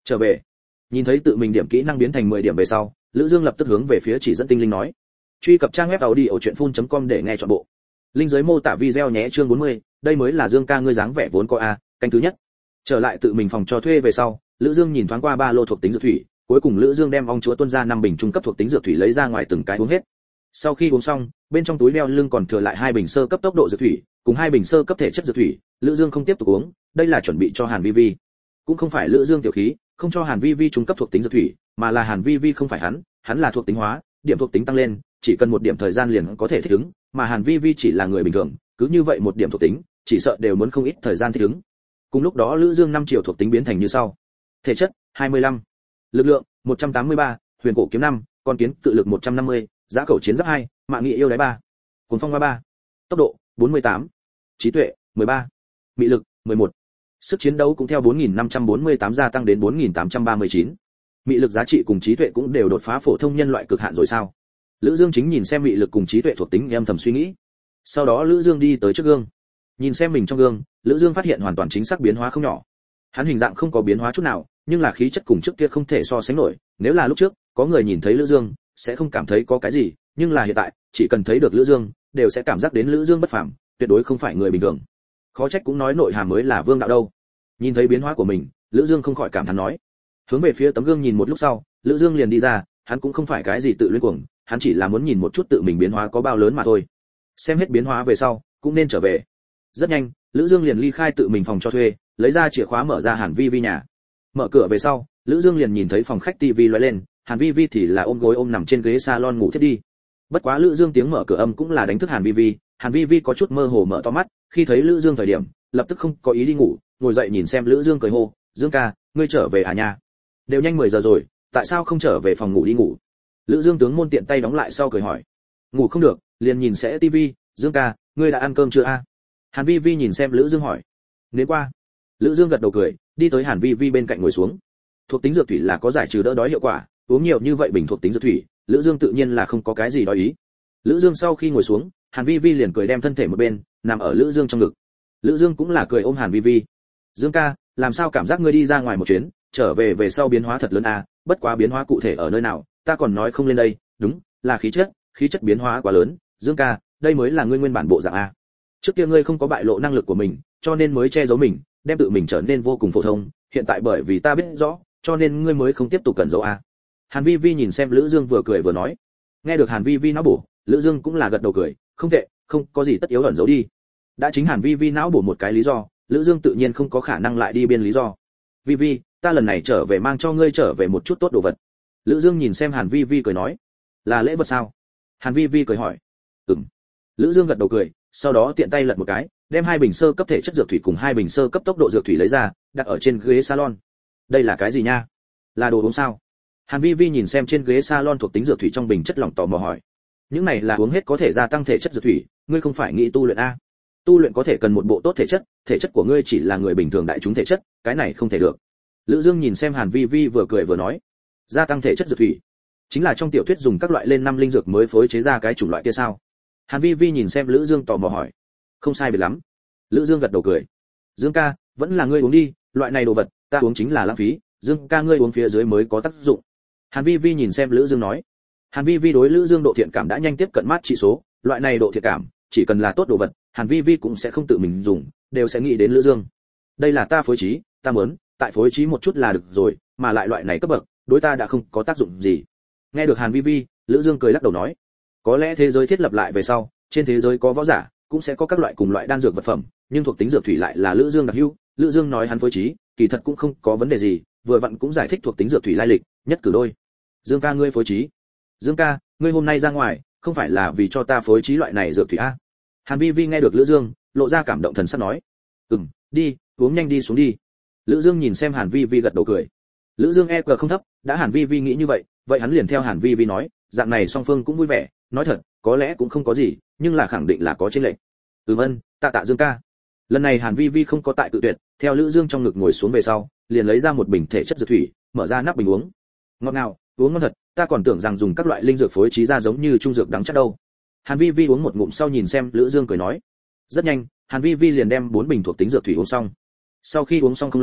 Trở về. Nhìn thấy tự mình điểm kỹ năng biến thành 10 điểm về sau, Lữ Dương lập tức hướng về phía chỉ dẫn tinh linh nói. Truy cập trang web audiochuyenphun.com để nghe trọn bộ. Linh dưới mô tả video nhé. Chương 40, đây mới là Dương ca ngươi dáng vẻ vốn có a, canh thứ nhất. Trở lại tự mình phòng cho thuê về sau, Lữ Dương nhìn thoáng qua ba lô thuộc tính dược thủy, cuối cùng Lữ Dương đem ong chúa tuân ra 5 bình trung cấp thuộc tính dược thủy lấy ra ngoài từng cái uống hết. Sau khi uống xong, bên trong túi đeo lưng còn thừa lại 2 bình sơ cấp tốc độ dược thủy, cùng 2 bình sơ cấp thể chất dược thủy, Lữ Dương không tiếp tục uống, đây là chuẩn bị cho Hàn Vi Vi. Cũng không phải Lữ Dương tiểu khí, không cho Hàn Vi Vi trung cấp thuộc tính dược thủy, mà là Hàn Vi Vi không phải hắn là thuộc tính hóa, điểm thuộc tính tăng lên, chỉ cần một điểm thời gian liền có thể thích ứng, mà Hàn Vi Vi chỉ là người bình thường, cứ như vậy một điểm thuộc tính, chỉ sợ đều muốn không ít thời gian thích ứng. Cùng lúc đó Lữ Dương 5 triệu thuộc tính biến thành như sau: thể chất 25, lực lượng 183, huyền cổ kiếm 5, con kiến cự lực 150, giá cầu chiến giáp 2, mạng nghị yêu đáy 3, cuồng phong 3, tốc độ 48, trí tuệ 13, mị lực 11. Sức chiến đấu cũng theo 4548 gia tăng đến 4839. Mị lực giá trị cùng trí tuệ cũng đều đột phá phổ thông nhân loại cực hạn rồi sao? Lữ Dương chính nhìn xem mị lực cùng trí tuệ thuộc tính, âm thầm suy nghĩ. Sau đó Lữ Dương đi tới trước gương. Nhìn xem mình trong gương, Lữ Dương phát hiện hoàn toàn chính xác biến hóa không nhỏ. Hắn hình dạng không có biến hóa chút nào, nhưng là khí chất cùng trước kia không thể so sánh nổi, nếu là lúc trước, có người nhìn thấy Lữ Dương sẽ không cảm thấy có cái gì, nhưng là hiện tại, chỉ cần thấy được Lữ Dương, đều sẽ cảm giác đến Lữ Dương bất phàm, tuyệt đối không phải người bình thường. Khó trách cũng nói nội hàm mới là vương đạo đâu. Nhìn thấy biến hóa của mình, Lữ Dương không khỏi cảm thán nói. Hướng về phía tấm gương nhìn một lúc sau, Lữ Dương liền đi ra, hắn cũng không phải cái gì tự luyến cuồng, hắn chỉ là muốn nhìn một chút tự mình biến hóa có bao lớn mà thôi. Xem hết biến hóa về sau, cũng nên trở về. Rất nhanh, Lữ Dương liền ly khai tự mình phòng cho thuê, lấy ra chìa khóa mở ra Hàn Vi Vi nhà. Mở cửa về sau, Lữ Dương liền nhìn thấy phòng khách tivi lóe lên, Hàn Vi Vi thì là ôm gối ôm nằm trên ghế salon ngủ thiếp đi. Bất quá Lữ Dương tiếng mở cửa âm cũng là đánh thức Hàn Vi Vi có chút mơ hồ mở to mắt, khi thấy Lữ Dương thời điểm, lập tức không có ý đi ngủ, ngồi dậy nhìn xem Lữ Dương cười hô, "Dương ca, ngươi trở về à nha? Đều nhanh 10 giờ rồi, tại sao không trở về phòng ngủ đi ngủ?" Lữ Dương tướng môn tiện tay đóng lại sau cười hỏi. "Ngủ không được, liền nhìn sẽ tivi, Dương ca, ngươi đã ăn cơm chưa a?" Hàn Vi nhìn xem Lữ Dương hỏi. "Nếu qua." Lữ Dương gật đầu cười, đi tới Hàn Vi bên cạnh ngồi xuống. Thuộc tính dược thủy là có giải trừ đỡ đói hiệu quả, uống nhiều như vậy bình thuộc tính dược thủy, Lữ Dương tự nhiên là không có cái gì đói ý. Lữ Dương sau khi ngồi xuống, Hàn Vi liền cười đem thân thể một bên, nằm ở Lữ Dương trong ngực. Lữ Dương cũng là cười ôm Hàn Vi. "Dương ca, làm sao cảm giác ngươi đi ra ngoài một chuyến, trở về về sau biến hóa thật lớn a, bất quá biến hóa cụ thể ở nơi nào, ta còn nói không lên đây." "Đúng, là khí chất biến hóa quá lớn, Dương ca, đây mới là ngươi nguyên bản bộ dạng a. Trước kia ngươi không có bại lộ năng lực của mình, cho nên mới che giấu mình, đem tự mình trở nên vô cùng phổ thông, hiện tại bởi vì ta biết rõ, cho nên ngươi mới không tiếp tục cần giấu a." Hàn Vi nhìn xem Lữ Dương vừa cười vừa nói. Nghe được Hàn Vi não bổ, Lữ Dương cũng là gật đầu cười, "Không tệ, không có gì tất yếu ẩn giấu đi." Đã chính Hàn Vi não bổ một cái lý do, Lữ Dương tự nhiên không có khả năng lại đi biên lý do. Vi, ta lần này trở về mang cho ngươi trở về một chút tốt đồ vật." Lữ Dương nhìn xem Hàn Vi cười nói. "Là lễ vật sao?" Hàn Vi cười hỏi. "Ừm." Lữ Dương gật đầu cười, sau đó tiện tay lật một cái, đem 2 bình sơ cấp thể chất dược thủy cùng 2 bình sơ cấp tốc độ dược thủy lấy ra, đặt ở trên ghế salon. "Đây là cái gì nha? Là đồ uống sao?" Hàn Vi nhìn xem trên ghế salon thuộc tính dược thủy trong bình chất lỏng tò mò hỏi. "Những này là uống hết có thể gia tăng thể chất dược thủy, ngươi không phải nghĩ tu luyện a? Tu luyện có thể cần một bộ tốt thể chất của ngươi chỉ là người bình thường đại chúng thể chất, cái này không thể được." Lữ Dương nhìn xem Hàn Vi vừa cười vừa nói, "Gia tăng thể chất dược thủy, chính là trong tiểu thuyết dùng các loại lên 5 linh dược mới phối chế ra cái chủng loại kia sao?" Hàn Vi nhìn xem Lữ Dương tò mò hỏi. "Không sai biệt lắm." Lữ Dương gật đầu cười. "Dương ca, vẫn là ngươi uống đi, loại này đồ vật, ta uống chính là lãng phí, Dương ca ngươi uống phía dưới mới có tác dụng." Hàn Vi nhìn xem Lữ Dương nói. Hàn Vi đối Lữ Dương độ thiện cảm đã nhanh tiếp cận mát trị số, loại này độ thiện cảm, chỉ cần là tốt đồ vật, Hàn Vi cũng sẽ không tự mình dùng, đều sẽ nghĩ đến Lữ Dương. "Đây là ta phối trí, ta muốn tại phối trí một chút là được rồi, mà lại loại này cấp bậc, đối ta đã không có tác dụng gì." Nghe được Hàn Vi, Lữ Dương cười lắc đầu nói, "Có lẽ thế giới thiết lập lại về sau, trên thế giới có võ giả, cũng sẽ có các loại cùng loại đan dược vật phẩm, nhưng thuộc tính dược thủy lại là Lữ Dương đặc hữu, Lữ Dương nói hắn phối trí, kỳ thật cũng không có vấn đề gì, vừa vặn cũng giải thích thuộc tính dược thủy lai lịch, nhất cử đôi." "Dương ca ngươi phối trí? Dương ca, ngươi hôm nay ra ngoài, không phải là vì cho ta phối trí loại này dược thủy a?" Hàn Vi nghe được Lữ Dương, lộ ra cảm động thần sắc nói, Đi, uống nhanh đi xuống đi." Lữ Dương nhìn xem Hàn Vi gật đầu cười. Lữ Dương EQ không thấp, đã Hàn Vi nghĩ như vậy, vậy hắn liền theo Hàn Vi nói, dạng này song phương cũng vui vẻ, nói thật, có lẽ cũng không có gì, nhưng là khẳng định là có chênh lệch. Tạ Dương ca." Lần này Hàn Vi không có tại tự tuyệt, theo Lữ Dương trong ngực ngồi xuống về sau, liền lấy ra một bình thể chất dược thủy, mở ra nắp bình uống. "Ngọt ngào, uống ngon thật, ta còn tưởng rằng dùng các loại linh dược phối trí ra giống như trung dược đắng chắc đâu." Hàn Vi uống một ngụm sau nhìn xem Lữ Dương cười nói. Rất nhanh, Hàn Vi liền đem 4 bình thuộc tính dược thủy uống xong. Sau khi uống xong không lâu,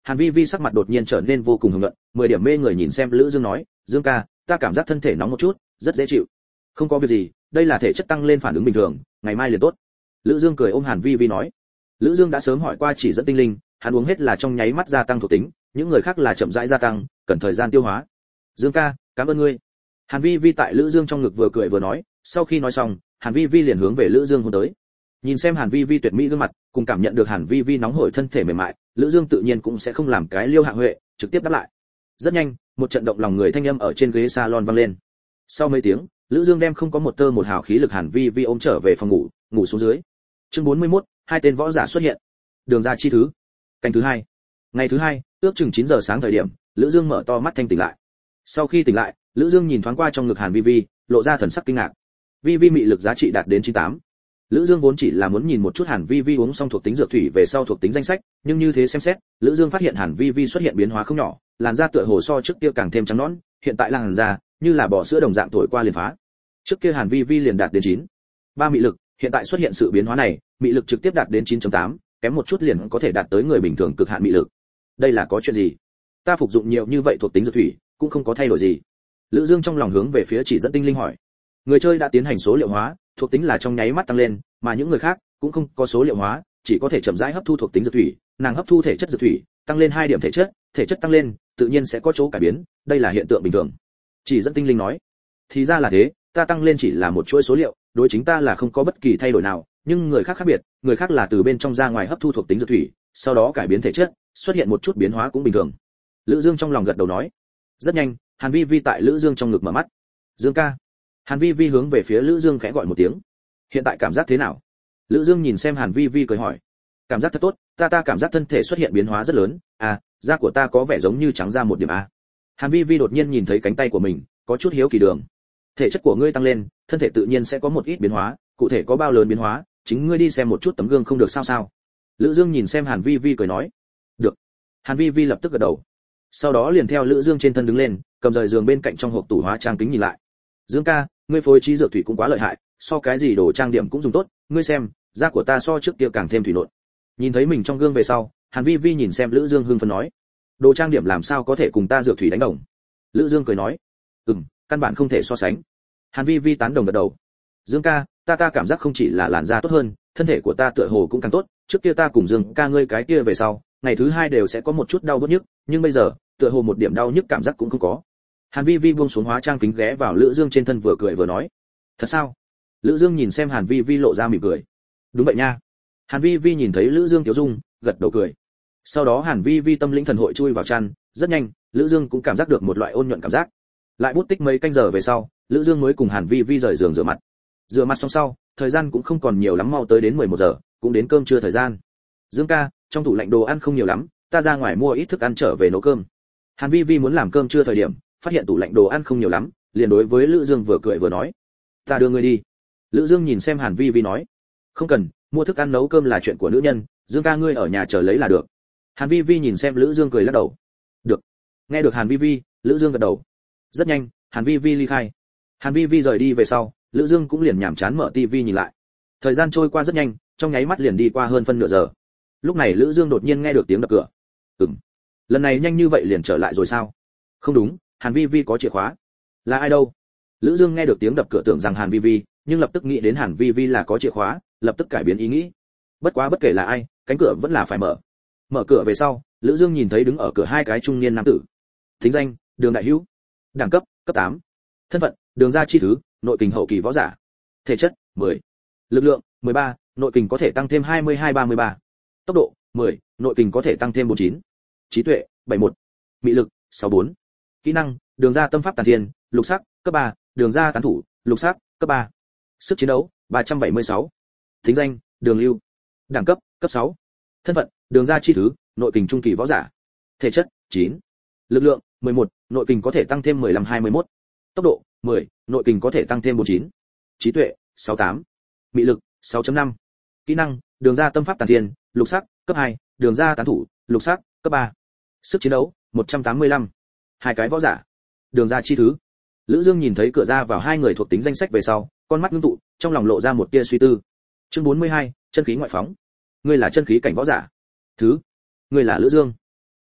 Hàn Vi Vi sắc mặt đột nhiên trở nên vô cùng hồng nhuận, 10 điểm mê người nhìn xem Lữ Dương nói, "Dương ca, ta cảm giác thân thể nóng một chút, rất dễ chịu." "Không có việc gì, đây là thể chất tăng lên phản ứng bình thường, ngày mai liền tốt." Lữ Dương cười ôm Hàn Vi Vi nói. Lữ Dương đã sớm hỏi qua chỉ dẫn tinh linh, hắn uống hết là trong nháy mắt gia tăng thuộc tính, những người khác là chậm rãi gia tăng, cần thời gian tiêu hóa. "Dương ca, cảm ơn ngươi." Hàn Vi Vi tại Lữ Dương trong ngực vừa cười vừa nói, sau khi nói xong, Hàn Vi Vi liền hướng về Lữ Dương hôn tới. Nhìn xem Hàn Vi Vi tuyệt mỹ gương mặt, cùng cảm nhận được Hàn Vi Vi nóng hổi thân thể mềm mại, Lữ Dương tự nhiên cũng sẽ không làm cái liêu hạ huệ, trực tiếp đáp lại. Rất nhanh, một trận động lòng người thanh âm ở trên ghế salon vang lên. Sau mấy tiếng, Lữ Dương đem không có một tơ một hào khí lực Hàn Vi Vi ôm trở về phòng ngủ, ngủ xuống dưới. Chương 41, hai tên võ giả xuất hiện. Đường ra chi thứ. Canh thứ hai. Ngày thứ hai, ước chừng 9 giờ sáng thời điểm, Lữ Dương mở to mắt thanh tỉnh lại. Sau khi tỉnh lại, Lữ Dương nhìn thoáng qua trong ngực Hàn Vi Vi, lộ ra thần sắc kinh ngạc. Vi Vi mị lực giá trị đạt đến 98. Lữ Dương vốn chỉ là muốn nhìn một chút Hàn Vi Vi uống xong thuộc tính dược thủy về sau thuộc tính danh sách, nhưng như thế xem xét, Lữ Dương phát hiện Hàn Vi Vi xuất hiện biến hóa không nhỏ, làn da tựa hồ so trước kia càng thêm trắng nõn, hiện tại làn da như là bò sữa đồng dạng thổi qua liền phá. Trước kia Hàn Vi Vi liền đạt đến 9. 3 mị lực, hiện tại xuất hiện sự biến hóa này, mị lực trực tiếp đạt đến 9.8, kém một chút liền có thể đạt tới người bình thường cực hạn mị lực. Đây là có chuyện gì? Ta phục dụng nhiều như vậy thuộc tính dược thủy, cũng không có thay đổi gì. Lữ Dương trong lòng hướng về phía chỉ dẫn tinh linh hỏi. Người chơi đã tiến hành số liệu hóa, thuộc tính là trong nháy mắt tăng lên, mà những người khác cũng không có số liệu hóa, chỉ có thể chậm rãi hấp thu thuộc tính dược thủy, nàng hấp thu thể chất dược thủy, tăng lên 2 điểm thể chất tăng lên, tự nhiên sẽ có chỗ cải biến, đây là hiện tượng bình thường. Chỉ dẫn tinh linh nói. Thì ra là thế, ta tăng lên chỉ là một chuỗi số liệu, đối chính ta là không có bất kỳ thay đổi nào, nhưng người khác khác biệt, người khác là từ bên trong ra ngoài hấp thu thuộc tính dược thủy, sau đó cải biến thể chất, xuất hiện một chút biến hóa cũng bình thường. Lữ Dương trong lòng gật đầu nói. Rất nhanh, Hàn Vi Vi tại Lữ Dương trong ngực mở mắt. Dương ca. Hàn Vi Vi hướng về phía Lữ Dương khẽ gọi một tiếng. Hiện tại cảm giác thế nào? Lữ Dương nhìn xem Hàn Vi Vi cười hỏi. Cảm giác thật tốt, ta cảm giác thân thể xuất hiện biến hóa rất lớn, da của ta có vẻ giống như trắng da một điểm a. Hàn Vi Vi đột nhiên nhìn thấy cánh tay của mình, có chút hiếu kỳ đường. Thể chất của ngươi tăng lên, thân thể tự nhiên sẽ có một ít biến hóa, cụ thể có bao lớn biến hóa, chính ngươi đi xem một chút tấm gương không được sao? Lữ Dương nhìn xem Hàn Vi Vi cười nói. Được. Hàn Vi Vi lập tức gật đầu. Sau đó liền theo Lữ Dương trên thân đứng lên, cầm rời giường bên cạnh trong hộp tủ hóa trang kính nhìn lại. Dương ca, ngươi phối trí dược thủy cũng quá lợi hại, so cái gì đồ trang điểm cũng dùng tốt, ngươi xem, da của ta so trước kia càng thêm thủy nộn. Nhìn thấy mình trong gương về sau, Hàn Vi Vi nhìn xem Lữ Dương hưng phấn nói, đồ trang điểm làm sao có thể cùng ta dược thủy đánh đồng? Lữ Dương cười nói, căn bản không thể so sánh. Hàn Vi Vi tán đồng gật đầu. Dương ca, ta cảm giác không chỉ là làn da tốt hơn, thân thể của ta tựa hồ cũng càng tốt, trước kia ta cùng Dương ca ngươi cái kia về sau, ngày thứ 2 đều sẽ có một chút đau bứt nhức, nhưng bây giờ, tựa hồ một điểm đau nhức cảm giác cũng không có. Hàn Vi Vi buông xuống hóa trang kính ghé vào Lữ Dương trên thân vừa cười vừa nói, thật sao? Lữ Dương nhìn xem Hàn Vi Vi lộ ra mỉm cười. Đúng vậy nha. Hàn Vi Vi nhìn thấy Lữ Dương tiểu dung, gật đầu cười. Sau đó Hàn Vi Vi tâm linh thần hội chui vào chăn, rất nhanh, Lữ Dương cũng cảm giác được một loại ôn nhuận cảm giác. Lại bút tích mấy canh giờ về sau, Lữ Dương mới cùng Hàn Vi Vi rời giường rửa mặt. Rửa mặt xong sau, thời gian cũng không còn nhiều lắm, mau tới đến 11 giờ, cũng đến cơm trưa thời gian. Dương ca, trong tủ lạnh đồ ăn không nhiều lắm, ta ra ngoài mua ít thức ăn trở về nấu cơm. Hàn Vi Vi muốn làm cơm trưa thời điểm, phát hiện tủ lạnh đồ ăn không nhiều lắm, liền đối với Lữ Dương vừa cười vừa nói, ta đưa ngươi đi. Lữ Dương nhìn xem Hàn Vi Vi nói, không cần, mua thức ăn nấu cơm là chuyện của nữ nhân, Dương ca ngươi ở nhà chờ lấy là được. Hàn Vi Vi nhìn xem Lữ Dương cười lắc đầu. Được. Nghe được Hàn Vi Vi, Lữ Dương gật đầu. Rất nhanh, Hàn Vi Vi ly khai. Hàn Vi Vi rời đi về sau, Lữ Dương cũng liền nhàm chán mở tivi nhìn lại. Thời gian trôi qua rất nhanh, trong nháy mắt liền đi qua hơn phân nửa giờ. Lúc này Lữ Dương đột nhiên nghe được tiếng đập cửa. Lần này nhanh như vậy liền trở lại rồi sao? Không đúng, Hàn Vi Vi có chìa khóa. Là ai đâu? Lữ Dương nghe được tiếng đập cửa tưởng rằng Hàn Vi Vi, nhưng lập tức nghĩ đến Hàn Vi Vi là có chìa khóa, lập tức cải biến ý nghĩ. Bất quá bất kể là ai, cánh cửa vẫn là phải mở. Mở cửa về sau, Lữ Dương nhìn thấy đứng ở cửa 2 cái trung niên nam tử. Thính danh: Đường Đại Hữu. Đẳng cấp: cấp 8. Thân phận: Đường gia chi thứ, nội kình hậu kỳ võ giả. Thể chất: 10. Lực lượng: 13, nội kình có thể tăng thêm 22-33. Tốc độ: 10, nội kình có thể tăng thêm 49. Trí tuệ: 71. Mị lực: 64. Kỹ năng: Đường gia tâm pháp tàn thiên, lục sắc, cấp 3, Đường gia tán thủ, lục sắc, cấp 3. Sức chiến đấu: 376. Thính danh: Đường Lưu. Đẳng cấp: cấp 6. Thân phận: Đường gia chi thứ, nội kình trung kỳ võ giả. Thể chất: 9. Lực lượng: 11, nội kình có thể tăng thêm 15-21. Tốc độ: 10, nội kình có thể tăng thêm 49. Trí tuệ: 68. Mị lực: 6.5. Kỹ năng: Đường gia tâm pháp tàn thiên, lục sắc, cấp 2, Đường gia tán thủ, lục sắc, cấp 3. Sức chiến đấu: 185. 2 cái võ giả. Đường gia chi thứ. Lữ Dương nhìn thấy cửa ra vào 2 người thuộc tính danh sách về sau, con mắt ngưng tụ, trong lòng lộ ra một tia suy tư. Chương 42, chân khí ngoại phóng. Ngươi là chân khí cảnh võ giả. Thứ. Ngươi là Lữ Dương.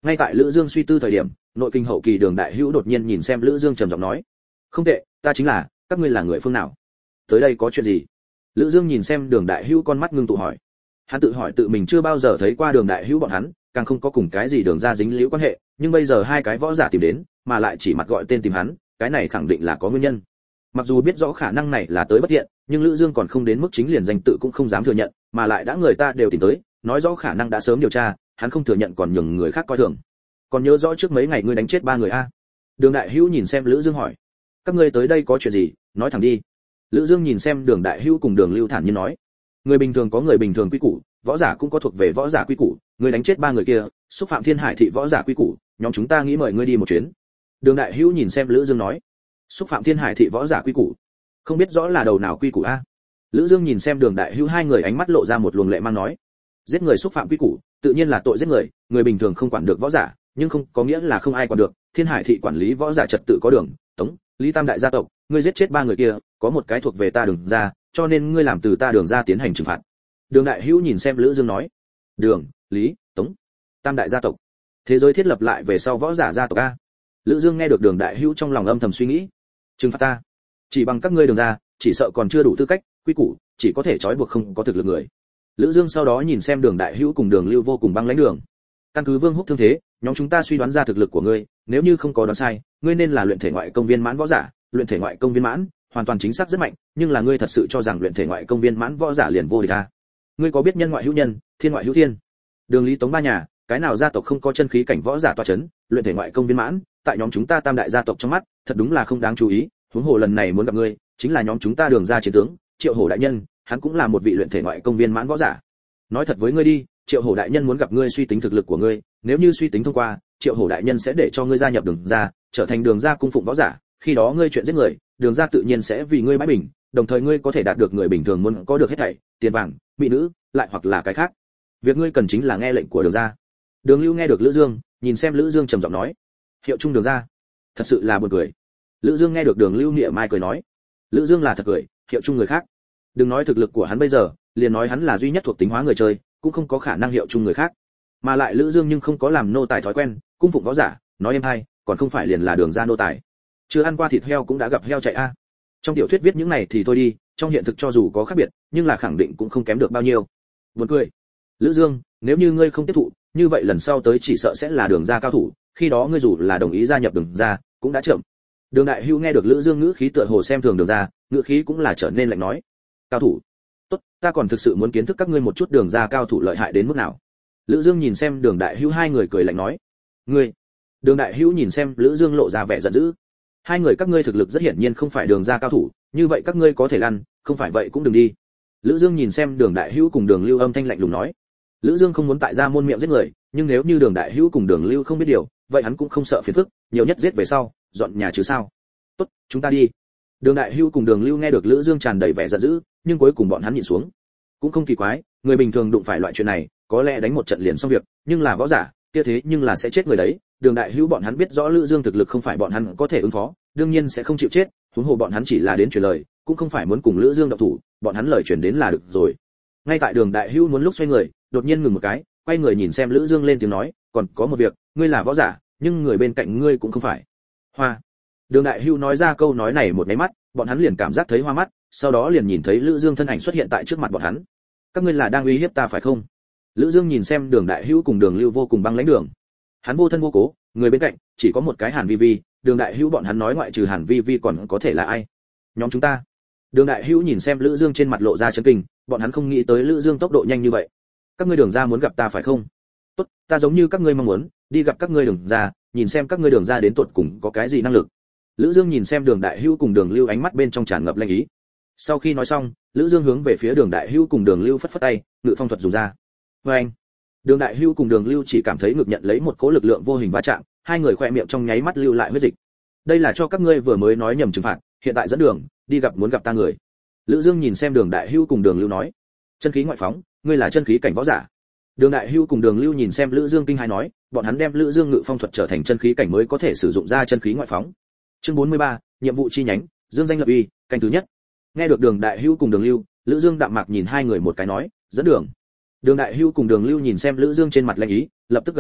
Ngay tại Lữ Dương suy tư thời điểm, nội kinh hậu kỳ Đường Đại Hữu đột nhiên nhìn xem Lữ Dương trầm giọng nói: "Không tệ, ta chính là, các ngươi là người phương nào? Tới đây có chuyện gì?" Lữ Dương nhìn xem Đường Đại Hữu con mắt ngưng tụ hỏi. Hắn tự hỏi tự mình chưa bao giờ thấy qua Đường Đại Hữu bọn hắn, càng không có cùng cái gì Đường gia dính liễu quan hệ, nhưng bây giờ hai cái võ giả tìm đến, mà lại chỉ mặt gọi tên tìm hắn, cái này khẳng định là có nguyên nhân. Mặc dù biết rõ khả năng này là tới bất thiện, nhưng Lữ Dương còn không đến mức chính liền danh tự cũng không dám thừa nhận, mà lại đã người ta đều tìm tới, nói rõ khả năng đã sớm điều tra, hắn không thừa nhận còn nhường người khác coi thường. Còn nhớ rõ trước mấy ngày ngươi đánh chết 3 người a? Đường Đại Hữu nhìn xem Lữ Dương hỏi. Các ngươi tới đây có chuyện gì, nói thẳng đi. Lữ Dương nhìn xem Đường Đại Hữu cùng Đường Lưu thản nhiên nói. Người bình thường có người bình thường quy củ, võ giả cũng có thuộc về võ giả quy củ, ngươi đánh chết 3 người kia, xúc phạm Thiên Hải thị võ giả quy củ, nhóm chúng ta nghĩ mời ngươi đi một chuyến. Đường Đại Hữu nhìn xem Lữ Dương nói. Xúc phạm Thiên Hải thị võ giả quy củ, không biết rõ là đầu nào quy củ a? Lữ Dương nhìn xem Đường Đại Hữu hai người ánh mắt lộ ra một luồng lệ mang nói. Giết người xúc phạm quy củ, tự nhiên là tội giết người, người bình thường không quản được võ giả, nhưng không có nghĩa là không ai quản được. Thiên Hải thị quản lý võ giả trật tự có Đường, Tống, Lý tam đại gia tộc, ngươi giết chết 3 người kia, có một cái thuộc về ta Đường gia, cho nên ngươi làm từ ta Đường gia tiến hành trừng phạt. Đường Đại Hữu nhìn xem Lữ Dương nói. Đường, Lý, Tống, tam đại gia tộc, thế giới thiết lập lại về sau võ giả gia tộc a? Lữ Dương nghe được Đường Đại Hữu trong lòng âm thầm suy nghĩ. Trừng phạt ta? Chỉ bằng các ngươi Đường gia, chỉ sợ còn chưa đủ tư cách, quy củ, chỉ có thể trói buộc không có thực lực người. Lữ Dương sau đó nhìn xem Đường Đại Hữu cùng Đường Lưu vô cùng băng lãnh đường. Căn cứ Vương Húc thương thế, nhóm chúng ta suy đoán ra thực lực của ngươi, nếu như không có đoán sai, ngươi nên là luyện thể ngoại công viên mãn võ giả, luyện thể ngoại công viên mãn, hoàn toàn chính xác rất mạnh, nhưng là ngươi thật sự cho rằng luyện thể ngoại công viên mãn võ giả liền vô địch à? Ngươi có biết nhân ngoại hữu nhân, thiên ngoại hữu thiên? Đường Lý Tống ba nhà, cái nào gia tộc không có chân khí cảnh võ giả tọa chấn, luyện thể ngoại công viên mãn, tại nhóm chúng ta tam đại gia tộc trong mắt, thật đúng là không đáng chú ý, huống hồ lần này muốn gặp ngươi, chính là nhóm chúng ta Đường gia chiến tướng, Triệu Hổ đại nhân, hắn cũng là một vị luyện thể ngoại công viên mãn võ giả. Nói thật với ngươi đi, Triệu Hổ đại nhân muốn gặp ngươi suy tính thực lực của ngươi, nếu như suy tính thông qua, Triệu Hổ đại nhân sẽ để cho ngươi gia nhập Đường gia, trở thành Đường gia cung phụng võ giả, khi đó ngươi chuyện giết người, Đường gia tự nhiên sẽ vì ngươi bãi bình, đồng thời ngươi có thể đạt được người bình thường muốn có được hết thảy, tiền vàng, mỹ nữ, lại hoặc là cái khác. Việc ngươi cần chính là nghe lệnh của Đường gia. Đường Lưu nghe được Lữ Dương, nhìn xem Lữ Dương trầm giọng nói, hiệu trung Đường gia, thật sự là buồn cười. Lữ Dương nghe được Đường Lưu mỉa mai cười nói, Lữ Dương là thật cười, hiệu trung người khác. Đừng nói thực lực của hắn bây giờ, liền nói hắn là duy nhất thuộc tính hóa người chơi, cũng không có khả năng hiệu trung người khác. Mà lại Lữ Dương nhưng không có làm nô tài thói quen, cung phụng võ giả, nói em hay, còn không phải liền là Đường gia nô tài. Chưa ăn qua thịt heo cũng đã gặp heo chạy a. Trong tiểu thuyết viết những này thì thôi đi, trong hiện thực cho dù có khác biệt, nhưng là khẳng định cũng không kém được bao nhiêu. Buồn cười. Lữ Dương, nếu như ngươi không tiếp thụ, như vậy lần sau tới chỉ sợ sẽ là Đường gia cao thủ, khi đó ngươi dù là đồng ý gia nhập Đường gia, cũng đã chậm. Đường Đại Hữu nghe được Lữ Dương ngữ khí tựa hồ xem thường Đường gia, ngữ khí cũng là trở nên lạnh nói. Cao thủ? Tốt, ta còn thực sự muốn kiến thức các ngươi một chút Đường gia cao thủ lợi hại đến mức nào. Lữ Dương nhìn xem Đường Đại Hữu hai người cười lạnh nói. Ngươi? Đường Đại Hữu nhìn xem Lữ Dương lộ ra vẻ giận dữ. Hai người các ngươi thực lực rất hiển nhiên không phải Đường gia cao thủ, như vậy các ngươi có thể lăn, không phải vậy cũng đừng đi. Lữ Dương nhìn xem Đường Đại Hữu cùng Đường Lưu âm thanh lạnh lùng nói. Lữ Dương không muốn tại gia môn miệng giết người, nhưng nếu như Đường Đại Hữu cùng Đường Lưu không biết điều, vậy hắn cũng không sợ phiền phức, nhiều nhất giết về sau, dọn nhà chứ sao. Tốt, chúng ta đi. Đường Đại Hữu cùng Đường Lưu nghe được Lữ Dương tràn đầy vẻ giận dữ, nhưng cuối cùng bọn hắn nhịn xuống. Cũng không kỳ quái, người bình thường đụng phải loại chuyện này, có lẽ đánh một trận liền xong việc, nhưng là võ giả, kia thế nhưng là sẽ chết người đấy. Đường Đại Hữu bọn hắn biết rõ Lữ Dương thực lực không phải bọn hắn có thể ứng phó, đương nhiên sẽ không chịu chết, huống hồ bọn hắn chỉ là đến truyền lời, cũng không phải muốn cùng Lữ Dương động thủ, bọn hắn lời truyền đến là được rồi. Ngay tại Đường Đại Hữu muốn lúc xoay người, đột nhiên ngừng một cái, quay người nhìn xem Lữ Dương lên tiếng nói, còn có một việc, ngươi là võ giả, nhưng người bên cạnh ngươi cũng không phải. Hoa. Đường Đại Hữu nói ra câu nói này một cái mắt, bọn hắn liền cảm giác thấy hoa mắt, sau đó liền nhìn thấy Lữ Dương thân ảnh xuất hiện tại trước mặt bọn hắn. Các ngươi là đang uy hiếp ta phải không? Lữ Dương nhìn xem Đường Đại Hữu cùng Đường Lưu vô cùng băng lãnh đường. Hắn vô thân vô cố, người bên cạnh chỉ có một cái Hàn Vi Vi, Đường Đại Hữu bọn hắn nói ngoại trừ Hàn Vi Vi còn có thể là ai? Nhóm chúng ta. Đường Đại Hữu nhìn xem Lữ Dương trên mặt lộ ra chấn kinh, bọn hắn không nghĩ tới Lữ Dương tốc độ nhanh như vậy. Các ngươi Đường gia muốn gặp ta phải không? Tốt, ta giống như các ngươi mong muốn, đi gặp các ngươi Đường gia, nhìn xem các ngươi Đường gia đến tuột cùng có cái gì năng lực. Lữ Dương nhìn xem Đường Đại Hữu cùng Đường Lưu ánh mắt bên trong tràn ngập lanh ý. Sau khi nói xong, Lữ Dương hướng về phía Đường Đại Hữu cùng Đường Lưu phất phất tay, ngự phong thuật dùng ra. Oeng! Đường Đại Hữu cùng Đường Lưu chỉ cảm thấy ngực nhận lấy một cỗ lực lượng vô hình va chạm, hai người khỏe miệng trong nháy mắt lưu lại huyết dịch. Đây là cho các ngươi vừa mới nói nhầm trừng phạt, hiện tại dẫn đường, đi gặp muốn gặp ta người. Lữ Dương nhìn xem Đường Đại Hữu cùng Đường Lưu nói, chân khí ngoại phóng, ngươi là chân khí cảnh võ giả. Đường Đại Hữu cùng Đường Lưu nhìn xem Lữ Dương kinh hãi nói, bọn hắn đem Lữ Dương ngự phong thuật trở thành chân khí cảnh mới có thể sử dụng ra chân khí ngoại phóng. Chương 43, nhiệm vụ chi nhánh, Dương danh lập uy, canh thứ nhất. Nghe được Đường Đại Hữu cùng Đường Lưu, Lữ Dương đạm mạc nhìn hai người một cái nói, dẫn đường. Đường Đại Hữu cùng Đường Lưu nhìn xem Lữ Dương trên mặt lạnh ý, lập tức gật đầu,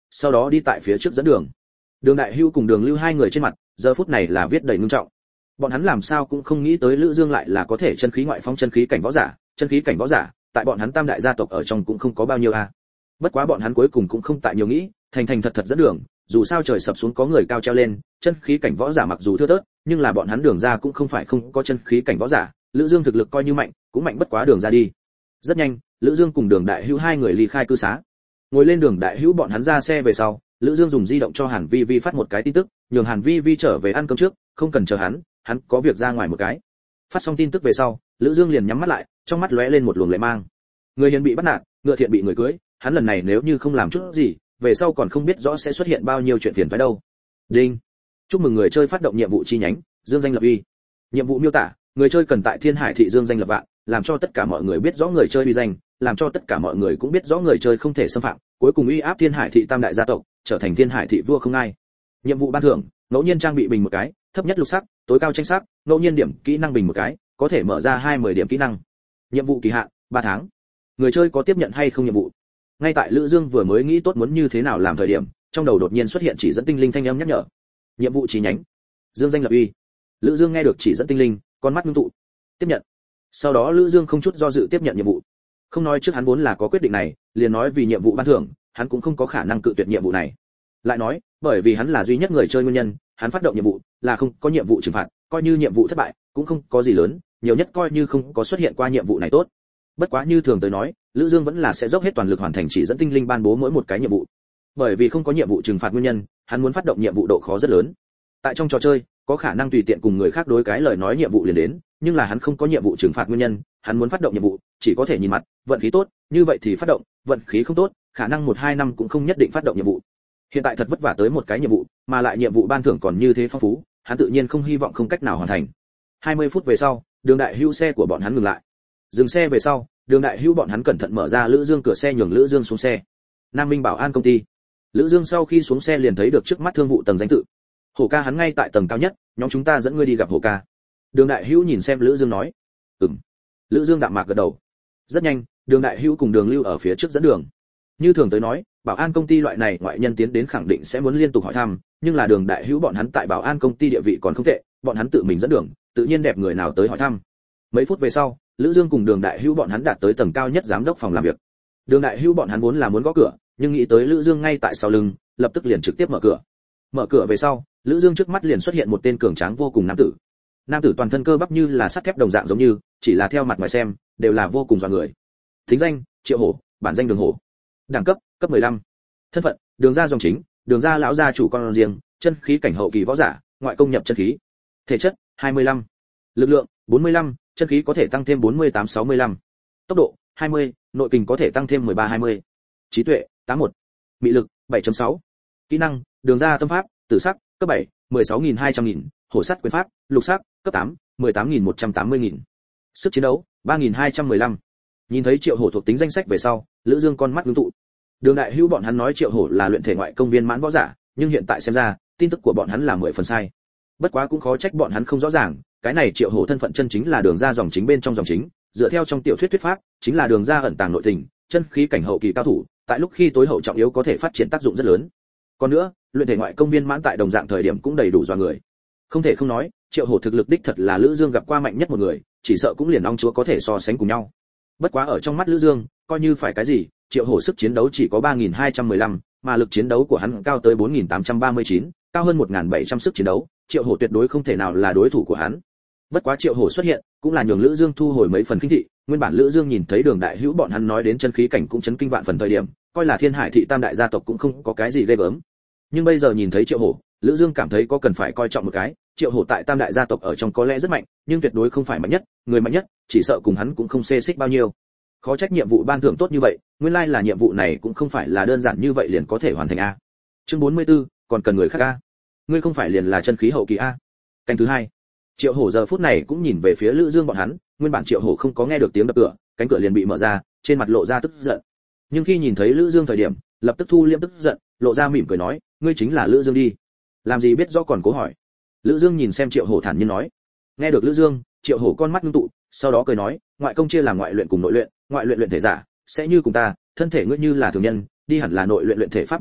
sau đó đi tại phía trước dẫn đường. Đường Đại Hưu cùng Đường Lưu hai người trên mặt giờ phút này là viết đầy ngưng trọng. Bọn hắn làm sao cũng không nghĩ tới Lữ Dương lại là có thể chân khí ngoại phóng chân khí cảnh võ giả, chân khí cảnh võ giả, tại bọn hắn tam đại gia tộc ở trong cũng không có bao nhiêu a. Bất quá bọn hắn cuối cùng cũng không tại nhiều nghĩ, thành thành thật thật dẫn đường, dù sao trời sập xuống có người cao treo lên, chân khí cảnh võ giả mặc dù thưa thớt, nhưng là bọn hắn đường ra cũng không phải không có chân khí cảnh võ giả, Lữ Dương thực lực coi như mạnh, cũng mạnh bất quá đường ra đi. Rất nhanh, Lữ Dương cùng Đường Đại Hữu hai người ly khai cư xá. Ngồi lên Đường Đại Hữu bọn hắn ra xe về sau, Lữ Dương dùng di động cho Hàn Vi Vi phát một cái tin tức, nhường Hàn Vi Vi trở về ăn cơm trước, không cần chờ hắn có việc ra ngoài một cái. Phát xong tin tức về sau, Lữ Dương liền nhắm mắt lại, trong mắt lóe lên một luồng lệ mang. Người hiền bị bắt nạt, ngựa thiện bị người cưới, hắn lần này nếu như không làm chút gì, về sau còn không biết rõ sẽ xuất hiện bao nhiêu chuyện phiền phải đâu. Đinh. Chúc mừng người chơi phát động nhiệm vụ chi nhánh, Dương danh lập uy. Nhiệm vụ miêu tả, người chơi cần tại Thiên Hải thị Dương danh lập vạn, làm cho tất cả mọi người biết rõ người chơi uy danh, làm cho tất cả mọi người cũng biết rõ người chơi không thể xâm phạm, cuối cùng uy áp Thiên Hải thị tam đại gia tộc, trở thành Thiên Hải thị vua không ai. Nhiệm vụ ban thưởng, ngẫu nhiên trang bị bình một cái, thấp nhất lục sắc, tối cao tranh sắc, ngẫu nhiên điểm kỹ năng bình một cái, có thể mở ra 20 điểm kỹ năng. Nhiệm vụ kỳ hạn 3 tháng. Người chơi có tiếp nhận hay không nhiệm vụ? Ngay tại Lữ Dương vừa mới nghĩ tốt muốn như thế nào làm thời điểm, trong đầu đột nhiên xuất hiện chỉ dẫn tinh linh thanh âm nhắc nhở. Nhiệm vụ chi nhánh, Dương danh lập uy. Lữ Dương nghe được chỉ dẫn tinh linh, con mắt ngưng tụ. Tiếp nhận. Sau đó Lữ Dương không chút do dự tiếp nhận nhiệm vụ. Không nói trước hắn vốn là có quyết định này, liền nói vì nhiệm vụ ban thưởng, hắn cũng không có khả năng cự tuyệt nhiệm vụ này. Lại nói, bởi vì hắn là duy nhất người chơi nguyên nhân, hắn phát động nhiệm vụ là không có nhiệm vụ trừng phạt, coi như nhiệm vụ thất bại, cũng không có gì lớn, nhiều nhất coi như không có xuất hiện qua nhiệm vụ này tốt. Bất quá như thường tới nói, Lữ Dương vẫn là sẽ dốc hết toàn lực hoàn thành chỉ dẫn tinh linh ban bố mỗi một cái nhiệm vụ. Bởi vì không có nhiệm vụ trừng phạt nguyên nhân, hắn muốn phát động nhiệm vụ độ khó rất lớn. Tại trong trò chơi, có khả năng tùy tiện cùng người khác đối cái lời nói nhiệm vụ liền đến, nhưng là hắn không có nhiệm vụ trừng phạt nguyên nhân, hắn muốn phát động nhiệm vụ, chỉ có thể nhìn mặt, vận khí tốt, như vậy thì phát động, vận khí không tốt, khả năng 1-2 năm cũng không nhất định phát động nhiệm vụ. Hiện tại thật vất vả tới một cái nhiệm vụ, mà lại nhiệm vụ ban thưởng còn như thế phong phú, hắn tự nhiên không hy vọng không cách nào hoàn thành. 20 phút về sau, Đường Đại Hữu xe của bọn hắn ngừng lại. Dừng xe về sau, Đường Đại Hữu bọn hắn cẩn thận mở ra Lữ Dương cửa xe nhường Lữ Dương xuống xe. Nam Minh Bảo An công ty. Lữ Dương sau khi xuống xe liền thấy được trước mắt thương vụ tầng danh tự. Hổ ca hắn ngay tại tầng cao nhất, nhóm chúng ta dẫn ngươi đi gặp Hổ ca. Đường Đại Hữu nhìn xem Lữ Dương nói. Ừm. Lữ Dương đạm mạc gật đầu. Rất nhanh, Đường Đại Hữu cùng Đường Lưu ở phía trước dẫn đường. Như thường tới nói, Bảo An công ty loại này ngoại nhân tiến đến khẳng định sẽ muốn liên tục hỏi thăm, nhưng là Đường Đại Hữu bọn hắn tại Bảo An công ty địa vị còn không tệ, bọn hắn tự mình dẫn đường, tự nhiên đẹp người nào tới hỏi thăm. Mấy phút về sau, Lữ Dương cùng Đường Đại Hữu bọn hắn đạt tới tầng cao nhất giám đốc phòng làm việc. Đường Đại Hữu bọn hắn vốn là muốn gõ cửa, nhưng nghĩ tới Lữ Dương ngay tại sau lưng, lập tức liền trực tiếp mở cửa. Mở cửa về sau, Lữ Dương trước mắt liền xuất hiện một tên cường tráng vô cùng nam tử. Nam tử toàn thân cơ bắp như là sắt thép đồng dạng giống như, chỉ là theo mặt ngoài xem, đều là vô cùng dọa người. Thính danh: Triệu Hổ, bản danh Đường Hổ. Đẳng cấp: cấp 15. Thân phận: Đường gia dòng chính, Đường gia lão gia chủ con riêng, chân khí cảnh hậu kỳ võ giả, ngoại công nhập chân khí. Thể chất: 25. Lực lượng: 45, chân khí có thể tăng thêm 48-65. Tốc độ: 20, nội kình có thể tăng thêm 13-20. Trí tuệ: 81. Mị lực: 7.6. Kỹ năng: Đường gia tâm pháp, tử sắc, cấp 7, 16.200.000, hổ sắt quyền pháp, lục sắc, cấp 8, 18.180.000. Sức chiến đấu: 3.215. Nhìn thấy Triệu Hổ thuộc tính danh sách về sau, Lữ Dương con mắt ngưng tụ. Đường Đại Hữu bọn hắn nói Triệu Hổ là luyện thể ngoại công viên mãn võ giả, nhưng hiện tại xem ra, tin tức của bọn hắn là 10 phần sai. Bất quá cũng khó trách bọn hắn không rõ ràng, cái này Triệu Hổ thân phận chân chính là Đường gia dòng chính bên trong dòng chính, dựa theo trong tiểu thuyết thuyết pháp, chính là Đường gia ẩn tàng nội tình, chân khí cảnh hậu kỳ cao thủ, tại lúc khi tối hậu trọng yếu có thể phát triển tác dụng rất lớn. Còn nữa, luyện thể ngoại công viên mãn tại đồng dạng thời điểm cũng đầy đủ dọa người. Không thể không nói, Triệu Hổ thực lực đích thật là Lữ Dương gặp qua mạnh nhất một người, chỉ sợ cũng liền ong chúa có thể so sánh cùng nhau. Bất quá ở trong mắt Lữ Dương, coi như phải cái gì, Triệu Hổ sức chiến đấu chỉ có 3.215, mà lực chiến đấu của hắn cao tới 4.839, cao hơn 1.700 sức chiến đấu, Triệu Hổ tuyệt đối không thể nào là đối thủ của hắn. Bất quá Triệu Hổ xuất hiện, cũng là nhường Lữ Dương thu hồi mấy phần kinh thị, nguyên bản Lữ Dương nhìn thấy Đường Đại Hữu bọn hắn nói đến chân khí cảnh cũng chấn kinh vạn phần thời điểm, coi là Thiên Hải thị tam đại gia tộc cũng không có cái gì ghê gớm. Nhưng bây giờ nhìn thấy Triệu Hổ, Lữ Dương cảm thấy có cần phải coi trọng một cái, Triệu Hổ tại tam đại gia tộc ở trong có lẽ rất mạnh, nhưng tuyệt đối không phải mạnh nhất, người mạnh nhất, chỉ sợ cùng hắn cũng không xê xích bao nhiêu. Khó trách nhiệm vụ ban thưởng tốt như vậy, nguyên lai là nhiệm vụ này cũng không phải là đơn giản như vậy liền có thể hoàn thành a. Chương 44, còn cần người khác a. Ngươi không phải liền là chân khí hậu kỳ a. Canh thứ 2. Triệu Hổ giờ phút này cũng nhìn về phía Lữ Dương bọn hắn, nguyên bản Triệu Hổ không có nghe được tiếng đập cửa, cánh cửa liền bị mở ra, trên mặt lộ ra tức giận. Nhưng khi nhìn thấy Lữ Dương thời điểm, lập tức thu liễm tức giận, lộ ra mỉm cười nói, ngươi chính là Lữ Dương đi. Làm gì biết rõ còn cố hỏi. Lữ Dương nhìn xem Triệu Hổ thản nhiên nói. Nghe được Lữ Dương, Triệu Hổ con mắt ngưng tụ, sau đó cười nói, ngoại công chia làm ngoại luyện cùng nội luyện, ngoại luyện luyện thể giả, sẽ như cùng ta, thân thể ngươi như là thường nhân, đi hẳn là nội luyện luyện thể pháp môn đi,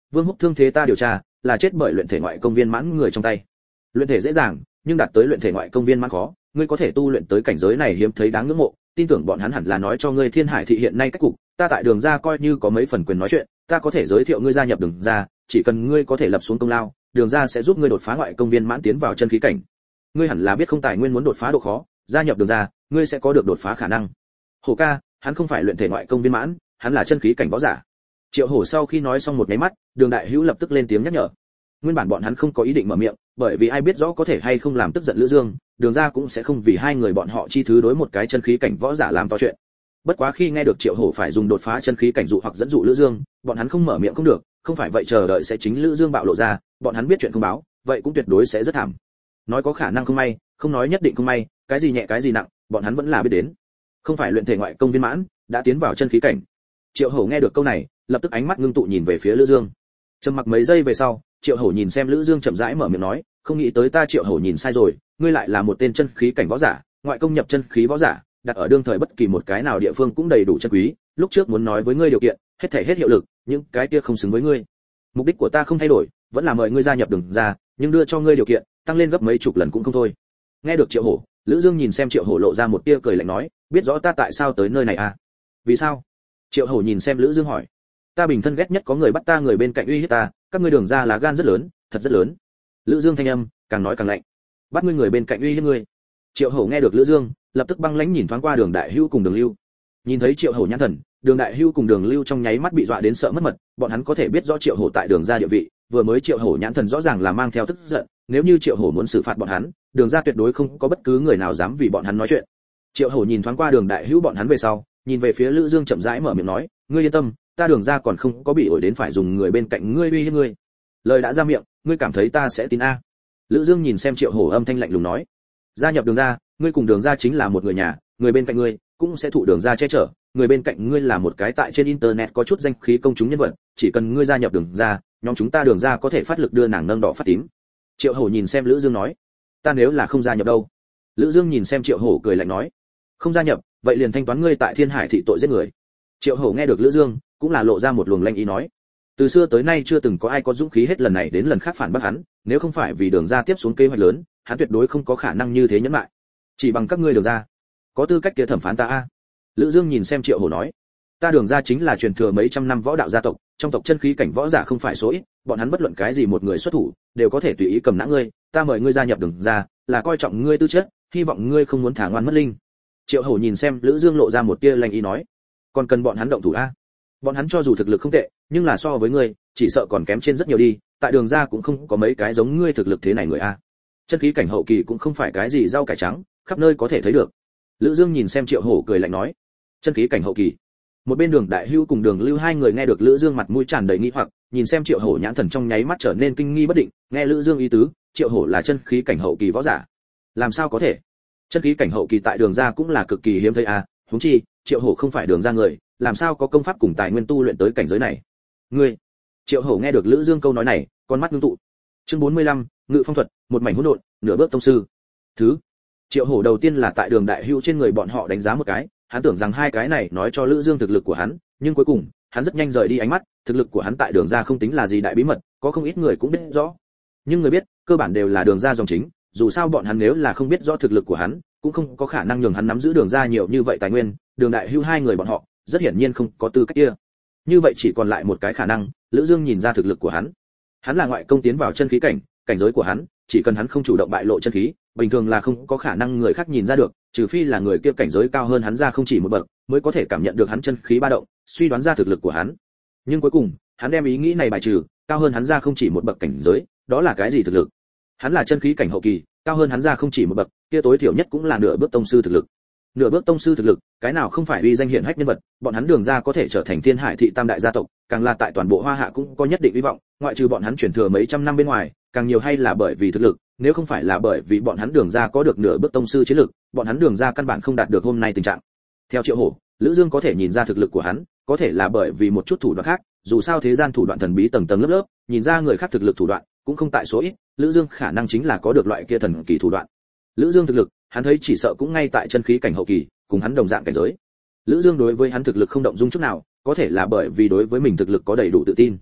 Vương Húc thương thế ta điều tra, là chết bởi luyện thể ngoại công viên mãn người trong tay. Luyện thể dễ dàng, nhưng đạt tới luyện thể ngoại công viên mãn khó, ngươi có thể tu luyện tới cảnh giới này hiếm thấy đáng ngưỡng mộ, tin tưởng bọn hắn hẳn là nói cho ngươi Thiên Hải thị hiện nay cách cục, ta tại Đường gia coi như có mấy phần quyền nói chuyện, ta có thể giới thiệu ngươi gia nhập Đường gia, chỉ cần ngươi có thể lập xuống công lao, Đường gia sẽ giúp ngươi đột phá ngoại công viên mãn tiến vào chân khí cảnh. Ngươi hẳn là biết không tài nguyên muốn đột phá độ khó, gia nhập Đường gia, ngươi sẽ có được đột phá khả năng. Hổ ca, hắn không phải luyện thể ngoại công viên mãn, hắn là chân khí cảnh võ giả. Triệu Hổ sau khi nói xong một cái mắt, Đường Đại Hữu lập tức lên tiếng nhắc nhở. Nguyên bản bọn hắn không có ý định mở miệng, bởi vì ai biết rõ có thể hay không làm tức giận Lữ Dương, Đường gia cũng sẽ không vì hai người bọn họ chi thứ đối một cái chân khí cảnh võ giả làm to chuyện. Bất quá khi nghe được Triệu Hổ phải dùng đột phá chân khí cảnh dụ hoặc dẫn dụ Lữ Dương, bọn hắn không mở miệng không được, không phải vậy chờ đợi sẽ chính Lữ Dương bạo lộ ra, bọn hắn biết chuyện không báo, vậy cũng tuyệt đối sẽ rất thảm. Nói có khả năng không may, không nói nhất định không may, cái gì nhẹ cái gì nặng, bọn hắn vẫn là biết đến. Không phải luyện thể ngoại công viên mãn, đã tiến vào chân khí cảnh. Triệu Hổ nghe được câu này, lập tức ánh mắt ngưng tụ nhìn về phía Lữ Dương. Trầm mặc mấy giây về sau, Triệu Hổ nhìn xem Lữ Dương chậm rãi mở miệng nói, không nghĩ tới ta Triệu Hổ nhìn sai rồi, ngươi lại là một tên chân khí cảnh võ giả, ngoại công nhập chân khí võ giả, đặt ở đương thời bất kỳ một cái nào địa phương cũng đầy đủ chân quý, lúc trước muốn nói với ngươi điều kiện, hết thảy hết hiệu lực, nhưng cái kia không xứng với ngươi. Mục đích của ta không thay đổi, vẫn là mời ngươi gia nhập Đường gia, nhưng đưa cho ngươi điều kiện, tăng lên gấp mấy chục lần cũng không thôi. Nghe được Triệu Hổ, Lữ Dương nhìn xem Triệu Hổ lộ ra một tia cười lạnh nói, biết rõ ta tại sao tới nơi này à? Vì sao? Triệu Hổ nhìn xem Lữ Dương hỏi. Ta bình thân ghét nhất có người bắt ta người bên cạnh uy hiếp ta, các ngươi Đường gia là gan rất lớn, thật rất lớn. Lữ Dương thanh âm càng nói càng lạnh. Bắt ngươi người bên cạnh uy hiếp ngươi. Triệu Hổ nghe được Lữ Dương, lập tức băng lãnh nhìn thoáng qua Đường Đại Hữu cùng Đường Lưu. Nhìn thấy Triệu Hổ nhãn thần, Đường Đại Hữu cùng Đường Lưu trong nháy mắt bị dọa đến sợ mất mật, bọn hắn có thể biết rõ Triệu Hổ tại Đường gia địa vị, vừa mới Triệu Hổ nhãn thần rõ ràng là mang theo tức giận, nếu như Triệu Hổ muốn xử phạt bọn hắn, Đường gia tuyệt đối không có bất cứ người nào dám vì bọn hắn nói chuyện. Triệu Hổ nhìn thoáng qua Đường Đại Hữu bọn hắn về sau, nhìn về phía Lữ Dương chậm rãi mở miệng nói, ngươi yên tâm, ta Đường gia còn không có bị ổi đến phải dùng người bên cạnh ngươi uy hiếp ngươi. Lời đã ra miệng, ngươi cảm thấy ta sẽ tin a? Lữ Dương nhìn xem Triệu Hổ âm thanh lạnh lùng nói, gia nhập Đường gia, ngươi cùng Đường gia chính là một người nhà, người bên cạnh ngươi cũng sẽ thụ Đường gia che chở, người bên cạnh ngươi là một cái tại trên internet có chút danh khí công chúng nhân vật, chỉ cần ngươi gia nhập Đường gia, nhóm chúng ta Đường gia có thể phát lực đưa nàng nâng đỏ phát tím. Triệu Hổ nhìn xem Lữ Dương nói, ta nếu là không gia nhập đâu? Lữ Dương nhìn xem Triệu Hổ cười lạnh nói, không gia nhập, vậy liền thanh toán ngươi tại Thiên Hải thị tội giết người. Triệu Hổ nghe được Lữ Dương, cũng là lộ ra một luồng lanh ý nói, từ xưa tới nay chưa từng có ai có dũng khí hết lần này đến lần khác phản bác hắn, nếu không phải vì Đường gia tiếp xuống kế hoạch lớn, hắn tuyệt đối không có khả năng như thế nhẫn lại. Chỉ bằng các ngươi Đường gia, có tư cách kia thẩm phán ta a? Lữ Dương nhìn xem Triệu Hổ nói, ta Đường gia chính là truyền thừa mấy trăm năm võ đạo gia tộc, trong tộc chân khí cảnh võ giả không phải số ít, bọn hắn bất luận cái gì một người xuất thủ, đều có thể tùy ý cầm nã ngươi, ta mời ngươi gia nhập Đường gia, là coi trọng ngươi tư chất, hy vọng ngươi không muốn thả ngoan mất linh. Triệu Hổ nhìn xem Lữ Dương lộ ra một tia lanh ý nói, còn cần bọn hắn động thủ a? Bọn hắn cho dù thực lực không tệ, nhưng là so với ngươi, chỉ sợ còn kém trên rất nhiều đi, tại Đường gia cũng không có mấy cái giống ngươi thực lực thế này người a. Chân khí cảnh hậu kỳ cũng không phải cái gì rau cải trắng, khắp nơi có thể thấy được. Lữ Dương nhìn xem Triệu Hổ cười lạnh nói, chân khí cảnh hậu kỳ. Một bên Đường Đại Hữu cùng Đường Lưu hai người nghe được Lữ Dương mặt mũi tràn đầy nghi hoặc, nhìn xem Triệu Hổ nhãn thần trong nháy mắt trở nên kinh nghi bất định, nghe Lữ Dương ý tứ, Triệu Hổ là chân khí cảnh hậu kỳ võ giả. Làm sao có thể? Chân khí cảnh hậu kỳ tại Đường gia cũng là cực kỳ hiếm thấy a, huống chi, Triệu Hổ không phải Đường gia người, làm sao có công pháp cùng tài nguyên tu luyện tới cảnh giới này? Ngươi? Triệu Hổ nghe được Lữ Dương câu nói này, con mắt ngưng tụ. Chương 45, Ngự phong thuật, một mảnh hỗn độn, nửa bước tông sư. Thứ. Triệu Hổ đầu tiên là tại Đường Đại Hữu trên người bọn họ đánh giá một cái, hắn tưởng rằng hai cái này nói cho Lữ Dương thực lực của hắn, nhưng cuối cùng, hắn rất nhanh rời đi ánh mắt, thực lực của hắn tại Đường gia không tính là gì đại bí mật, có không ít người cũng biết rõ. Nhưng người biết, cơ bản đều là Đường gia dòng chính, dù sao bọn hắn nếu là không biết rõ thực lực của hắn, cũng không có khả năng nhường hắn nắm giữ Đường gia nhiều như vậy tài nguyên, Đường Đại Hữu hai người bọn họ, rất hiển nhiên không có tư cách kia. Như vậy chỉ còn lại một cái khả năng, Lữ Dương nhìn ra thực lực của hắn. Hắn là ngoại công tiến vào chân khí cảnh, cảnh giới của hắn, chỉ cần hắn không chủ động bại lộ chân khí, bình thường là không có khả năng người khác nhìn ra được, trừ phi là người kia cảnh giới cao hơn hắn ra không chỉ một bậc, mới có thể cảm nhận được hắn chân khí ba động, suy đoán ra thực lực của hắn. Nhưng cuối cùng, hắn đem ý nghĩ này bài trừ, cao hơn hắn ra không chỉ một bậc cảnh giới, đó là cái gì thực lực? Hắn là chân khí cảnh hậu kỳ, cao hơn hắn ra không chỉ một bậc, kia tối thiểu nhất cũng là nửa bước tông sư thực lực. Nửa bước tông sư thực lực, cái nào không phải uy danh hiển hách nhân vật, bọn hắn Đường gia có thể trở thành Thiên Hải thị tam đại gia tộc, càng là tại toàn bộ Hoa Hạ cũng có nhất định hy vọng, ngoại trừ bọn hắn truyền thừa mấy trăm năm bên ngoài, càng nhiều hay là bởi vì thực lực, nếu không phải là bởi vì bọn hắn Đường gia có được nửa bước tông sư chiến lực, bọn hắn Đường gia căn bản không đạt được hôm nay tình trạng. Theo Triệu Hổ, Lữ Dương có thể nhìn ra thực lực của hắn, có thể là bởi vì một chút thủ đoạn khác, dù sao thế gian thủ đoạn thần bí tầng tầng lớp lớp, nhìn ra người khác thực lực thủ đoạn cũng không tại số ít, Lữ Dương khả năng chính là có được loại kia thần kỳ thủ đoạn. Lữ Dương thực lực, hắn thấy chỉ sợ cũng ngay tại chân khí cảnh hậu kỳ, cùng hắn đồng dạng cảnh giới. Lữ Dương đối với hắn thực lực không động dung chút nào, có thể là bởi vì đối với mình thực lực có đầy đủ tự tin.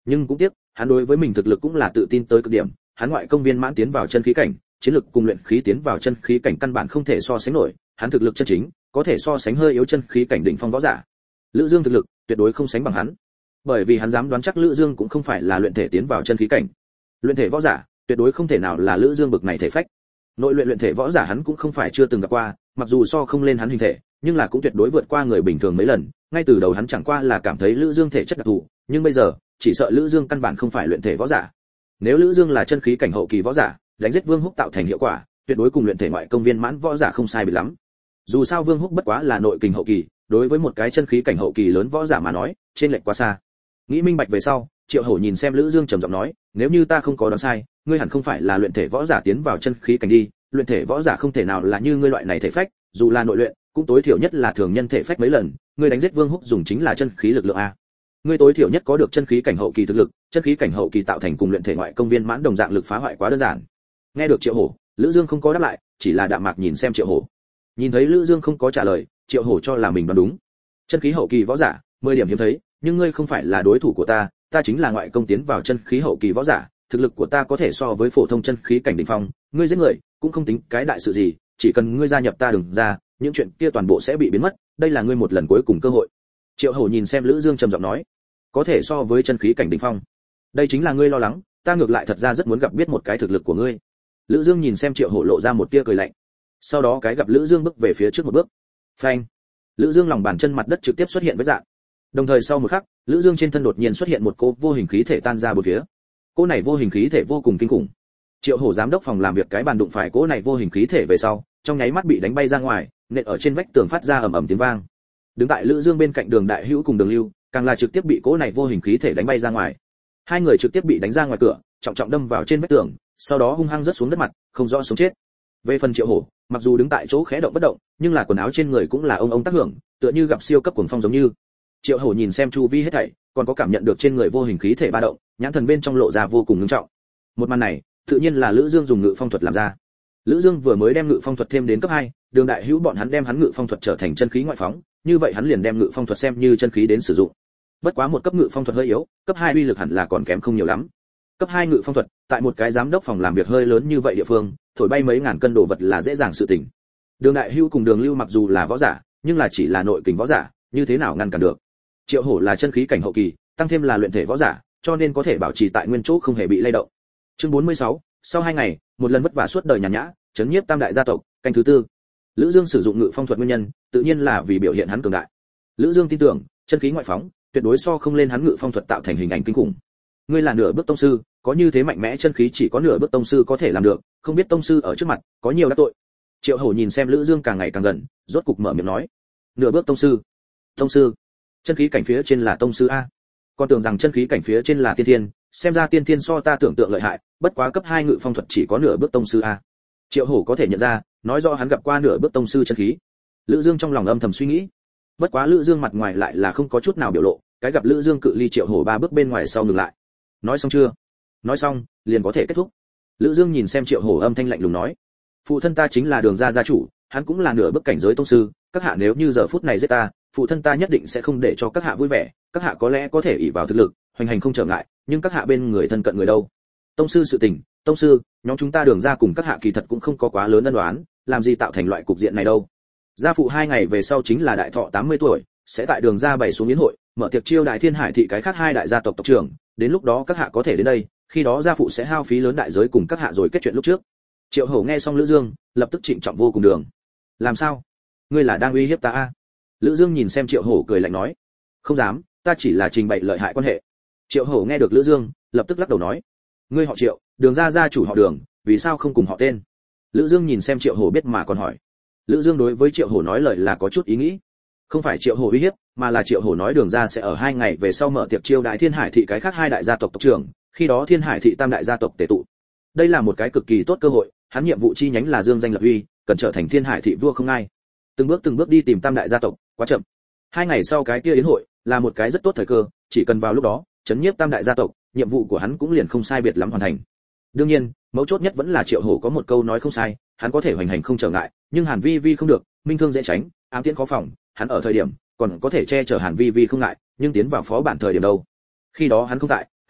Nhưng cũng tiếc, hắn đối với mình thực lực cũng là tự tin tới cực điểm, hắn ngoại công viên mãn tiến vào chân khí cảnh, chiến lực cùng luyện khí tiến vào chân khí cảnh căn bản không thể so sánh nổi, hắn thực lực chân chính có thể so sánh hơi yếu chân khí cảnh đỉnh phong võ giả. Lữ Dương thực lực tuyệt đối không sánh bằng hắn, bởi vì hắn dám đoán chắc Lữ Dương cũng không phải là luyện thể tiến vào chân khí cảnh. Luyện thể võ giả tuyệt đối không thể nào là Lữ Dương bực này thể phách. Nội luyện thể võ giả hắn cũng không phải chưa từng gặp qua, mặc dù so không lên hắn hình thể, nhưng là cũng tuyệt đối vượt qua người bình thường mấy lần. Ngay từ đầu hắn chẳng qua là cảm thấy Lữ Dương thể chất đặc thù, nhưng bây giờ chỉ sợ Lữ Dương căn bản không phải luyện thể võ giả. Nếu Lữ Dương là chân khí cảnh hậu kỳ võ giả, đánh giết Vương Húc tạo thành hiệu quả, tuyệt đối cùng luyện thể ngoại công viên mãn võ giả không sai biệt lắm. Dù sao Vương Húc bất quá là nội kình hậu kỳ, đối với một cái chân khí cảnh hậu kỳ lớn võ giả mà nói, trên lệch quá xa. Nghĩ minh bạch về sau, Triệu Hổ nhìn xem Lữ Dương trầm giọng nói, nếu như ta không có đoán sai, ngươi hẳn không phải là luyện thể võ giả tiến vào chân khí cảnh đi, luyện thể võ giả không thể nào là như ngươi loại này thể phách, dù là nội luyện, cũng tối thiểu nhất là thường nhân thể phách mấy lần, ngươi đánh giết Vương Húc dùng chính là chân khí lực lượng a. Ngươi tối thiểu nhất có được chân khí cảnh hậu kỳ thực lực, chân khí cảnh hậu kỳ tạo thành cùng luyện thể ngoại công viên mãn đồng dạng lực phá hoại quá đơn giản. Nghe được Triệu Hổ, Lữ Dương không có đáp lại, chỉ là đạm mạc nhìn xem Triệu Hổ. Nhìn thấy Lữ Dương không có trả lời, Triệu Hổ cho là mình đoán đúng. Chân khí hậu kỳ võ giả, 10 điểm hiếm thấy, nhưng ngươi không phải là đối thủ của ta, ta chính là ngoại công tiến vào chân khí hậu kỳ võ giả, thực lực của ta có thể so với phổ thông chân khí cảnh đỉnh phong, ngươi giết người cũng không tính cái đại sự gì, chỉ cần ngươi gia nhập ta đừng ra, những chuyện kia toàn bộ sẽ bị biến mất, đây là ngươi một lần cuối cùng cơ hội. Triệu Hổ nhìn xem Lữ Dương trầm giọng nói, có thể so với chân khí cảnh đỉnh phong, đây chính là ngươi lo lắng, ta ngược lại thật ra rất muốn gặp biết một cái thực lực của ngươi. Lữ Dương nhìn xem Triệu Hổ lộ ra một tia cười lạnh, sau đó cái gặp Lữ Dương bước về phía trước một bước, phanh, Lữ Dương lòng bàn chân mặt đất trực tiếp xuất hiện vết rạn. Đồng thời sau một khắc, Lữ Dương trên thân đột nhiên xuất hiện một cỗ vô hình khí thể tan ra bốn phía. Cỗ này vô hình khí thể vô cùng kinh khủng. Triệu Hổ giám đốc phòng làm việc cái bàn đụng phải cỗ này vô hình khí thể về sau, trong nháy mắt bị đánh bay ra ngoài, nện ở trên vách tường phát ra ầm ầm tiếng vang. Đứng tại Lữ Dương bên cạnh Đường Đại Hữu cùng Đường Lưu, càng là trực tiếp bị cỗ này vô hình khí thể đánh bay ra ngoài. Hai người trực tiếp bị đánh ra ngoài cửa, trọng trọng đâm vào trên vách tường, sau đó hung hăng rớt xuống đất mặt, không rõ sống chết. Về phần Triệu Hổ, mặc dù đứng tại chỗ khẽ động bất động, nhưng là quần áo trên người cũng là ông tác hưởng, tựa như gặp siêu cấp cuồng phong giống như. Triệu Hổ nhìn xem chu vi hết thảy, còn có cảm nhận được trên người vô hình khí thể ba động, nhãn thần bên trong lộ ra vô cùng nghiêm trọng. Một màn này, tự nhiên là Lữ Dương dùng ngự phong thuật làm ra. Lữ Dương vừa mới đem ngự phong thuật thêm đến cấp 2, Đường Đại Hữu bọn hắn đem hắn ngự phong thuật trở thành chân khí ngoại phóng, như vậy hắn liền đem ngự phong thuật xem như chân khí đến sử dụng. Bất quá một cấp ngự phong thuật hơi yếu, cấp 2 uy lực hẳn là còn kém không nhiều lắm. Cấp 2 ngự phong thuật, tại một cái giám đốc phòng làm việc hơi lớn như vậy địa phương, thổi bay mấy ngàn cân đồ vật là dễ dàng sự tình. Đường Đại Hữu cùng Đường Lưu mặc dù là võ giả, nhưng là chỉ là nội kình võ giả, như thế nào ngăn cản được. Triệu Hổ là chân khí cảnh hậu kỳ, tăng thêm là luyện thể võ giả, cho nên có thể bảo trì tại nguyên chỗ không hề bị lay động. Chương 46, sau 2 ngày, một lần vất vả suốt đời nhàn nhã, chấn nhiếp tam đại gia tộc, canh thứ tư. Lữ Dương sử dụng ngự phong thuật nguyên nhân, tự nhiên là vì biểu hiện hắn cường đại. Lữ Dương tin tưởng, chân khí ngoại phóng, tuyệt đối so không lên hắn ngự phong thuật tạo thành hình ảnh kinh khủng. Ngươi là nửa bước tông sư, có như thế mạnh mẽ chân khí chỉ có nửa bước tông sư có thể làm được, không biết tông sư ở trước mặt có nhiều đắc tội. Triệu Hổ nhìn xem Lữ Dương càng ngày càng gần, rốt cục mở miệng nói, nửa bước tông sư. Tông sư? Chân khí cảnh phía trên là tông sư a? Con tưởng rằng chân khí cảnh phía trên là tiên thiên, xem ra tiên thiên so ta tưởng tượng lợi hại, bất quá cấp 2 ngự phong thuật chỉ có nửa bước tông sư a. Triệu Hổ có thể nhận ra, nói rõ hắn gặp qua nửa bước tông sư chân khí. Lữ Dương trong lòng âm thầm suy nghĩ. Bất quá Lữ Dương mặt ngoài lại là không có chút nào biểu lộ, cái gặp Lữ Dương cự ly Triệu Hổ 3 bước bên ngoài sau ngừng lại. Nói xong chưa? Nói xong, liền có thể kết thúc. Lữ Dương nhìn xem Triệu Hổ âm thanh lạnh lùng nói, phụ thân ta chính là Đường gia gia chủ, hắn cũng là nửa bước cảnh giới tông sư, các hạ nếu như giờ phút này giết ta, phụ thân ta nhất định sẽ không để cho các hạ vui vẻ, các hạ có lẽ có thể ỷ vào thực lực, hoành hành không trở ngại, nhưng các hạ bên người thân cận người đâu? Tông sư sự tình, tông sư, nhóm chúng ta Đường gia cùng các hạ kỳ thật cũng không có quá lớn ân oán, làm gì tạo thành loại cục diện này đâu? Gia phụ 2 ngày về sau chính là đại thọ 80 tuổi, sẽ tại Đường gia bày xuống yến hội, mở tiệc chiêu đại Thiên Hải thị cái khác 2 đại gia tộc tộc trưởng, đến lúc đó các hạ có thể đến đây, khi đó gia phụ sẽ hao phí lớn đại giới cùng các hạ rồi kết chuyện lúc trước. Triệu Hổ nghe xong Lữ Dương, lập tức trịnh trọng vô cùng. Đường, làm sao? Ngươi là đang uy hiếp ta a? Lữ Dương nhìn xem Triệu Hổ cười lạnh nói, không dám, ta chỉ là trình bày lợi hại quan hệ. Triệu Hổ nghe được Lữ Dương, lập tức lắc đầu nói, ngươi họ Triệu, Đường gia gia chủ họ Đường, vì sao không cùng họ tên? Lữ Dương nhìn xem Triệu Hổ biết mà còn hỏi. Lữ Dương đối với Triệu Hổ nói lời là có chút ý nghĩ, không phải Triệu Hổ uy hiếp, mà là Triệu Hổ nói Đường gia sẽ ở 2 ngày về sau mở tiệc chiêu đại Thiên Hải thị cái khác 2 đại gia tộc tộc trưởng, khi đó Thiên Hải thị tam đại gia tộc tề tụ. Đây là một cái cực kỳ tốt cơ hội, hắn nhiệm vụ chi nhánh là dương danh lập uy, cần trở thành Thiên Hải thị vua không ai. Từng bước đi tìm tam đại gia tộc, quá chậm. 2 ngày sau cái kia yến hội là một cái rất tốt thời cơ, chỉ cần vào lúc đó chấn nhiếp tam đại gia tộc, nhiệm vụ của hắn cũng liền không sai biệt lắm hoàn thành. Đương nhiên, mấu chốt nhất vẫn là Triệu Hổ có một câu nói không sai, hắn có thể hoành hành không trở ngại, nhưng Hàn Vi Vi không được, minh thương dễ tránh, ám tiễn khó phòng, hắn ở thời điểm còn có thể che chở Hàn Vi Vi không ngại, nhưng tiến vào phó bản thời điểm đâu? Khi đó hắn không tại,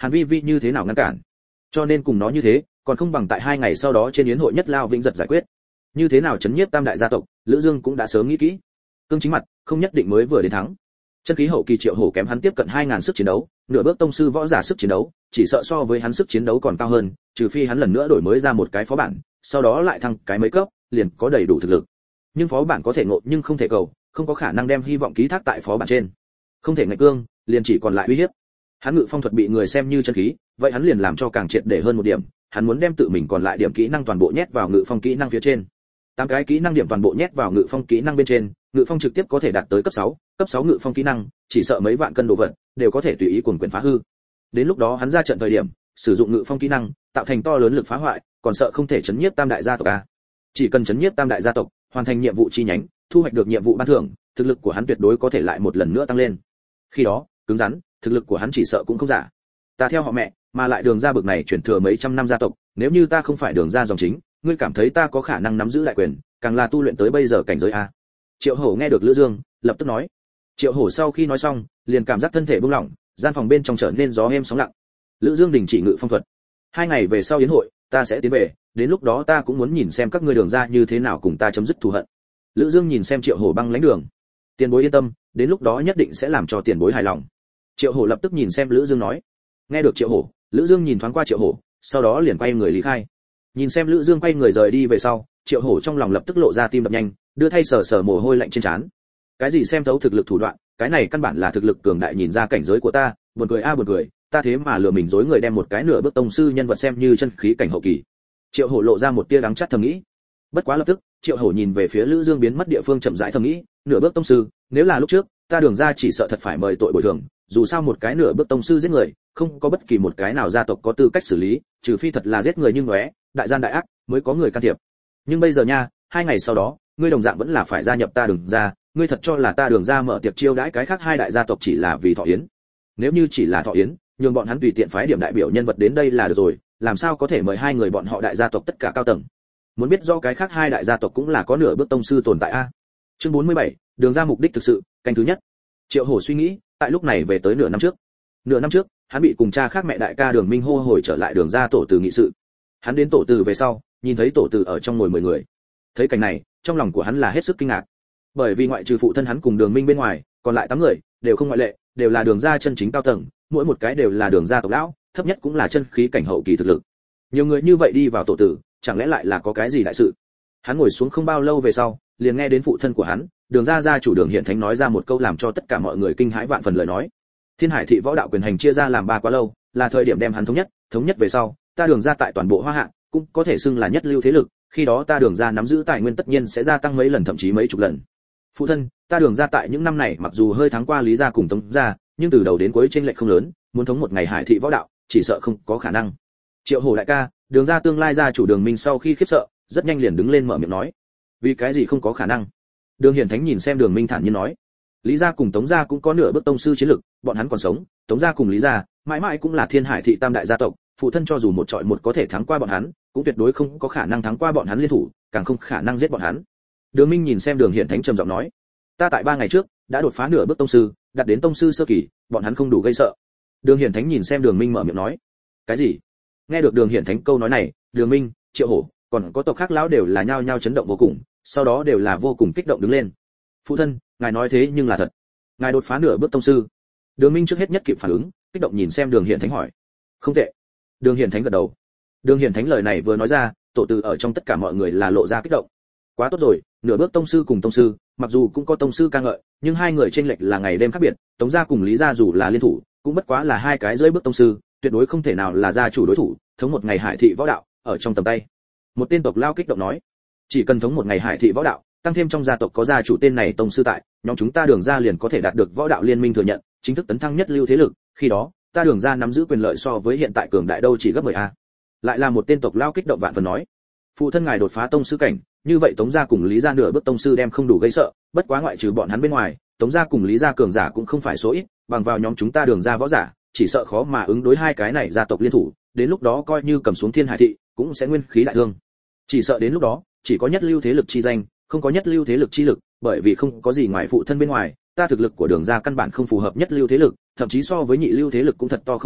Hàn Vi Vi như thế nào ngăn cản? Cho nên cùng nó như thế, còn không bằng tại 2 ngày sau đó trên yến hội nhất lao vĩnh giật giải quyết. Như thế nào chấn nhiếp tam đại gia tộc, Lữ Dương cũng đã sớm nghĩ kỹ. Cương chính mặt, không nhất định mới vừa đến thắng. Chân khí hậu kỳ Triệu Hổ kém hắn tiếp cận 2000 sức chiến đấu, nửa bước tông sư võ giả sức chiến đấu, chỉ sợ so với hắn sức chiến đấu còn cao hơn, trừ phi hắn lần nữa đổi mới ra một cái phó bản, sau đó lại thăng cái mấy cấp, liền có đầy đủ thực lực. Nhưng phó bản có thể ngộ nhưng không thể cầu, không có khả năng đem hy vọng ký thác tại phó bản trên. Không thể ngạch cương, liền chỉ còn lại uy hiếp. Hắn ngự phong thuật bị người xem như chân khí, vậy hắn liền làm cho càng triệt để hơn một điểm, hắn muốn đem tự mình còn lại điểm kỹ năng toàn bộ nhét vào ngự phong kỹ năng phía trên. 8 cái kỹ năng điểm toàn bộ nhét vào ngự phong kỹ năng bên trên, ngự phong trực tiếp có thể đạt tới cấp 6 ngự phong kỹ năng, chỉ sợ mấy vạn cân đồ vật đều có thể tùy ý cuồng quyền phá hư. Đến lúc đó hắn ra trận thời điểm, sử dụng ngự phong kỹ năng, tạo thành to lớn lực phá hoại, còn sợ không thể chấn nhiếp tam đại gia tộc a. Chỉ cần chấn nhiếp tam đại gia tộc, hoàn thành nhiệm vụ chi nhánh, thu hoạch được nhiệm vụ ban thưởng, thực lực của hắn tuyệt đối có thể lại một lần nữa tăng lên. Khi đó, cứng rắn, thực lực của hắn chỉ sợ cũng không giả. Ta theo họ mẹ, mà lại Đường gia bực này chuyển thừa mấy trăm năm gia tộc, nếu như ta không phải Đường gia dòng chính, ngươi cảm thấy ta có khả năng nắm giữ đại quyền, càng là tu luyện tới bây giờ cảnh giới a. Triệu Hổ nghe được Lữ Dương, lập tức nói. Triệu Hổ sau khi nói xong, liền cảm giác thân thể buông lỏng, gian phòng bên trong trở nên gió êm sóng lặng. Lữ Dương đình chỉ ngự phong thuật. 2 ngày về sau yến hội, ta sẽ tiến về, đến lúc đó ta cũng muốn nhìn xem các ngươi Đường gia như thế nào cùng ta chấm dứt thù hận. Lữ Dương nhìn xem Triệu Hổ băng lãnh đường. Tiền bối yên tâm, đến lúc đó nhất định sẽ làm cho tiền bối hài lòng. Triệu Hổ lập tức nhìn xem Lữ Dương nói. Nghe được Triệu Hổ, Lữ Dương nhìn thoáng qua Triệu Hổ, sau đó liền quay người lý khai. Nhìn xem Lữ Dương quay người rời đi về sau, Triệu Hổ trong lòng lập tức lộ ra tim đập nhanh, đưa thay sờ sờ mồ hôi lạnh trên trán. Cái gì xem thấu thực lực thủ đoạn, cái này căn bản là thực lực cường đại nhìn ra cảnh giới của ta, buồn cười a buồn cười, ta thế mà lừa mình dối người đem một cái nửa bước tông sư nhân vật xem như chân khí cảnh hậu kỳ. Triệu Hổ lộ ra một tia đắng chát thầm nghĩ. Bất quá lập tức, Triệu Hổ nhìn về phía Lữ Dương biến mất địa phương chậm rãi thầm nghĩ, nửa bước tông sư, nếu là lúc trước, ta Đường gia chỉ sợ thật phải mời tội bồi thường, dù sao một cái nửa bước tông sư giết người, không có bất kỳ một cái nào gia tộc có tư cách xử lý, trừ phi thật là giết người như ngóe, đại gian đại ác, mới có người can thiệp. Nhưng bây giờ nha, 2 ngày sau đó, ngươi đồng dạng vẫn là phải gia nhập ta Đường gia, ngươi thật cho là ta Đường gia mở tiệc chiêu đãi cái khác 2 đại gia tộc chỉ là vì thọ yến? Nếu như chỉ là thọ yến, nhường bọn hắn tùy tiện phái điểm đại biểu nhân vật đến đây là được rồi, làm sao có thể mời 2 người bọn họ đại gia tộc tất cả cao tầng? Muốn biết do cái khác 2 đại gia tộc cũng là có nửa bước tông sư tồn tại a. Chương 47, Đường gia mục đích thực sự, canh thứ nhất. Triệu Hổ suy nghĩ, tại lúc này về tới nửa năm trước. Nửa năm trước, hắn bị cùng cha khác mẹ đại ca Đường Minh hô hồi trở lại Đường gia tổ từ nghị sự. Hắn đến tổ từ về sau, nhìn thấy tổ từ ở trong ngồi 10 người. Thấy cảnh này, trong lòng của hắn là hết sức kinh ngạc. Bởi vì ngoại trừ phụ thân hắn cùng Đường Minh bên ngoài, còn lại 8 người, đều không ngoại lệ, đều là Đường gia chân chính cao tầng, mỗi một cái đều là Đường gia tộc lão, thấp nhất cũng là chân khí cảnh hậu kỳ thực lực. Nhiều người như vậy đi vào tổ tử, chẳng lẽ lại là có cái gì đại sự? Hắn ngồi xuống không bao lâu về sau, liền nghe đến phụ thân của hắn, Đường gia gia chủ Đường Hiển Thánh nói ra một câu làm cho tất cả mọi người kinh hãi vạn phần lời nói. Thiên Hải thị võ đạo quyền hành chia ra làm 3 quá lâu, là thời điểm đem hắn thống nhất về sau, ta Đường gia tại toàn bộ Hoa Hạ cũng có thể xưng là nhất lưu thế lực, khi đó ta Đường gia nắm giữ tài nguyên tất nhiên sẽ gia tăng mấy lần thậm chí mấy chục lần. Phụ thân, ta Đường gia tại những năm này mặc dù hơi thắng qua Lý gia cùng Tống gia, nhưng từ đầu đến cuối chênh lệch không lớn, muốn thống một ngày Hải thị võ đạo, chỉ sợ không có khả năng. Triệu Hổ đại ca, Đường gia tương lai gia chủ Đường Minh sau khi khiếp sợ, rất nhanh liền đứng lên mở miệng nói, vì cái gì không có khả năng? Đường Hiển Thánh nhìn xem Đường Minh thản nhiên nói, Lý gia cùng Tống gia cũng có nửa bước tông sư chiến lực, bọn hắn còn sống, Tống gia cùng Lý gia mãi mãi cũng là Thiên Hải thị tam đại gia tộc, phụ thân cho dù một trọi một có thể thắng qua bọn hắn, cũng tuyệt đối không có khả năng thắng qua bọn hắn liên thủ, càng không khả năng giết bọn hắn. Đường Minh nhìn xem Đường Hiển Thánh trầm giọng nói, ta tại 3 ngày trước đã đột phá nửa bước tông sư, đạt đến tông sư sơ kỳ, bọn hắn không đủ gây sợ. Đường Hiển Thánh nhìn xem Đường Minh mở miệng nói, cái gì? Nghe được Đường Hiển Thánh câu nói này, Đường Minh, Triệu Hổ, còn có tộc khác lão đều là nhao nhao chấn động vô cùng, sau đó đều là vô cùng kích động đứng lên. Phụ thân, ngài nói thế nhưng là thật? Ngài đột phá nửa bước tông sư? Đường Minh trước hết nhất kịp phản ứng, kích động nhìn xem Đường Hiển Thánh hỏi. Không tệ. Đường Hiển Thánh gật đầu. Đường Hiển Thánh lời này vừa nói ra, tổ từ ở trong tất cả mọi người là lộ ra kích động. Quá tốt rồi, nửa bước tông sư cùng tông sư, mặc dù cũng có tông sư ca ngợi, nhưng 2 người chênh lệch là ngày đêm khác biệt, Tống gia cùng Lý gia dù là liên thủ, cũng bất quá là 2 cái dưới bước tông sư, tuyệt đối không thể nào là gia chủ đối thủ, thống một ngày Hải thị võ đạo ở trong tầm tay. Một tên tộc lao kích động nói, chỉ cần thống một ngày Hải thị võ đạo, tăng thêm trong gia tộc có gia chủ tên này tông sư tại, nhóm chúng ta Đường gia liền có thể đạt được võ đạo liên minh thừa nhận, chính thức tấn thăng nhất lưu thế lực, khi đó, ta Đường gia nắm giữ quyền lợi so với hiện tại cường đại đâu chỉ gấp 10 a. Lại là một tên tộc lao kích động vạn phần nói, phụ thân ngài đột phá tông sư cảnh, như vậy Tống gia cùng Lý gia nửa bước tông sư đem không đủ gây sợ, bất quá ngoại trừ bọn hắn bên ngoài, Tống gia cùng Lý gia cường giả cũng không phải số ít, bằng vào nhóm chúng ta Đường gia võ giả, chỉ sợ khó mà ứng đối 2 cái này gia tộc liên thủ, đến lúc đó coi như cầm xuống Thiên Hải thị, cũng sẽ nguyên khí đại thương. Chỉ sợ đến lúc đó, chỉ có nhất lưu thế lực chi danh, không có nhất lưu thế lực chi lực, bởi vì không có gì ngoài phụ thân bên ngoài, ta thực lực của Đường gia căn bản không phù hợp nhất lưu thế lực, thậm chí so với nhị lưu thế lực cũng thật to không bằng,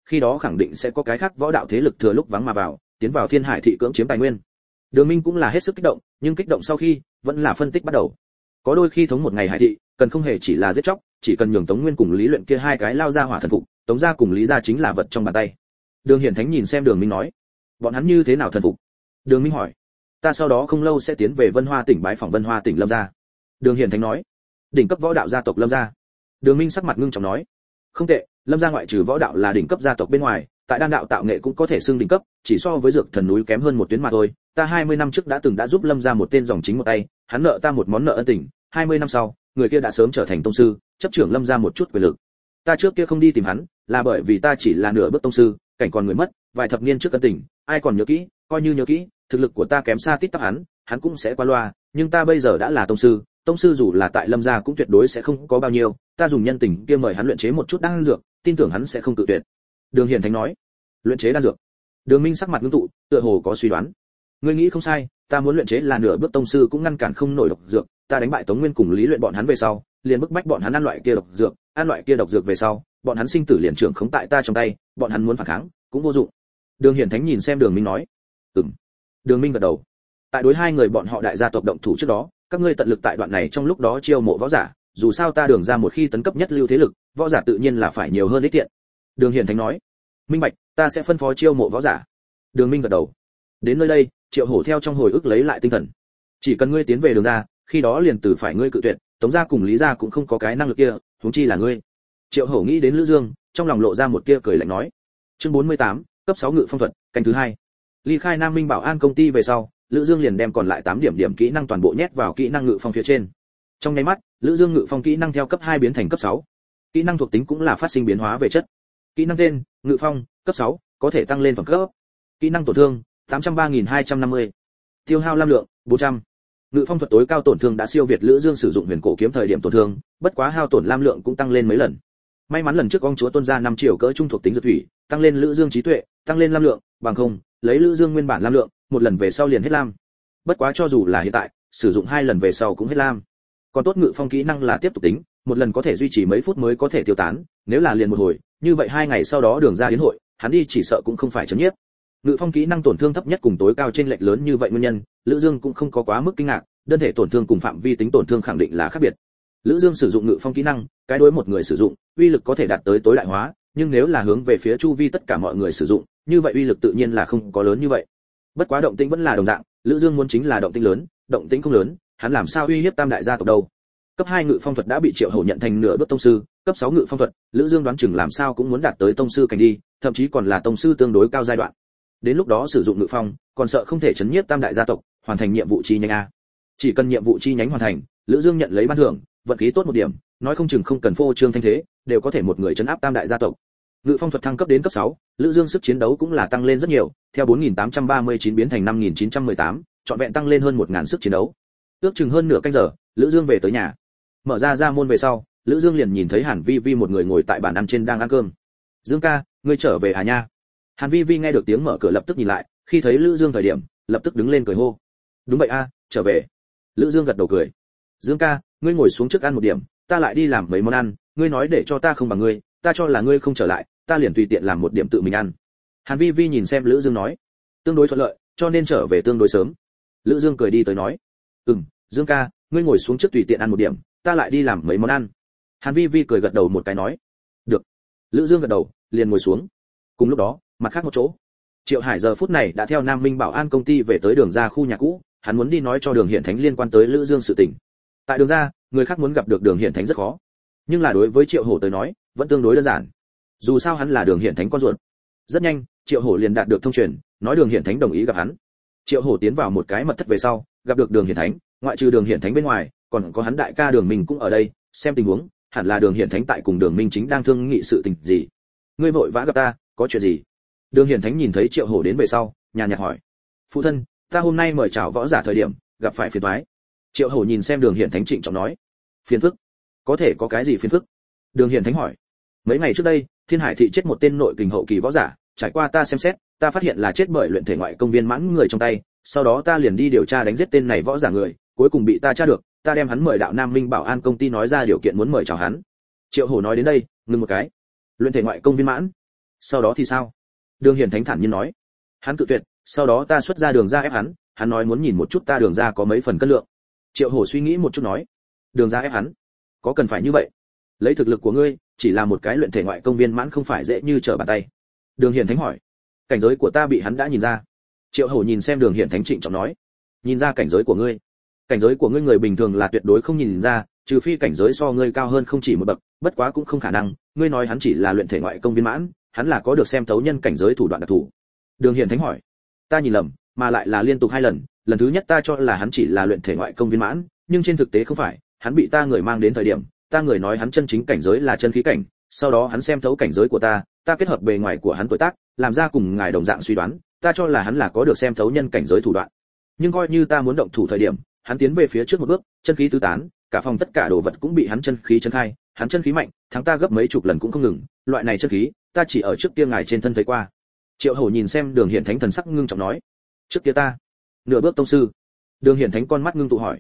khi đó khẳng định sẽ có cái khác võ đạo thế lực thừa lúc vắng mà vào, tiến vào Thiên Hải thị cưỡng chiếm tài nguyên. Đường Minh cũng là hết sức kích động, nhưng kích động sau khi, vẫn là phân tích bắt đầu. Có đôi khi thống một ngày Hải thị, cần không hề chỉ là giết chóc, chỉ cần nhường Tống Nguyên cùng Lý Luyện kia hai cái lao ra hỏa thần phục, Tống gia cùng Lý gia chính là vật trong bàn tay. Đường Hiển Thánh nhìn xem Đường Minh nói, bọn hắn như thế nào thần phục? Đường Minh hỏi, ta sau đó không lâu sẽ tiến về Vân Hoa tỉnh bái phỏng Vân Hoa tỉnh Lâm gia. Đường Hiển Thánh nói, đỉnh cấp võ đạo gia tộc Lâm gia. Đường Minh sắc mặt ngưng trọng nói, không tệ, Lâm gia ngoại trừ võ đạo là đỉnh cấp gia tộc bên ngoài, tại đan đạo tạo nghệ cũng có thể xưng đỉnh cấp, chỉ so với dược thần núi kém hơn một tuyến mà thôi. Ta 20 năm trước đã giúp Lâm gia một tên dòng chính một tay, hắn nợ ta một món nợ ân tình, 20 năm sau, người kia đã sớm trở thành tông sư, chấp trưởng Lâm gia một chút quyền lực. Ta trước kia không đi tìm hắn, là bởi vì ta chỉ là nửa bước tông sư, cảnh còn người mất, vài thập niên trước ân tình, ai còn nhớ kỹ, coi như nhớ kỹ, thực lực của ta kém xa tít tắp hắn cũng sẽ qua loa, nhưng ta bây giờ đã là tông sư dù là tại Lâm gia cũng tuyệt đối sẽ không có bao nhiêu, ta dùng nhân tình kia mời hắn luyện chế một chút đan dược, tin tưởng hắn sẽ không cự tuyệt. Đường Hiển Thánh nói, luyện chế đan dược. Đường Minh sắc mặt ngưng tụ, tựa hồ có suy đoán. Ngươi nghĩ không sai, ta muốn luyện chế là nửa bước tông sư cũng ngăn cản không nổi độc dược, ta đánh bại Tống Nguyên cùng Lý Luyện bọn hắn về sau, liền bức bách bọn hắn ăn loại kia độc dược về sau, bọn hắn sinh tử liền trưởng khống tại ta trong tay, bọn hắn muốn phản kháng, cũng vô dụng. Đường Hiển Thánh nhìn xem Đường Minh nói, ừm. Đường Minh gật đầu. Tại đối hai người bọn họ đại gia tộc động thủ trước đó, các ngươi tận lực tại đoạn này trong lúc đó chiêu mộ võ giả, dù sao ta Đường ra một khi tấn cấp nhất lưu thế lực, võ giả tự nhiên là phải nhiều hơn ích tiện. Đường Hiển Thánh nói, minh bạch, ta sẽ phân phó chiêu mộ võ giả. Đường Minh gật đầu. Đến nơi đây, Triệu Hổ theo trong hồi ức lấy lại tinh thần. Chỉ cần ngươi tiến về Đường ra, khi đó liền từ phải ngươi cự tuyệt, Tống gia cùng Lý gia cũng không có cái năng lực kia, huống chi là ngươi. Triệu Hổ nghĩ đến Lữ Dương, trong lòng lộ ra một tia cười lạnh nói. Chương 48, cấp 6 ngự phong thuật, canh thứ 2. Ly khai Nam Minh Bảo An công ty về sau, Lữ Dương liền đem còn lại 8 điểm kỹ năng toàn bộ nhét vào kỹ năng ngự phong phía trên. Trong nháy mắt, Lữ Dương ngự phong kỹ năng theo cấp 2 biến thành cấp 6. Kỹ năng thuộc tính cũng là phát sinh biến hóa về chất. Kỹ năng tên, ngự phong, cấp 6, có thể tăng lên phẩm cấp. Kỹ năng tổn thương, 803.250. Tiêu hao lam lượng, 400. Ngự phong thuật tối cao tổn thương đã siêu việt Lữ Dương sử dụng huyền cổ kiếm thời điểm tổn thương, bất quá hao tổn lam lượng cũng tăng lên mấy lần. May mắn lần trước ông chúa tuân ra 5 triệu cỡ trung thuộc tính dược thủy, tăng lên Lữ Dương trí tuệ, tăng lên lam lượng, bằng không, lấy Lữ Dương nguyên bản lam lượng, một lần về sau liền hết lam. Bất quá cho dù là hiện tại, sử dụng 2 lần về sau cũng hết lam. Còn tốt ngự phong kỹ năng là tiếp tục tính, một lần có thể duy trì mấy phút mới có thể tiêu tán, nếu là liền một hồi, như vậy 2 ngày sau đó Đường ra yến hội, hắn đi chỉ sợ cũng không phải chấn nhiếp. Ngự phong kỹ năng tổn thương thấp nhất cùng tối cao trên lệch lớn như vậy nguyên nhân, Lữ Dương cũng không có quá mức kinh ngạc, đơn thể tổn thương cùng phạm vi tính tổn thương khẳng định là khác biệt. Lữ Dương sử dụng ngự phong kỹ năng, cái đối một người sử dụng, uy lực có thể đạt tới tối đại hóa, nhưng nếu là hướng về phía chu vi tất cả mọi người sử dụng, như vậy uy lực tự nhiên là không có lớn như vậy. Bất quá động tĩnh vẫn là đồng dạng, Lữ Dương muốn chính là động tĩnh lớn, động tĩnh không lớn, hắn làm sao uy hiếp tam đại gia tộc đâu. Cấp 2 ngự phong thuật đã bị Triệu Hổ nhận thành nửa bước tông sư, cấp 6 ngự phong thuật, Lữ Dương đoán chừng làm sao cũng muốn đạt tới tông sư cảnh đi, thậm chí còn là tông sư tương đối cao giai đoạn. Đến lúc đó sử dụng ngự phong, còn sợ không thể chấn nhiếp tam đại gia tộc, hoàn thành nhiệm vụ chi nhánh a. Chỉ cần nhiệm vụ chi nhánh hoàn thành, Lữ Dương nhận lấy ban thưởng, vận khí tốt một điểm, nói không chừng không cần phô trương thanh thế, đều có thể một người trấn áp tam đại gia tộc. Ngự phong thuật thăng cấp đến cấp 6, Lữ Dương sức chiến đấu cũng là tăng lên rất nhiều, theo 4839 biến thành 5918, trọn vẹn tăng lên hơn 1000 sức chiến đấu. Ước chừng hơn nửa canh giờ, Lữ Dương về tới nhà. Mở ra môn về sau, Lữ Dương liền nhìn thấy Hàn Vi Vi một người ngồi tại bàn ăn trên đang ăn cơm. "Dương ca, ngươi trở về à nha?" Hàn Vi Vi nghe được tiếng mở cửa lập tức nhìn lại, khi thấy Lữ Dương thời điểm, lập tức đứng lên cười hô. "Đúng vậy a, trở về." Lữ Dương gật đầu cười. "Dương ca, ngươi ngồi xuống trước ăn một điểm, ta lại đi làm mấy món ăn, ngươi nói để cho ta không bằng ngươi, ta cho là ngươi không trở lại, ta liền tùy tiện làm một điểm tự mình ăn." Hàn Vi Vi nhìn xem Lữ Dương nói, "Tương đối thuận lợi, cho nên trở về tương đối sớm." Lữ Dương cười đi tới nói, Dương ca, ngươi ngồi xuống trước tùy tiện ăn một điểm, ta lại đi làm mấy món ăn." Hàn Vi Vi cười gật đầu một cái nói, "Được." Lữ Dương gật đầu, liền ngồi xuống. Cùng lúc đó, mặt khác một chỗ, Triệu Hải giờ phút này đã theo Nam Minh Bảo An công ty về tới Đường ra khu nhà cũ, hắn muốn đi nói cho Đường Hiển Thánh liên quan tới Lữ Dương sự tình. Tại Đường ra, người khác muốn gặp được Đường Hiển Thánh rất khó, nhưng là đối với Triệu Hổ tới nói, vẫn tương đối đơn giản. Dù sao hắn là Đường Hiển Thánh con ruột. Rất nhanh, Triệu Hổ liền đạt được thông truyền, nói Đường Hiển Thánh đồng ý gặp hắn. Triệu Hổ tiến vào một cái mật thất về sau, gặp được Đường Hiển Thánh, ngoại trừ Đường Hiển Thánh bên ngoài, còn có hắn đại ca Đường Minh cũng ở đây, xem tình huống, hẳn là Đường Hiển Thánh tại cùng Đường Minh chính đang thương nghị sự tình gì. "Ngươi vội vã gặp ta, có chuyện gì?" Đường Hiển Thánh nhìn thấy Triệu Hổ đến về sau, nhàn nhạt hỏi. "Phụ thân, ta hôm nay mời chào võ giả thời điểm, gặp phải phiền toái." Triệu Hổ nhìn xem Đường Hiển Thánh trịnh trọng nói. "Phiền phức? Có thể có cái gì phiền phức?" Đường Hiển Thánh hỏi. "Mấy ngày trước đây, Thiên Hải thị chết một tên nội kình hậu kỳ võ giả, trải qua ta xem xét, ta phát hiện là chết bởi luyện thể ngoại công viên mãn người trong tay, sau đó ta liền đi điều tra đánh giết tên này võ giả người, cuối cùng bị ta tra được, ta đem hắn mời đạo Nam Minh Bảo An công ty nói ra điều kiện muốn mời chào hắn." Triệu Hổ nói đến đây, ngừng một cái. "Luyện thể ngoại công viên mãn?" Sau đó thì sao? Đường Hiển Thánh thản nhiên nói. Hắn cự tuyệt, sau đó ta xuất ra Đường gia ép hắn nói muốn nhìn một chút ta Đường gia có mấy phần cân lượng. Triệu Hổ suy nghĩ một chút nói, Đường gia ép hắn, có cần phải như vậy? Lấy thực lực của ngươi, chỉ là một cái luyện thể ngoại công viên mãn không phải dễ như trở bàn tay. Đường Hiển Thánh hỏi, cảnh giới của ta bị hắn đã nhìn ra. Triệu Hổ nhìn xem Đường Hiển Thánh trịnh trọng nói, nhìn ra cảnh giới của ngươi? Cảnh giới của ngươi người bình thường là tuyệt đối không nhìn ra, trừ phi cảnh giới so ngươi cao hơn không chỉ một bậc, bất quá cũng không khả năng. Ngươi nói hắn chỉ là luyện thể ngoại công viên mãn, hắn là có được xem thấu nhân cảnh giới thủ đoạn đặc thù. Đường Hiển Thánh hỏi, ta nhìn lầm, mà lại là liên tục 2 lần, lần thứ nhất ta cho là hắn chỉ là luyện thể ngoại công viên mãn, nhưng trên thực tế không phải, hắn bị ta người mang đến thời điểm, ta người nói hắn chân chính cảnh giới là chân khí cảnh, sau đó hắn xem thấu cảnh giới của ta kết hợp bề ngoài của hắn tuổi tác, làm ra cùng ngài đồng dạng suy đoán, ta cho là hắn là có được xem thấu nhân cảnh giới thủ đoạn. Nhưng coi như ta muốn động thủ thời điểm, hắn tiến về phía trước một bước, chân khí tứ tán, cả phòng tất cả đồ vật cũng bị hắn chân khí chấn khai, hắn chân khí mạnh, thắng ta gấp mấy chục lần cũng không ngừng, loại này chân khí, ta chỉ ở trước kia ngài trên thân thấy qua. Triệu Hổ nhìn xem Đường Hiển Thánh thần sắc ngưng trọng nói, trước kia ta, nửa bước tông sư. Đường Hiển Thánh con mắt ngưng tụ hỏi,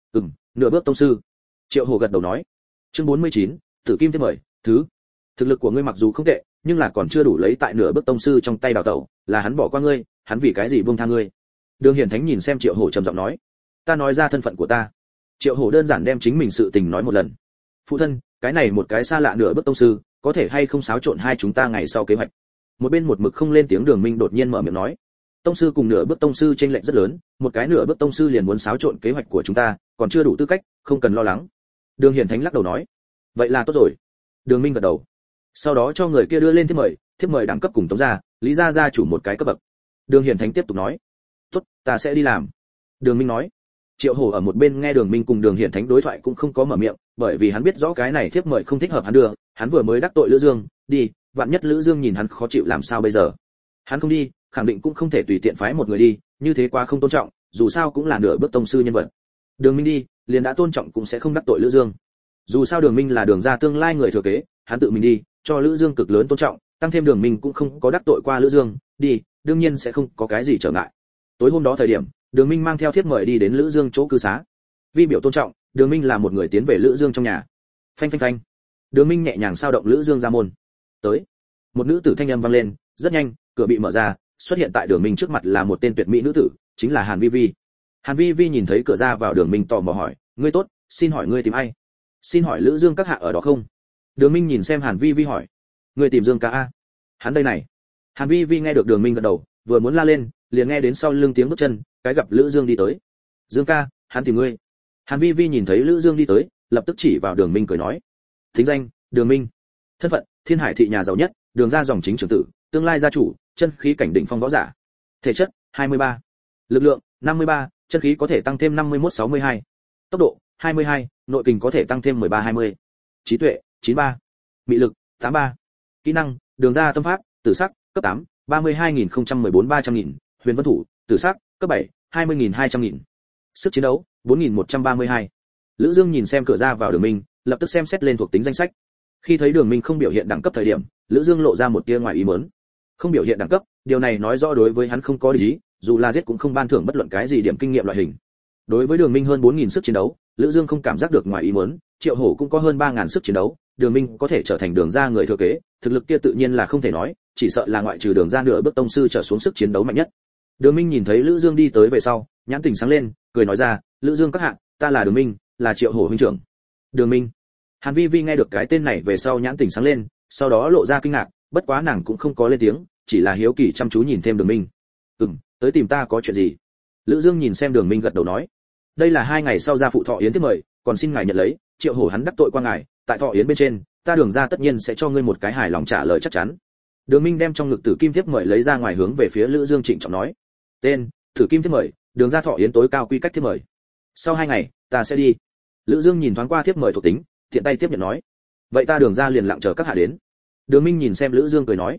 nửa bước tông sư. Triệu Hổ gật đầu nói, chương 49, Tử Kim Thiếp mời, thứ. Thực lực của ngươi mặc dù không tệ, nhưng là còn chưa đủ lấy tại nửa bước tông sư trong tay đào tẩu, là hắn bỏ qua ngươi, hắn vì cái gì buông tha ngươi? Đường Hiển Thánh nhìn xem Triệu Hổ trầm giọng nói, ta nói ra thân phận của ta. Triệu Hổ đơn giản đem chính mình sự tình nói một lần. Phụ thân, cái này một cái xa lạ nửa bước tông sư, có thể hay không xáo trộn hai chúng ta ngày sau kế hoạch? Một bên một mực không lên tiếng Đường Minh đột nhiên mở miệng nói, tông sư cùng nửa bước tông sư chênh lệch rất lớn, một cái nửa bước tông sư liền muốn xáo trộn kế hoạch của chúng ta, còn chưa đủ tư cách, không cần lo lắng. Đường Hiển Thánh lắc đầu nói, vậy là tốt rồi. Đường Minh gật đầu. Sau đó cho người kia đưa lên thiếp mời đẳng cấp cùng Tống gia, Lý gia gia chủ một cái cấp bậc. Đường Hiển Thánh tiếp tục nói, tốt, ta sẽ đi làm. Đường Minh nói. Triệu Hổ ở một bên nghe Đường Minh cùng Đường Hiển Thánh đối thoại cũng không có mở miệng, bởi vì hắn biết rõ cái này thiếp mời không thích hợp hắn đưa, hắn vừa mới đắc tội Lữ Dương, đi, vạn nhất Lữ Dương nhìn hắn khó chịu làm sao bây giờ? Hắn không đi, khẳng định cũng không thể tùy tiện phái một người đi, như thế quá không tôn trọng, dù sao cũng là nửa bước tông sư nhân vật. Đường Minh đi, liền đã tôn trọng cũng sẽ không đắc tội Lữ Dương. Dù sao Đường Minh là Đường gia tương lai người thừa kế, hắn tự mình đi, cho Lữ Dương cực lớn tôn trọng, tăng thêm Đường Minh cũng không có đắc tội qua Lữ Dương, đi, đương nhiên sẽ không có cái gì trở ngại. Tối hôm đó thời điểm, Đường Minh mang theo thiếp mời đi đến Lữ Dương chỗ cư xá. Vi biểu tôn trọng, Đường Minh là một người tiến về Lữ Dương trong nhà. Phanh phanh phanh. Đường Minh nhẹ nhàng sao động Lữ Dương ra môn. Tới. Một nữ tử thanh âm vang lên, rất nhanh, cửa bị mở ra, xuất hiện tại Đường Minh trước mặt là một tên tuyệt mỹ nữ tử, chính là Hàn Vi Vi. Hàn Vi Vi nhìn thấy cửa ra vào Đường Minh tò mò hỏi, ngươi tốt, xin hỏi ngươi tìm ai? Xin hỏi Lữ Dương các hạ ở đó không? Đường Minh nhìn xem Hàn Vi Vi hỏi, ngươi tìm Dương ca a? Hắn đây này. Hàn Vi Vi nghe được Đường Minh gật đầu, vừa muốn la lên, liền nghe đến sau lưng tiếng bước chân, cái gặp Lữ Dương đi tới. Dương ca, hắn tìm ngươi. Hàn Vi Vi nhìn thấy Lữ Dương đi tới, lập tức chỉ vào Đường Minh cười nói, thính danh, Đường Minh. Thân phận, Thiên Hải thị nhà giàu nhất, Đường gia dòng chính trưởng tử, tương lai gia chủ, chân khí cảnh đỉnh phong võ giả. Thể chất, 23. Lực lượng, 53, chân khí có thể tăng thêm 51-62. Tốc độ, 22, nội kình có thể tăng thêm 13-20. Trí tuệ, 93. Mị lực, 83. Kỹ năng, Đường gia tâm pháp, tử sắc, cấp 8, 32.014-300.000. Huyền vân thủ, tử sắc, cấp 7, 20.200.000. Sức chiến đấu, 4.132. Lữ Dương nhìn xem cửa ra vào Đường Minh, lập tức xem xét lên thuộc tính danh sách. Khi thấy Đường Minh không biểu hiện đẳng cấp thời điểm, Lữ Dương lộ ra một tia ngoài ý muốn. Không biểu hiện đẳng cấp, điều này nói rõ đối với hắn không có ý, dù là giết cũng không ban thưởng bất luận cái gì điểm kinh nghiệm loại hình. Đối với Đường Minh hơn 4.000 sức chiến đấu, Lữ Dương không cảm giác được ngoài ý muốn, Triệu Hổ cũng có hơn 3.000 sức chiến đấu, Đường Minh có thể trở thành Đường gia người thừa kế, thực lực kia tự nhiên là không thể nói, chỉ sợ là ngoại trừ Đường gia nửa bước tông sư trở xuống sức chiến đấu mạnh nhất. Đường Minh nhìn thấy Lữ Dương đi tới về sau, nhãn tình sáng lên, cười nói ra, Lữ Dương các hạ, ta là Đường Minh, là Triệu Hổ huynh trưởng. Đường Minh. Hàn Vi Vi nghe được cái tên này về sau nhãn tình sáng lên, sau đó lộ ra kinh ngạc, bất quá nàng cũng không có lên tiếng, chỉ là hiếu kỳ chăm chú nhìn thêm Đường Minh. Tới tìm ta có chuyện gì? Lữ Dương nhìn xem Đường Minh gật đầu nói, đây là 2 ngày sau gia phụ thọ yến tiếp mời, còn xin ngài nhận lấy, Triệu Hổ hắn đắc tội qua ngài, tại thọ yến bên trên, ta Đường gia tất nhiên sẽ cho ngươi một cái hài lòng trả lời chắc chắn. Đường Minh đem trong ngực Tử Kim Thiếp mời lấy ra ngoài hướng về phía Lữ Dương trịnh trọng nói, tên, Tử Kim Thiếp mời, Đường gia thọ yến tối cao quy cách thiếp mời. Sau 2 ngày, ta sẽ đi. Lữ Dương nhìn thoáng qua thiếp mời thuộc tính, thiện tay tiếp nhận nói, vậy ta Đường gia liền lặng chờ các hạ đến. Đường Minh nhìn xem Lữ Dương cười nói,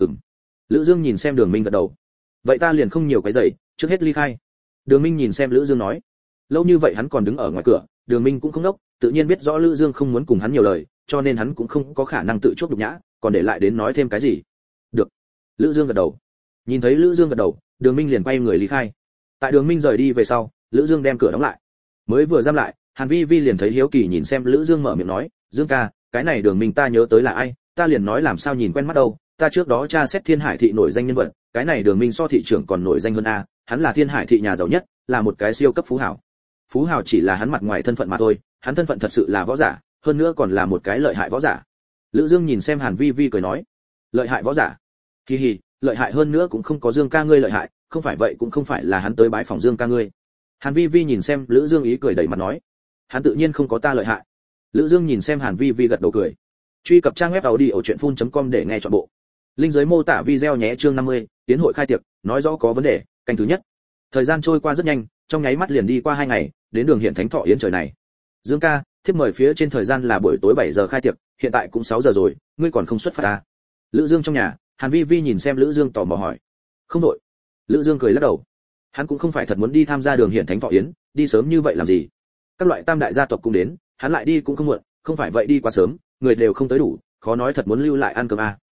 Lữ Dương nhìn xem Đường Minh gật đầu, vậy ta liền không nhiều cái giày, trước hết ly khai. Đường Minh nhìn xem Lữ Dương nói, lâu như vậy hắn còn đứng ở ngoài cửa, Đường Minh cũng không đốc, tự nhiên biết rõ Lữ Dương không muốn cùng hắn nhiều lời, cho nên hắn cũng không có khả năng tự chuốc nhục nhã, còn để lại đến nói thêm cái gì. Được. Lữ Dương gật đầu. Nhìn thấy Lữ Dương gật đầu, Đường Minh liền quay người ly khai. Tại Đường Minh rời đi về sau, Lữ Dương đem cửa đóng lại. Mới vừa giam lại, Hàn Vi Vi liền thấy hiếu kỳ nhìn xem Lữ Dương mở miệng nói, Dương ca, cái này Đường Minh ta nhớ tới là ai, ta liền nói làm sao nhìn quen mắt đâu, ta trước đó tra xét Thiên Hải thị nổi danh nhân vật, cái này Đường Minh so thị trưởng còn nổi danh hơn a, hắn là Thiên Hải thị nhà giàu nhất, là một cái siêu cấp phú hào. Phú hào chỉ là hắn mặt ngoài thân phận mà thôi, hắn thân phận thật sự là võ giả, hơn nữa còn là một cái lợi hại võ giả. Lữ Dương nhìn xem Hàn Vi Vi cười nói, lợi hại võ giả? Hi hi, lợi hại hơn nữa cũng không có Dương ca ngươi lợi hại, không phải vậy cũng không phải là hắn tới bái phòng Dương ca ngươi. Hàn Vi Vi nhìn xem Lữ Dương ý cười đầy mặt nói, hắn tự nhiên không có ta lợi hại. Lữ Dương nhìn xem Hàn Vi Vi gật đầu cười. Truy cập trang web audiochuyenphun.com để nghe trọn bộ. Linh dưới mô tả video nhé. Chương 50, tiến hội khai tiệc, nói rõ có vấn đề, canh thứ nhất. Thời gian trôi qua rất nhanh, trong nháy mắt liền đi qua 2 ngày, đến Đường Hiển Thánh Thọ yến trời này. Dương ca, thiếp mời phía trên thời gian là buổi tối 7 giờ khai tiệc, hiện tại cũng 6 giờ rồi, ngươi còn không xuất phát à? Lữ Dương trong nhà, Hàn Vi Vi nhìn xem Lữ Dương tò mò hỏi. Không đổi. Lữ Dương cười lắc đầu. Hắn cũng không phải thật muốn đi tham gia Đường Hiển Thánh Thọ yến, đi sớm như vậy làm gì? Các loại tam đại gia tộc cũng đến, hắn lại đi cũng không muộn, không phải vậy đi quá sớm, người đều không tới đủ, khó nói thật muốn lưu lại ăn cơm à.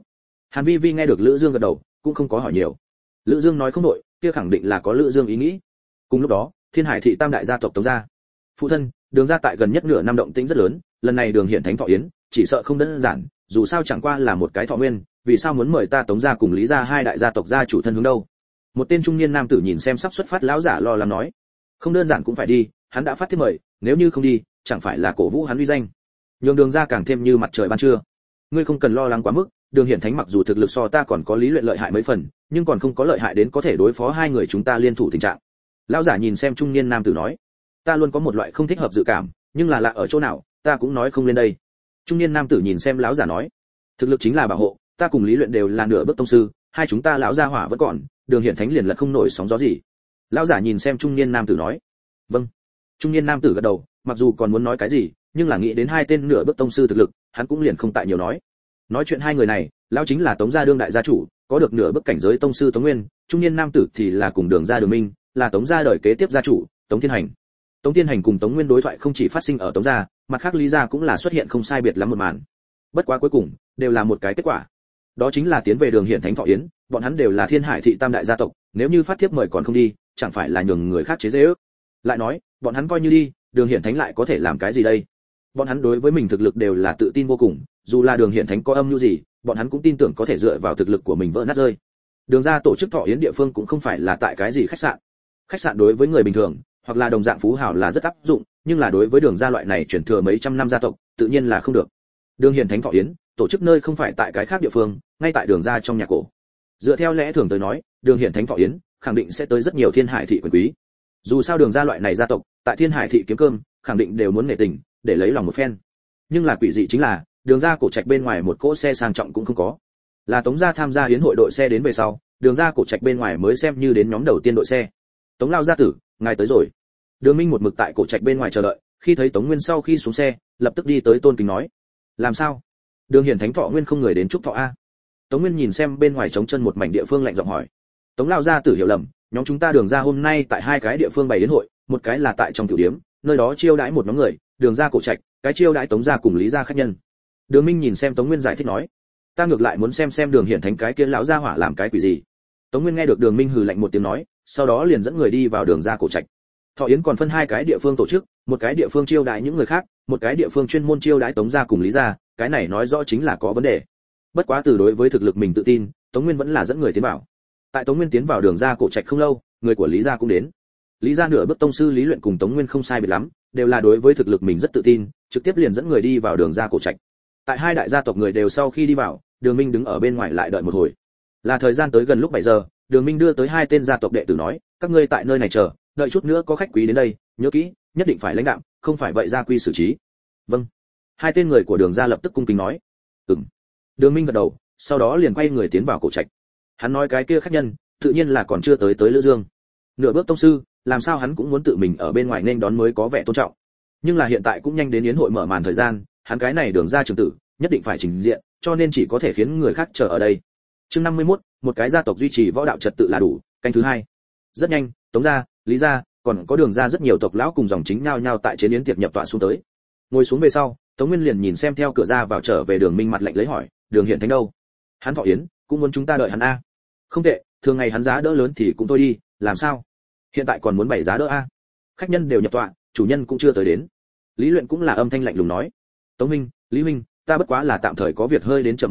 Hàn Vi Vi nghe được Lữ Dương gật đầu, cũng không có hỏi nhiều. Lữ Dương nói không đổi, kia khẳng định là có Lữ Dương ý nghĩ. Cùng lúc đó, Thiên Hải thị tam đại gia tộc Tống gia. Phụ thân, Đường gia tại gần nhất nửa năm động tĩnh rất lớn, lần này Đường Hiển Thánh Thọ yến, chỉ sợ không đơn giản, dù sao chẳng qua là một cái thọ nguyên, vì sao muốn mời ta Tống gia cùng Lý gia hai đại gia tộc gia chủ thân hướng đâu? Một tên trung niên nam tử nhìn xem sắp xuất phát lão giả lo lắng nói, không đơn giản cũng phải đi, hắn đã phát thiếp mời, nếu như không đi, chẳng phải là cổ vũ hắn uy danh. Nhường Đường gia càng thêm như mặt trời ban trưa. Ngươi không cần lo lắng quá mức, Đường Hiển Thánh mặc dù thực lực so ta còn có lý luyện lợi hại mấy phần, nhưng còn không có lợi hại đến có thể đối phó hai người chúng ta liên thủ tình trạng. Lão giả nhìn xem trung niên nam tử nói, ta luôn có một loại không thích hợp dự cảm, nhưng là lạ ở chỗ nào, ta cũng nói không lên đây. Trung niên nam tử nhìn xem lão giả nói, thực lực chính là bảo hộ, ta cùng lý luyện đều là nửa bước tông sư, hai chúng ta lão gia hỏa vẫn còn, Đường Hiển Thánh liền lật không nổi sóng gió gì. Lão giả nhìn xem trung niên nam tử nói, vâng. Trung niên nam tử gật đầu, mặc dù còn muốn nói cái gì, nhưng là nghĩ đến hai tên nửa bước tông sư thực lực, hắn cũng liền không tại nhiều nói. Nói chuyện hai người này, lão chính là Tống gia đương đại gia chủ, có được nửa bước cảnh giới tông sư Tống Nguyên, trung niên nam tử thì là cùng Đường gia Đường Minh, là Tống gia đời kế tiếp gia chủ, Tống Thiên Hành. Tống Thiên Hành cùng Tống Nguyên đối thoại không chỉ phát sinh ở Tống gia, mặt khác Lý gia cũng là xuất hiện không sai biệt lắm một màn. Bất quá cuối cùng, đều là một cái kết quả. Đó chính là tiến về Đường Hiển Thánh Thọ yến, bọn hắn đều là Thiên Hải thị tam đại gia tộc, nếu như phát thiếp mời còn không đi, chẳng phải là nhường người khác chế giễu. Lại nói, bọn hắn coi như đi, Đường Hiển Thánh lại có thể làm cái gì đây? Bọn hắn đối với mình thực lực đều là tự tin vô cùng, dù là Đường Hiển Thánh có âm mưu gì, bọn hắn cũng tin tưởng có thể dựa vào thực lực của mình vỡ nát rơi. Đường gia tổ chức thọ yến địa phương cũng không phải là tại cái gì khách sạn. Khách sạn đối với người bình thường, hoặc là đồng dạng phú hào là rất áp dụng, nhưng là đối với Đường gia loại này truyền thừa mấy trăm năm gia tộc, tự nhiên là không được. Đường Hiển Thánh thọ yến, tổ chức nơi không phải tại cái khác địa phương, ngay tại Đường gia trong nhà cổ. Dựa theo lẽ thường tới nói, Đường Hiển Thánh thọ yến, khẳng định sẽ tới rất nhiều Thiên Hải thị quyền quý. Dù sao Đường gia loại này gia tộc, tại Thiên Hải thị kiếm cơm, khẳng định đều muốn nể tình, để lấy lòng một phen. Nhưng là quỷ dị chính là, Đường gia cổ trạch bên ngoài một cỗ xe sang trọng cũng không có. Là Tống gia tham gia yến hội đội xe đến về sau, Đường gia cổ trạch bên ngoài mới xem như đến nhóm đầu tiên đội xe. Tống lão gia tử, ngài tới rồi. Đường Minh một mực tại cổ trạch bên ngoài chờ đợi, khi thấy Tống Nguyên sau khi xuống xe, lập tức đi tới tôn kính nói: "Làm sao? Đường Hiển Thánh Thọ Nguyên không người đến chúc thọ a?" Tống Nguyên nhìn xem bên ngoài trống chân một mảnh địa phương lạnh giọng hỏi. Tống lão gia tử hiểu lầm, nhóm chúng ta Đường gia hôm nay tại hai cái địa phương bày yến hội, một cái là tại trong tiểu điếm, nơi đó chiêu đãi một nhóm người, Đường gia cổ trạch, cái chiêu đãi Tống gia cùng Lý gia khách nhân. Đường Minh nhìn xem Tống Nguyên giải thích nói: "Ta ngược lại muốn xem Đường Hiển Thánh cái kia lão gia hỏa làm cái quỷ gì." Tống Nguyên nghe được Đường Minh hừ lạnh một tiếng nói, sau đó liền dẫn người đi vào Đường gia cổ trạch. Thọ yến còn phân hai cái địa phương tổ chức, một cái địa phương chiêu đãi những người khác, một cái địa phương chuyên môn chiêu đãi Tống gia cùng Lý gia, cái này nói rõ chính là có vấn đề. Bất quá từ đối với thực lực mình tự tin, Tống Nguyên vẫn là dẫn người tiến vào. Tại Tống Nguyên tiến vào Đường gia cổ trạch không lâu, người của Lý gia cũng đến. Lý gia nửa bước tông sư Lý Luyện cùng Tống Nguyên không sai biệt lắm, đều là đối với thực lực mình rất tự tin, trực tiếp liền dẫn người đi vào Đường gia cổ trạch. Tại hai đại gia tộc người đều sau khi đi vào, Đường Minh đứng ở bên ngoài lại đợi một hồi. Là thời gian tới gần lúc 7 giờ, Đường Minh đưa tới hai tên gia tộc đệ tử nói: "Các ngươi tại nơi này chờ, đợi chút nữa có khách quý đến đây, nhớ kỹ, nhất định phải lãnh đạm, không phải vậy gia quy xử trí." "Vâng." Hai tên người của Đường gia lập tức cung kính nói. "Ừm." Đường Minh gật đầu, sau đó liền quay người tiến vào cổ trạch. Hắn nói cái kia khách nhân, tự nhiên là còn chưa tới Lữ Dương. Nửa bước tông sư, làm sao hắn cũng muốn tự mình ở bên ngoài nên đón mới có vẻ tôn trọng. Nhưng là hiện tại cũng nhanh đến yến hội mở màn thời gian, hắn cái này Đường gia trưởng tử, nhất định phải trình diện, cho nên chỉ có thể khiến người khác chờ ở đây. Chương 51, một cái gia tộc duy trì võ đạo trật tự là đủ, canh thứ hai. Rất nhanh, Tống gia, Lý gia, còn có Đường gia rất nhiều tộc lão cùng dòng chính nhao nhao tại chế yến tiệc nhập tọa xuống tới. Ngồi xuống về sau, Tống Nguyên liền nhìn xem theo cửa ra vào trở về Đường Minh mặt lạnh lấy hỏi: "Đường Hiển Thánh đâu? Hắn thọ yến, cũng muốn chúng ta đợi hắn a?" "Không tệ, thường ngày hắn giá đỡ lớn thì cũng thôi đi, làm sao? Hiện tại còn muốn bày giá đỡ a?" "Khách nhân đều nhập tọa, chủ nhân cũng chưa tới đến." Lý Luyện cũng là âm thanh lạnh lùng nói. "Tống Minh, Lý huynh, ta bất quá là tạm thời có việc hơi đến chậm một điểm,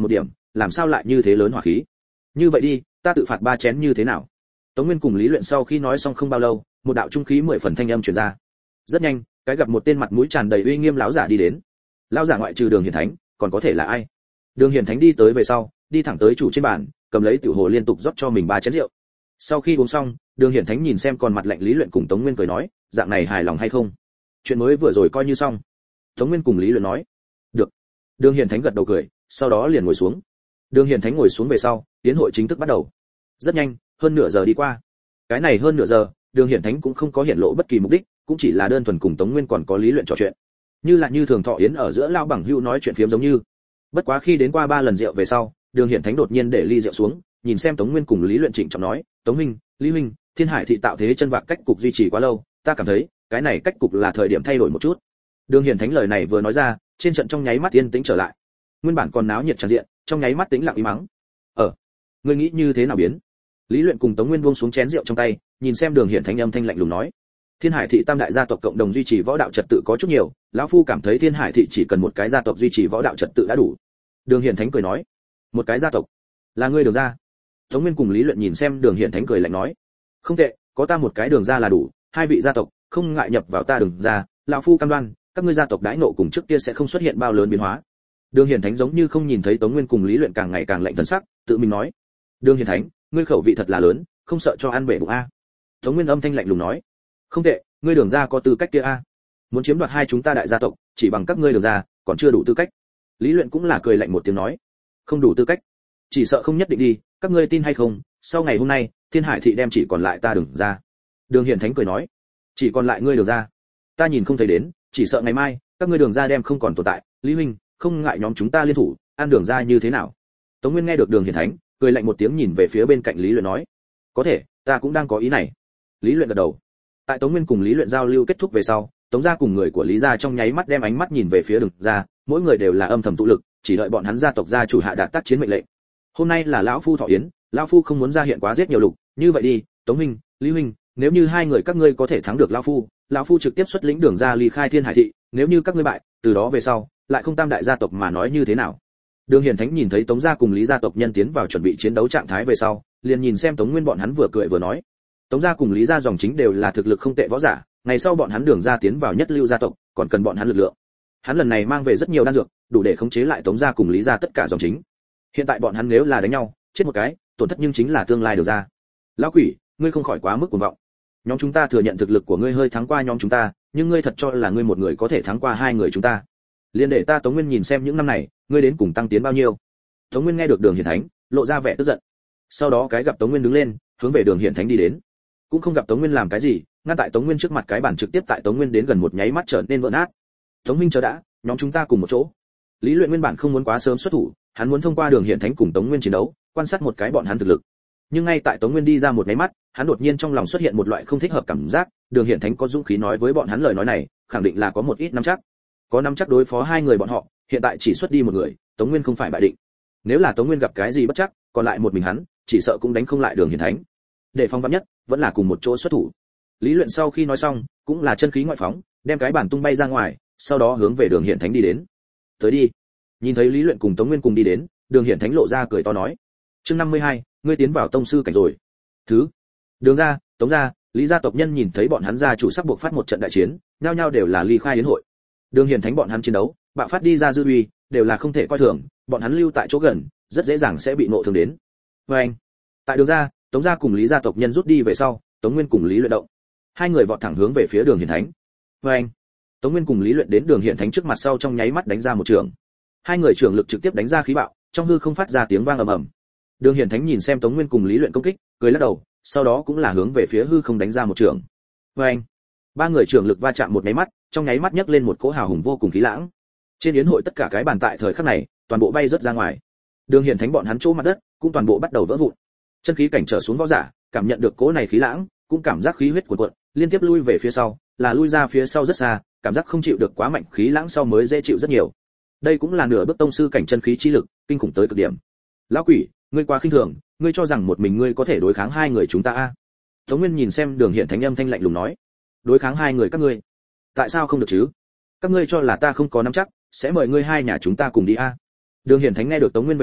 làm sao lại như thế lớn hỏa khí? Như vậy đi, ta tự phạt 3 chén như thế nào? Tống Nguyên cùng Lý Luyện sau khi nói xong không bao lâu, một đạo trung khí 10 phần thanh âm truyền ra. Rất nhanh, cái gặp một tên mặt mũi tràn đầy uy nghiêm lão giả đi đến. Lão giả ngoại trừ Đường Hiển Thánh, còn có thể là ai? Đường Hiển Thánh đi tới về sau, đi thẳng tới chủ trên bàn, cầm lấy tiểu hồ liên tục rót cho mình 3 chén rượu. Sau khi uống xong, Đường Hiển Thánh nhìn xem còn mặt lạnh Lý Luyện cùng Tống Nguyên cười nói, dạng này hài lòng hay không? Chuyện mới vừa rồi coi như xong. Tống Nguyên cùng Lý Luyện nói, được. Đường Hiển Thánh gật đầu cười, sau đó liền ngồi xuống. Đường Hiển Thánh ngồi xuống về sau, tiến hội chính thức bắt đầu. Rất nhanh, hơn nửa giờ đi qua. Cái này hơn nửa giờ, Đường Hiển Thánh cũng không có hiện lộ bất kỳ mục đích, cũng chỉ là đơn thuần cùng Tống Nguyên còn có Lý Luyện trò chuyện, như là như thường thọ yến ở giữa lao bằng hữu nói chuyện phiếm giống như. Bất quá khi đến qua 3 lần rượu về sau, Đường Hiển Thánh đột nhiên để ly rượu xuống, nhìn xem Tống Nguyên cùng Lý Luyện trịnh trọng nói, Tống huynh, Lý huynh, Thiên Hải thị tạo thế chân vạc cách cục duy trì quá lâu, ta cảm thấy cái này cách cục là thời điểm thay đổi một chút. Đường Hiển Thánh lời này vừa nói ra, trên trận trong nháy mắt yên tĩnh trở lại. Nguyên bản còn náo nhiệt tràn diện, trong nháy mắt tĩnh lặng im mắng. Ngươi nghĩ như thế nào biến? Lý Luyện cùng Tống Nguyên buông xuống chén rượu trong tay, nhìn xem Đường Hiển Thánh âm thanh lạnh lùng nói, Thiên Hải thị tam đại gia tộc cộng đồng duy trì võ đạo trật tự có chút nhiều, lão phu cảm thấy Thiên Hải thị chỉ cần một cái gia tộc duy trì võ đạo trật tự đã đủ. Đường Hiển Thánh cười nói, một cái gia tộc? Là ngươi Đường gia? Tống Nguyên cùng Lý Luyện nhìn xem Đường Hiển Thánh cười lạnh nói, không tệ, có ta một cái Đường gia là đủ, 2 vị gia tộc không ngại nhập vào ta Đường gia, lão phu cam đoan, các ngươi gia tộc đãi nộ cùng trước kia sẽ không xuất hiện bao lớn biến hóa. Đường Hiển Thánh giống như không nhìn thấy Tống Nguyên cùng Lý Luyện càng ngày càng lạnh thần sắc, tự mình nói, Đường Hiển Thánh, ngươi khẩu vị thật là lớn, không sợ cho ăn bể bụng a? Tống Nguyên âm thanh lạnh lùng nói, không tệ, ngươi Đường gia có tư cách kia a. Muốn chiếm đoạt 2 chúng ta đại gia tộc, chỉ bằng các ngươi Đường gia, còn chưa đủ tư cách. Lý Luyện cũng là cười lạnh một tiếng nói, không đủ tư cách, chỉ sợ không nhất định đi, các ngươi tin hay không, sau ngày hôm nay, Thiên Hải thị đem chỉ còn lại ta Đường gia. Đường Hiển Thánh cười nói, chỉ còn lại ngươi Đường gia, ta nhìn không thấy đến, chỉ sợ ngày mai, các ngươi Đường gia đem không còn tồn tại. Lý huynh, không ngại nhóm chúng ta liên thủ, ăn Đường gia như thế nào? Tống Nguyên nghe được Đường Hiển Thánh, cười lạnh một tiếng nhìn về phía bên cạnh Lý Luyện nói, có thể, ta cũng đang có ý này. Lý Luyện gật đầu. Tại Tống Nguyên cùng Lý Luyện giao lưu kết thúc về sau, Tống gia cùng người của Lý gia trong nháy mắt đem ánh mắt nhìn về phía Đường gia, mỗi người đều là âm thầm tụ lực, chỉ đợi bọn hắn gia tộc gia chủ hạ đạt tác chiến mệnh lệnh. Hôm nay là lão phu thọ yến, lão phu không muốn ra hiện quá giết nhiều lục, như vậy đi, Tống huynh, Lý huynh, nếu như 2 người các ngươi có thể thắng được lão phu trực tiếp xuất lĩnh Đường gia ly khai Thiên Hải thị, nếu như các ngươi bại, từ đó về sau, lại không tam đại gia tộc mà nói như thế nào? Đường Hiển Thánh nhìn thấy Tống gia cùng Lý gia tộc nhân tiến vào chuẩn bị chiến đấu trạng thái về sau, liền nhìn xem Tống Nguyên bọn hắn vừa cười vừa nói, Tống gia cùng Lý gia dòng chính đều là thực lực không tệ võ giả, ngày sau bọn hắn Đường gia tiến vào nhất lưu gia tộc, còn cần bọn hắn lực lượng. Hắn lần này mang về rất nhiều đan dược, đủ để khống chế lại Tống gia cùng Lý gia tất cả dòng chính. Hiện tại bọn hắn nếu là đánh nhau, chết một cái, tổn thất nhưng chính là tương lai Đường gia. Lão quỷ, ngươi không khỏi quá mức cuồng vọng. Nhóm chúng ta thừa nhận thực lực của ngươi hơi thắng qua nhóm chúng ta, nhưng ngươi thật cho là ngươi một người có thể thắng qua 2 người chúng ta? Liên để ta Tống Nguyên nhìn xem những năm này, ngươi đến cùng tăng tiến bao nhiêu? Tống Nguyên nghe được Đường Hiển Thánh, lộ ra vẻ tức giận. Sau đó cái gặp Tống Nguyên đứng lên, hướng về Đường Hiển Thánh đi đến. Cũng không gặp Tống Nguyên làm cái gì, ngăn tại Tống Nguyên trước mặt cái bàn trực tiếp tại Tống Nguyên đến gần một nháy mắt trở nên vỡ nát. Tống Minh chờ đã, nhóm chúng ta cùng một chỗ. Lý Luyện nguyên bản không muốn quá sớm xuất thủ, hắn muốn thông qua Đường Hiển Thánh cùng Tống Nguyên chiến đấu, quan sát một cái bọn hắn thực lực. Nhưng ngay tại Tống Nguyên đi ra một nháy mắt, hắn đột nhiên trong lòng xuất hiện một loại không thích hợp cảm giác, Đường Hiển Thánh có dũng khí nói với bọn hắn lời nói này, khẳng định là có một ít nắm chắc. Có nắm chắc đối phó 2 người bọn họ, hiện tại chỉ xuất đi một người, Tống Nguyên không phải bại định. Nếu là Tống Nguyên gặp cái gì bất chắc, còn lại một mình hắn, chỉ sợ cũng đánh không lại Đường Hiển Thánh. Để phòng vắn nhất, vẫn là cùng một chỗ xuất thủ. Lý Luyện sau khi nói xong, cũng là chân khí ngoại phóng, đem cái bản tung bay ra ngoài, sau đó hướng về Đường Hiển Thánh đi đến. Tới đi. Nhìn thấy Lý Luyện cùng Tống Nguyên cùng đi đến, Đường Hiển Thánh lộ ra cười to nói, chương 52, ngươi tiến vào tông sư cảnh rồi. Đường gia, Tống gia, Lý gia tộc nhân nhìn thấy bọn hắn gia chủ sắp buộc phát một trận đại chiến, nhao nhao đều là ly khai yến hội. Đường Hiển Thánh bọn hắn chiến đấu, bạo phát đi ra dư uy, đều là không thể coi thường, bọn hắn lưu tại chỗ gần, rất dễ dàng sẽ bị nộ thương đến. Anh, tại Đường gia, Tống gia cùng Lý gia tộc nhân rút đi về sau, Tống Nguyên cùng Lý Luyện động. 2 người vọt thẳng hướng về phía Đường Hiển Thánh. Anh, Tống Nguyên cùng Lý Luyện đến Đường Hiển Thánh trước mặt sau trong nháy mắt đánh ra một trường. 2 người trưởng lực trực tiếp đánh ra khí bạo, trong hư không phát ra tiếng vang ầm ầm. Đường Hiển Thánh nhìn xem Tống Nguyên cùng Lý Luyện công kích, cười lắc đầu, sau đó cũng là hướng về phía hư không đánh ra một trường. Anh, 3 người trưởng lực va chạm một nháy mắt, trong nháy mắt nhấc lên một cỗ hào hùng vô cùng khí lãng. Trên yến hội tất cả cái bàn tại thời khắc này, toàn bộ bay rớt ra ngoài. Đường Hiển Thánh bọn hắn chỗ mặt đất, cũng toàn bộ bắt đầu vỡ vụn. Chân khí cảnh trở xuống võ giả, cảm nhận được cỗ này khí lãng, cũng cảm giác khí huyết cuồn cuộn, liên tiếp lui về phía sau, là lui ra phía sau rất xa, cảm giác không chịu được quá mạnh khí lãng sau mới dễ chịu rất nhiều. Đây cũng là nửa bước tông sư cảnh chân khí chi lực, kinh khủng tới cực điểm. Lão quỷ, ngươi quá khinh thường, ngươi cho rằng một mình ngươi có thể đối kháng 2 người chúng ta a? Tống Nguyên nhìn xem Đường Hiển Thánh âm thanh lạnh lùng nói, đối kháng 2 người các ngươi, tại sao không được chứ? Các ngươi cho là ta không có nắm chắc, sẽ mời ngươi 2 nhà chúng ta cùng đi a? Đường Hiển Thánh nghe được Tống Nguyên về sau,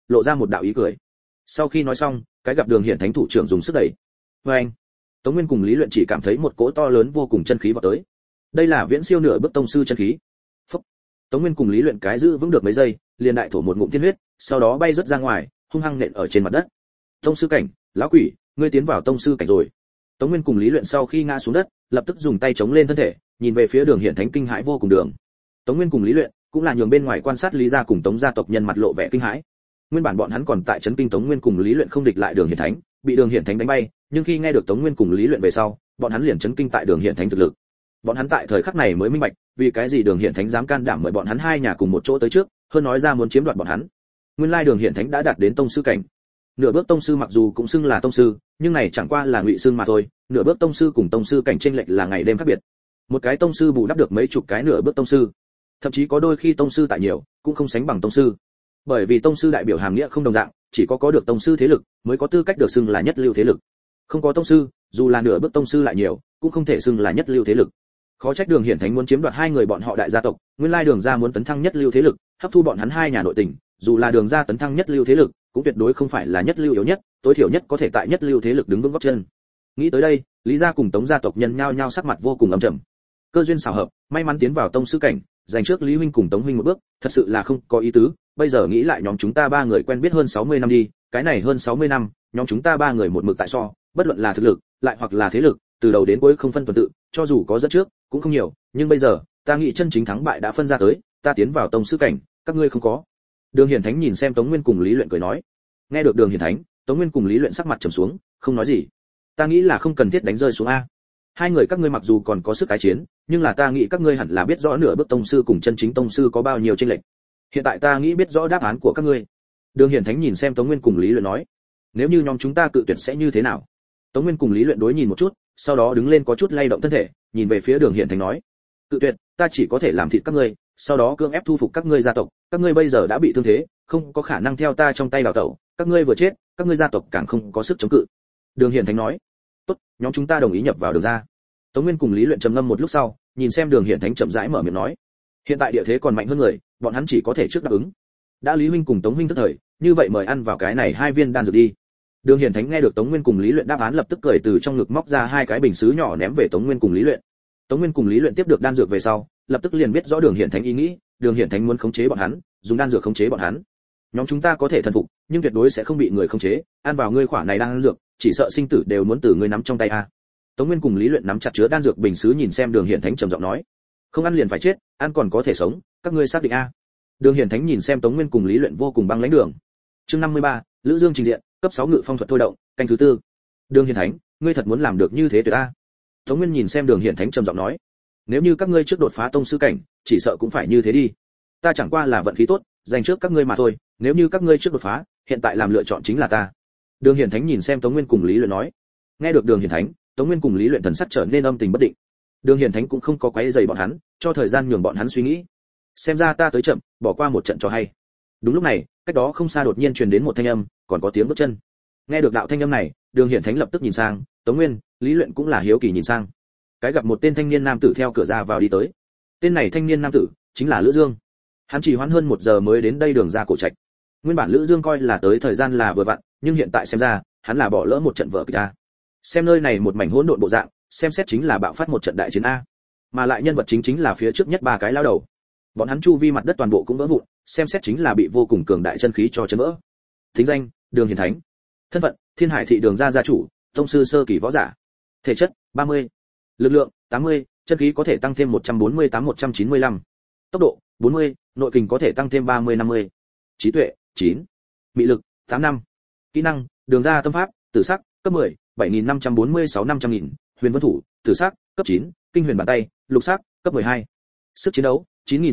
lộ ra một đạo ý cười. Sau khi nói xong, cái gặp Đường Hiển Thánh thủ trưởng dùng sức đẩy. Và anh, Tống Nguyên cùng Lý Luyện chỉ cảm thấy một cỗ to lớn vô cùng chân khí vọt tới. Đây là viễn siêu nửa bước tông sư chân khí. Phốc. Tống Nguyên cùng Lý Luyện cái giữ vững được mấy giây, liền đại thổ một ngụm tiên huyết, sau đó bay rất ra ngoài, hung hăng nện ở trên mặt đất. Tông sư cảnh, lão quỷ, ngươi tiến vào tông sư cảnh rồi. Tống Nguyên cùng Lý Luyện sau khi ngã xuống đất, lập tức dùng tay chống lên thân thể, nhìn về phía Đường Hiển Thánh kinh hãi vô cùng đường. Tống Nguyên cùng Lý Luyện cũng là nhường bên ngoài quan sát Lý gia cùng Tống gia tộc nhân mặt lộ vẻ kinh hãi. Nguyên bản bọn hắn còn tại chấn kinh Tống Nguyên cùng Lý Luyện không địch lại Đường Hiển Thánh, bị Đường Hiển Thánh đánh bay, nhưng khi nghe được Tống Nguyên cùng Lý Luyện về sau, bọn hắn liền chấn kinh tại Đường Hiển Thánh thực lực. Bọn hắn tại thời khắc này mới minh bạch, vì cái gì Đường Hiển Thánh dám can đảm mời bọn hắn hai nhà cùng một chỗ tới trước, hơn nói ra muốn chiếm đoạt bọn hắn. Nguyên lai Đường Hiển Thánh đã đạt đến tông sư cảnh. Nửa bước tông sư mặc dù cũng xưng là tông sư, nhưng này chẳng qua là ngụy xưng mà thôi, nửa bước tông sư cùng tông sư cảnh chênh lệch là ngày đêm khác biệt. Một cái tông sư bù đắp được mấy chục cái nửa bước tông sư, thậm chí có đôi khi tông sư tại nhiều, cũng không sánh bằng tông sư. Bởi vì tông sư đại biểu hàm nghĩa không đồng dạng, chỉ có được tông sư thế lực mới có tư cách được xưng là nhất lưu thế lực. Không có tông sư, dù là nửa bước tông sư lại nhiều, cũng không thể xưng là nhất lưu thế lực. Khó trách Đường Hiển Thánh muốn chiếm đoạt hai người bọn họ đại gia tộc, nguyên lai Đường gia muốn tấn thăng nhất lưu thế lực, hấp thu bọn hắn hai nhà nội tình, dù là Đường gia tấn thăng nhất lưu thế lực, cũng tuyệt đối không phải là nhất lưu yếu nhất, tối thiểu nhất có thể tại nhất lưu thế lực đứng vững gót chân. Nghĩ tới đây, Lý gia cùng Tống gia tộc nhân nhao nhao sắc mặt vô cùng âm trầm. Cơ duyên xảo hợp, may mắn tiến vào tông sư cảnh, giành trước Lý huynh cùng Tống huynh một bước, thật sự là không có ý tứ, bây giờ nghĩ lại nhóm chúng ta ba người quen biết hơn 60 năm đi, cái này hơn 60 năm, nhóm chúng ta ba người một mực tại so, bất luận là thực lực, lại hoặc là thế lực, từ đầu đến cuối không phân tuần tự, cho dù có dẫn trước, cũng không nhiều, nhưng bây giờ, ta nghĩ chân chính thắng bại đã phân ra tới, ta tiến vào tông sư cảnh, các ngươi không có. Đường Hiển Thánh nhìn xem Tống Nguyên cùng Lý Luyện cười nói. Nghe được Đường Hiển Thánh, Tống Nguyên cùng Lý Luyện sắc mặt trầm xuống, không nói gì. Ta nghĩ là không cần thiết đánh rơi xuống a. Hai người các ngươi mặc dù còn có sức tái chiến, nhưng là ta nghĩ các ngươi hẳn là biết rõ nửa bước tông sư cùng chân chính tông sư có bao nhiêu chênh lệch. Hiện tại ta nghĩ biết rõ đáp án của các ngươi. Đường Hiển Thánh nhìn xem Tống Nguyên cùng Lý Luyện nói, nếu như nhóm chúng ta cự tuyệt sẽ như thế nào? Tống Nguyên cùng Lý Luyện đối nhìn một chút, sau đó đứng lên có chút lay động thân thể, nhìn về phía Đường Hiển Thánh nói, cự tuyệt, ta chỉ có thể làm thịt các ngươi, sau đó cưỡng ép thu phục các ngươi gia tộc, các ngươi bây giờ đã bị thương thế, không có khả năng theo ta trong tay đào tẩu, các ngươi vừa chết, các ngươi gia tộc càng không có sức chống cự. Đường Hiển Thánh nói, tốt, nhóm chúng ta đồng ý nhập vào Đường gia. Tống Nguyên cùng Lý Luyện trầm ngâm một lúc sau, nhìn xem Đường Hiển Thánh chậm rãi mở miệng nói, hiện tại địa thế còn mạnh hơn người, bọn hắn chỉ có thể trước đáp ứng. Đã Lý huynh cùng Tống huynh tức thời, như vậy mời ăn vào cái này hai viên đan dược đi. Đường Hiển Thánh nghe được Tống Nguyên cùng Lý Luyện đáp án lập tức cười từ trong ngực móc ra hai cái bình sứ nhỏ ném về Tống Nguyên cùng Lý Luyện. Tống Nguyên cùng Lý Luyện tiếp được đan dược về sau, lập tức liền biết rõ Đường Hiển Thánh ý nghĩ, Đường Hiển Thánh muốn khống chế bọn hắn, dùng đan dược khống chế bọn hắn. Nhóm chúng ta có thể thần phục, nhưng tuyệt đối sẽ không bị người khống chế, ăn vào ngươi khỏa này đan dược, chỉ sợ sinh tử đều muốn từ ngươi nắm trong tay a. Tống Nguyên cùng Lý Luyện nắm chặt chứa đan dược bình sứ nhìn xem Đường Hiển Thánh trầm giọng nói, không ăn liền phải chết, ăn còn có thể sống, các ngươi xác định a? Đường Hiển Thánh nhìn xem Tống Nguyên cùng Lý Luyện vô cùng băng lãnh đường. Chương 53, Lữ Dương trình diện, cấp 6 ngự phong thuật thôi động, canh thứ tư. Đường Hiển Thánh, ngươi thật muốn làm được như thế tuyệt a? Tống Nguyên nhìn xem Đường Hiển Thánh trầm giọng nói, nếu như các ngươi trước đột phá tông sư cảnh, chỉ sợ cũng phải như thế đi. Ta chẳng qua là vận khí tốt, giành trước các ngươi mà thôi, nếu như các ngươi trước đột phá, hiện tại làm lựa chọn chính là ta. Đường Hiển Thánh nhìn xem Tống Nguyên cùng Lý Luyện nói. Nghe được Đường Hiển Thánh, Tống Nguyên cùng Lý Luyện thần sắc trở nên âm tình bất định. Đường Hiển Thánh cũng không có quấy rầy bọn hắn, cho thời gian nhường bọn hắn suy nghĩ. Xem ra ta tới chậm, bỏ qua một trận cho hay. Đúng lúc này, cách đó không xa đột nhiên truyền đến một thanh âm, còn có tiếng bước chân. Nghe được đạo thanh âm này, Đường Hiển Thánh lập tức nhìn sang, Tống Nguyên, Lý Luyện cũng là hiếu kỳ nhìn sang. Cái gặp một tên thanh niên nam tử theo cửa ra vào đi tới. Tên này thanh niên nam tử chính là Lữ Dương. Hắn chỉ hoãn hơn 1 giờ mới đến đây Đường ra cổ trạch. Nguyên bản Lữ Dương coi là tới thời gian là vừa vặn, nhưng hiện tại xem ra, hắn là bỏ lỡ một trận vở kịch a. Xem nơi này một mảnh hỗn độn bộ dạng, xem xét chính là bạo phát một trận đại chiến a. Mà lại nhân vật chính là phía trước nhất ba cái lao đầu. Bọn hắn chu vi mặt đất toàn bộ cũng vỡ vụn, xem xét chính là bị vô cùng cường đại chân khí cho chấn vỡ. Thính danh: Đường Hiển Thánh. Thân phận: Thiên Hải thị Đường gia gia chủ, tông sư sơ kỳ võ giả. Thể chất: 30. Lực lượng: 80, chân khí có thể tăng thêm 148-195. Tốc độ: 40, nội kình có thể tăng thêm 30-50. Trí tuệ: 9. Mị lực: 8 năm. Kỹ năng: Đường gia tâm pháp, tử sắc, cấp 10, 7546-500.000. Huyền Vân thủ, tử sắc, cấp 9, kinh huyền bàn tay, lục sắc, cấp 12. Sức chiến đấu: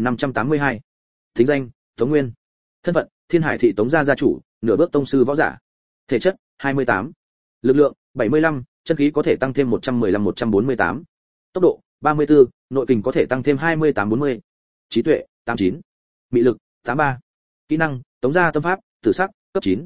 9582. Thính danh: Tống Nguyên. Thân phận: Thiên Hải thị Tống gia gia chủ, nửa bước tông sư võ giả. Thể chất: 28. Lực lượng: 75, chân khí có thể tăng thêm 115-148. Tốc độ: 34, nội kình có thể tăng thêm 28-40. Trí tuệ: 89. Mị lực: 83. Kỹ năng: Tống gia tâm pháp, tử sắc, cấp 9,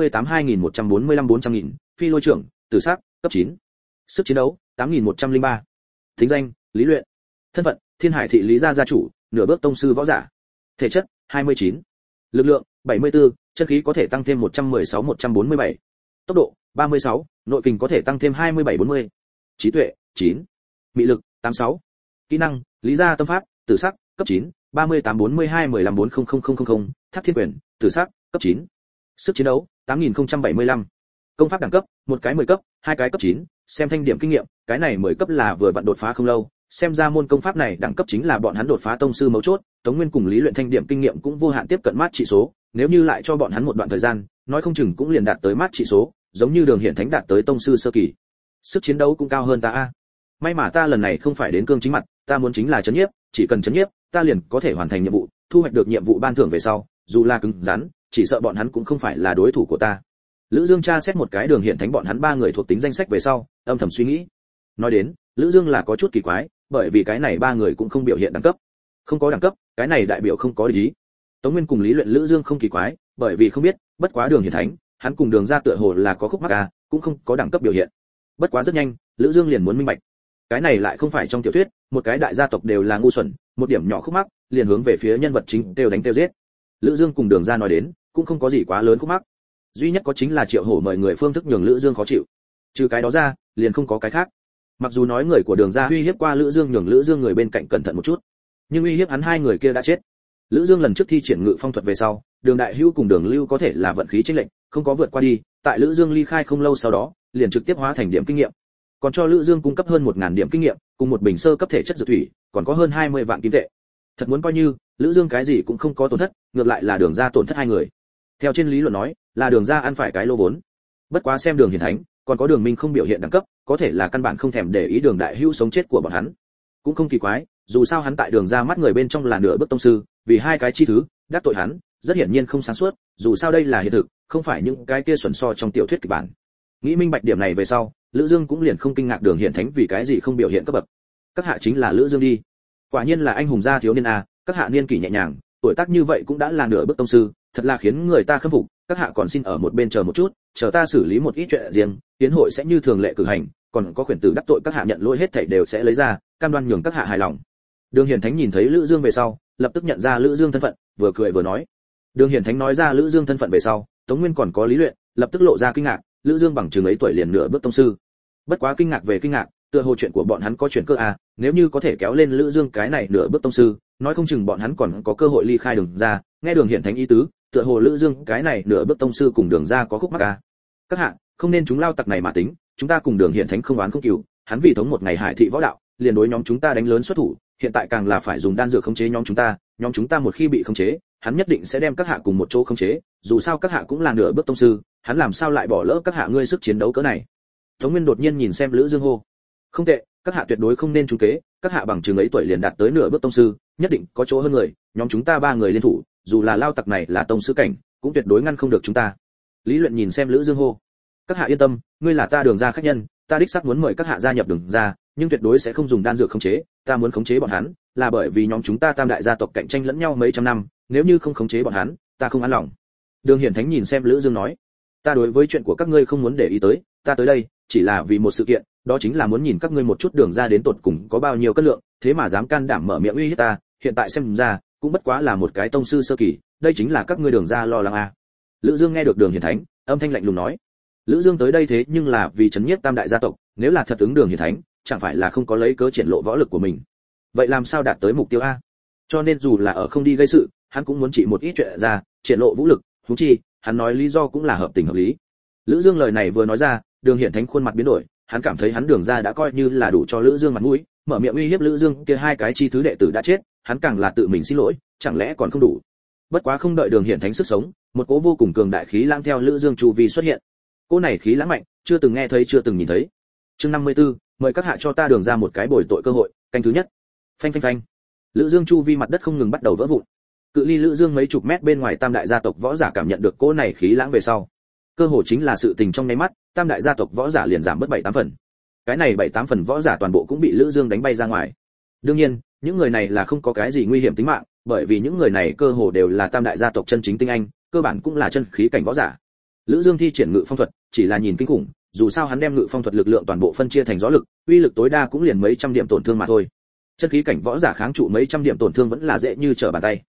38.145-400.000. Phi lôi trưởng, tử sắc, cấp 9. Sức chiến đấu: 8103. Thính danh: Lý Luyện. Thân phận: Thiên Hải thị Lý gia gia chủ, nửa bước tông sư võ giả. Thể chất: 29. Lực lượng: 74, chân khí có thể tăng thêm 116-147. Tốc độ 36, nội kình có thể tăng thêm 27-40. Trí tuệ 9. Mị lực 86. Kỹ năng lý gia tâm pháp tử sắc cấp 9, 38-42-15-400000. Thác thiên quyền tử sắc cấp 9. Sức chiến đấu 8075. Công pháp đẳng cấp, một cái 10 cấp, hai cái cấp 9, xem thanh điểm kinh nghiệm, cái này 10 cấp là vừa vặn đột phá không lâu, xem ra môn công pháp này đẳng cấp chính là bọn hắn đột phá tông sư mấu chốt, Tống Nguyên cùng Lý Luyện thanh điểm kinh nghiệm cũng vô hạn tiếp cận mát trị số, nếu như lại cho bọn hắn một đoạn thời gian, nói không chừng cũng liền đạt tới mát trị số, giống như Đường Hiển Thánh đạt tới tông sư sơ kỳ. Sức chiến đấu cũng cao hơn ta a. May mà ta lần này không phải đến cương chính mặt, ta muốn chính là chấn nhiếp, chỉ cần chấn nhiếp, ta liền có thể hoàn thành nhiệm vụ, thu hoạch được nhiệm vụ ban thưởng về sau, dù là cứng rắn, chỉ sợ bọn hắn cũng không phải là đối thủ của ta. Lữ Dương tra xét một cái Đường Hiển Thánh bọn hắn ba người thuộc tính danh sách về sau, âm thầm suy nghĩ. Nói đến, Lữ Dương là có chút kỳ quái, bởi vì cái này ba người cũng không biểu hiện đẳng cấp. Không có đẳng cấp, cái này đại biểu không có ý. Tống Nguyên cùng Lý Luyện Lữ Dương không kỳ quái, bởi vì không biết, bất quá Đường Hiển Thánh, hắn cùng Đường gia tựa hồ là có khúc mắc à, cũng không có đẳng cấp biểu hiện. Bất quá rất nhanh, Lữ Dương liền muốn minh bạch. Cái này lại không phải trong tiểu thuyết, một cái đại gia tộc đều là ngu xuẩn, một điểm nhỏ khúc mắc, liền hướng về phía nhân vật chính đều đánh tiêu giết. Lữ Dương cùng Đường gia nói đến, cũng không có gì quá lớn khúc mắc. Duy nhất có chính là Triệu Hổ mời người phương thức nhường Lữ Dương khó chịu. Trừ cái đó ra, liền không có cái khác. Mặc dù nói người của Đường gia uy hiếp qua Lữ Dương nhường Lữ Dương người bên cạnh cẩn thận một chút, nhưng uy hiếp hắn hai người kia đã chết. Lữ Dương lần trước thi triển ngự phong thuật về sau, Đường Đại Hữu cùng Đường Lưu có thể là vận khí chênh lệch, không có vượt qua đi, tại Lữ Dương ly khai không lâu sau đó, liền trực tiếp hóa thành điểm kinh nghiệm. Còn cho Lữ Dương cung cấp hơn 1000 điểm kinh nghiệm, cùng một bình sơ cấp thể chất dược thủy, còn có hơn 20 vạn kim tệ. Thật muốn coi như, Lữ Dương cái gì cũng không có tổn thất, ngược lại là Đường gia tổn thất hai người. Theo trên lý luận nói, là Đường gia ăn phải cái lô vốn. Bất quá xem Đường Hiển Thánh, còn có Đường Minh không biểu hiện đẳng cấp, có thể là căn bản không thèm để ý Đường Đại Hữu sống chết của bọn hắn. Cũng không kỳ quái, dù sao hắn tại Đường gia mắt người bên trong là nửa bước tông sư, vì hai cái chi thứ, đắc tội hắn, rất hiển nhiên không sáng suốt, dù sao đây là hiện thực, không phải những cái kia xuẩn so trong tiểu thuyết kịch bản. Nghĩ minh bạch điểm này về sau, Lữ Dương cũng liền không kinh ngạc Đường Hiển Thánh vì cái gì không biểu hiện cấp bậc. Các hạ chính là Lữ Dương đi. Quả nhiên là anh hùng gia thiếu niên a, các hạ niên kỷ nhẹ nhàng, tuổi tác như vậy cũng đã là nửa bước tông sư, thật là khiến người ta khâm phục, các hạ còn xin ở một bên chờ một chút, chờ ta xử lý một ít chuyện riêng, tiến hội sẽ như thường lệ cử hành, còn có khuyển tử đắc tội các hạ nhận lỗi hết thảy đều sẽ lấy ra, cam đoan nhường các hạ hài lòng. Đường Hiển Thánh nhìn thấy Lữ Dương về sau, lập tức nhận ra Lữ Dương thân phận, vừa cười vừa nói. Đường Hiển Thánh nói ra Lữ Dương thân phận về sau, Tống Nguyên còn có Lý Luyện, lập tức lộ ra kinh ngạc, Lữ Dương bằng chừng ấy tuổi liền nửa bước tông sư. Bất quá kinh ngạc về kinh ngạc, tựa hồ chuyện của bọn hắn có chuyển cơ à, nếu như có thể kéo lên Lữ Dương cái này nửa bước tông sư, nói không chừng bọn hắn còn có cơ hội ly khai Đường ra, nghe Đường Hiển Thánh ý tứ, tựa hồ Lữ Dương cái này nửa bước tông sư cùng Đường ra có khúc mắc à. Các hạ, không nên chúng lao tặc này mà tính, chúng ta cùng Đường Hiển Thánh không oán không cừu, hắn vì thống một ngày hải thị võ đạo, liền đối nhóm chúng ta đánh lớn xuất thủ, hiện tại càng là phải dùng đan dược khống chế nhóm chúng ta một khi bị khống chế, hắn nhất định sẽ đem các hạ cùng một chỗ khống chế, dù sao các hạ cũng là nửa bước tông sư, hắn làm sao lại bỏ lỡ các hạ ngươi sức chiến đấu cỡ này. Tống Nguyên đột nhiên nhìn xem Lữ Dương hô, không tệ, các hạ tuyệt đối không nên trúng kế, các hạ bằng chừng ấy tuổi liền đạt tới nửa bước tông sư, nhất định có chỗ hơn người, nhóm chúng ta ba người liên thủ, dù là lao tặc này là tông sư cảnh, cũng tuyệt đối ngăn không được chúng ta. Lý Luyện nhìn xem Lữ Dương hô, các hạ yên tâm, ngươi là ta Đường gia khách nhân, ta đích xác muốn mời các hạ gia nhập Đường gia, nhưng tuyệt đối sẽ không dùng đan dược khống chế, ta muốn khống chế bọn hắn, là bởi vì nhóm chúng ta tam đại gia tộc cạnh tranh lẫn nhau mấy trăm năm, nếu như không khống chế bọn hắn, ta không an lòng. Đường Hiển Thánh nhìn xem Lữ Dương nói, ta đối với chuyện của các ngươi không muốn để ý tới, ta tới đây chỉ là vì một sự kiện, đó chính là muốn nhìn các ngươi một chút Đường gia đến tột cùng có bao nhiêu cân lượng, thế mà dám can đảm mở miệng uy hiếp ta, hiện tại xem ra cũng bất quá là một cái tông sư sơ kỳ, đây chính là các ngươi Đường gia lo lắng à. Lữ Dương nghe được Đường Hiển Thánh, âm thanh lạnh lùng nói, Lữ Dương tới đây thế nhưng là vì trấn nhiếp tam đại gia tộc, nếu là thật ứng Đường Hiển Thánh, chẳng phải là không có lấy cớ triển lộ võ lực của mình. Vậy làm sao đạt tới mục tiêu a? Cho nên dù là ở không đi gây sự, hắn cũng muốn chỉ một ít chuyện ra, triển lộ vũ lực, huống chi, hắn nói lý do cũng là hợp tình hợp lý. Lữ Dương lời này vừa nói ra, Đường Hiển Thánh khuôn mặt biến đổi, hắn cảm thấy hắn Đường gia đã coi như là đủ cho Lữ Dương mặt mũi, mở miệng uy hiếp Lữ Dương kia hai cái chi thứ đệ tử đã chết, hắn càng là tự mình xin lỗi, chẳng lẽ còn không đủ. Bất quá không đợi Đường Hiển Thánh sức sống, một cỗ vô cùng cường đại khí lãng theo Lữ Dương chu vi xuất hiện. Cỗ này khí lãng mạnh, chưa từng nghe thấy chưa từng nhìn thấy. Chương 54, mời các hạ cho ta Đường ra một cái bồi tội cơ hội, canh thứ nhất. Phanh phanh phanh. Lữ Dương chu vi mặt đất không ngừng bắt đầu vỡ vụn. Cự ly Lữ Dương mấy chục mét bên ngoài tam đại gia tộc võ giả cảm nhận được cỗ này khí lãng về sau, cơ hồ chính là sự tình trong nháy mắt, tam đại gia tộc võ giả liền giảm bớt 7-8 phần. Cái này 7-8 phần võ giả toàn bộ cũng bị Lữ Dương đánh bay ra ngoài. Đương nhiên, những người này là không có cái gì nguy hiểm tính mạng, bởi vì những người này cơ hồ đều là tam đại gia tộc chân chính tinh anh, cơ bản cũng là chân khí cảnh võ giả. Lữ Dương thi triển ngự phong thuật, chỉ là nhìn kinh khủng, dù sao hắn đem ngự phong thuật lực lượng toàn bộ phân chia thành gió lực, uy lực tối đa cũng liền mấy trăm điểm tổn thương mà thôi. Chân khí cảnh võ giả kháng trụ mấy trăm điểm tổn thương vẫn là dễ như trở bàn tay.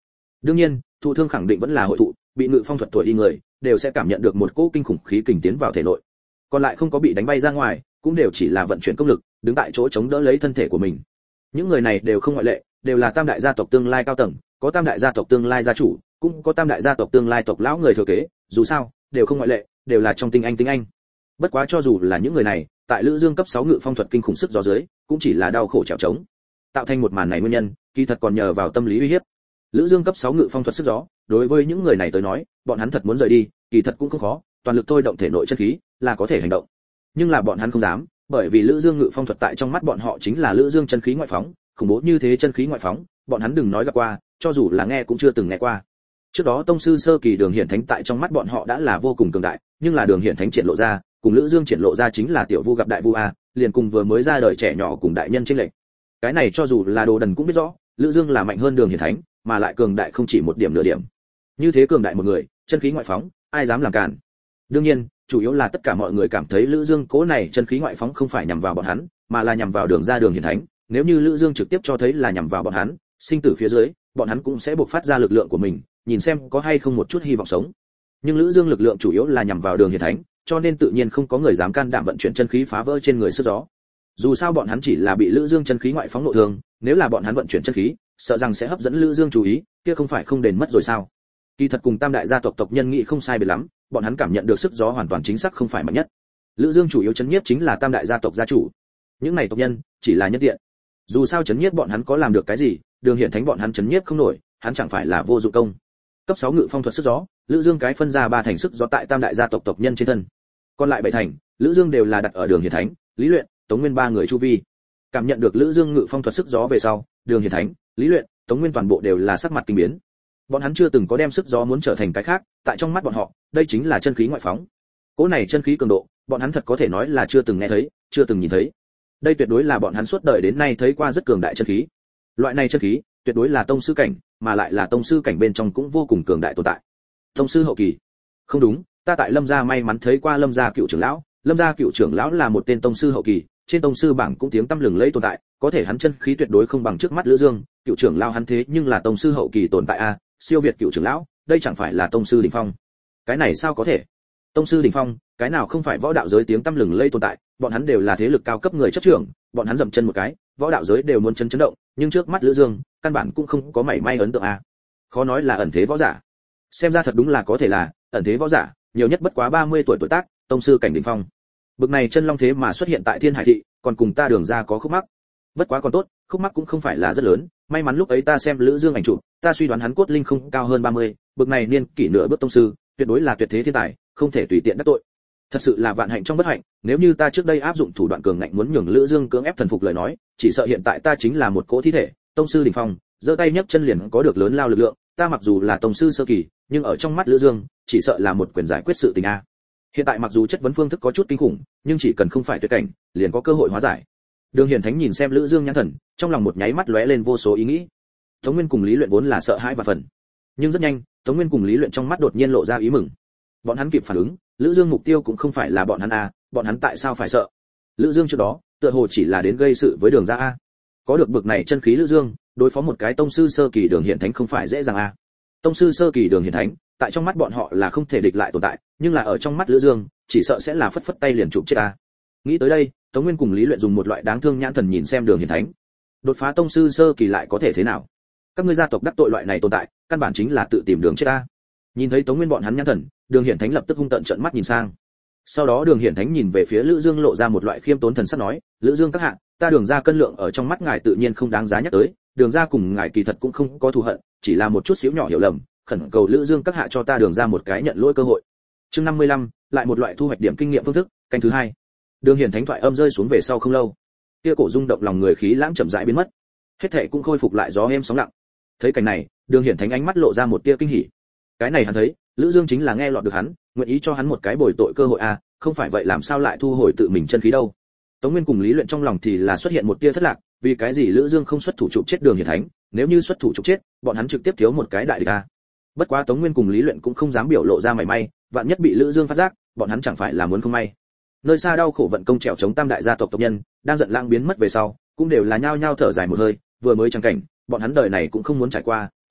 Đương nhiên, thụ thương khẳng định vẫn là hội thụ, bị ngự phong thuật thổi đi người, đều sẽ cảm nhận được một cỗ kinh khủng khí kình tiến vào thể nội. Còn lại không có bị đánh bay ra ngoài, cũng đều chỉ là vận chuyển công lực, đứng tại chỗ chống đỡ lấy thân thể của mình. Những người này đều không ngoại lệ, đều là tam đại gia tộc tương lai cao tầng, có tam đại gia tộc tương lai gia chủ, cũng có tam đại gia tộc tương lai tộc lão người thừa kế, dù sao, đều không ngoại lệ, đều là trong tinh anh. Bất quá cho dù là những người này, tại Lữ Dương cấp 6 ngự phong thuật kinh khủng sức gió dưới, cũng chỉ là đau khổ trèo trống. Tạo thành một màn này nguyên nhân, kỳ thật còn nhờ vào tâm lý uy hiếp. Lữ Dương cấp 6 ngự phong thuật sức gió, đối với những người này tới nói, bọn hắn thật muốn rời đi, kỳ thật cũng không khó, toàn lực thôi động thể nội chân khí, là có thể hành động. Nhưng là bọn hắn không dám, bởi vì Lữ Dương ngự phong thuật tại trong mắt bọn họ chính là Lữ Dương chân khí ngoại phóng, khủng bố như thế chân khí ngoại phóng, bọn hắn đừng nói gặp qua, cho dù là nghe cũng chưa từng nghe qua. Trước đó tông sư sơ kỳ Đường Hiển Thánh tại trong mắt bọn họ đã là vô cùng cường đại, nhưng là Đường Hiển Thánh triển lộ ra, cùng Lữ Dương triển lộ ra chính là tiểu vu gặp đại vu a, liền cùng vừa mới ra đời trẻ nhỏ cùng đại nhân chênh lệch. Cái này cho dù là đồ đần cũng biết rõ, Lữ Dương là mạnh hơn Đường Hiển Thánh, mà lại cường đại không chỉ một điểm nửa điểm. Như thế cường đại một người, chân khí ngoại phóng, ai dám làm cản? Đương nhiên, chủ yếu là tất cả mọi người cảm thấy Lữ Dương cố này chân khí ngoại phóng không phải nhằm vào bọn hắn, mà là nhằm vào Đường gia Đường Hiển Thánh. Nếu như Lữ Dương trực tiếp cho thấy là nhằm vào bọn hắn, sinh tử phía dưới, bọn hắn cũng sẽ bộc phát ra lực lượng của mình, nhìn xem có hay không một chút hy vọng sống. Nhưng Lữ Dương lực lượng chủ yếu là nhằm vào Đường Hiển Thánh, cho nên tự nhiên không có người dám can đảm vận chuyển chân khí phá vỡ trên người sức gió. Dù sao bọn hắn chỉ là bị Lữ Dương chân khí ngoại phóng nội thương, nếu là bọn hắn vận chuyển chân khí, sợ rằng sẽ hấp dẫn Lữ Dương chú ý, kia không phải không đền mất rồi sao? Kỳ thật cùng tam đại gia tộc tộc nhân nghĩ không sai biệt lắm, bọn hắn cảm nhận được sức gió hoàn toàn chính xác không phải mạnh nhất. Lữ Dương chủ yếu chấn nhiếp chính là tam đại gia tộc gia chủ. Những này tộc nhân chỉ là nhân tiện. Dù sao chấn nhiếp bọn hắn có làm được cái gì, Đường Hiển Thánh bọn hắn chấn nhiếp không nổi, hắn chẳng phải là vô dụng công. Cấp 6 ngự phong thuật sức gió, Lữ Dương cái phân ra 3 thành sức gió tại tam đại gia tộc tộc nhân trên thân. Còn lại 7 thành, Lữ Dương đều là đặt ở Đường Hiển Thánh, Lý Luyện, Tống Nguyên 3 người chu vi. Cảm nhận được Lữ Dương ngự phong thuật sức gió về sau, Đường Hiển Thánh, Lý Luyện, Tống Nguyên toàn bộ đều là sắc mặt kinh biến. Bọn hắn chưa từng có đem sức gió muốn trở thành cái khác, tại trong mắt bọn họ, đây chính là chân khí ngoại phóng. Cỗ này chân khí cường độ, bọn hắn thật có thể nói là chưa từng nghe thấy, chưa từng nhìn thấy. Đây tuyệt đối là bọn hắn suốt đời đến nay thấy qua rất cường đại chân khí. Loại này chân khí, tuyệt đối là tông sư cảnh, mà lại là tông sư cảnh bên trong cũng vô cùng cường đại tồn tại. Tông sư hậu kỳ? Không đúng, ta tại Lâm gia may mắn thấy qua Lâm gia cựu trưởng lão, Lâm gia cựu trưởng lão là một tên tông sư hậu kỳ, trên tông sư bảng cũng tiếng tăm lừng lẫy tồn tại, có thể hắn chân khí tuyệt đối không bằng trước mắt Lữ Dương, cựu trưởng lão hắn thế nhưng là tông sư hậu kỳ tồn tại a, siêu việt cựu trưởng lão, đây chẳng phải là tông sư đỉnh phong. Cái này sao có thể? Tông sư đỉnh phong, cái nào không phải võ đạo giới tiếng tăm lừng lẫy tồn tại, bọn hắn đều là thế lực cao cấp người chấp trưởng, bọn hắn dậm chân một cái, võ đạo giới đều muốn chấn động, nhưng trước mắt Lữ Dương, căn bản cũng không có mảy may ấn tượng a. Khó nói là ẩn thế võ giả. Xem ra thật đúng là có thể là ẩn thế võ giả, nhiều nhất bất quá 30 tuổi tuổi tác, tông sư cảnh đỉnh phong. Bực này chân long thế mà xuất hiện tại Thiên Hải thị, còn cùng ta Đường gia có khúc mắc. Bất quá còn tốt, khúc mắc cũng không phải là rất lớn, may mắn lúc ấy ta xem Lữ Dương ảnh chụp, ta suy đoán hắn cốt linh không cao hơn 30, bực này niên kỷ nửa bước tông sư, tuyệt đối là tuyệt thế thiên tài, không thể tùy tiện đắc tội. Thật sự là vạn hạnh trong bất hạnh, nếu như ta trước đây áp dụng thủ đoạn cường ngạnh muốn nhường Lữ Dương cưỡng ép thần phục lời nói, chỉ sợ hiện tại ta chính là một cỗ thi thể, tông sư đỉnh phong, giơ tay nhấc chân liền có được lớn lao lực lượng, ta mặc dù là tông sư sơ kỳ, nhưng ở trong mắt Lữ Dương, chỉ sợ là một quyền giải quyết sự tình a. Hiện tại mặc dù chất vấn phương thức có chút kinh khủng, nhưng chỉ cần không phải tuyệt cảnh, liền có cơ hội hóa giải. Đường Hiển Thánh nhìn xem Lữ Dương nhãn thần, trong lòng một nháy mắt lóe lên vô số ý nghĩ. Tống Nguyên cùng Lý Luyện vốn là sợ hãi và phần, nhưng rất nhanh, Tống Nguyên cùng Lý Luyện trong mắt đột nhiên lộ ra ý mừng. Bọn hắn kịp phản ứng, Lữ Dương mục tiêu cũng không phải là bọn hắn a, bọn hắn tại sao phải sợ? Lữ Dương trước đó, tựa hồ chỉ là đến gây sự với Đường gia a. Có được bực này chân khí Lữ Dương, đối phó một cái tông sư sơ kỳ Đường Hiển Thánh không phải dễ dàng a. Tông sư sơ kỳ Đường Hiển Thánh, tại trong mắt bọn họ là không thể địch lại tồn tại, nhưng là ở trong mắt Lữ Dương, chỉ sợ sẽ là phất phất tay liền chụp chết a. Nghĩ tới đây, Tống Nguyên cùng Lý Luyện dùng một loại đáng thương nhãn thần nhìn xem Đường Hiển Thánh. Đột phá tông sư sơ kỳ lại có thể thế nào? Các ngươi gia tộc đắc tội loại này tồn tại, căn bản chính là tự tìm đường chết a. Nhìn thấy Tống Nguyên bọn hắn nhãn thần, Đường Hiển Thánh lập tức hung tợn trợn mắt nhìn sang. Sau đó Đường Hiển Thánh nhìn về phía Lữ Dương lộ ra một loại khiêm tốn thần sắc nói, Lữ Dương các hạ, ta Đường gia cân lượng ở trong mắt ngài tự nhiên không đáng giá nhắc tới, Đường gia cùng ngài kỳ thật cũng không có thù hận, chỉ là một chút xíu nhỏ hiểu lầm, khẩn cầu Lữ Dương các hạ cho ta Đường gia một cái nhận lỗi cơ hội. Chương 55, lại một loại thu hoạch điểm kinh nghiệm phương thức, canh thứ 2. Đường Hiển Thánh thoại âm rơi xuống về sau không lâu, kia cổ rung động lòng người khí lãng chậm rãi biến mất, hết thảy cũng khôi phục lại gió êm sóng lặng. Thấy cảnh này, Đường Hiển Thánh ánh mắt lộ ra một tia kinh hỉ. Cái này hắn thấy, Lữ Dương chính là nghe lọt được hắn, nguyện ý cho hắn một cái bồi tội cơ hội a, không phải vậy làm sao lại thu hồi tự mình chân khí đâu. Tống Nguyên cùng Lý Luyện trong lòng thì là xuất hiện một tia thất lạc, vì cái gì Lữ Dương không xuất thủ chụp chết Đường Hiển Thánh, nếu như xuất thủ chụp chết, bọn hắn trực tiếp thiếu một cái đại địch a. Bất quá Tống Nguyên cùng Lý Luyện cũng không dám biểu lộ ra mảy may, vạn nhất bị Lữ Dương phát giác, bọn hắn chẳng phải là muốn không may. Nơi xa đau khổ vận công trèo chống tam đại gia tộc tộc nhân, đang giận lãng biến mất về sau, cũng đều là nhao nhao thở dài một hơi, vừa mới chẳng cảnh, bọn hắn đời này cũng không muốn trải qua,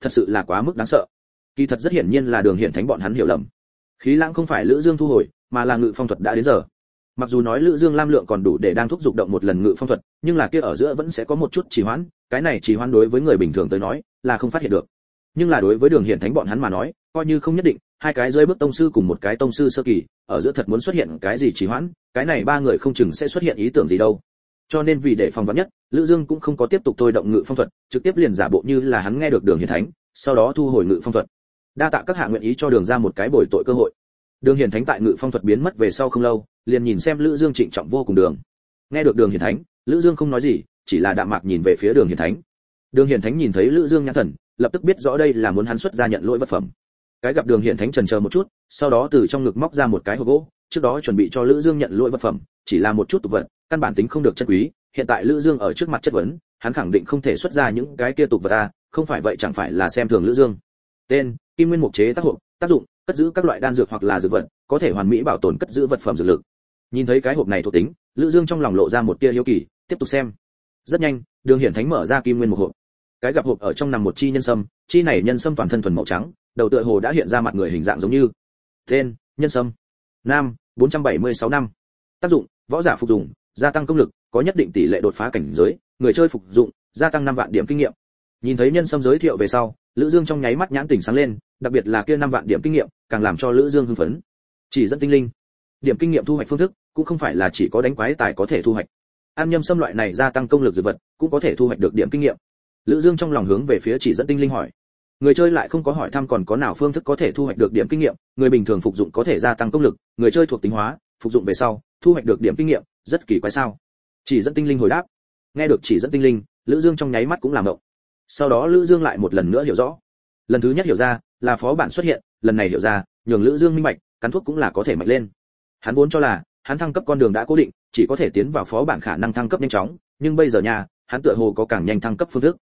thật sự là quá mức đáng sợ. Kỳ thật rất hiển nhiên là Đường Hiển Thánh bọn hắn hiểu lầm. Khí lãng không phải Lữ Dương thu hồi, mà là ngự phong thuật đã đến giờ. Mặc dù nói Lữ Dương Lam lượng còn đủ để đang thúc dục động một lần ngự phong thuật, nhưng là kia ở giữa vẫn sẽ có một chút trì hoãn, cái này trì hoãn đối với người bình thường tới nói là không phát hiện được. Nhưng là đối với Đường Hiển Thánh bọn hắn mà nói, coi như không nhất định, hai cái rơi bước tông sư cùng một cái tông sư sơ kỳ, ở giữa thật muốn xuất hiện cái gì trì hoãn, cái này ba người không chừng sẽ xuất hiện ý tưởng gì đâu. Cho nên vì để phòng vắn nhất, Lữ Dương cũng không có tiếp tục thôi động ngự phong thuật, trực tiếp liền giả bộ như là hắn nghe được Đường Hiển Thánh, sau đó thu hồi ngự phong thuật. Đa tạ các hạ nguyện ý cho Đường ra một cái bồi tội cơ hội. Đường Hiển Thánh tại ngự phong thuật biến mất về sau không lâu, liền nhìn xem Lữ Dương trịnh trọng vô cùng Đường. Nghe được Đường Hiển Thánh, Lữ Dương không nói gì, chỉ là đạm mạc nhìn về phía Đường Hiển Thánh. Đường Hiển Thánh nhìn thấy Lữ Dương nhãn thần, lập tức biết rõ đây là muốn hắn xuất ra nhận lỗi vật phẩm. Cái gặp Đường Hiển Thánh chần chờ một chút, sau đó từ trong ngực móc ra một cái hộp gỗ, trước đó chuẩn bị cho Lữ Dương nhận lỗi vật phẩm, chỉ là một chút tục vật, căn bản tính không được chân quý, hiện tại Lữ Dương ở trước mặt chất vấn, hắn khẳng định không thể xuất ra những cái kia tục vật a, không phải vậy chẳng phải là xem thường Lữ Dương. Tên: Kim Nguyên Mục chế tác hộp, tác dụng: cất giữ các loại đan dược hoặc là dược vật, có thể hoàn mỹ bảo tồn cất giữ vật phẩm dược lực. Nhìn thấy cái hộp này thuộc tính, Lữ Dương trong lòng lộ ra một tia hiếu kỳ, tiếp tục xem. Rất nhanh, Đường Hiển Thánh mở ra Kim Nguyên Mục hộp. Cái gặp hộp ở trong nằm một chi nhân sâm, chi này nhân sâm toàn thân thuần màu trắng, đầu tựa hồ đã hiện ra mặt người hình dạng giống như. Tên: Nhân sâm. Nam: 476 năm. Tác dụng: võ giả phục dụng, gia tăng công lực, có nhất định tỷ lệ đột phá cảnh giới, người chơi phục dụng, gia tăng 5 vạn điểm kinh nghiệm. Nhìn thấy nhân sâm giới thiệu về sau, Lữ Dương trong nháy mắt nhãn tỉnh sáng lên, đặc biệt là kia 5 vạn điểm kinh nghiệm, càng làm cho Lữ Dương hưng phấn. Chỉ dẫn tinh linh. Điểm kinh nghiệm thu hoạch phương thức, cũng không phải là chỉ có đánh quái tài có thể thu hoạch. Ăn nhâm sâm loại này gia tăng công lực dược vật, cũng có thể thu hoạch được điểm kinh nghiệm. Lữ Dương trong lòng hướng về phía chỉ dẫn tinh linh hỏi. Người chơi lại không có hỏi thăm còn có nào phương thức có thể thu hoạch được điểm kinh nghiệm, người bình thường phục dụng có thể gia tăng công lực, người chơi thuộc tính hóa, phục dụng về sau, thu hoạch được điểm kinh nghiệm, rất kỳ quái sao? Chỉ dẫn tinh linh hồi đáp. Nghe được chỉ dẫn tinh linh, Lữ Dương trong nháy mắt cũng làm động. Sau đó Lữ Dương lại một lần nữa hiểu rõ. Lần thứ nhất hiểu ra, là phó bản xuất hiện, lần này hiểu ra, nhường Lữ Dương minh bạch, cắn thuốc cũng là có thể mạnh lên. Hắn vốn cho là, hắn thăng cấp con đường đã cố định, chỉ có thể tiến vào phó bản khả năng thăng cấp nhanh chóng, nhưng bây giờ nha, hắn tựa hồ có càng nhanh thăng cấp phương thức.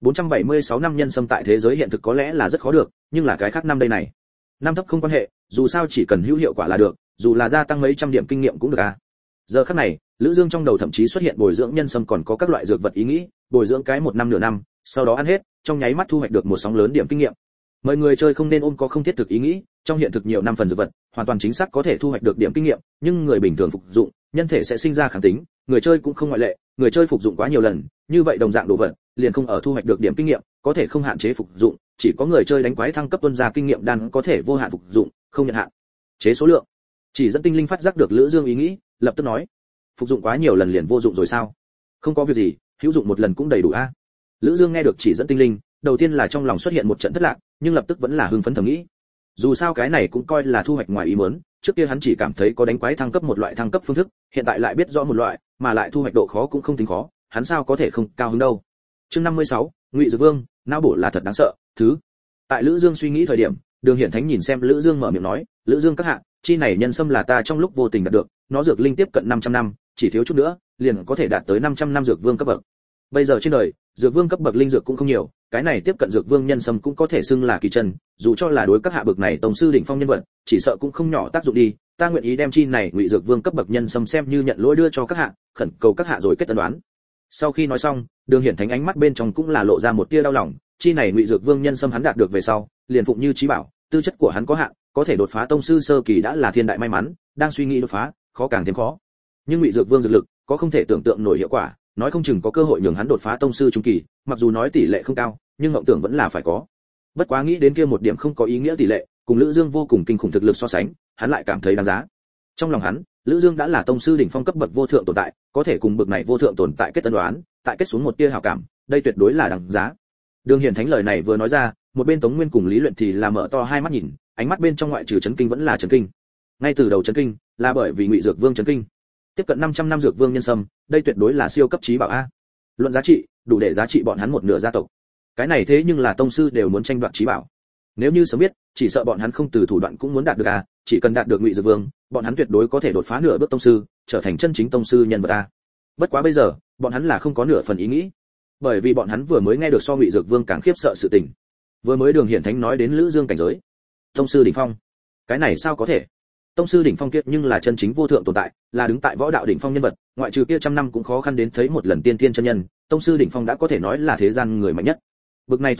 476 năm nhân sâm tại thế giới hiện thực có lẽ là rất khó được, nhưng là cái khác năm đây này. Năm thấp không quan hệ, dù sao chỉ cần hữu hiệu quả là được, dù là gia tăng mấy trăm điểm kinh nghiệm cũng được à. Giờ khắc này, Lữ Dương trong đầu thậm chí xuất hiện bồi dưỡng nhân sâm còn có các loại dược vật ý nghĩ, bồi dưỡng cái 1 năm nửa năm, sau đó ăn hết, trong nháy mắt thu hoạch được một sóng lớn điểm kinh nghiệm. Mọi người chơi không nên ôm có không thiết thực ý nghĩ, trong hiện thực nhiều năm phần dược vật, hoàn toàn chính xác có thể thu hoạch được điểm kinh nghiệm, nhưng người bình thường phục dụng, nhân thể sẽ sinh ra kháng tính, người chơi cũng không ngoại lệ, người chơi phục dụng quá nhiều lần, như vậy đồng dạng đồ vật, liền không ở thu hoạch được điểm kinh nghiệm, có thể không hạn chế phục dụng, chỉ có người chơi đánh quái thăng cấp tuân ra kinh nghiệm đan có thể vô hạn phục dụng, không nhận hạn chế số lượng. Chỉ dẫn tinh linh phát giác được Lữ Dương ý nghĩ, lập tức nói: phục dụng quá nhiều lần liền vô dụng rồi sao? Không có việc gì, hữu dụng một lần cũng đầy đủ a. Lữ Dương nghe được chỉ dẫn tinh linh, đầu tiên là trong lòng xuất hiện một trận thất lạc, nhưng lập tức vẫn là hưng phấn thầm nghĩ. Dù sao cái này cũng coi là thu hoạch ngoài ý muốn, trước kia hắn chỉ cảm thấy có đánh quái thăng cấp một loại thăng cấp phương thức, hiện tại lại biết rõ một loại, mà lại thu hoạch độ khó cũng không tính khó, hắn sao có thể không cao hứng đâu. Chương 56, Ngụy Dược Vương, não bổ là thật đáng sợ. Thứ. Tại Lữ Dương suy nghĩ thời điểm, Đường Hiển Thánh nhìn xem Lữ Dương mở miệng nói, Lữ Dương các hạ, chi này nhân sâm là ta trong lúc vô tình đạt được, nó dược linh tiếp cận 500 năm, chỉ thiếu chút nữa, liền có thể đạt tới 500 năm dược vương cấp bậc. Bây giờ trên đời, dược vương cấp bậc linh dược cũng không nhiều, cái này tiếp cận dược vương nhân sâm cũng có thể xưng là kỳ chân, dù cho là đối các hạ bậc này tổng sư đỉnh phong nhân vật, chỉ sợ cũng không nhỏ tác dụng đi, ta nguyện ý đem chi này Ngụy Dược Vương cấp bậc nhân sâm xem như nhận lỗi đưa cho các hạ, khẩn cầu các hạ rồi kết ân đoán. Sau khi nói xong, Đường Hiển Thánh ánh mắt bên trong cũng là lộ ra một tia đau lòng, chi này Ngụy Dược Vương nhân sâm hắn đạt được về sau, liền phụng như chí bảo, tư chất của hắn có hạn, có thể đột phá tông sư sơ kỳ đã là thiên đại may mắn, đang suy nghĩ đột phá, khó càng thêm khó. Nhưng Ngụy Dược Vương dược lực, có không thể tưởng tượng nổi hiệu quả, nói không chừng có cơ hội nhường hắn đột phá tông sư trung kỳ, mặc dù nói tỷ lệ không cao, nhưng ngộng tưởng vẫn là phải có. Bất quá nghĩ đến kia một điểm không có ý nghĩa tỷ lệ, cùng Lữ Dương vô cùng kinh khủng thực lực so sánh, hắn lại cảm thấy đáng giá. Trong lòng hắn, Lữ Dương đã là tông sư đỉnh phong cấp bậc vô thượng tồn tại, có thể cùng bậc này vô thượng tồn tại kết ân đoán, tại kết xuống một tia hảo cảm, đây tuyệt đối là đáng giá. Đường Hiển Thánh lời này vừa nói ra, một bên Tống Nguyên cùng Lý Luyện thì là mở to hai mắt nhìn, ánh mắt bên trong ngoại trừ chấn kinh vẫn là chấn kinh. Ngay từ đầu chấn kinh, là bởi vì Ngụy Dược Vương chấn kinh. Tiếp cận 500 năm Dược Vương nhân sâm, đây tuyệt đối là siêu cấp chí bảo a. Luận giá trị, đủ để giá trị bọn hắn một nửa gia tộc. Cái này thế nhưng là tông sư đều muốn tranh đoạt chí bảo. Nếu như sớm biết, chỉ sợ bọn hắn không từ thủ đoạn cũng muốn đạt được a, chỉ cần đạt được Ngụy Dược Vương, bọn hắn tuyệt đối có thể đột phá nửa bước tông sư, trở thành chân chính tông sư nhân vật a. Bất quá bây giờ, bọn hắn là không có nửa phần ý nghĩ, bởi vì bọn hắn vừa mới nghe được so Ngụy Dược Vương càng khiếp sợ sự tình. Vừa mới Đường Hiển Thánh nói đến Lữ Dương cảnh giới, tông sư đỉnh phong. Cái này sao có thể? Tông sư đỉnh phong kiệt nhưng là chân chính vô thượng tồn tại, là đứng tại võ đạo đỉnh phong nhân vật, ngoại trừ kia trăm năm cũng khó khăn đến thấy một lần tiên tiên chân nhân, tông sư đỉnh phong đã có thể nói là thế gian người mạnh nhất. Bực này tồn tại,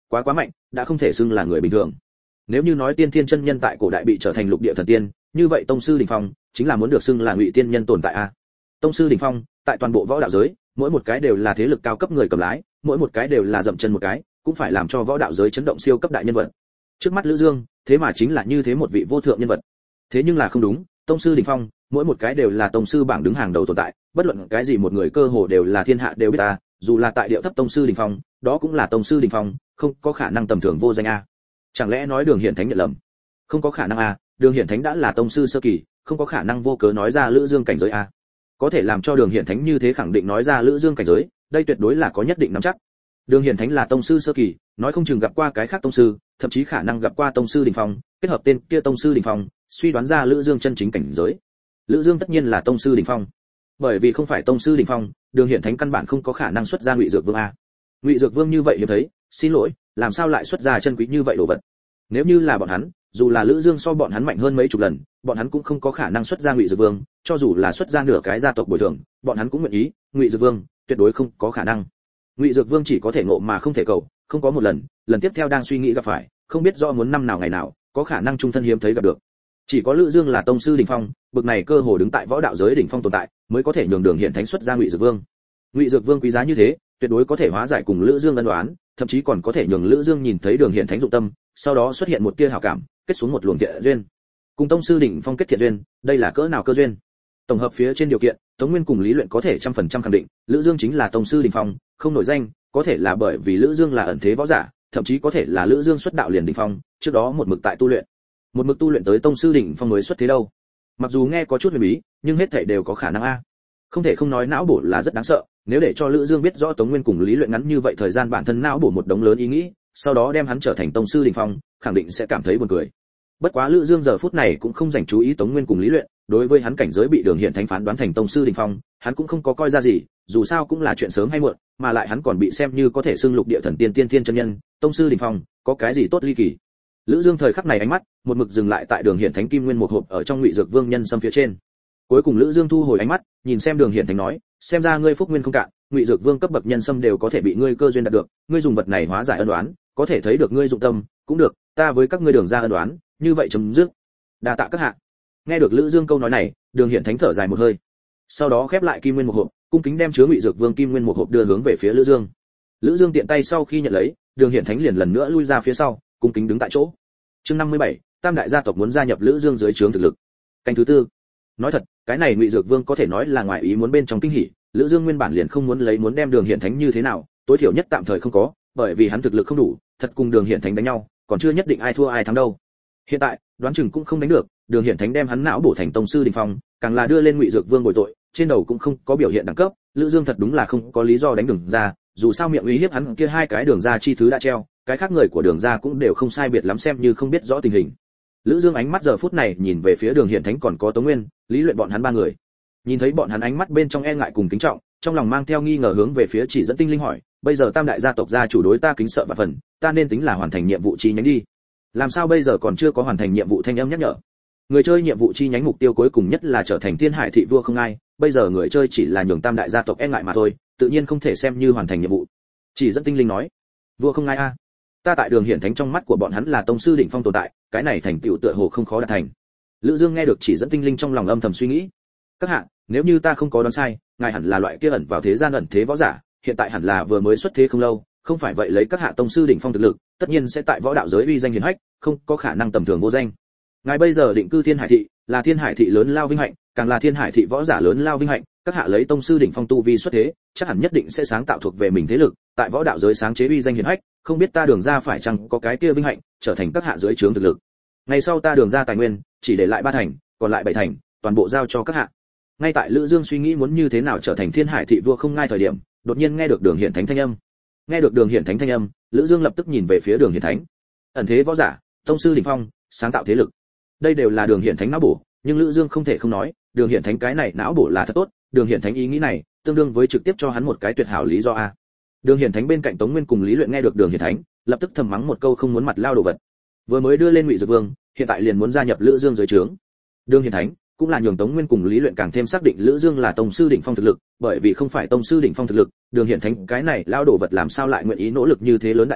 quá mạnh, đã không thể xưng là người bình thường. Nếu như nói tiên thiên chân nhân tại cổ đại bị trở thành lục địa thần tiên, như vậy tông sư đỉnh phong chính là muốn được xưng là ngụy tiên nhân tồn tại a. Tông sư đỉnh phong, tại toàn bộ võ đạo giới, mỗi một cái đều là thế lực cao cấp người cầm lái, mỗi một cái đều là dậm chân một cái, cũng phải làm cho võ đạo giới chấn động siêu cấp đại nhân vật. Trước mắt Lữ Dương, thế mà chính là như thế một vị vô thượng nhân vật. Thế nhưng là không đúng, tông sư đỉnh phong, mỗi một cái đều là tông sư bảng đứng hàng đầu tồn tại, bất luận cái gì một người cơ hồ đều là thiên hạ đều biết ta, dù là tại điệu thấp tông sư đỉnh phong, đó cũng là tông sư đỉnh phong, không có khả năng tầm thường vô danh a. Chẳng lẽ nói Đường Hiển Thánh nhận lầm? Không có khả năng a, Đường Hiển Thánh đã là tông sư sơ kỳ, không có khả năng vô cớ nói ra Lữ Dương cảnh giới a. Có thể làm cho Đường Hiển Thánh như thế khẳng định nói ra Lữ Dương cảnh giới, đây tuyệt đối là có nhất định nắm chắc. Đường Hiển Thánh là tông sư sơ kỳ, nói không chừng gặp qua cái khác tông sư, thậm chí khả năng gặp qua tông sư đỉnh phong, kết hợp tên kia tông sư đỉnh phong, suy đoán ra Lữ Dương chân chính cảnh giới. Lữ Dương tất nhiên là tông sư đỉnh phong. Bởi vì không phải tông sư đỉnh phong, Đường Hiển Thánh căn bản không có khả năng xuất ra Ngụy Dược Vương a. Ngụy Dược Vương như vậy hiếm thấy, xin lỗi, làm sao lại xuất ra chân quý như vậy đồ vật? Nếu như là bọn hắn, dù là Lữ Dương so bọn hắn mạnh hơn mấy chục lần, bọn hắn cũng không có khả năng xuất ra Ngụy Dược Vương, cho dù là xuất ra nửa cái gia tộc bồi thường, bọn hắn cũng nguyện ý, Ngụy Dược Vương tuyệt đối không có khả năng. Ngụy Dược Vương chỉ có thể ngộ mà không thể cầu, không có một lần, lần tiếp theo đang suy nghĩ gặp phải, không biết rõ muốn năm nào ngày nào, có khả năng trung thân hiếm thấy gặp được. Chỉ có Lữ Dương là tông sư đỉnh phong, bậc này cơ hồ đứng tại võ đạo giới đỉnh phong tồn tại, mới có thể nhường Đường Hiển Thánh xuất ra Ngụy Dược Vương. Ngụy Dược Vương quý giá như thế, tuyệt đối có thể hóa giải cùng Lữ Dương ân oán, thậm chí còn có thể nhường Lữ Dương nhìn thấy Đường Hiển Thánh dụng tâm, sau đó xuất hiện một tia hảo cảm, kết xuống một luồng thiện duyên. Cùng tông sư đỉnh phong kết thiện duyên, đây là cỡ nào cơ duyên? Tổng hợp phía trên điều kiện, Tống Nguyên cùng Lý Luyện có thể 100% khẳng định, Lữ Dương chính là tông sư đỉnh phong, không nổi danh, có thể là bởi vì Lữ Dương là ẩn thế võ giả, thậm chí có thể là Lữ Dương xuất đạo liền đỉnh phong, trước đó một mực tại tu luyện. Một mực tu luyện tới tông sư đỉnh phong mới xuất thế đâu. Mặc dù nghe có chút huyền bí, nhưng hết thảy đều có khả năng a. Không thể không nói não bổ là rất đáng sợ, nếu để cho Lữ Dương biết rõ Tống Nguyên cùng Lý Luyện ngắn như vậy thời gian bản thân não bổ một đống lớn ý nghĩ, sau đó đem hắn trở thành tông sư đỉnh phong, khẳng định sẽ cảm thấy buồn cười. Bất quá Lữ Dương giờ phút này cũng không dành chú ý Tống Nguyên cùng Lý Luyện, đối với hắn cảnh giới bị Đường Hiển Thánh phán đoán thành tông sư đỉnh phong, hắn cũng không có coi ra gì, dù sao cũng là chuyện sớm hay muộn, mà lại hắn còn bị xem như có thể xưng lục địa thần tiên tiên thiên chân nhân, tông sư đỉnh phong, có cái gì tốt ly kỳ. Lữ Dương thời khắc này ánh mắt một mực dừng lại tại Đường Hiển Thánh kim nguyên một hộp ở trong Ngụy Dược Vương nhân sâm phía trên. Cuối cùng Lữ Dương thu hồi ánh mắt, nhìn xem Đường Hiển Thánh nói, xem ra ngươi phúc nguyên không cạn, Ngụy Dược Vương cấp bậc nhân sâm đều có thể bị ngươi cơ duyên đạt được, ngươi dùng vật này hóa giải ân oán, có thể thấy được ngươi dụng tâm, cũng được, ta với các ngươi Đường ra ân oán, như vậy chấm dứt. Đa tạ các hạ. Nghe được Lữ Dương câu nói này, Đường Hiển Thánh thở dài một hơi. Sau đó khép lại kim nguyên một hộp, cung kính đem chứa Ngụy Dược Vương kim nguyên một hộp đưa hướng về phía Lữ Dương. Lữ Dương tiện tay sau khi nhận lấy, Đường Hiển Thánh liền lần nữa lui ra phía sau, cung kính đứng tại chỗ. Chương 57, Tam đại gia tộc muốn gia nhập Lữ Dương dưới trướng thực lực. Canh thứ tư. Nói thật, cái này Ngụy Dược Vương có thể nói là ngoài ý muốn bên trong kinh hỉ, Lữ Dương nguyên bản liền không muốn đem Đường Hiển Thánh như thế nào, tối thiểu nhất tạm thời không có, bởi vì hắn thực lực không đủ, thật cùng Đường Hiển Thánh đánh nhau, còn chưa nhất định ai thua ai thắng đâu. Hiện tại, đoán chừng cũng không đánh được, Đường Hiển Thánh đem hắn não bổ thành tông sư đỉnh phong, càng là đưa lên Ngụy Dược Vương bồi tội, trên đầu cũng không có biểu hiện đẳng cấp, Lữ Dương thật đúng là không có lý do đánh Đường ra, dù sao miệng uy hiếp hắn kia hai cái Đường ra chi thứ đã treo, cái khác người của Đường ra cũng đều không sai biệt lắm xem như không biết rõ tình hình. Lữ Dương ánh mắt giờ phút này nhìn về phía Đường Hiển Thánh còn có Tống Nguyên, Lý Luyện bọn hắn ba người. Nhìn thấy bọn hắn ánh mắt bên trong e ngại cùng kính trọng, trong lòng mang theo nghi ngờ hướng về phía Chỉ Dẫn Tinh Linh hỏi, bây giờ Tam đại gia tộc gia chủ đối ta kính sợ và phần, ta nên tính là hoàn thành nhiệm vụ chi nhánh đi. Làm sao bây giờ còn chưa có hoàn thành nhiệm vụ thanh âm nhắc nhở. Người chơi nhiệm vụ chi nhánh mục tiêu cuối cùng nhất là trở thành Thiên Hải thị vua không ai, bây giờ người chơi chỉ là nhường Tam đại gia tộc e ngại mà thôi, tự nhiên không thể xem như hoàn thành nhiệm vụ. Chỉ Dẫn Tinh Linh nói, vua không ai a. Ta tại Đường Hiển Thánh trong mắt của bọn hắn là tông sư đỉnh phong tồn tại, cái này thành tựu tựa hồ không khó đạt thành. Lữ Dương nghe được Chỉ Dẫn Tinh Linh trong lòng âm thầm suy nghĩ. Các hạ, nếu như ta không có đoán sai, ngài hẳn là loại kia ẩn vào thế gian ẩn thế võ giả, hiện tại hẳn là vừa mới xuất thế không lâu, không phải vậy lấy các hạ tông sư đỉnh phong thực lực, tất nhiên sẽ tại võ đạo giới uy danh hiển hách, không có khả năng tầm thường vô danh. Ngài bây giờ định cư Thiên Hải thị, là Thiên Hải thị lớn lao vinh hạnh, càng là Thiên Hải thị võ giả lớn lao vinh hạnh, các hạ lấy tông sư đỉnh phong tu vi xuất thế, chắc hẳn nhất định sẽ sáng tạo thuộc về mình thế lực, tại võ đạo giới sáng chế uy danh hiển hách, không biết ta Đường ra phải chăng có cái kia vinh hạnh, trở thành các hạ dưới trướng thực lực. Ngày sau ta Đường ra tài nguyên, chỉ để lại 3 thành, còn lại 7 thành, toàn bộ giao cho các hạ. Ngay tại Lữ Dương suy nghĩ muốn như thế nào trở thành Thiên Hải thị vua không ngai thời điểm, đột nhiên nghe được Đường Hiển Thánh thanh âm. Nghe được Đường Hiển Thánh thanh âm, Lữ Dương lập tức nhìn về phía Đường Hiển Thánh. Ẩn thế võ giả, tông sư đỉnh phong, sáng tạo thế lực. Đây đều là Đường Hiển Thánh não bổ, nhưng Lữ Dương không thể không nói, Đường Hiển Thánh cái này não bổ là thật tốt, Đường Hiển Thánh ý nghĩ này, tương đương với trực tiếp cho hắn một cái tuyệt hảo lý do a. Đường Hiển Thánh bên cạnh Tống Nguyên cùng Lý Luyện nghe được Đường Hiển Thánh, lập tức thầm mắng một câu không muốn mặt lao đồ vật. Vừa mới đưa lên Ngụy Dược Vương, hiện tại liền muốn gia nhập Lữ Dương dưới trướng. Đường Hiển Thánh cũng là nhường Tống Nguyên cùng Lý Luyện càng thêm xác định Lữ Dương là tông sư đỉnh phong thực lực, bởi vì không phải tông sư đỉnh phong thực lực, Đường Hiển Thánh cái này lao đồ vật làm sao lại nguyện ý nỗ lực như thế lớn đại giới,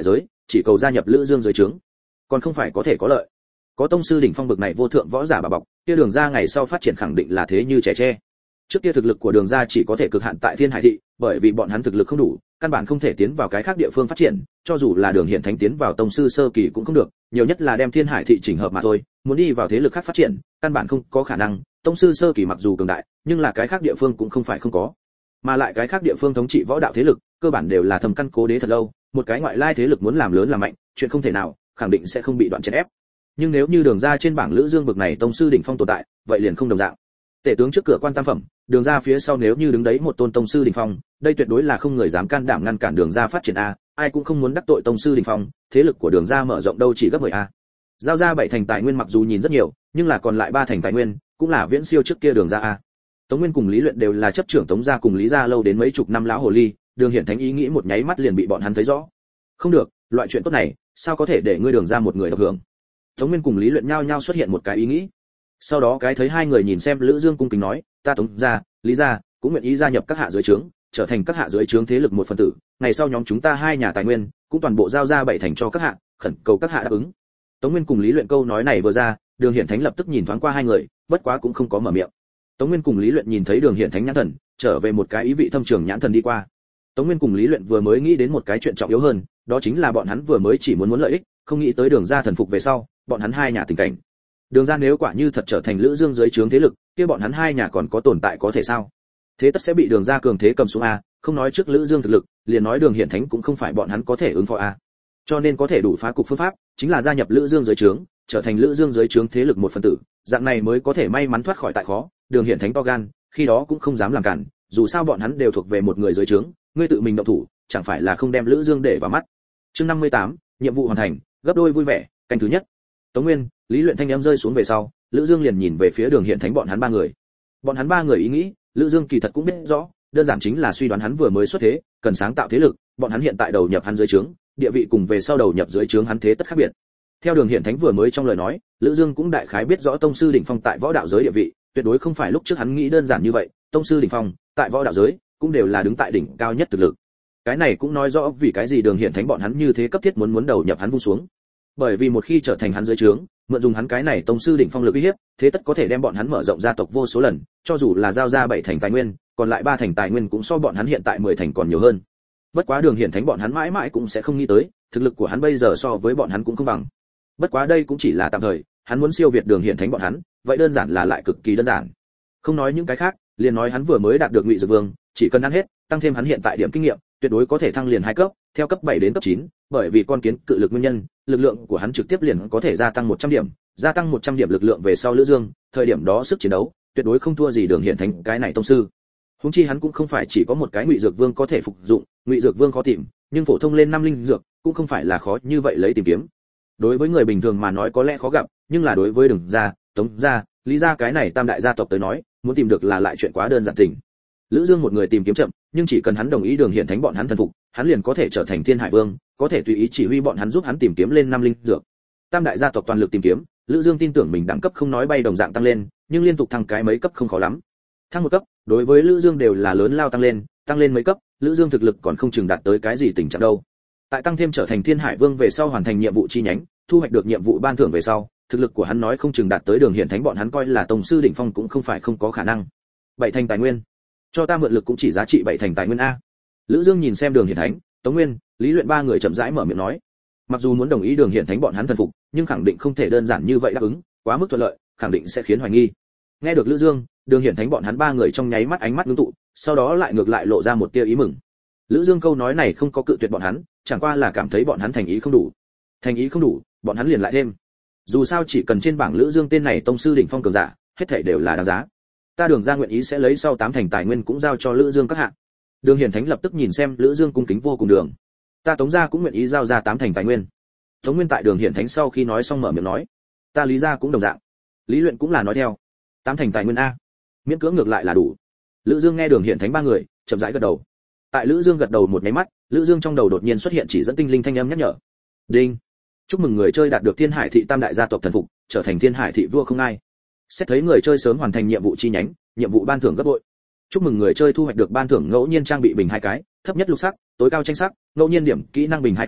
chỉ cầu gia nhập Lữ Dương dưới trướng, còn không phải có thể có lợi. Có tông sư đỉnh phong bậc này vô thượng võ giả bà bọc, kia Đường gia ngày sau phát triển khẳng định là thế như trẻ tre. Trước kia thực lực của Đường gia chỉ có thể cực hạn tại Thiên Hải thị, bởi vì bọn hắn thực lực không đủ, căn bản không thể tiến vào cái khác địa phương phát triển, cho dù là Đường Hiển Thánh tiến vào tông sư sơ kỳ cũng không được, nhiều nhất là đem Thiên Hải thị chỉnh hợp mà thôi, muốn đi vào thế lực khác phát triển, căn bản không có khả năng. Tông sư sơ kỳ mặc dù cường đại, nhưng là cái khác địa phương cũng không phải không có. Mà lại cái khác địa phương thống trị võ đạo thế lực, cơ bản đều là thầm căn cố đế thật lâu, một cái ngoại lai thế lực muốn làm lớn làm mạnh, chuyện không thể nào, khẳng định sẽ không bị đoạn chèn ép. Nhưng nếu như Đường gia trên bảng Lữ Dương bậc này tông sư đỉnh phong tồn tại, vậy liền không đồng dạng. Tể tướng trước cửa quan tam phẩm, Đường gia phía sau nếu như đứng đấy một tôn tông sư đỉnh phong, đây tuyệt đối là không người dám can đảm ngăn cản Đường gia phát triển a, ai cũng không muốn đắc tội tông sư đỉnh phong, thế lực của Đường gia mở rộng đâu chỉ gấp 10 a. Giao ra 7 thành tài nguyên mặc dù nhìn rất nhiều, nhưng là còn lại 3 thành tài nguyên, cũng là viễn siêu trước kia Đường gia a. Tống Nguyên cùng Lý Luyện đều là chấp trưởng Tống gia cùng Lý gia lâu đến mấy chục năm lão hồ ly, Đường Hiển Thánh ý nghĩ một nháy mắt liền bị bọn hắn thấy rõ. Không được, loại chuyện tốt này, sao có thể để ngươi Đường gia một người độc hưởng? Tống Nguyên cùng Lý Luyện nhao nhao xuất hiện một cái ý nghĩ. Sau đó cái thấy hai người nhìn xem Lữ Dương cung kính nói, ta Tống gia, Lý gia cũng nguyện ý gia nhập các hạ dưới trướng, trở thành các hạ dưới trướng thế lực một phần tử, ngày sau nhóm chúng ta hai nhà tài nguyên cũng toàn bộ giao ra 7 thành cho các hạ, khẩn cầu các hạ đáp ứng. Tống Nguyên cùng Lý Luyện câu nói này vừa ra, Đường Hiển Thánh lập tức nhìn thoáng qua hai người, bất quá cũng không có mở miệng. Tống Nguyên cùng Lý Luyện nhìn thấy Đường Hiển Thánh nhãn thần, trở về một cái ý vị thâm trường nhãn thần đi qua. Tống Nguyên cùng Lý Luyện vừa mới nghĩ đến một cái chuyện trọng yếu hơn, đó chính là bọn hắn vừa mới chỉ muốn lợi ích, không nghĩ tới Đường gia thần phục về sau, bọn hắn hai nhà tình cảnh. Đường gia nếu quả như thật trở thành Lữ Dương dưới trướng thế lực, kia bọn hắn hai nhà còn có tồn tại có thể sao? Thế tất sẽ bị Đường gia cường thế cầm xuống a, không nói trước Lữ Dương thực lực, liền nói Đường Hiển Thánh cũng không phải bọn hắn có thể ứng phó a. Cho nên có thể đủ phá cục phương pháp, chính là gia nhập Lữ Dương dưới trướng, trở thành Lữ Dương dưới trướng thế lực một phần tử, dạng này mới có thể may mắn thoát khỏi tại khó. Đường Hiển Thánh to gan, khi đó cũng không dám làm cản, dù sao bọn hắn đều thuộc về một người dưới trướng, ngươi tự mình động thủ, chẳng phải là không đem Lữ Dương để vào mắt. Chương 58, nhiệm vụ hoàn thành, gấp đôi vui vẻ, canh thứ nhất. Tống Nguyên, Lý Luyện thanh âm rơi xuống về sau, Lữ Dương liền nhìn về phía Đường Hiển Thánh bọn hắn ba người. Bọn hắn ba người ý nghĩ, Lữ Dương kỳ thật cũng biết rõ, đơn giản chính là suy đoán hắn vừa mới xuất thế, cần sáng tạo thế lực, bọn hắn hiện tại đầu nhập hắn dưới trướng, địa vị cùng về sau đầu nhập dưới trướng hắn thế tất khác biệt. Theo Đường Hiển Thánh vừa mới trong lời nói, Lữ Dương cũng đại khái biết rõ tông sư đỉnh phong tại võ đạo giới địa vị, tuyệt đối không phải lúc trước hắn nghĩ đơn giản như vậy, tông sư đỉnh phong tại võ đạo giới cũng đều là đứng tại đỉnh cao nhất thực lực. Cái này cũng nói rõ vì cái gì Đường Hiển Thánh bọn hắn như thế cấp thiết muốn đầu nhập hắn vung xuống. Bởi vì một khi trở thành hắn dưới trướng, mượn dùng hắn cái này tông sư đỉnh phong lực uy hiếp, thế tất có thể đem bọn hắn mở rộng gia tộc vô số lần, cho dù là giao ra 7 thành tài nguyên, còn lại 3 thành tài nguyên cũng so bọn hắn hiện tại 10 thành còn nhiều hơn. Bất quá Đường Hiển Thánh bọn hắn mãi mãi cũng sẽ không nghĩ tới, thực lực của hắn bây giờ so với bọn hắn cũng không bằng. Bất quá đây cũng chỉ là tạm thời, hắn muốn siêu việt Đường Hiển Thánh bọn hắn, vậy đơn giản là lại cực kỳ đơn giản. Không nói những cái khác, liền nói hắn vừa mới đạt được Ngụy Dược Vương, chỉ cần ăn hết, tăng thêm hắn hiện tại điểm kinh nghiệm, tuyệt đối có thể thăng liền 2 cấp, theo cấp 7 đến cấp 9, bởi vì con kiến cự lực nguyên nhân, lực lượng của hắn trực tiếp liền có thể gia tăng 100 điểm, gia tăng 100 điểm lực lượng về sau Lữ Dương, thời điểm đó sức chiến đấu tuyệt đối không thua gì Đường Hiển Thánh cái này tông sư. Huống chi hắn cũng không phải chỉ có một cái Ngụy Dược Vương có thể phục dụng, Ngụy Dược Vương khó tìm, nhưng phổ thông lên 5 linh dược cũng không phải là khó như vậy lấy tìm kiếm. Đối với người bình thường mà nói có lẽ khó gặp, nhưng là đối với Đường gia, Tống gia, Lý gia cái này tam đại gia tộc tới nói, muốn tìm được là lại chuyện quá đơn giản tình. Lữ Dương một người tìm kiếm chậm, nhưng chỉ cần hắn đồng ý Đường Hiển Thánh bọn hắn thần phục, hắn liền có thể trở thành Thiên Hải Vương, có thể tùy ý chỉ huy bọn hắn giúp hắn tìm kiếm lên 5 linh dược. Tam đại gia tộc toàn lực tìm kiếm, Lữ Dương tin tưởng mình đẳng cấp không nói bay đồng dạng tăng lên, nhưng liên tục thăng cái mấy cấp không khó lắm. Thăng một cấp, đối với Lữ Dương đều là lớn lao tăng lên mấy cấp, Lữ Dương thực lực còn không chừng đạt tới cái gì tình trạng đâu. Tại tăng thêm trở thành Thiên Hải Vương về sau hoàn thành nhiệm vụ chi nhánh, thu hoạch được nhiệm vụ ban thưởng về sau, thực lực của hắn nói không chừng đạt tới Đường Hiển Thánh bọn hắn coi là tông sư đỉnh phong cũng không phải không có khả năng. 7 thành tài nguyên, cho ta mượn lực cũng chỉ giá trị 7 thành tài nguyên a. Lữ Dương nhìn xem Đường Hiển Thánh, Tống Nguyên, Lý Luyện ba người chậm rãi mở miệng nói. Mặc dù muốn đồng ý Đường Hiển Thánh bọn hắn thần phục, nhưng khẳng định không thể đơn giản như vậy đáp ứng, quá mức thuận lợi, khẳng định sẽ khiến hoài nghi. Nghe được Lữ Dương, Đường Hiển Thánh bọn hắn ba người trong nháy mắt ánh mắt ngưng tụ, sau đó lại ngược lại lộ ra một tia ý mừng. Lữ Dương câu nói này không có cự tuyệt bọn hắn, chẳng qua là cảm thấy bọn hắn thành ý không đủ. Thành ý không đủ, bọn hắn liền lại thêm. Dù sao chỉ cần trên bảng Lữ Dương tên này tông sư đỉnh phong cường giả, hết thảy đều là đáng giá. Ta Đường gia nguyện ý sẽ lấy sau 8 thành tài nguyên cũng giao cho Lữ Dương các hạ. Đường Hiển Thánh lập tức nhìn xem Lữ Dương cung kính vô cùng đường. Ta Tống gia cũng nguyện ý giao ra 8 thành tài nguyên. Tống Nguyên tại Đường Hiển Thánh sau khi nói xong mở miệng nói, ta Lý gia cũng đồng dạng. Lý Luyện cũng là nói theo, 8 thành tài nguyên a, miễn cưỡng ngược lại là đủ. Lữ Dương nghe Đường Hiển Thánh ba người, chậm rãi gật đầu. Tại Lữ Dương gật đầu một cái mắt, Lữ Dương trong đầu đột nhiên xuất hiện chỉ dẫn tinh linh thanh âm nhắc nhở. Đinh. Chúc mừng người chơi đạt được Thiên Hải thị tam đại gia tộc thần phục, trở thành Thiên Hải thị vua không ai. Xét thấy người chơi sớm hoàn thành nhiệm vụ chi nhánh, nhiệm vụ ban thưởng gấp bội. Chúc mừng người chơi thu hoạch được ban thưởng ngẫu nhiên trang bị bình 2 cái, thấp nhất lục sắc, tối cao tranh sắc, ngẫu nhiên điểm kỹ năng bình 2 cái,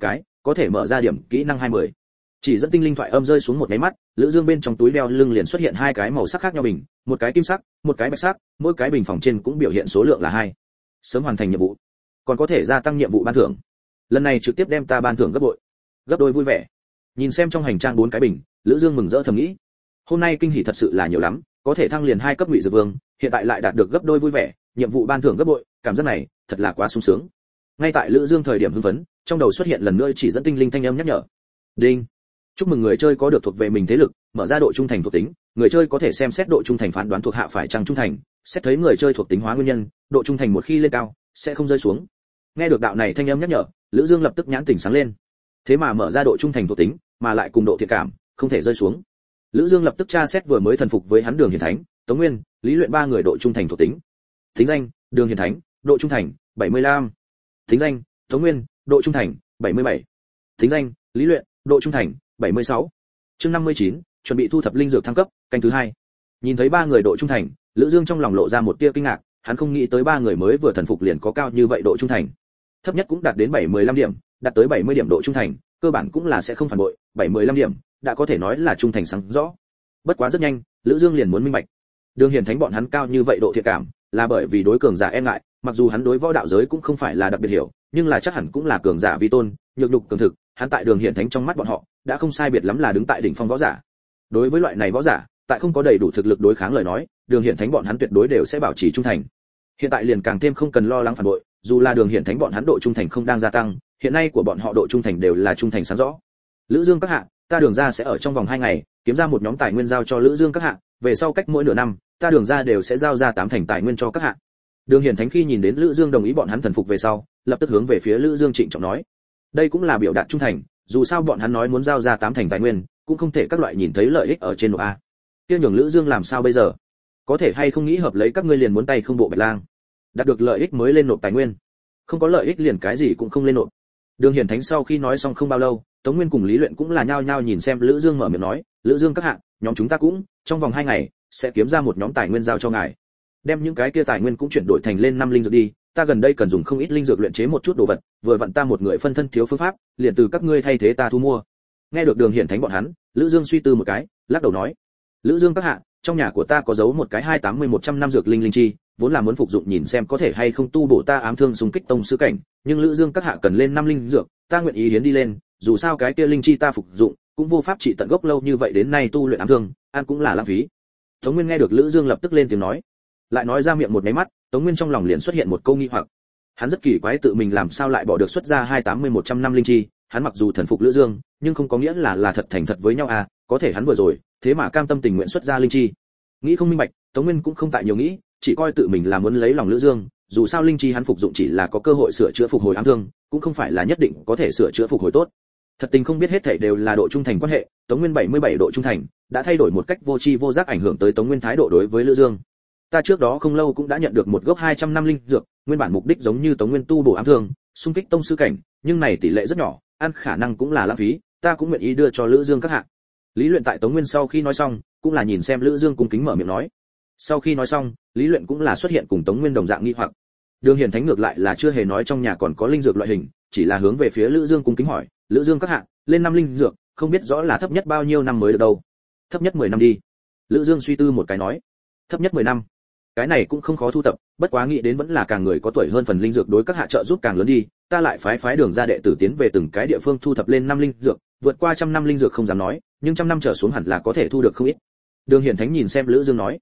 có thể mở ra điểm kỹ năng 20. Chỉ dẫn tinh linh thoại âm rơi xuống một cái mắt, Lữ Dương bên trong túi đeo lưng liền xuất hiện hai cái màu sắc khác nhau bình, một cái kim sắc, một cái bạch sắc, mỗi cái bình phòng trên cũng biểu hiện số lượng là 2. Sớm hoàn thành nhiệm vụ, còn có thể gia tăng nhiệm vụ ban thưởng. Lần này trực tiếp đem ta ban thưởng gấp bội, gấp đôi vui vẻ. Nhìn xem trong hành trang 4 cái bình, Lữ Dương mừng rỡ thầm nghĩ, hôm nay kinh hỉ thật sự là nhiều lắm, có thể thăng liền 2 cấp ngụy dược vương, hiện tại lại đạt được gấp đôi vui vẻ, nhiệm vụ ban thưởng gấp bội, cảm giác này thật là quá sung sướng. Ngay tại Lữ Dương thời điểm hưng phấn, trong đầu xuất hiện lần nữa chỉ dẫn tinh linh thanh âm nhắc nhở. Đinh. Chúc mừng người chơi có được thuộc về mình thế lực, mở ra độ trung thành thuộc tính, người chơi có thể xem xét độ trung thành phán đoán thuộc hạ phải chăng trung thành, xét thấy người chơi thuộc tính hóa nguyên nhân, độ trung thành một khi lên cao sẽ không rơi xuống. Nghe được đạo này thanh âm nhắc nhở, Lữ Dương lập tức nhãn tỉnh sáng lên. Thế mà mở ra độ trung thành thuộc tính, mà lại cùng độ thiện cảm, không thể rơi xuống. Lữ Dương lập tức tra xét vừa mới thần phục với hắn Đường Hiển Thánh, Tống Nguyên, Lý Luyện 3 người độ trung thành thuộc tính. Tính danh: Đường Hiển Thánh, độ trung thành 75. Tính danh: Tống Nguyên, độ trung thành 77. Tính danh: Lý Luyện, độ trung thành 76. Chương 59, chuẩn bị thu thập linh dược thăng cấp, canh thứ 2. Nhìn thấy 3 người độ trung thành, Lữ Dương trong lòng lộ ra một tia kinh ngạc, hắn không nghĩ tới 3 người mới vừa thần phục liền có cao như vậy độ trung thành. Thấp nhất cũng đạt đến 7-15 điểm, đạt tới 70 điểm độ trung thành, cơ bản cũng là sẽ không phản bội, 7-15 điểm, đã có thể nói là trung thành sáng rõ. Bất quá rất nhanh, Lữ Dương liền muốn minh bạch. Đường Hiển Thánh bọn hắn cao như vậy độ thiện cảm, là bởi vì đối cường giả e ngại, mặc dù hắn đối võ đạo giới cũng không phải là đặc biệt hiểu, nhưng là chắc hẳn cũng là cường giả vi tôn, nhược nhục cường thực, hắn tại Đường Hiển Thánh trong mắt bọn họ, đã không sai biệt lắm là đứng tại đỉnh phong võ giả. Đối với loại này võ giả, tại không có đầy đủ thực lực đối kháng lời nói, Đường Hiển Thánh bọn hắn tuyệt đối đều sẽ bảo trì trung thành. Hiện tại liền càng thêm không cần lo lắng phản bội, dù là Đường Hiển Thánh bọn hắn độ trung thành không đang gia tăng, hiện nay của bọn họ độ trung thành đều là trung thành sáng rõ. Lữ Dương các hạ, ta Đường gia sẽ ở trong vòng 2 ngày kiếm ra một nhóm tài nguyên giao cho Lữ Dương các hạ, về sau cách mỗi nửa năm, ta Đường gia đều sẽ giao ra 8 thành tài nguyên cho các hạ. Đường Hiển Thánh khi nhìn đến Lữ Dương đồng ý bọn hắn thần phục về sau, lập tức hướng về phía Lữ Dương trịnh trọng nói, đây cũng là biểu đạt trung thành, dù sao bọn hắn nói muốn giao ra 8 thành tài nguyên, cũng không thể các loại nhìn thấy lợi ích ở trên nộp a. Kia nhường Lữ Dương làm sao bây giờ? Có thể hay không nghĩ hợp lấy các ngươi liền muốn tay không bộ Bạch Lang, đạt được lợi ích mới lên nộp tài nguyên, không có lợi ích liền cái gì cũng không lên nộp. Đường Hiển Thánh sau khi nói xong không bao lâu, Tống Nguyên cùng Lý Luyện cũng là nhao nhao nhìn xem Lữ Dương mở miệng nói, Lữ Dương các hạ, nhóm chúng ta cũng trong vòng 2 ngày sẽ kiếm ra một nhóm tài nguyên giao cho ngài. Đem những cái kia tài nguyên cũng chuyển đổi thành lên 5 linh dược đi, ta gần đây cần dùng không ít linh dược luyện chế một chút đồ vật, vừa vặn ta một người phân thân thiếu phương pháp, liền từ các ngươi thay thế ta thu mua. Nghe được Đường Hiển Thánh bọn hắn, Lữ Dương suy tư một cái, lắc đầu nói, Lữ Dương các hạ, trong nhà của ta có giấu một cái 280-100 năm dược linh chi, vốn là muốn phục dụng nhìn xem có thể hay không tu bổ ta ám thương xung kích tông sư cảnh, nhưng Lữ Dương các hạ cần lên 5 linh dược, ta nguyện ý hiến đi lên, dù sao cái kia linh chi ta phục dụng, cũng vô pháp trị tận gốc lâu như vậy đến nay tu luyện ám thương, ăn cũng là lãng phí. Tống Nguyên nghe được Lữ Dương lập tức lên tiếng nói, lại nói ra miệng một cái mắt, Tống Nguyên trong lòng liền xuất hiện một câu nghi hoặc. Hắn rất kỳ quái tự mình làm sao lại bỏ được xuất ra 280-100 năm linh chi, hắn mặc dù thần phục Lữ Dương, nhưng không có nghĩa là thật thành thật với nhau à, có thể hắn vừa rồi, thế mà cam tâm tình nguyện xuất ra linh chi. Nghĩ không minh bạch, Tống Nguyên cũng không tại nhiều nghĩ, chỉ coi tự mình là muốn lấy lòng Lữ Dương, dù sao linh chi hắn phục dụng chỉ là có cơ hội sửa chữa phục hồi ám thương, cũng không phải là nhất định có thể sửa chữa phục hồi tốt. Thật tình không biết hết thảy đều là độ trung thành quan hệ, Tống Nguyên 77 độ trung thành, đã thay đổi một cách vô tri vô giác ảnh hưởng tới Tống Nguyên thái độ đối với Lữ Dương. Ta trước đó không lâu cũng đã nhận được một gốc 200 năm linh dược, nguyên bản mục đích giống như Tống Nguyên tu bổ ám thương, xung kích tông sư cảnh, nhưng này tỷ lệ rất nhỏ, ăn khả năng cũng là lãng phí, ta cũng nguyện ý đưa cho Lữ Dương các hạ. Lý Luyện tại Tống Nguyên sau khi nói xong, cũng là nhìn xem Lữ Dương cung kính mở miệng nói. Sau khi nói xong, Lý Luyện cũng là xuất hiện cùng Tống Nguyên đồng dạng nghi hoặc. Đường Hiển Thánh ngược lại là chưa hề nói trong nhà còn có linh dược loại hình, chỉ là hướng về phía Lữ Dương cung kính hỏi, Lữ Dương các hạ, lên 5 linh dược, không biết rõ là thấp nhất bao nhiêu năm mới được đâu. Thấp nhất 10 năm đi. Lữ Dương suy tư một cái nói, thấp nhất 10 năm. Cái này cũng không khó thu tập, bất quá nghĩ đến vẫn là càng người có tuổi hơn phần linh dược đối các hạ trợ giúp càng lớn đi, ta lại phái Đường ra đệ tử tiến về từng cái địa phương thu thập lên 5 linh dược, vượt qua 100 năm linh dược không dám nói, nhưng 100 năm trở xuống hẳn là có thể thu được không ít. Đường Hiển Thánh nhìn xem Lữ Dương nói,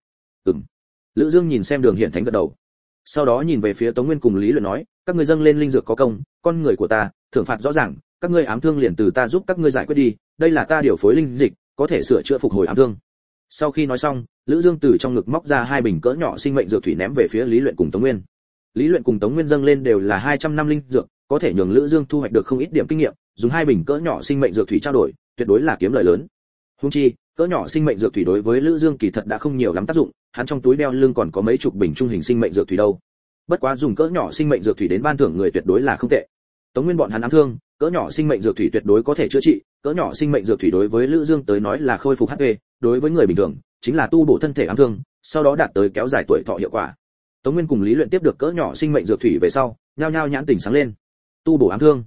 Lữ Dương nhìn xem Đường Hiển Thánh gật đầu. Sau đó nhìn về phía Tống Nguyên cùng Lý Luyện nói, các ngươi dâng lên linh dược có công, con người của ta, thưởng phạt rõ ràng, các ngươi ám thương liền từ ta giúp các ngươi giải quyết đi, đây là ta điều phối linh dịch, có thể sửa chữa phục hồi ám thương. Sau khi nói xong, Lữ Dương từ trong ngực móc ra 2 bình cỡ nhỏ sinh mệnh dược thủy ném về phía Lý Luyện cùng Tống Nguyên. Lý Luyện cùng Tống Nguyên dâng lên đều là 200 năm linh dược, có thể nhường Lữ Dương thu hoạch được không ít điểm kinh nghiệm, dùng 2 bình cỡ nhỏ sinh mệnh dược thủy trao đổi, tuyệt đối là kiếm lợi lớn. Huống chi, cỡ nhỏ sinh mệnh dược thủy đối với Lữ Dương kỳ thật đã không nhiều lắm tác dụng, hắn trong túi đeo lưng còn có mấy chục bình trung hình sinh mệnh dược thủy đâu. Bất quá dùng cỡ nhỏ sinh mệnh dược thủy đến ban thưởng người tuyệt đối là không tệ. Tống Nguyên bọn hắn ám thương, cỡ nhỏ sinh mệnh dược thủy tuyệt đối có thể chữa trị, cỡ nhỏ sinh mệnh dược thủy đối với Lữ Dương tới nói là khôi phục HP, đối với người bình thường chính là tu bổ thân thể ám thương, sau đó đạt tới kéo dài tuổi thọ hiệu quả. Tống Nguyên cùng Lý Luyện tiếp được cỡ nhỏ sinh mệnh dược thủy về sau, nhao nhao nhãn tỉnh sáng lên. Tu bổ ám thương,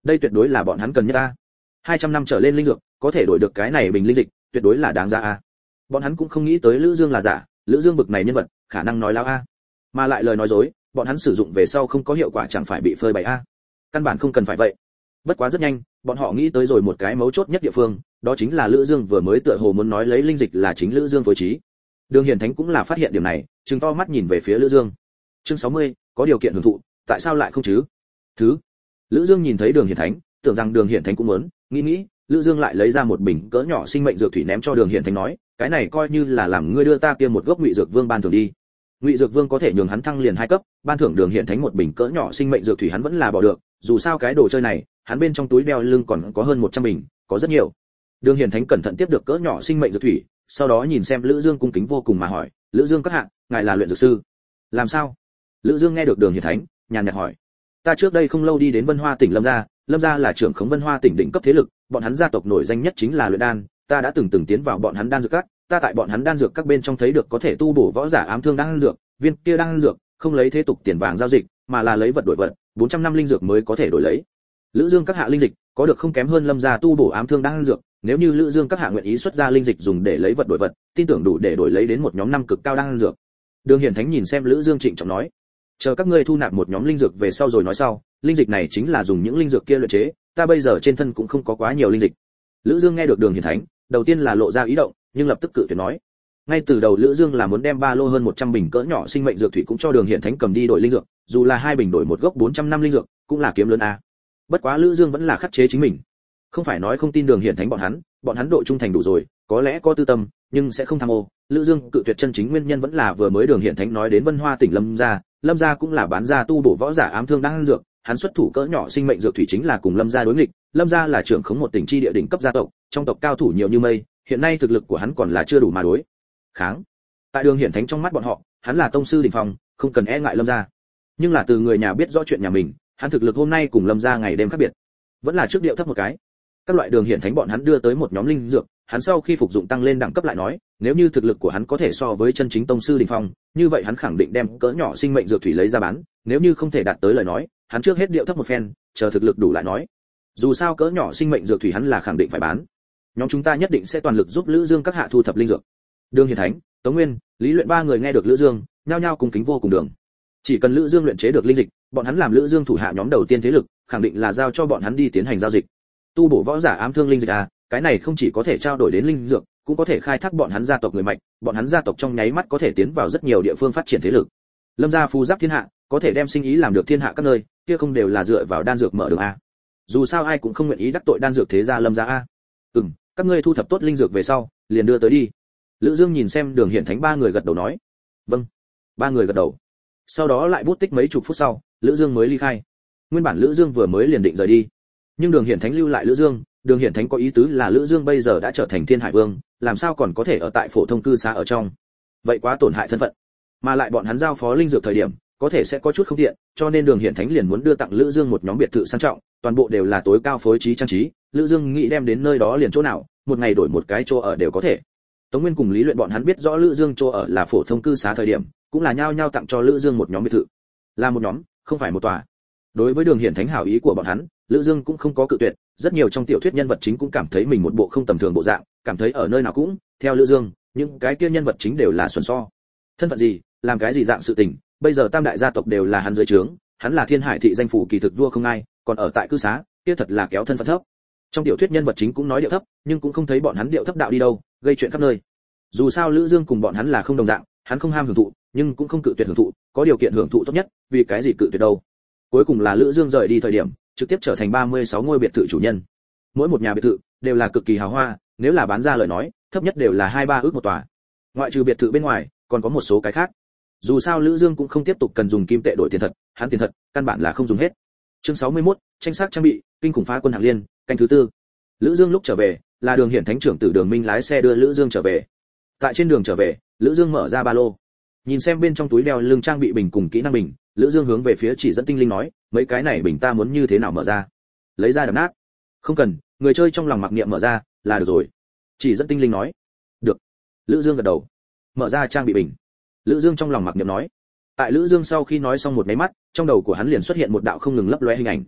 đây tuyệt đối là bọn hắn cần nhất a. 200 năm trở lên linh dược, có thể đổi được cái này bình linh dịch, tuyệt đối là đáng giá a. Bọn hắn cũng không nghĩ tới Lữ Dương là giả, Lữ Dương bực này nhân vật, khả năng nói láo a. Mà lại lời nói dối, bọn hắn sử dụng về sau không có hiệu quả chẳng phải bị phơi bày a. Căn bản không cần phải vậy. Bất quá rất nhanh, bọn họ nghĩ tới rồi một cái mấu chốt nhất địa phương, đó chính là Lữ Dương vừa mới tựa hồ muốn nói lấy linh dịch là chính Lữ Dương phối trí. Đường Hiển Thánh cũng là phát hiện điểm này, trừng to mắt nhìn về phía Lữ Dương. Chương 60, có điều kiện hưởng thụ, tại sao lại không chứ? Thứ. Lữ Dương nhìn thấy Đường Hiển Thánh, tưởng rằng Đường Hiển Thánh cũng muốn, nghĩ, Lữ Dương lại lấy ra một bình cỡ nhỏ sinh mệnh dược thủy ném cho Đường Hiển Thánh nói, cái này coi như là làm ngươi đưa ta kia một gốc Ngụy Dược Vương ban thưởng đi. Ngụy Dược Vương có thể nhường hắn thăng liền 2 cấp, ban thưởng Đường Hiển Thánh một bình cỡ nhỏ sinh mệnh dược thủy hắn vẫn là bỏ được, dù sao cái đồ chơi này, hắn bên trong túi đeo lưng còn có hơn 100 bình, có rất nhiều. Đường Hiển Thánh cẩn thận tiếp được cỡ nhỏ sinh mệnh dược thủy, sau đó nhìn xem Lữ Dương cung kính vô cùng mà hỏi, Lữ Dương các hạ, ngài là luyện dược sư? Làm sao? Lữ Dương nghe được Đường Hiển Thánh, nhàn nhạt hỏi, ta trước đây không lâu đi đến Vân Hoa tỉnh Lâm gia là trưởng khống Vân Hoa tỉnh đỉnh cấp thế lực, bọn hắn gia tộc nổi danh nhất chính là luyện đan, ta đã từng tiến vào bọn hắn đan dược các, ta tại bọn hắn đan dược các bên trong thấy được có thể tu bổ võ giả ám thương đan dược, viên kia đan dược, không lấy thế tục tiền vàng giao dịch, mà là lấy vật đổi vật, 400 năm linh dược mới có thể đổi lấy. Lữ Dương các hạ linh dịch, có được không kém hơn Lâm gia tu bổ ám thương đan dược, nếu như Lữ Dương các hạ nguyện ý xuất ra linh dịch dùng để lấy vật đổi vật, tin tưởng đủ để đổi lấy đến một nhóm năm cực cao đan dược. Đường Hiển Thánh nhìn xem Lữ Dương trịnh trọng nói, chờ các ngươi thu nạp một nhóm linh dược về sau rồi nói sau, linh dịch này chính là dùng những linh dược kia luyện chế, ta bây giờ trên thân cũng không có quá nhiều linh dịch. Lữ Dương nghe được Đường Hiển Thánh, đầu tiên là lộ ra ý động, nhưng lập tức cự tuyệt nói. Ngay từ đầu Lữ Dương là muốn đem ba lô hơn 100 bình cỡ nhỏ sinh mệnh dược thủy cũng cho Đường Hiển Thánh cầm đi đổi linh dược, dù là 2 bình đổi một gốc 400 năm linh dược, cũng là kiếm lớn a. Bất quá Lữ Dương vẫn là khắc chế chính mình. Không phải nói không tin Đường Hiển Thánh bọn hắn độ trung thành đủ rồi, có lẽ có tư tâm, nhưng sẽ không tham ô. Lữ Dương cự tuyệt chân chính nguyên nhân vẫn là vừa mới Đường Hiển Thánh nói đến Vân Hoa tỉnh Lâm gia cũng là bán ra tu bổ võ giả ám thương đan dược, hắn xuất thủ cỡ nhỏ sinh mệnh dược thủy chính là cùng Lâm gia đối nghịch. Lâm gia là trưởng khống một tỉnh chi địa đỉnh cấp gia tộc, trong tộc cao thủ nhiều như mây, hiện nay thực lực của hắn còn là chưa đủ mà đối kháng. Tại Đường Hiển Thánh trong mắt bọn họ, hắn là tông sư đỉnh phong, không cần e ngại Lâm gia. Nhưng là từ người nhà biết rõ chuyện nhà mình, hắn thực lực hôm nay cùng Lâm gia ngày đêm khác biệt, vẫn là trước điệu thấp một cái. Các loại Đường Hiển Thánh bọn hắn đưa tới một nhóm linh dược, hắn sau khi phục dụng tăng lên đẳng cấp lại nói, nếu như thực lực của hắn có thể so với chân chính tông sư đỉnh phong, như vậy hắn khẳng định đem cỡ nhỏ sinh mệnh dược thủy lấy ra bán, nếu như không thể đạt tới lời nói, hắn trước hết điệu thấp một phen, chờ thực lực đủ lại nói. Dù sao cỡ nhỏ sinh mệnh dược thủy hắn là khẳng định phải bán. Nhóm chúng ta nhất định sẽ toàn lực giúp Lữ Dương các hạ thu thập linh dược. Đường Hiển Thánh, Tống Nguyên, Lý Luyện ba người nghe được Lữ Dương, nhao nhao cùng kính vô cùng đường. Chỉ cần Lữ Dương luyện chế được linh dịch, bọn hắn làm Lữ Dương thủ hạ nhóm đầu tiên thế lực, khẳng định là giao cho bọn hắn đi tiến hành giao dịch. Tu bổ võ giả ám thương linh dịch à, cái này không chỉ có thể trao đổi đến linh dược, cũng có thể khai thác bọn hắn gia tộc người mạnh, bọn hắn gia tộc trong nháy mắt có thể tiến vào rất nhiều địa phương phát triển thế lực. Lâm gia phú giáp thiên hạ, có thể đem sinh ý làm được thiên hạ các nơi, kia không đều là dựa vào đan dược mở đường a. Dù sao ai cũng không nguyện ý đắc tội đan dược thế gia Lâm gia a. Các ngươi thu thập tốt linh dược về sau, liền đưa tới đi. Lữ Dương nhìn xem Đường Hiển Thánh ba người gật đầu nói. Vâng. Ba người gật đầu. Sau đó lại bút tích mấy chục phút sau, Lữ Dương mới ly khai. Nguyên bản Lữ Dương vừa mới liền định rời đi, nhưng Đường Hiển Thánh lưu lại Lữ Dương. Đường Hiển Thánh có ý tứ là Lữ Dương bây giờ đã trở thành Thiên Hải Vương, làm sao còn có thể ở tại phổ thông cư xá ở trong? Vậy quá tổn hại thân phận. Mà lại bọn hắn giao phó linh dược thời điểm, có thể sẽ có chút không tiện, cho nên Đường Hiển Thánh liền muốn đưa tặng Lữ Dương một nhóm biệt thự sang trọng, toàn bộ đều là tối cao phối trí trang trí, Lữ Dương nghĩ đem đến nơi đó liền chỗ nào, một ngày đổi một cái chỗ ở đều có thể. Tống Nguyên cùng Lý Luyện bọn hắn biết rõ Lữ Dương chỗ ở là phổ thông cư xá thời điểm, cũng là nhao nhao tặng cho Lữ Dương một nhóm biệt thự. Là một nhóm, không phải một tòa. Đối với Đường Hiển Thánh hảo ý của bọn hắn, Lữ Dương cũng không có cự tuyệt, rất nhiều trong tiểu thuyết nhân vật chính cũng cảm thấy mình một bộ không tầm thường bộ dạng, cảm thấy ở nơi nào cũng, theo Lữ Dương, những cái kia nhân vật chính đều là xuẩn so. Thân phận gì, làm cái gì dạng sự tình, bây giờ tam đại gia tộc đều là hắn dưới trướng, hắn là Thiên Hải thị danh phủ kỳ thực vua không ai, còn ở tại cư xá, kia thật là kéo thân phận thấp. Trong tiểu thuyết nhân vật chính cũng nói điệu thấp, nhưng cũng không thấy bọn hắn điệu thấp đạo đi đâu, gây chuyện khắp nơi. Dù sao Lữ Dương cùng bọn hắn là không đồng dạng, hắn không ham hưởng thụ, nhưng cũng không cự tuyệt hưởng thụ, có điều kiện hưởng thụ tốt nhất, vì cái gì cự tuyệt đâu. Cuối cùng là Lữ Dương rời đi thời điểm, trực tiếp trở thành 36 ngôi biệt thự chủ nhân. Mỗi một nhà biệt thự đều là cực kỳ hào hoa, nếu là bán ra lời nói, thấp nhất đều là 2-3 ức một tòa. Ngoại trừ biệt thự bên ngoài, còn có một số cái khác. Dù sao Lữ Dương cũng không tiếp tục cần dùng kim tệ đổi tiền thật, hắn tiền thật căn bản là không dùng hết. Chương 61, tranh sắc trang bị, kinh khủng phá quân hạng liên, canh thứ tư. Lữ Dương lúc trở về, là Đường Hiển Thánh trưởng tử Đường Minh lái xe đưa Lữ Dương trở về. Tại trên đường trở về, Lữ Dương mở ra ba lô, nhìn xem bên trong túi đeo lưng trang bị bình cùng kỹ năng bình, Lữ Dương hướng về phía chỉ dẫn tinh linh nói, mấy cái này bình ta muốn như thế nào mở ra? Lấy ra đập nát. Không cần, người chơi trong lòng mặc niệm mở ra là được rồi. Chỉ dẫn tinh linh nói. Được. Lữ Dương gật đầu. Mở ra trang bị bình. Lữ Dương trong lòng mặc niệm nói. Tại Lữ Dương sau khi nói xong một máy mắt, trong đầu của hắn liền xuất hiện một đạo không ngừng lấp lóe hình ảnh.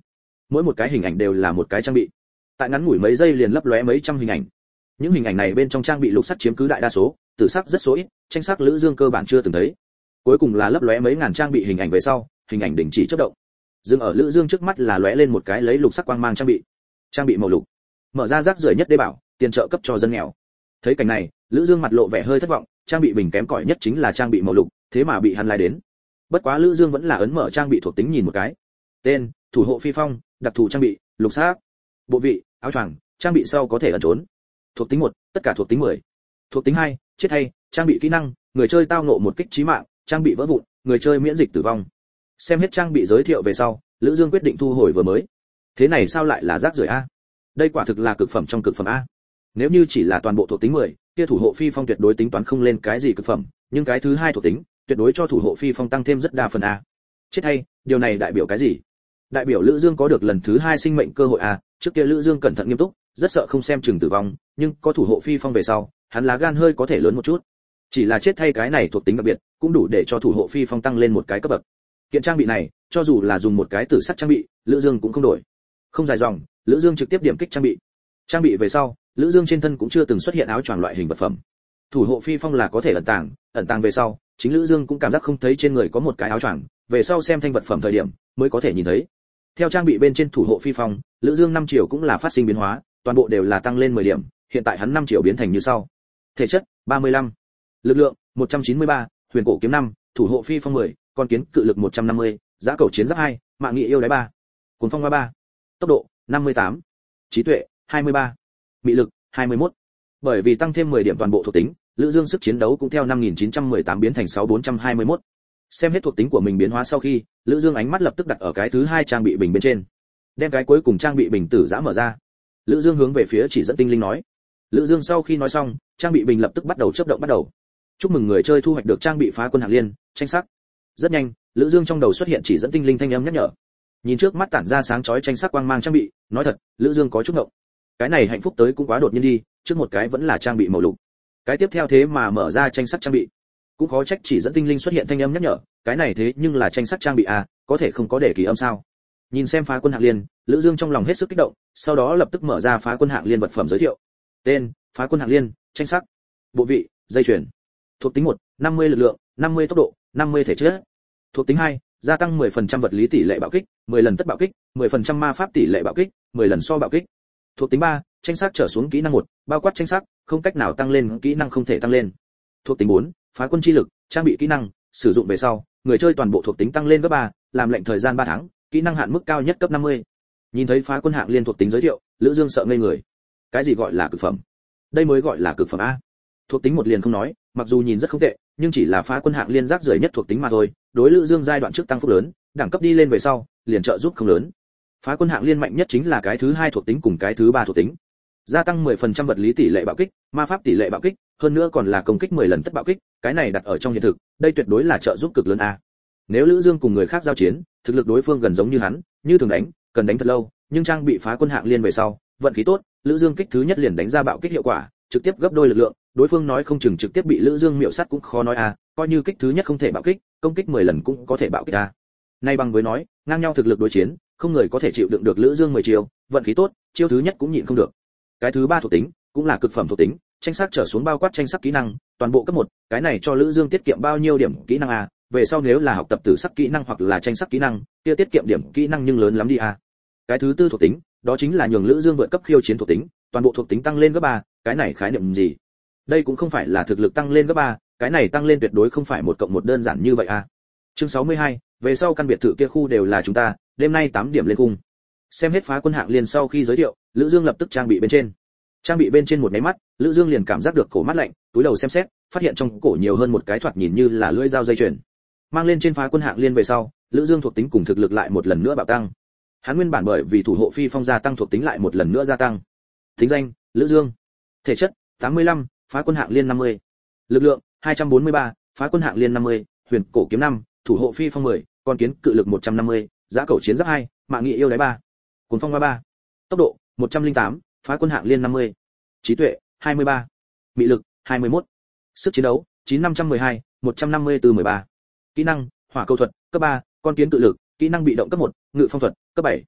mỗi một cái hình ảnh đều là một cái trang bị. Tại ngắn ngủi mấy giây liền lấp lóe mấy trăm hình ảnh. Những hình ảnh này bên trong trang bị lục sắc chiếm cứ đại đa số, tử sắc rất số ít, tranh sắc Lữ Dương cơ bản chưa từng thấy. Cuối cùng là lấp lóe mấy ngàn trang bị hình ảnh về sau, hình ảnh đình chỉ chớp động. Dừng ở Lữ Dương trước mắt là lóe lên một cái lấy lục sắc quang mang trang bị. Trang bị màu lục. Mở ra rác rưởi nhất đê bảo, tiền trợ cấp cho dân nghèo. Thấy cảnh này, Lữ Dương mặt lộ vẻ hơi thất vọng, trang bị bình kém cỏi nhất chính là trang bị màu lục, thế mà bị hắn lái đến. Bất quá Lữ Dương vẫn là ấn mở trang bị thuộc tính nhìn một cái. Tên: Thủ hộ phi phong, đặc thù trang bị, lục sắc. Bộ vị: áo choàng, trang bị sau có thể ẩn trốn. Thuộc tính 1, tất cả thuộc tính 10. Thuộc tính 2, chết hay, trang bị kỹ năng, người chơi tao ngộ một kích chí mạng, trang bị vỡ vụn, người chơi miễn dịch tử vong. Xem hết trang bị giới thiệu về sau, Lữ Dương quyết định thu hồi vừa mới. Thế này sao lại là rác rưởi a? Đây quả thực là cực phẩm trong cực phẩm a. Nếu như chỉ là toàn bộ thuộc tính 10, kia thủ hộ phi phong tuyệt đối tính toán không lên cái gì cực phẩm, nhưng cái thứ hai thuộc tính, tuyệt đối cho thủ hộ phi phong tăng thêm rất đa phần a. Chết hay, điều này đại biểu cái gì? Đại biểu Lữ Dương có được lần thứ hai sinh mệnh cơ hội a. Trước kia Lữ Dương cẩn thận nghiêm túc, rất sợ không xem chừng tử vong, nhưng có thủ hộ phi phong về sau, hắn lá gan hơi có thể lớn một chút. Chỉ là chết thay cái này thuộc tính đặc biệt, cũng đủ để cho thủ hộ phi phong tăng lên một cái cấp bậc. Kiện trang bị này, cho dù là dùng một cái tử sắc trang bị, Lữ Dương cũng không đổi. Không dài dòng, Lữ Dương trực tiếp điểm kích trang bị. Trang bị về sau, Lữ Dương trên thân cũng chưa từng xuất hiện áo choàng loại hình vật phẩm. Thủ hộ phi phong là có thể ẩn tàng về sau, chính Lữ Dương cũng cảm giác không thấy trên người có một cái áo choàng, về sau xem thanh vật phẩm thời điểm mới có thể nhìn thấy. Theo trang bị bên trên thủ hộ phi phong, Lữ Dương 5 triệu cũng là phát sinh biến hóa, toàn bộ đều là tăng lên 10 điểm, hiện tại hắn 5 triệu biến thành như sau. Thể chất 35, lực lượng 193, huyền cổ kiếm 5, thủ hộ phi phong 10, con kiến cự lực 150, giá cầu chiến giáp 2, mạng nghị yêu đáy 3, cuồng phong 33, tốc độ 58, trí tuệ 23, mị lực 21. Bởi vì tăng thêm 10 điểm toàn bộ thuộc tính, Lữ Dương sức chiến đấu cũng theo 5918 biến thành 6421. Xem hết thuộc tính của mình biến hóa sau khi, Lữ Dương ánh mắt lập tức đặt ở cái thứ hai trang bị bình bên trên. Đem cái cuối cùng trang bị bình tử giã mở ra. Lữ Dương hướng về phía chỉ dẫn tinh linh nói. Lữ Dương sau khi nói xong, trang bị bình lập tức bắt đầu chớp động bắt đầu. Chúc mừng người chơi thu hoạch được trang bị phá quân hạng liên, tranh sắc. Rất nhanh, Lữ Dương trong đầu xuất hiện chỉ dẫn tinh linh thanh âm nhắc nhở. Nhìn trước mắt tản ra sáng chói tranh sắc quang mang trang bị, nói thật, Lữ Dương có chút ngộng. Cái này hạnh phúc tới cũng quá đột nhiên đi, trước một cái vẫn là trang bị màu lục. Cái tiếp theo thế mà mở ra tranh sắc trang bị. Cũng khó trách chỉ dẫn tinh linh xuất hiện thanh âm nhắc nhở, cái này thế nhưng là tranh sắc trang bị à, có thể không có để kỳ âm sao? Nhìn xem phá quân hạng liên, Lữ Dương trong lòng hết sức kích động, sau đó lập tức mở ra phá quân hạng liên vật phẩm giới thiệu. Tên: Phá quân hạng liên, tranh sắc. Bộ vị: dây chuyền. Thuộc tính 1, 50 lực lượng, 50 tốc độ, 50 thể chất. Thuộc tính 2, gia tăng 10% vật lý tỷ lệ bạo kích, 10 lần tất bạo kích, 10% ma pháp tỷ lệ bạo kích, 10 lần so bạo kích. Thuộc tính 3, tranh sắc trở xuống kỹ năng 1, bao quát tranh sắc, không cách nào tăng lên, kỹ năng không thể tăng lên. Thuộc tính 4, phá quân chi lực, trang bị kỹ năng, sử dụng về sau, người chơi toàn bộ thuộc tính tăng lên gấp 3, làm lệnh thời gian 3 tháng, kỹ năng hạn mức cao nhất cấp 50. Nhìn thấy phá quân hạng liên thuộc tính giới thiệu, Lữ Dương sợ ngây người. Cái gì gọi là cực phẩm? Đây mới gọi là cực phẩm a. Thuộc tính 1 liền không nói, mặc dù nhìn rất không tệ, nhưng chỉ là phá quân hạng liên rác rưởi nhất thuộc tính mà thôi, đối Lữ Dương giai đoạn trước tăng phúc lớn, đẳng cấp đi lên về sau, liền trợ giúp không lớn. Phá quân hạng liên mạnh nhất chính là cái thứ 2 thuộc tính cùng cái thứ 3 thuộc tính. Gia tăng 10% vật lý tỷ lệ bạo kích, ma pháp tỷ lệ bạo kích, hơn nữa còn là công kích 10 lần tất bạo kích, cái này đặt ở trong hiện thực, đây tuyệt đối là trợ giúp cực lớn a. Nếu Lữ Dương cùng người khác giao chiến, thực lực đối phương gần giống như hắn, như thường đánh, cần đánh thật lâu, nhưng trang bị phá quân hạng liên về sau, vận khí tốt, Lữ Dương kích thứ nhất liền đánh ra bạo kích hiệu quả, trực tiếp gấp đôi lực lượng, đối phương nói không chừng trực tiếp bị Lữ Dương miệu sát cũng khó nói a, coi như kích thứ nhất không thể bạo kích, công kích 10 lần cũng có thể bạo kích a. Nay bằng với nói, ngang nhau thực lực đối chiến, không người có thể chịu đựng được Lữ Dương 10 chiêu, vận khí tốt, chiêu thứ nhất cũng nhịn không được. Cái thứ 3 thuộc tính, cũng là cực phẩm thuộc tính, tranh sắc trở xuống bao quát tranh sắc kỹ năng, toàn bộ cấp 1, cái này cho Lữ Dương tiết kiệm bao nhiêu điểm kỹ năng a, về sau nếu là học tập tử sắc kỹ năng hoặc là tranh sắc kỹ năng, kia tiết kiệm điểm kỹ năng nhưng lớn lắm đi a. Cái thứ 4 thuộc tính, đó chính là nhường Lữ Dương vượt cấp khiêu chiến thuộc tính, toàn bộ thuộc tính tăng lên gấp 3, cái này khái niệm gì? Đây cũng không phải là thực lực tăng lên gấp 3, cái này tăng lên tuyệt đối không phải 1 cộng 1 đơn giản như vậy a. Chương 62, về sau căn biệt thự kia khu đều là chúng ta, đêm nay 8 điểm lên cung. Xem hết phá quân hạng liên sau khi giới thiệu, Lữ Dương lập tức trang bị bên trên. Trang bị bên trên một cái mắt, Lữ Dương liền cảm giác được cổ mát lạnh, túi đầu xem xét, phát hiện trong cổ nhiều hơn một cái thoạt nhìn như là lưỡi dao dây chuyền. Mang lên trên phá quân hạng liên về sau, Lữ Dương thuộc tính cùng thực lực lại một lần nữa bạo tăng. Hắn nguyên bản bởi vì thủ hộ phi phong gia tăng thuộc tính lại một lần nữa gia tăng. Tính danh: Lữ Dương. Thể chất: 85, phá quân hạng liên 50. Lực lượng: 243, phá quân hạng liên 50, huyền cổ kiếm 5, thủ hộ phi phong 10, con kiến cự lực 150, giá cầu chiến giáp 2, mạng nghị yêu đáy 3, cuồng phong 33. Tốc độ: 108, phá quân hạng liên 50. Trí tuệ: 23. Mị lực: 21. Sức chiến đấu: 9512, 154-13. Kỹ năng: Hỏa câu thuật, cấp 3, con kiến cự lực, kỹ năng bị động cấp 1, ngự phong thuật, cấp 7.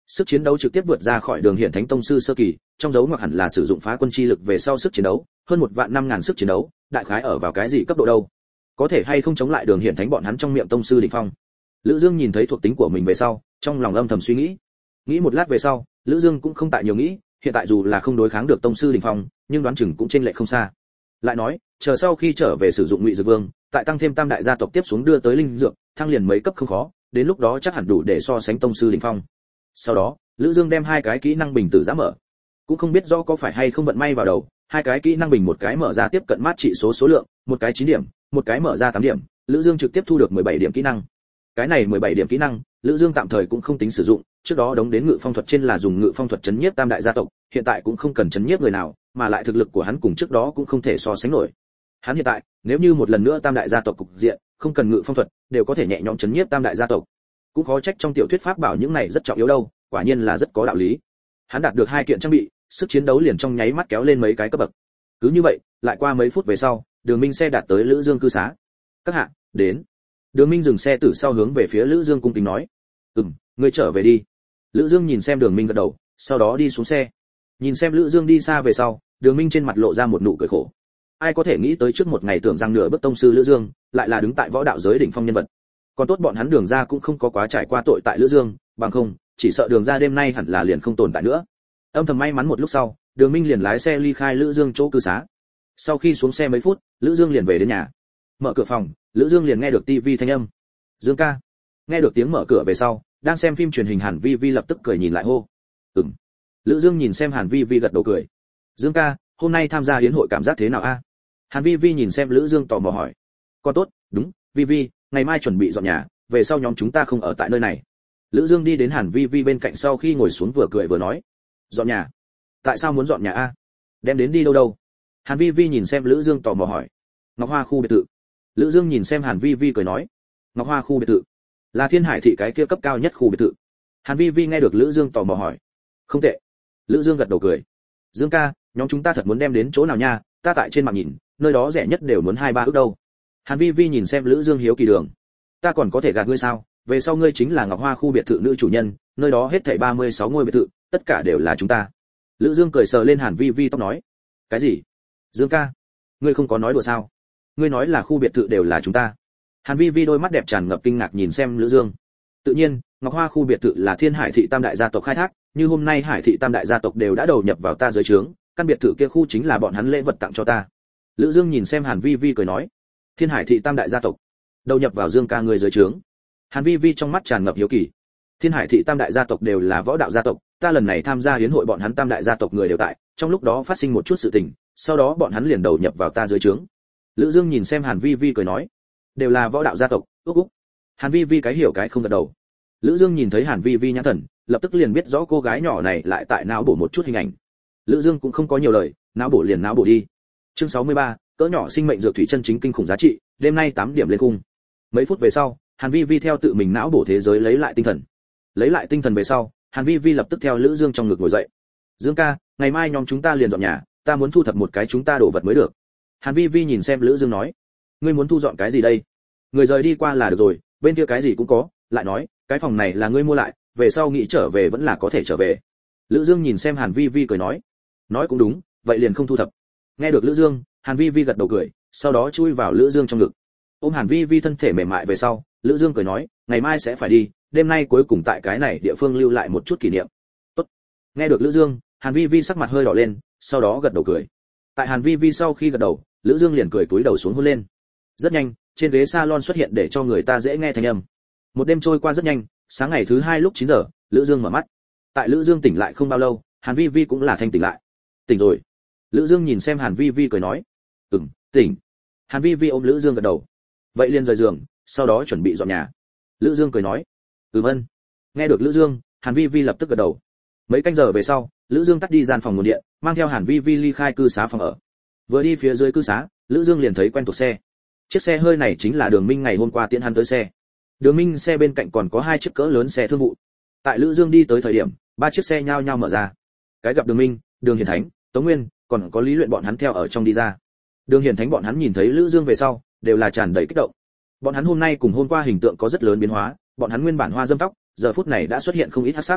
Sức chiến đấu trực tiếp vượt ra khỏi Đường Hiển Thánh tông sư sơ kỳ, trong dấu ngoặc hẳn là sử dụng phá quân chi lực về sau sức chiến đấu, hơn 1.500.000 sức chiến đấu, đại khái ở vào cái gì cấp độ đâu? Có thể hay không chống lại Đường Hiển Thánh bọn hắn trong miệng tông sư đỉnh phong? Lữ Dương nhìn thấy thuộc tính của mình về sau, trong lòng âm thầm suy nghĩ. Nghĩ một lát về sau, Lữ Dương cũng không tại nhiều nghĩ, hiện tại dù là không đối kháng được tông sư đỉnh phong, nhưng đoán chừng cũng chênh lệch không xa. Lại nói, chờ sau khi trở về sử dụng Ngụy Dược Vương, tại tăng thêm tam đại gia tộc tiếp xuống đưa tới linh dược, thăng liền mấy cấp không khó, đến lúc đó chắc hẳn đủ để so sánh tông sư đỉnh phong. Sau đó, Lữ Dương đem hai cái kỹ năng bình tử giã mở. Cũng không biết rõ có phải hay không vận may vào đầu, hai cái kỹ năng bình một cái mở ra tiếp cận mát trị số lượng, một cái 9 điểm, một cái mở ra 8 điểm, Lữ Dương trực tiếp thu được 17 điểm kỹ năng. Cái này 17 điểm kỹ năng, Lữ Dương tạm thời cũng không tính sử dụng, trước đó đóng đến ngự phong thuật trên là dùng ngự phong thuật chấn nhiếp tam đại gia tộc, hiện tại cũng không cần chấn nhiếp người nào, mà lại thực lực của hắn cùng trước đó cũng không thể so sánh nổi. Hắn hiện tại, nếu như một lần nữa tam đại gia tộc cục diện, không cần ngự phong thuật, đều có thể nhẹ nhõm chấn nhiếp tam đại gia tộc. Cũng khó trách trong tiểu thuyết pháp bảo những này rất trọng yếu đâu, quả nhiên là rất có đạo lý. Hắn đạt được hai kiện trang bị, sức chiến đấu liền trong nháy mắt kéo lên mấy cái cấp bậc. Cứ như vậy, lại qua mấy phút về sau, Đường Minh xe đạt tới Lữ Dương cư xá. Các hạ, đến. Đường Minh dừng xe từ sau hướng về phía Lữ Dương cung kính nói. Ngươi trở về đi. Lữ Dương nhìn xem Đường Minh gật đầu, sau đó đi xuống xe. Nhìn xem Lữ Dương đi xa về sau, Đường Minh trên mặt lộ ra một nụ cười khổ. Ai có thể nghĩ tới trước một ngày tưởng rằng nửa bước tông sư Lữ Dương, lại là đứng tại võ đạo giới đỉnh phong nhân vật. Còn tốt bọn hắn Đường gia cũng không có quá trải qua tội tại Lữ Dương, bằng không, chỉ sợ Đường gia đêm nay hẳn là liền không tồn tại nữa. Âm thầm may mắn một lúc sau, Đường Minh liền lái xe ly khai Lữ Dương chỗ cư xá. Sau khi xuống xe mấy phút, Lữ Dương liền về đến nhà. Mở cửa phòng, Lữ Dương liền nghe được tivi thanh âm. Dương ca. Nghe được tiếng mở cửa về sau, đang xem phim truyền hình Hàn Vi Vi lập tức cười nhìn lại hô. Lữ Dương nhìn xem Hàn Vi Vi gật đầu cười. Dương ca, hôm nay tham gia yến hội cảm giác thế nào a? Hàn Vi Vi nhìn xem Lữ Dương tò mò hỏi. Con tốt, đúng, Vi Vi, ngày mai chuẩn bị dọn nhà, về sau nhóm chúng ta không ở tại nơi này. Lữ Dương đi đến Hàn Vi Vi bên cạnh sau khi ngồi xuống vừa cười vừa nói. Dọn nhà? Tại sao muốn dọn nhà a? Đem đến đi đâu đâu? Hàn Vi Vi nhìn xem Lữ Dương tò mò hỏi. Ngọc Hoa khu biệt thự. Lữ Dương nhìn xem Hàn Vi Vi cười nói. Ngọc Hoa khu biệt thự là Thiên Hải thị cái kia cấp cao nhất khu biệt thự. Hàn Vi Vi nghe được Lữ Dương tò mò hỏi. Không tệ. Lữ Dương gật đầu cười. Dương ca, nhóm chúng ta thật muốn đem đến chỗ nào nha, ta tại trên mạng nhìn, nơi đó rẻ nhất đều muốn 2-3 ức đâu. Hàn Vi Vi nhìn xem Lữ Dương hiếu kỳ đường. Ta còn có thể gạt ngươi sao? Về sau ngươi chính là Ngọc Hoa khu biệt thự nữ chủ nhân, nơi đó hết thảy 36 ngôi biệt thự, tất cả đều là chúng ta. Lữ Dương cười sờ lên Hàn Vi Vi tóc nói. Cái gì? Dương ca, ngươi không có nói đùa sao? Ngươi nói là khu biệt thự đều là chúng ta? Hàn Vi Vi đôi mắt đẹp tràn ngập kinh ngạc nhìn xem Lữ Dương. Tự nhiên, Ngọc Hoa khu biệt thự là Thiên Hải thị tam đại gia tộc khai thác, như hôm nay Hải thị tam đại gia tộc đều đã đầu nhập vào ta dưới trướng, căn biệt thự kia khu chính là bọn hắn lễ vật tặng cho ta. Lữ Dương nhìn xem Hàn Vi Vi cười nói, Thiên Hải thị tam đại gia tộc đầu nhập vào Dương ca người dưới trướng. Hàn Vi Vi trong mắt tràn ngập hiếu kỳ. Thiên Hải thị tam đại gia tộc đều là võ đạo gia tộc, ta lần này tham gia yến hội bọn hắn tam đại gia tộc người đều tại, trong lúc đó phát sinh một chút sự tình, sau đó bọn hắn liền đầu nhập vào ta dưới trướng. Lữ Dương nhìn xem Hàn Vi Vi cười nói, đều là võ đạo gia tộc, úc. Hàn Vi Vi cái hiểu cái không gật đầu. Lữ Dương nhìn thấy Hàn Vi Vi nhãn thần, lập tức liền biết rõ cô gái nhỏ này lại tại não bổ một chút hình ảnh. Lữ Dương cũng không có nhiều lời, não bổ liền não bổ đi. Chương 63, cỡ nhỏ sinh mệnh dược thủy chân chính kinh khủng giá trị, đêm nay 8 điểm lên cung. Mấy phút về sau, Hàn Vi Vi theo tự mình não bổ thế giới lấy lại tinh thần. Lấy lại tinh thần về sau, Hàn Vi Vi lập tức theo Lữ Dương trong ngực ngồi dậy. Dương ca, ngày mai nhóm chúng ta liền dọn nhà, ta muốn thu thập một cái chúng ta đồ vật mới được. Hàn Vi Vi nhìn xem Lữ Dương nói, ngươi muốn thu dọn cái gì đây? Người rời đi qua là được rồi, bên kia cái gì cũng có, lại nói, cái phòng này là ngươi mua lại, về sau nghĩ trở về vẫn là có thể trở về. Lữ Dương nhìn xem Hàn Vi Vi cười nói cũng đúng, vậy liền không thu thập. Nghe được Lữ Dương, Hàn Vi Vi gật đầu cười, sau đó chui vào Lữ Dương trong ngực. Ôm Hàn Vi Vi thân thể mềm mại về sau, Lữ Dương cười nói, ngày mai sẽ phải đi, đêm nay cuối cùng tại cái này địa phương lưu lại một chút kỷ niệm. Tốt. Nghe được Lữ Dương, Hàn Vi Vi sắc mặt hơi đỏ lên, sau đó gật đầu cười. Tại Hàn Vi Vi sau khi gật đầu, Lữ Dương liền cười cúi đầu xuống hôn lên. Rất nhanh, trên ghế salon xuất hiện để cho người ta dễ nghe thanh âm. Một đêm trôi qua rất nhanh, sáng ngày thứ 2 lúc 9 giờ, Lữ Dương mở mắt. Tại Lữ Dương tỉnh lại không bao lâu, Hàn Vi Vi cũng là thanh tỉnh lại. Tỉnh rồi. Lữ Dương nhìn xem Hàn Vi Vi cười nói, tỉnh. Hàn Vi Vi ôm Lữ Dương gật đầu. Vậy liền rời giường, sau đó chuẩn bị dọn nhà. Lữ Dương cười nói, ơn. Nghe được Lữ Dương, Hàn Vi Vi lập tức gật đầu. Mấy canh giờ về sau, Lữ Dương tắt đi gian phòng nguồn điện, mang theo Hàn Vi Vi ly khai cư xá phòng ở. Vừa đi phía dưới cư xá, Lữ Dương liền thấy quen thuộc xe. Chiếc xe hơi này chính là Đường Minh ngày hôm qua tiễn hắn tới xe. Đường Minh xe bên cạnh còn có 2 chiếc cỡ lớn xe thương vụ. Tại Lữ Dương đi tới thời điểm, 3 chiếc xe nhao nhao mở ra. Cái gặp Đường Minh, Đường Hiển Thánh, Tống Nguyên, còn có Lý Luyện bọn hắn theo ở trong đi ra. Đường Hiển Thánh bọn hắn nhìn thấy Lữ Dương về sau, đều là tràn đầy kích động. Bọn hắn hôm nay cùng hôm qua hình tượng có rất lớn biến hóa, bọn hắn nguyên bản hoa dâm tóc, giờ phút này đã xuất hiện không ít hắc sắc.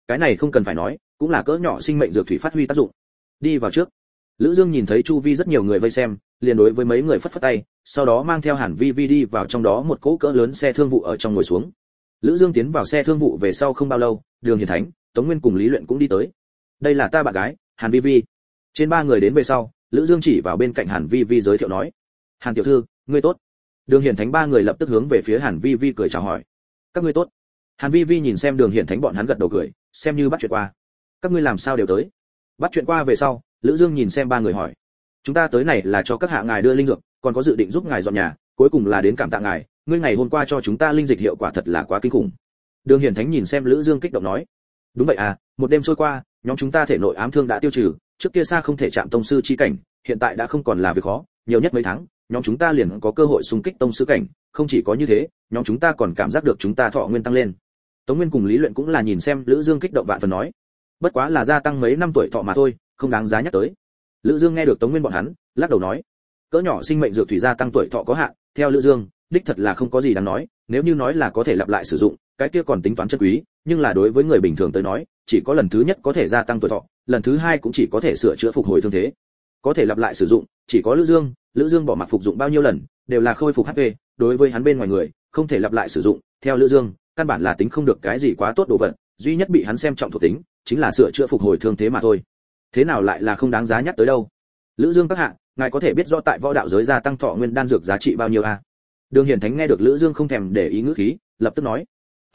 cái này không cần phải nói, cũng là cỡ nhỏ sinh mệnh dược thủy phát huy tác dụng. Đi vào trước. Lữ Dương nhìn thấy chu vi rất nhiều người vây xem, liền đối với mấy người phất phất tay, sau đó mang theo Hàn Vi Vi đi vào trong đó một cỗ cỡ lớn xe thương vụ ở trong ngồi xuống. Lữ Dương tiến vào xe thương vụ về sau không bao lâu, Đường Hiền Thánh, Tống Nguyên cùng Lý Luyện cũng đi tới. Đây là ta bạn gái, Hàn Vi Vi. Trên ba người đến về sau, Lữ Dương chỉ vào bên cạnh Hàn Vi Vi giới thiệu nói: "Hàn tiểu thư, ngươi tốt." Đường Hiền Thánh ba người lập tức hướng về phía Hàn Vi Vi cười chào hỏi: "Các ngươi tốt." Hàn Vi Vi nhìn xem Đường Hiền Thánh bọn hắn gật đầu cười, xem như bắt chuyện qua. "Các ngươi làm sao đều tới?" Bắt chuyện qua về sau, Lữ Dương nhìn xem ba người hỏi: "Chúng ta tới này là cho các hạ ngài đưa linh dược, còn có dự định giúp ngài dọn nhà, cuối cùng là đến cảm tạ ngài, ngươi ngày hôm qua cho chúng ta linh dịch hiệu quả thật là quá kinh khủng." Đường Hiền Thánh nhìn xem Lữ Dương kích động nói: "Đúng vậy à, một đêm trôi qua, nhóm chúng ta thể nội ám thương đã tiêu trừ, trước kia xa không thể chạm tông sư chi cảnh, hiện tại đã không còn là việc khó, nhiều nhất mấy tháng, nhóm chúng ta liền có cơ hội xung kích tông sư cảnh, không chỉ có như thế, nhóm chúng ta còn cảm giác được chúng ta thọ nguyên tăng lên." Tống Nguyên cùng Lý Luyện cũng là nhìn xem Lữ Dương kích động vạn phần nói: "Bất quá là gia tăng mấy năm tuổi thọ mà thôi, không đáng giá nhắc tới." Lữ Dương nghe được Tống Nguyên bọn hắn, lắc đầu nói: "Cỡ nhỏ sinh mệnh dược thủy gia tăng tuổi thọ có hạn, theo Lữ Dương, đích thật là không có gì đáng nói, nếu như nói là có thể lặp lại sử dụng, cái kia còn tính toán chân quý, nhưng là đối với người bình thường tới nói, chỉ có lần thứ nhất có thể gia tăng tuổi thọ, lần thứ hai cũng chỉ có thể sửa chữa phục hồi thương thế. Có thể lặp lại sử dụng, chỉ có Lữ Dương bỏ mặc phục dụng bao nhiêu lần, đều là khôi phục HP, đối với hắn bên ngoài người, không thể lặp lại sử dụng, theo Lữ Dương, căn bản là tính không được cái gì quá tốt đồ vật, duy nhất bị hắn xem trọng thuộc tính, chính là sửa chữa phục hồi thương thế mà thôi. Thế nào lại là không đáng giá nhắc tới đâu? Lữ Dương các hạ, ngài có thể biết rõ tại võ đạo giới gia tăng thọ nguyên đan dược giá trị bao nhiêu à?" Đường Hiền Thánh nghe được Lữ Dương không thèm để ý ngữ khí, lập tức nói: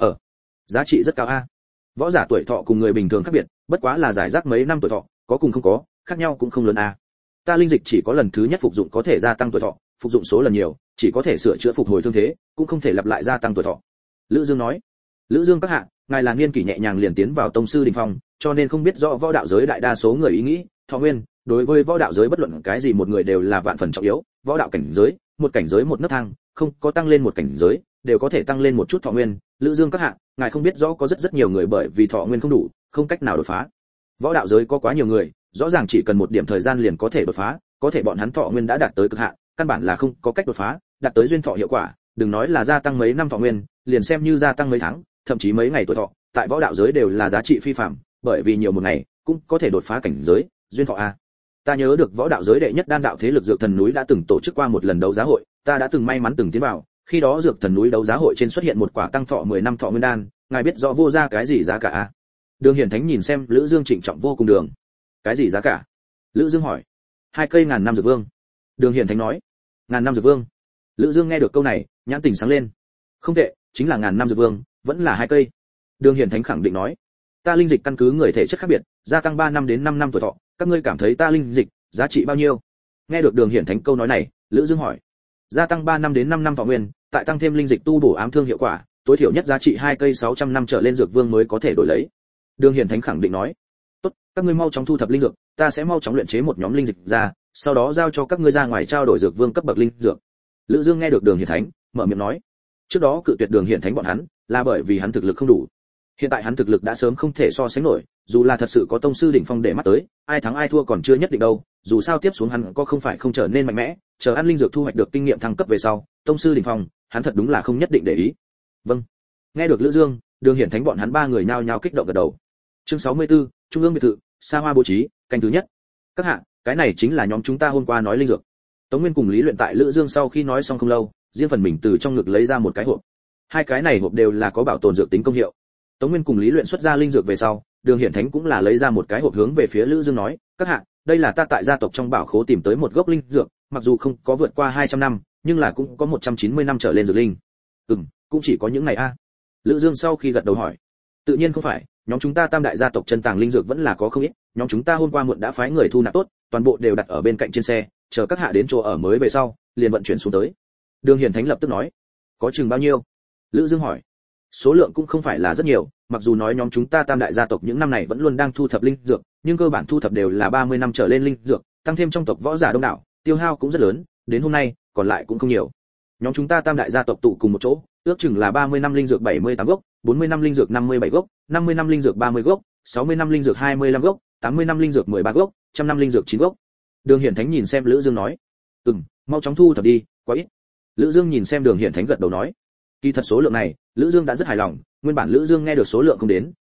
"Giá trị rất cao a. Võ giả tuổi thọ cùng người bình thường khác biệt, bất quá là giải rác mấy năm tuổi thọ, có cùng không có, khác nhau cũng không lớn a. Ta linh dịch chỉ có lần thứ nhất phục dụng có thể gia tăng tuổi thọ, phục dụng số lần nhiều, chỉ có thể sửa chữa phục hồi thương thế, cũng không thể lặp lại gia tăng tuổi thọ." Lữ Dương nói: "Lữ Dương các hạ, ngài là niên kỷ nhẹ nhàng liền tiến vào tông sư đỉnh phong, cho nên không biết rõ võ đạo giới đại đa số người ý nghĩ, thọ nguyên, đối với võ đạo giới bất luận cái gì một người đều là vạn phần trọng yếu, võ đạo cảnh giới, một cảnh giới một nấc thang, không có tăng lên một cảnh giới, đều có thể tăng lên một chút thọ nguyên. Lữ Dương các hạ, ngài không biết rõ có rất nhiều người bởi vì thọ nguyên không đủ, không cách nào đột phá. Võ đạo giới có quá nhiều người, rõ ràng chỉ cần một điểm thời gian liền có thể đột phá, có thể bọn hắn thọ nguyên đã đạt tới cực hạn, căn bản là không có cách đột phá, đạt tới duyên thọ hiệu quả, đừng nói là gia tăng mấy năm thọ nguyên, liền xem như gia tăng mấy tháng, thậm chí mấy ngày tuổi thọ, tại võ đạo giới đều là giá trị phi phàm, bởi vì nhiều một ngày cũng có thể đột phá cảnh giới, duyên thọ a. Ta nhớ được võ đạo giới đệ nhất đan đạo thế lực Dược Thần núi đã từng tổ chức qua một lần đấu giá hội, ta đã từng may mắn từng tiến vào, khi đó Dược Thần núi đấu giá hội trên xuất hiện một quả tăng thọ 10 năm thọ nguyên đan, ngài biết rõ vô ra cái gì giá cả a?" Đường Hiển Thánh nhìn xem Lữ Dương trịnh trọng vô cùng đường. "Cái gì giá cả?" Lữ Dương hỏi. "2 cây ngàn năm dược vương." Đường Hiển Thánh nói. "Ngàn năm dược vương?" Lữ Dương nghe được câu này, nhãn tình sáng lên. "Không tệ, chính là ngàn năm dược vương, vẫn là 2 cây." Đường Hiển Thánh khẳng định nói. "Ta linh dịch căn cứ người thể chất khác biệt, gia tăng 3 năm đến 5 năm tuổi thọ, các ngươi cảm thấy ta linh dịch giá trị bao nhiêu?" Nghe được Đường Hiển Thánh câu nói này, Lữ Dương hỏi. "Gia tăng 3 năm đến 5 năm thọ nguyên, tại tăng thêm linh dịch tu bổ ám thương hiệu quả, tối thiểu nhất giá trị 2 cây 600 năm trở lên dược vương mới có thể đổi lấy." Đường Hiển Thánh khẳng định nói. "Tốt, các ngươi mau chóng thu thập linh dược, ta sẽ mau chóng luyện chế một nhóm linh dịch ra, sau đó giao cho các ngươi ra ngoài trao đổi dược vương cấp bậc linh dược." Lữ Dương nghe được Đường Hiển Thánh, mở miệng nói. Trước đó cự tuyệt Đường Hiển Thánh bọn hắn, là bởi vì hắn thực lực không đủ. Hiện tại hắn thực lực đã sớm không thể so sánh nổi, dù là thật sự có tông sư đỉnh phong để mắt tới, ai thắng ai thua còn chưa nhất định đâu, dù sao tiếp xuống hắn có không phải không trở nên mạnh mẽ, chờ ăn linh dược thu hoạch được kinh nghiệm thăng cấp về sau, tông sư đỉnh phong, hắn thật đúng là không nhất định để ý. Vâng. Nghe được Lữ Dương, Đường Hiển Thánh bọn hắn ba người nhao nhao kích động gật đầu. Chương 64, Trung ương biệt thự, xa hoa bố trí, canh thứ nhất. Các hạ, cái này chính là nhóm chúng ta hôm qua nói linh dược. Tống Nguyên cùng Lý Luyện tại Lữ Dương sau khi nói xong không lâu, riêng phần mình từ trong ngực lấy ra một cái hộp. Hai cái này hộp đều là có bảo tồn dược tính công hiệu. Tống Nguyên cùng Lý Luyện xuất ra linh dược về sau, Đường Hiển Thánh cũng là lấy ra một cái hộp hướng về phía Lữ Dương nói, "Các hạ, đây là ta tại gia tộc trong bảo khố tìm tới một gốc linh dược, mặc dù không có vượt qua 200 năm, nhưng là cũng có 190 năm trở lên dược linh." Cũng chỉ có những này a." Lữ Dương sau khi gật đầu hỏi. "Tự nhiên không phải, nhóm chúng ta Tam đại gia tộc chân tàng linh dược vẫn là có không ít, nhóm chúng ta hôm qua muộn đã phái người thu nạp tốt, toàn bộ đều đặt ở bên cạnh trên xe, chờ các hạ đến chỗ ở mới về sau, liền vận chuyển xuống tới." Đường Hiển Thánh lập tức nói. "Có chừng bao nhiêu?" Lữ Dương hỏi. "Số lượng cũng không phải là rất nhiều, mặc dù nói nhóm chúng ta Tam đại gia tộc những năm này vẫn luôn đang thu thập linh dược, nhưng cơ bản thu thập đều là 30 năm trở lên linh dược, tăng thêm trong tộc võ giả đông đảo, tiêu hao cũng rất lớn, đến hôm nay, còn lại cũng không nhiều. Nhóm chúng ta Tam đại gia tộc tụ cùng một chỗ, ước chừng là 30 năm linh dược 78 gốc, 40 năm linh dược 57 gốc, 50 năm linh dược 30 gốc, 60 năm linh dược 25 gốc, 80 năm linh dược 13 gốc, 100 năm linh dược 9 gốc." Đường Hiển Thánh nhìn xem Lữ Dương nói. Mau chóng thu thập đi, quá ít." Lữ Dương nhìn xem Đường Hiển Thánh gật đầu nói. Kỳ thật số lượng này, Lữ Dương đã rất hài lòng, nguyên bản Lữ Dương nghe được số lượng không đến,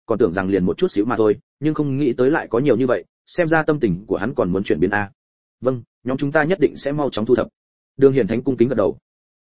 còn tưởng rằng liền một chút xíu mà thôi, nhưng không nghĩ tới lại có nhiều như vậy, xem ra tâm tình của hắn còn muốn chuyển biến a. Vâng, nhóm chúng ta nhất định sẽ mau chóng thu thập. Đường Hiển Thánh cung kính gật đầu.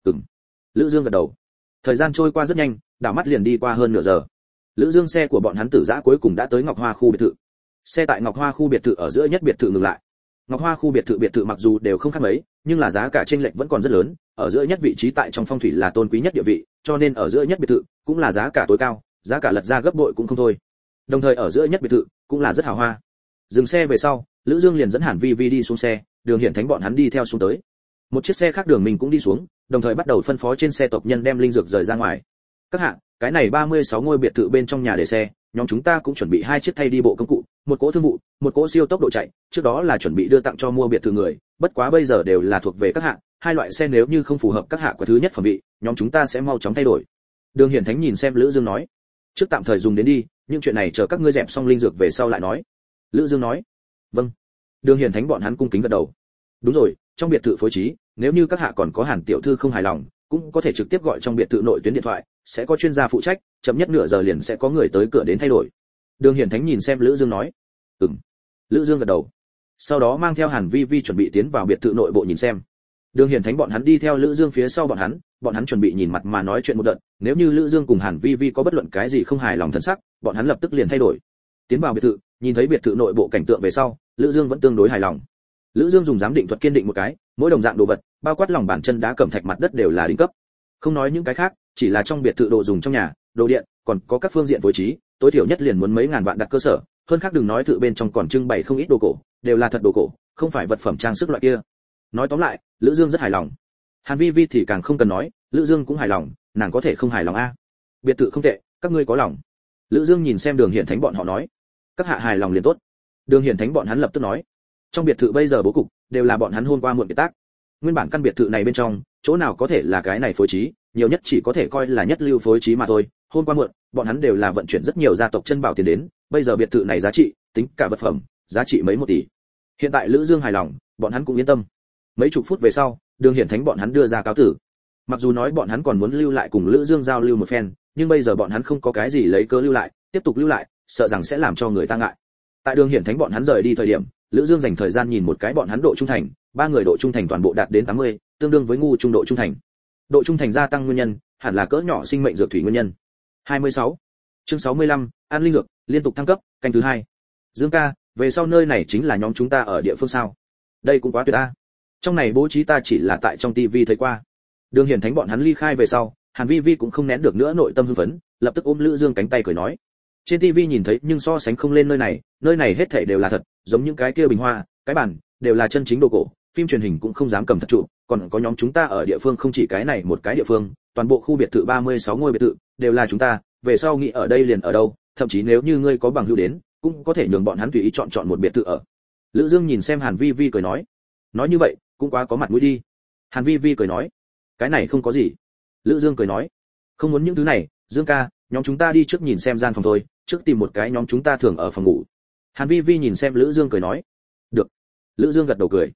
Lữ Dương gật đầu. Thời gian trôi qua rất nhanh, đảo mắt liền đi qua hơn nửa giờ. Lữ Dương xe của bọn hắn tử dã cuối cùng đã tới Ngọc Hoa khu biệt thự. Xe tại Ngọc Hoa khu biệt thự ở giữa nhất biệt thự ngừng lại. Ngọc Hoa khu biệt thự mặc dù đều không khác mấy, nhưng là giá cả chênh lệch vẫn còn rất lớn, ở giữa nhất vị trí tại trong phong thủy là tôn quý nhất địa vị, cho nên ở giữa nhất biệt thự cũng là giá cả tối cao, giá cả lật ra gấp bội cũng không thôi. Đồng thời ở giữa nhất biệt thự cũng là rất hào hoa. Dừng xe về sau, Lữ Dương liền dẫn Hàn Vi Vi đi xuống xe, Đường Hiển Thánh bọn hắn đi theo xuống tới. Một chiếc xe khác Đường mình cũng đi xuống, đồng thời bắt đầu phân phó trên xe tộc nhân đem linh dược rời ra ngoài. Các hạ, cái này 36 ngôi biệt thự bên trong nhà để xe, nhóm chúng ta cũng chuẩn bị 2 chiếc thay đi bộ công cụ, một cỗ thương vụ, một cỗ siêu tốc độ chạy, trước đó là chuẩn bị đưa tặng cho mua biệt thự người, bất quá bây giờ đều là thuộc về các hạ, hai loại xe nếu như không phù hợp các hạ của thứ nhất phẩm vị, nhóm chúng ta sẽ mau chóng thay đổi. Đường Hiển Thánh nhìn xem Lữ Dương nói, trước tạm thời dùng đến đi, nhưng chuyện này chờ các ngươi dẹp xong linh dược về sau lại nói. Lữ Dương nói, vâng. Đường Hiển Thánh bọn hắn cung kính gật đầu. Đúng rồi, trong biệt thự phối trí, nếu như các hạ còn có Hàn tiểu thư không hài lòng, cũng có thể trực tiếp gọi trong biệt thự nội tuyến điện thoại, sẽ có chuyên gia phụ trách, chậm nhất nửa giờ liền sẽ có người tới cửa đến thay đổi. Đường Hiển Thánh nhìn xem Lữ Dương nói, Lữ Dương gật đầu. Sau đó mang theo Hàn Vi Vi chuẩn bị tiến vào biệt thự nội bộ nhìn xem. Đường Hiển Thánh bọn hắn đi theo Lữ Dương phía sau bọn hắn chuẩn bị nhìn mặt mà nói chuyện một đợt, nếu như Lữ Dương cùng Hàn Vi Vi có bất luận cái gì không hài lòng thần sắc, bọn hắn lập tức liền thay đổi. Tiến vào biệt thự, nhìn thấy biệt thự nội bộ cảnh tượng về sau, Lữ Dương vẫn tương đối hài lòng. Lữ Dương dùng giám định thuật kiên định một cái, mỗi đồng dạng đồ vật, bao quát lòng bàn chân đá cẩm thạch mặt đất đều là đỉnh cấp. Không nói những cái khác, chỉ là trong biệt thự đồ dùng trong nhà, đồ điện, còn có các phương diện phối trí, tối thiểu nhất liền muốn mấy ngàn vạn đặt cơ sở, hơn khác đừng nói thự bên trong còn trưng bày không ít đồ cổ, đều là thật đồ cổ, không phải vật phẩm trang sức loại kia. Nói tóm lại, Lữ Dương rất hài lòng. Hàn Vi Vi thì càng không cần nói, Lữ Dương cũng hài lòng, nàng có thể không hài lòng a? Biệt thự không tệ, các ngươi có lòng. Lữ Dương nhìn xem Đường Hiển Thánh bọn họ nói, các hạ hài lòng liền tốt. Đường Hiển Thánh bọn hắn lập tức nói, trong biệt thự bây giờ bố cục đều là bọn hắn hôm qua muộn kiệt tác. Nguyên bản căn biệt thự này bên trong, chỗ nào có thể là cái này phối trí, nhiều nhất chỉ có thể coi là nhất lưu phối trí mà thôi. Hôm qua muộn, bọn hắn đều là vận chuyển rất nhiều gia tộc chân bảo tiền đến, bây giờ biệt thự này giá trị, tính cả vật phẩm, giá trị mấy 1 tỷ. Hiện tại Lữ Dương hài lòng, bọn hắn cũng yên tâm. Mấy chục phút về sau, Đường Hiển Thánh bọn hắn đưa ra cáo tử. Mặc dù nói bọn hắn còn muốn lưu lại cùng Lữ Dương giao lưu một phen, nhưng bây giờ bọn hắn không có cái gì lấy cớ lưu lại, tiếp tục lưu lại, sợ rằng sẽ làm cho người ta ngại. Tại Đường Hiển Thánh bọn hắn rời đi thời điểm, Lữ Dương dành thời gian nhìn một cái bọn hắn độ trung thành, 3 người độ trung thành toàn bộ đạt đến 80, tương đương với ngu trung độ trung thành. Độ trung thành gia tăng nguyên nhân, hẳn là cỡ nhỏ sinh mệnh dược thủy nguyên nhân. 26. Chương 65, an linh dược, liên tục thăng cấp, canh thứ 2. Dương ca, về sau nơi này chính là nhóm chúng ta ở địa phương sao? Đây cũng quá tuyệt a. Trong này bố trí ta chỉ là tại trong tivi thấy qua. Đường Hiển Thánh bọn hắn ly khai về sau, Hàn Vi Vi cũng không nén được nữa nội tâm hưng phấn, lập tức ôm Lữ Dương cánh tay cười nói: trên tivi nhìn thấy nhưng so sánh không lên nơi này hết thảy đều là thật, giống những cái kia bình hoa, cái bàn, đều là chân chính đồ cổ, phim truyền hình cũng không dám cầm thật trụ, còn có nhóm chúng ta ở địa phương không chỉ cái này một cái địa phương, toàn bộ khu biệt thự 36 ngôi biệt thự đều là chúng ta, về sau nghĩ ở đây liền ở đâu, thậm chí nếu như ngươi có bằng hữu đến, cũng có thể nhường bọn hắn tùy ý chọn một biệt thự ở. Lữ Dương nhìn xem Hàn Vi Vi cười nói như vậy, cũng quá có mặt mũi đi. Hàn Vi Vi cười nói: cái này không có gì. Lữ Dương cười nói: không muốn những thứ này, Dương ca, nhóm chúng ta đi trước nhìn xem gian phòng thôi, trước tìm một cái nhóm chúng ta thường ở phòng ngủ. Hàn Vi Vi nhìn xem Lữ Dương cười nói: được. Lữ Dương gật đầu cười: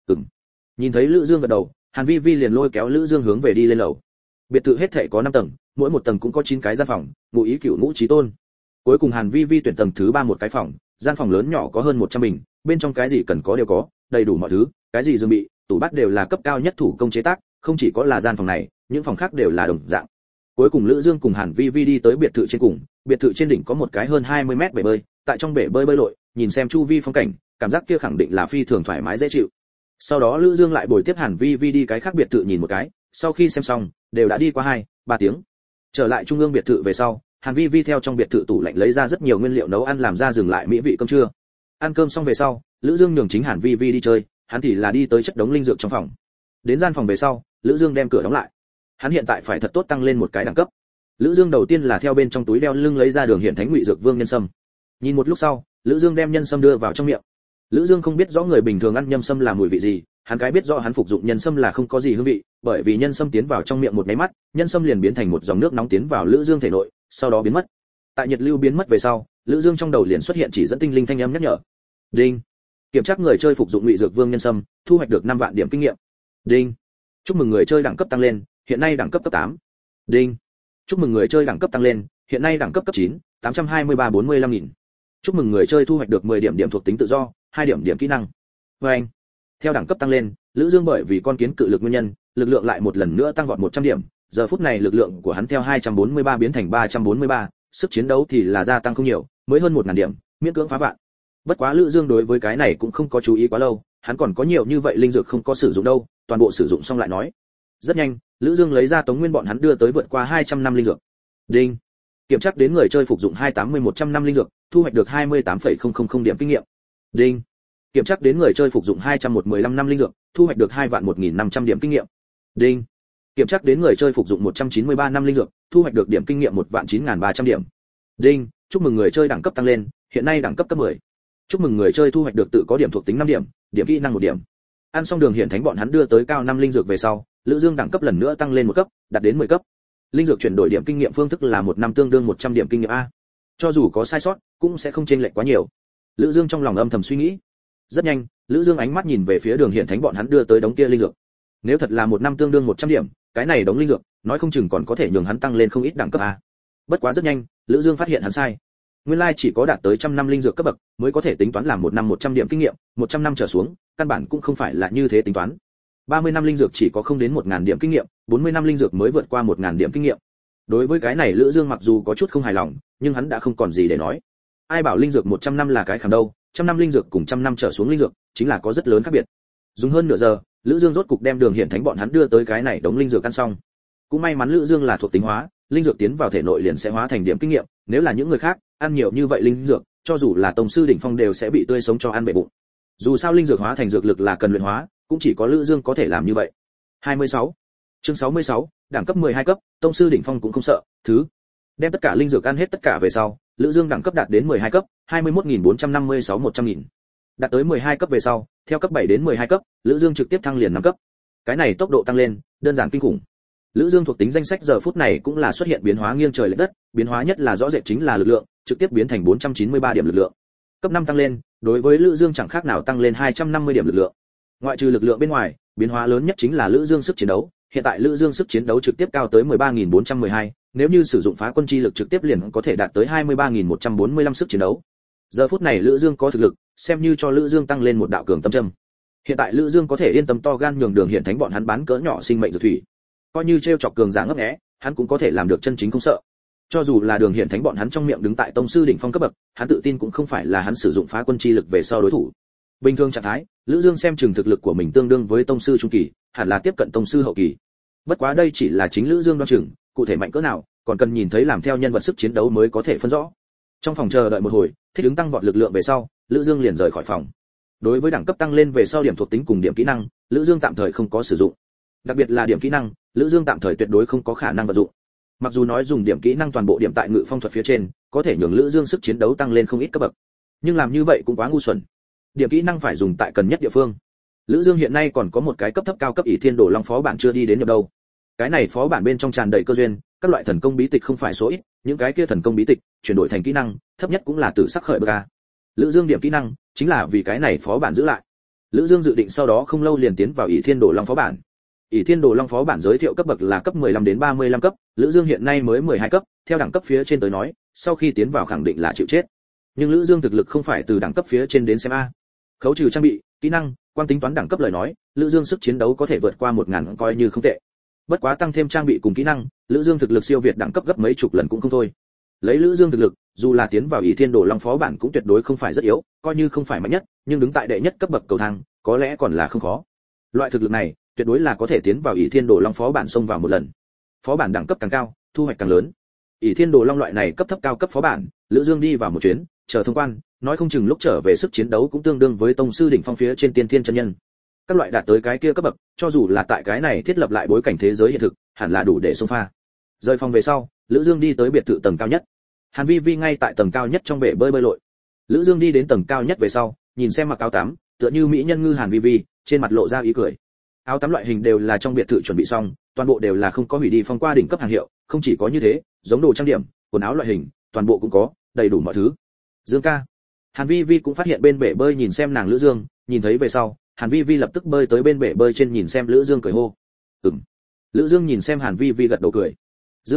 Nhìn thấy Lữ Dương gật đầu, Hàn Vi Vi liền lôi kéo Lữ Dương hướng về đi lên lầu. Biệt thự hết thảy có 5 tầng, mỗi một tầng cũng có 9 cái gian phòng, ngụ ý cửu ngũ chí tôn. Cuối cùng Hàn Vi Vi tuyển tầng thứ 3 một cái phòng, gian phòng lớn nhỏ có hơn 100 bình, bên trong cái gì cần có đều có, đầy đủ mọi thứ, cái gì giường bị, tủ bát đều là cấp cao nhất thủ công chế tác, không chỉ có là gian phòng này, những phòng khác đều là đồng dạng. Cuối cùng Lữ Dương cùng Hàn Vi Vi đi tới biệt thự trên cùng, biệt thự trên đỉnh có một cái hơn 20 mét bể bơi, tại trong bể bơi bơi lội, nhìn xem chu vi phong cảnh, cảm giác kia khẳng định là phi thường thoải mái dễ chịu. Sau đó Lữ Dương lại bồi tiếp Hàn Vi Vi đi cái khác biệt thự nhìn một cái, sau khi xem xong, đều đã đi qua 2-3 tiếng. Trở lại trung ương biệt thự về sau, Hàn Vi Vi theo trong biệt thự tủ lạnh lấy ra rất nhiều nguyên liệu nấu ăn làm ra dừng lại mỹ vị cơm trưa. Ăn cơm xong về sau, Lữ Dương nhường chính Hàn Vi Vi đi chơi, hắn thì là đi tới chất đống linh dược trong phòng. Đến gian phòng về sau, Lữ Dương đem cửa đóng lại. Hắn hiện tại phải thật tốt tăng lên một cái đẳng cấp. Lữ Dương đầu tiên là theo bên trong túi đeo lưng lấy ra Đường Hiển Thánh Ngụy Dược Vương nhân sâm. Nhìn một lúc sau, Lữ Dương đem nhân sâm đưa vào trong miệng. Lữ Dương không biết rõ người bình thường ăn nhân sâm là mùi vị gì, hắn cái biết rõ hắn phục dụng nhân sâm là không có gì hương vị, bởi vì nhân sâm tiến vào trong miệng một cái mắt, nhân sâm liền biến thành một dòng nước nóng tiến vào Lữ Dương thể nội, sau đó biến mất. Tại nhiệt lưu biến mất về sau, Lữ Dương trong đầu liền xuất hiện chỉ dẫn tinh linh thanh âm nhắc nhở. Đinh. Kiểm tra người chơi phục dụng Ngụy Dược Vương nhân sâm, thu hoạch được 5 vạn điểm kinh nghiệm. Đinh. Chúc mừng người chơi đẳng cấp tăng lên, hiện nay đẳng cấp cấp 8. Đinh. Chúc mừng người chơi đẳng cấp tăng lên, hiện nay đẳng cấp cấp 9, 823-45.000. Chúc mừng người chơi thu hoạch được 10 điểm điểm thuộc tính tự do, 2 điểm điểm kỹ năng. Và anh, theo đẳng cấp tăng lên, Lữ Dương bởi vì con kiến cự lực nguyên nhân, lực lượng lại một lần nữa tăng vọt 100 điểm, giờ phút này lực lượng của hắn theo 243 biến thành 343, sức chiến đấu thì là gia tăng không nhiều, mới hơn 1000 điểm, miễn cưỡng phá vạn. Bất quá Lữ Dương đối với cái này cũng không có chú ý quá lâu, hắn còn có nhiều như vậy linh dược không có sử dụng đâu, toàn bộ sử dụng xong lại nói. Rất nhanh, Lữ Dương lấy ra Tống Nguyên bọn hắn đưa tới vượt qua 200 năm linh dược. Đinh. Kiểm tra đến người chơi phục dụng 280-100 năm linh dược, thu hoạch được 28,000 điểm kinh nghiệm. Đinh. Kiểm tra đến người chơi phục dụng 215 năm linh dược, thu hoạch được 2.1500 điểm kinh nghiệm. Đinh. Kiểm tra đến người chơi phục dụng 193 năm linh dược, thu hoạch được điểm kinh nghiệm 1.9300 điểm. Đinh. Chúc mừng người chơi đẳng cấp tăng lên, hiện nay đẳng cấp cấp 10. Chúc mừng người chơi thu hoạch được tự có điểm thuộc tính 5 điểm, điểm kỹ năng 1 điểm. Ăn xong đường hiển thánh bọn hắn đưa tới cao 5 linh dược về sau, Lữ Dương đẳng cấp lần nữa tăng lên một cấp, đạt đến 10 cấp. Linh dược chuyển đổi điểm kinh nghiệm phương thức là 1 năm tương đương 100 điểm kinh nghiệm a. Cho dù có sai sót, cũng sẽ không chênh lệch quá nhiều. Lữ Dương trong lòng âm thầm suy nghĩ. Rất nhanh, Lữ Dương ánh mắt nhìn về phía đường hiển thánh bọn hắn đưa tới đống kia linh dược. Nếu thật là 1 năm tương đương 100 điểm, cái này đống linh dược, nói không chừng còn có thể nhường hắn tăng lên không ít đẳng cấp a. Bất quá rất nhanh, Lữ Dương phát hiện hắn sai. Nguyên lai chỉ có đạt tới 100 năm linh dược cấp bậc mới có thể tính toán làm 1 năm 100 điểm kinh nghiệm, 100 năm trở xuống, căn bản cũng không phải là như thế tính toán. 30 năm linh dược chỉ có không đến 1000 điểm kinh nghiệm, 40 năm linh dược mới vượt qua 1000 điểm kinh nghiệm. Đối với cái này Lữ Dương mặc dù có chút không hài lòng, nhưng hắn đã không còn gì để nói. Ai bảo linh dược 100 năm là cái khảm đâu, 100 năm linh dược cùng 100 năm trở xuống linh dược, chính là có rất lớn khác biệt. Dùng hơn nửa giờ, Lữ Dương rốt cục đem đường hiển thánh bọn hắn đưa tới cái này đống linh dược ăn xong. Cũng may mắn Lữ Dương là thuộc tính hóa, linh dược tiến vào thể nội liền sẽ hóa thành điểm kinh nghiệm, nếu là những người khác, ăn nhiều như vậy linh dược, cho dù là tông sư đỉnh phong đều sẽ bị tươi sống cho ăn bể bụng. Dù sao linh dược hóa thành dược lực là cần luyện hóa, cũng chỉ có Lữ Dương có thể làm như vậy. 26. Chương 66, đẳng cấp 12 cấp, tông sư đỉnh phong cũng không sợ, thứ. Đem tất cả linh dược ăn hết tất cả về sau, Lữ Dương đẳng cấp đạt đến 12 cấp, 21.456-100.000. Đạt tới 12 cấp về sau, theo cấp 7 đến 12 cấp, Lữ Dương trực tiếp thăng liền 5 cấp. Cái này tốc độ tăng lên, đơn giản kinh khủng. Lữ Dương thuộc tính danh sách giờ phút này cũng là xuất hiện biến hóa nghiêng trời lệch đất, biến hóa nhất là rõ rệt chính là lực lượng, trực tiếp biến thành 493 điểm lực lượng. Cấp 5 tăng lên, đối với Lữ Dương chẳng khác nào tăng lên 250 điểm lực lượng. Ngoại trừ lực lượng bên ngoài, biến hóa lớn nhất chính là Lữ Dương sức chiến đấu, hiện tại Lữ Dương sức chiến đấu trực tiếp cao tới 13.412, nếu như sử dụng phá quân chi lực trực tiếp liền có thể đạt tới 23.145 sức chiến đấu. Giờ phút này Lữ Dương có thực lực, xem như cho Lữ Dương tăng lên một đạo cường tâm châm. Hiện tại Lữ Dương có thể yên tâm to gan nhường đường hiển thánh bọn hắn bán cỡ nhỏ sinh mệnh dược thủy. Coi như treo chọc cường giả ngấp nghé, hắn cũng có thể làm được chân chính không sợ. Cho dù là đường hiển thánh bọn hắn trong miệng đứng tại tông sư đỉnh phong cấp bậc, hắn tự tin cũng không phải là hắn sử dụng phá quân chi lực về sau đối thủ. Bình thường trạng thái, Lữ Dương xem chừng thực lực của mình tương đương với tông sư trung kỳ, hẳn là tiếp cận tông sư hậu kỳ. Bất quá đây chỉ là chính Lữ Dương đoán chừng, cụ thể mạnh cỡ nào, còn cần nhìn thấy làm theo nhân vật sức chiến đấu mới có thể phân rõ. Trong phòng chờ đợi một hồi, thích ứng tăng vọt lực lượng về sau, Lữ Dương liền rời khỏi phòng. Đối với đẳng cấp tăng lên về sau điểm thuộc tính cùng điểm kỹ năng, Lữ Dương tạm thời không có sử dụng. Đặc biệt là điểm kỹ năng, Lữ Dương tạm thời tuyệt đối không có khả năng vận dụng. Mặc dù nói dùng điểm kỹ năng toàn bộ điểm tại ngự phong thuật phía trên, có thể nhường Lữ Dương sức chiến đấu tăng lên không ít cấp bậc. Nhưng làm như vậy cũng quá ngu xuẩn. Điểm kỹ năng phải dùng tại cần nhất địa phương. Lữ Dương hiện nay còn có một cái cấp thấp cao cấp ỷ thiên đồ long phó bản chưa đi đến nhập đâu. Cái này phó bản bên trong tràn đầy cơ duyên, các loại thần công bí tịch không phải số ít, những cái kia thần công bí tịch chuyển đổi thành kỹ năng, thấp nhất cũng là tử sắc khởi bậc a. Lữ Dương điểm kỹ năng chính là vì cái này phó bản giữ lại. Lữ Dương dự định sau đó không lâu liền tiến vào ỷ thiên đồ long phó bản. ỷ thiên đồ long phó bản giới thiệu cấp bậc là cấp 15 đến 35 cấp, Lữ Dương hiện nay mới 12 cấp, theo đẳng cấp phía trên tới nói, sau khi tiến vào khẳng định là chịu chết. Nhưng Lữ Dương thực lực không phải từ đẳng cấp phía trên đến xem a. Khấu trừ trang bị, kỹ năng, quan tính toán đẳng cấp lời nói, Lữ Dương sức chiến đấu có thể vượt qua 1000 coi như không tệ. Bất quá tăng thêm trang bị cùng kỹ năng, Lữ Dương thực lực siêu việt đẳng cấp gấp mấy chục lần cũng không thôi. Lấy Lữ Dương thực lực, dù là tiến vào ỷ thiên đồ long phó bản cũng tuyệt đối không phải rất yếu, coi như không phải mạnh nhất, nhưng đứng tại đệ nhất cấp bậc cầu thang, có lẽ còn là không khó. Loại thực lực này, tuyệt đối là có thể tiến vào ỷ thiên đồ long phó bản xông vào một lần. Phó bản đẳng cấp càng cao, thu hoạch càng lớn. ỷ thiên đồ long loại này cấp thấp cao cấp phó bản, Lữ Dương đi vào một chuyến, chờ thông quan, nói không chừng lúc trở về sức chiến đấu cũng tương đương với tông sư đỉnh phong phía trên tiên thiên chân nhân. Các loại đạt tới cái kia cấp bậc, cho dù là tại cái này thiết lập lại bối cảnh thế giới hiện thực, hẳn là đủ để xông pha. Rời phòng về sau, Lữ Dương đi tới biệt thự tầng cao nhất. Hàn Vi Vi ngay tại tầng cao nhất trong bể bơi bơi lội. Lữ Dương đi đến tầng cao nhất về sau, nhìn xem mặc áo tắm, tựa như mỹ nhân ngư Hàn Vi Vi, trên mặt lộ ra ý cười. Áo tắm loại hình đều là trong biệt thự chuẩn bị xong, toàn bộ đều là không có hủy đi phong qua đỉnh cấp hàng hiệu, không chỉ có như thế, giống đồ trang điểm, quần áo loại hình, toàn bộ cũng có, đầy đủ mọi thứ. Dương ca. Hàn Vi Vi cũng phát hiện bên bể bơi nhìn xem nàng Lữ Dương, nhìn thấy về sau, Hàn Vi Vi lập tức bơi tới bên bể bơi trên nhìn xem Lữ Dương cười hô. Lữ Dương nhìn xem Hàn Vi Vi gật đầu cười. Dương ca,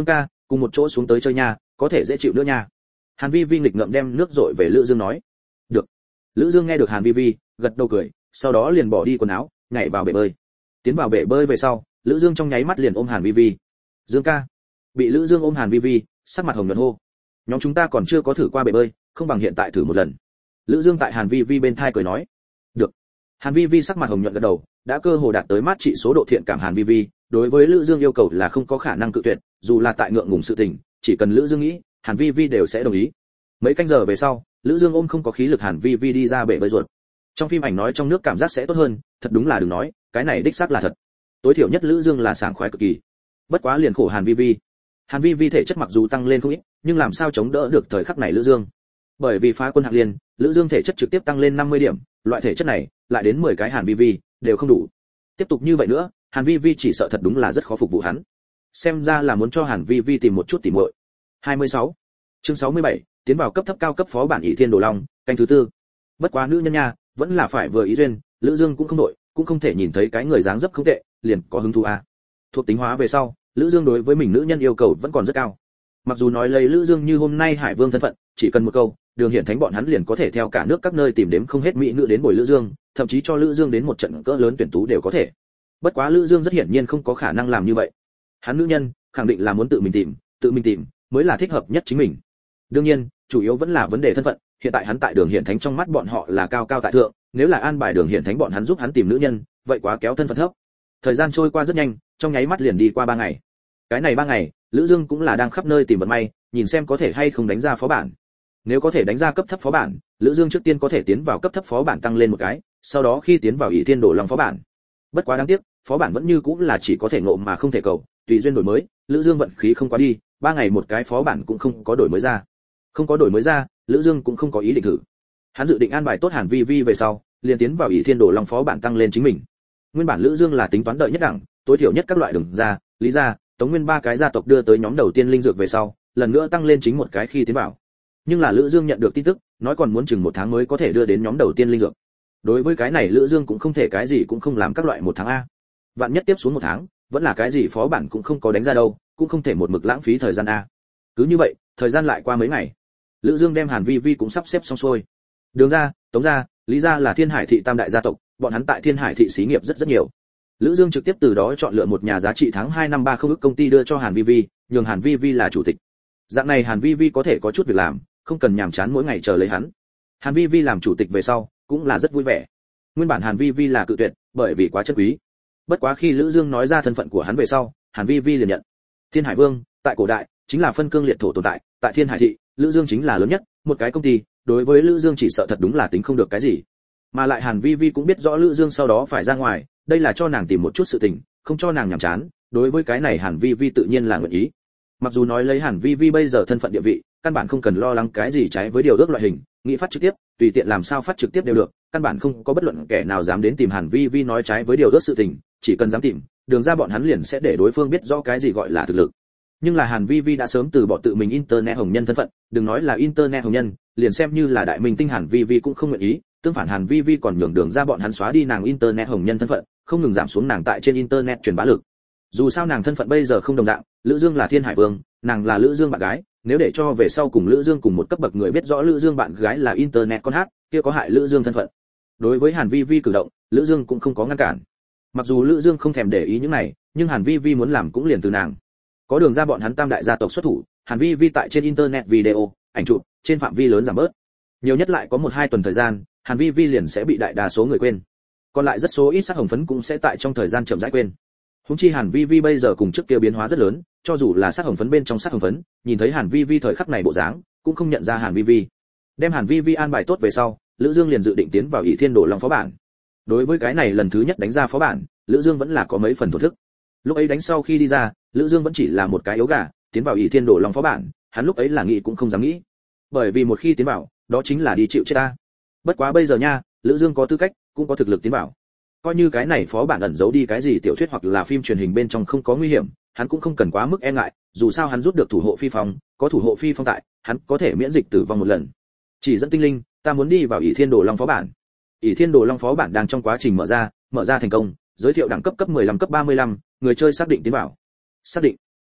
cùng một chỗ xuống tới chơi nha, có thể dễ chịu nữa nha. Hàn Vi Vi nghịch ngợm đem nước dội về Lữ Dương nói. Được. Lữ Dương nghe được Hàn Vi Vi, gật đầu cười, sau đó liền bỏ đi quần áo, nhảy vào bể bơi. Tiến vào bể bơi về sau, Lữ Dương trong nháy mắt liền ôm Hàn Vi Vi. Dương ca. Bị Lữ Dương ôm Hàn Vi Vi, sắc mặt hồng nhuận hô. Nhóm chúng ta còn chưa có thử qua bể bơi, không bằng hiện tại thử một lần. Lữ Dương tại Hàn Vi Vi bên thai cười nói. Được. Hàn Vi Vi sắc mặt hồng nhuận gật đầu, đã cơ hồ đạt tới mát trị số độ thiện cảm Hàn Vi Vi, đối với Lữ Dương yêu cầu là không có khả năng cự tuyệt, dù là tại ngượng ngùng sự tình, chỉ cần Lữ Dương nghĩ, Hàn Vi Vi đều sẽ đồng ý. Mấy canh giờ về sau, Lữ Dương ôm không có khí lực Hàn Vi Vi đi ra bể bơi ruột. Trong phim ảnh nói trong nước cảm giác sẽ tốt hơn, thật đúng là đừng nói, cái này đích xác là thật. Tối thiểu nhất Lữ Dương là sảng khoái cực kỳ. Bất quá liền khổ Hàn Vi Vi. Hàn Vi Vi thể chất mặc dù tăng lên không ít, nhưng làm sao chống đỡ được thời khắc này Lữ Dương? Bởi vì phá quân hạng liên, Lữ Dương thể chất trực tiếp tăng lên 50 điểm, loại thể chất này, lại đến 10 cái Hàn Vi Vi, đều không đủ. Tiếp tục như vậy nữa, Hàn Vi Vi chỉ sợ thật đúng là rất khó phục vụ hắn. Xem ra là muốn cho Hàn Vi Vi tìm một chút tỉ muội. 26. Chương 67, tiến vào cấp thấp cao cấp phó bản Ỷ Thiên Đồ Long, canh thứ tư. Bất quá nữ nhân nha, vẫn là phải vừa ý duyên, Lữ Dương cũng không nội, cũng không thể nhìn thấy cái người dáng dấp không tệ, liền có hứng thú a. Thuộc tính hóa về sau, Lữ Dương đối với mình nữ nhân yêu cầu vẫn còn rất cao. Mặc dù nói lấy Lữ Dương như hôm nay Hải Vương thân phận, chỉ cần một câu, Đường Hiển Thánh bọn hắn liền có thể theo cả nước các nơi tìm đếm không hết mỹ nữ đến bồi Lữ Dương, thậm chí cho Lữ Dương đến một trận cỡ lớn tuyển tú đều có thể. Bất quá Lữ Dương rất hiển nhiên không có khả năng làm như vậy. Hắn nữ nhân, khẳng định là muốn tự mình tìm mới là thích hợp nhất chính mình. Đương nhiên, chủ yếu vẫn là vấn đề thân phận, hiện tại hắn tại Đường Hiển Thánh trong mắt bọn họ là cao cao tại thượng, nếu là an bài Đường Hiển Thánh bọn hắn giúp hắn tìm nữ nhân, vậy quá kéo thân phận thấp. Thời gian trôi qua rất nhanh, trong nháy mắt liền đi qua 3 ngày. Cái này 3 ngày, Lữ Dương cũng là đang khắp nơi tìm vận may, nhìn xem có thể hay không đánh ra phó bản. Nếu có thể đánh ra cấp thấp phó bản, Lữ Dương trước tiên có thể tiến vào cấp thấp phó bản tăng lên một cái, sau đó khi tiến vào Ỷ Thiên Đồ Long phó bản. Bất quá đáng tiếc, phó bản vẫn như cũng là chỉ có thể ngộ mà không thể cầu, tùy duyên đổi mới, Lữ Dương vận khí không quá đi, 3 ngày một cái phó bản cũng không có đổi mới ra. Không có đổi mới ra, Lữ Dương cũng không có ý định thử. Hắn dự định an bài tốt Hàn Vi Vi về sau, liền tiến vào Ỷ Thiên Đồ Long phó bản tăng lên chính mình. Nguyên bản Lữ Dương là tính toán đợi nhất đẳng, tối thiểu nhất các loại đường ra, Lý gia, Tống Nguyên 3 cái gia tộc đưa tới nhóm đầu tiên linh dược về sau, lần nữa tăng lên chính một cái khi tiến vào. Nhưng là Lữ Dương nhận được tin tức, nói còn muốn chừng 1 tháng mới có thể đưa đến nhóm đầu tiên linh dược. Đối với cái này Lữ Dương cũng không thể cái gì cũng không làm các loại 1 tháng a. Vạn nhất tiếp xuống 1 tháng, vẫn là cái gì phó bản cũng không có đánh ra đâu, cũng không thể một mực lãng phí thời gian a. Cứ như vậy, thời gian lại qua mấy ngày. Lữ Dương đem Hàn Vi Vi cũng sắp xếp xong xuôi. Đường gia, Tống gia, Lý gia là Thiên Hải thị tam đại gia tộc, bọn hắn tại Thiên Hải thị xí nghiệp rất nhiều. Lữ Dương trực tiếp từ đó chọn lựa một nhà giá trị tháng 2 năm 30 ức công ty đưa cho Hàn Vi Vi, nhường Hàn Vi Vi là chủ tịch. Dạng này Hàn Vi Vi có thể có chút việc làm, không cần nhàm chán mỗi ngày chờ lấy hắn. Hàn Vi Vi làm chủ tịch về sau, cũng là rất vui vẻ. Nguyên bản Hàn Vi Vi là cự tuyệt, bởi vì quá chất quý. Bất quá khi Lữ Dương nói ra thân phận của hắn về sau, Hàn Vi Vi liền nhận. Thiên Hải Vương, tại cổ đại, chính là phân cương liệt thổ tồn tại, tại Thiên Hải thị, Lữ Dương chính là lớn nhất, một cái công ty, đối với Lữ Dương chỉ sợ thật đúng là tính không được cái gì. Mà lại Hàn Vi Vi cũng biết rõ Lữ Dương sau đó phải ra ngoài, đây là cho nàng tìm một chút sự tình, không cho nàng nhàm chán, đối với cái này Hàn Vi Vi tự nhiên là nguyện ý. Mặc dù nói lấy Hàn Vi Vi bây giờ thân phận địa vị, căn bản không cần lo lắng cái gì trái với điều ước loại hình, nghĩ phát trực tiếp, tùy tiện làm sao phát trực tiếp đều được, căn bản không có bất luận kẻ nào dám đến tìm Hàn Vi Vi nói trái với điều ước sự tình, chỉ cần dám tìm, đường ra bọn hắn liền sẽ để đối phương biết rõ cái gì gọi là thực lực. Nhưng là Hàn Vi Vi đã sớm từ bỏ tự mình internet hồng nhân thân phận, đừng nói là internet hồng nhân, liền xem như là đại minh tinh Hàn Vi Vi cũng không nguyện ý, tương phản Hàn Vi Vi còn nhường đường ra bọn hắn xóa đi nàng internet hồng nhân thân phận, không ngừng giảm xuống nàng tại trên internet truyền bá lực. Dù sao nàng thân phận bây giờ không đồng dạng, Lữ Dương là Thiên Hải Vương, nàng là Lữ Dương bạn gái, nếu để cho về sau cùng Lữ Dương cùng một cấp bậc người biết rõ Lữ Dương bạn gái là internet con hát, kia có hại Lữ Dương thân phận. Đối với Hàn Vi Vi cử động, Lữ Dương cũng không có ngăn cản. Mặc dù Lữ Dương không thèm để ý những này, nhưng Hàn Vi Vi muốn làm cũng liền từ nàng. Có đường ra bọn hắn tam đại gia tộc xuất thủ, Hàn Vi Vi tại trên internet video, ảnh chụp, trên phạm vi lớn giảm bớt. Nhiều nhất lại có 1-2 tuần thời gian, Hàn Vi Vi liền sẽ bị đại đa số người quên. Còn lại rất số ít sắc hồng phấn cũng sẽ tại trong thời gian chậm rãi quên. Huống chi Hàn Vi Vi bây giờ cùng trước kia biến hóa rất lớn, cho dù là sắc hồng phấn bên trong sắc hồng phấn, nhìn thấy Hàn Vi Vi thời khắc này bộ dáng, cũng không nhận ra Hàn Vi Vi. Đem Hàn Vi Vi an bài tốt về sau, Lữ Dương liền dự định tiến vào Ỷ Thiên Đồ Long phó bản. Đối với cái này lần thứ nhất đánh ra phó bản, Lữ Dương vẫn là có mấy phần thổ thức. Lúc ấy đánh sau khi đi ra, Lữ Dương vẫn chỉ là một cái yếu gà, tiến vào Ỷ Thiên Đồ Long phó bản, hắn lúc ấy là nghĩ cũng không dám nghĩ. Bởi vì một khi tiến vào, đó chính là đi chịu chết ta. Bất quá bây giờ nha, Lữ Dương có tư cách, cũng có thực lực tiến vào. Coi như cái này phó bản ẩn giấu đi cái gì tiểu thuyết hoặc là phim truyền hình bên trong không có nguy hiểm, hắn cũng không cần quá mức e ngại, dù sao hắn rút được thủ hộ phi phong, có thủ hộ phi phong tại, hắn có thể miễn dịch tử vong một lần. Chỉ dẫn tinh linh, ta muốn đi vào Ỷ Thiên Đồ Long phó bản. Ỷ Thiên Đồ Long phó bản đang trong quá trình mở ra thành công, giới thiệu đẳng cấp cấp 15 cấp 35, người chơi xác định tiến vào. Xác định.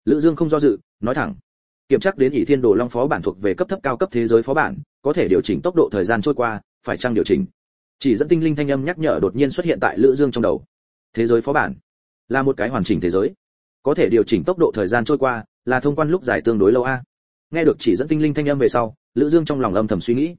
Lữ Dương không do dự, nói thẳng. Kiểm tra đến ỷ thiên đồ long phó bản thuộc về cấp thấp cao cấp thế giới phó bản, có thể điều chỉnh tốc độ thời gian trôi qua, phải chăng điều chỉnh? Chỉ dẫn tinh linh thanh âm nhắc nhở đột nhiên xuất hiện tại Lữ Dương trong đầu. Thế giới phó bản là một cái hoàn chỉnh thế giới, có thể điều chỉnh tốc độ thời gian trôi qua, là thông quan lúc dài tương đối lâu a. Nghe được chỉ dẫn tinh linh thanh âm về sau, Lữ Dương trong lòng âm thầm suy nghĩ.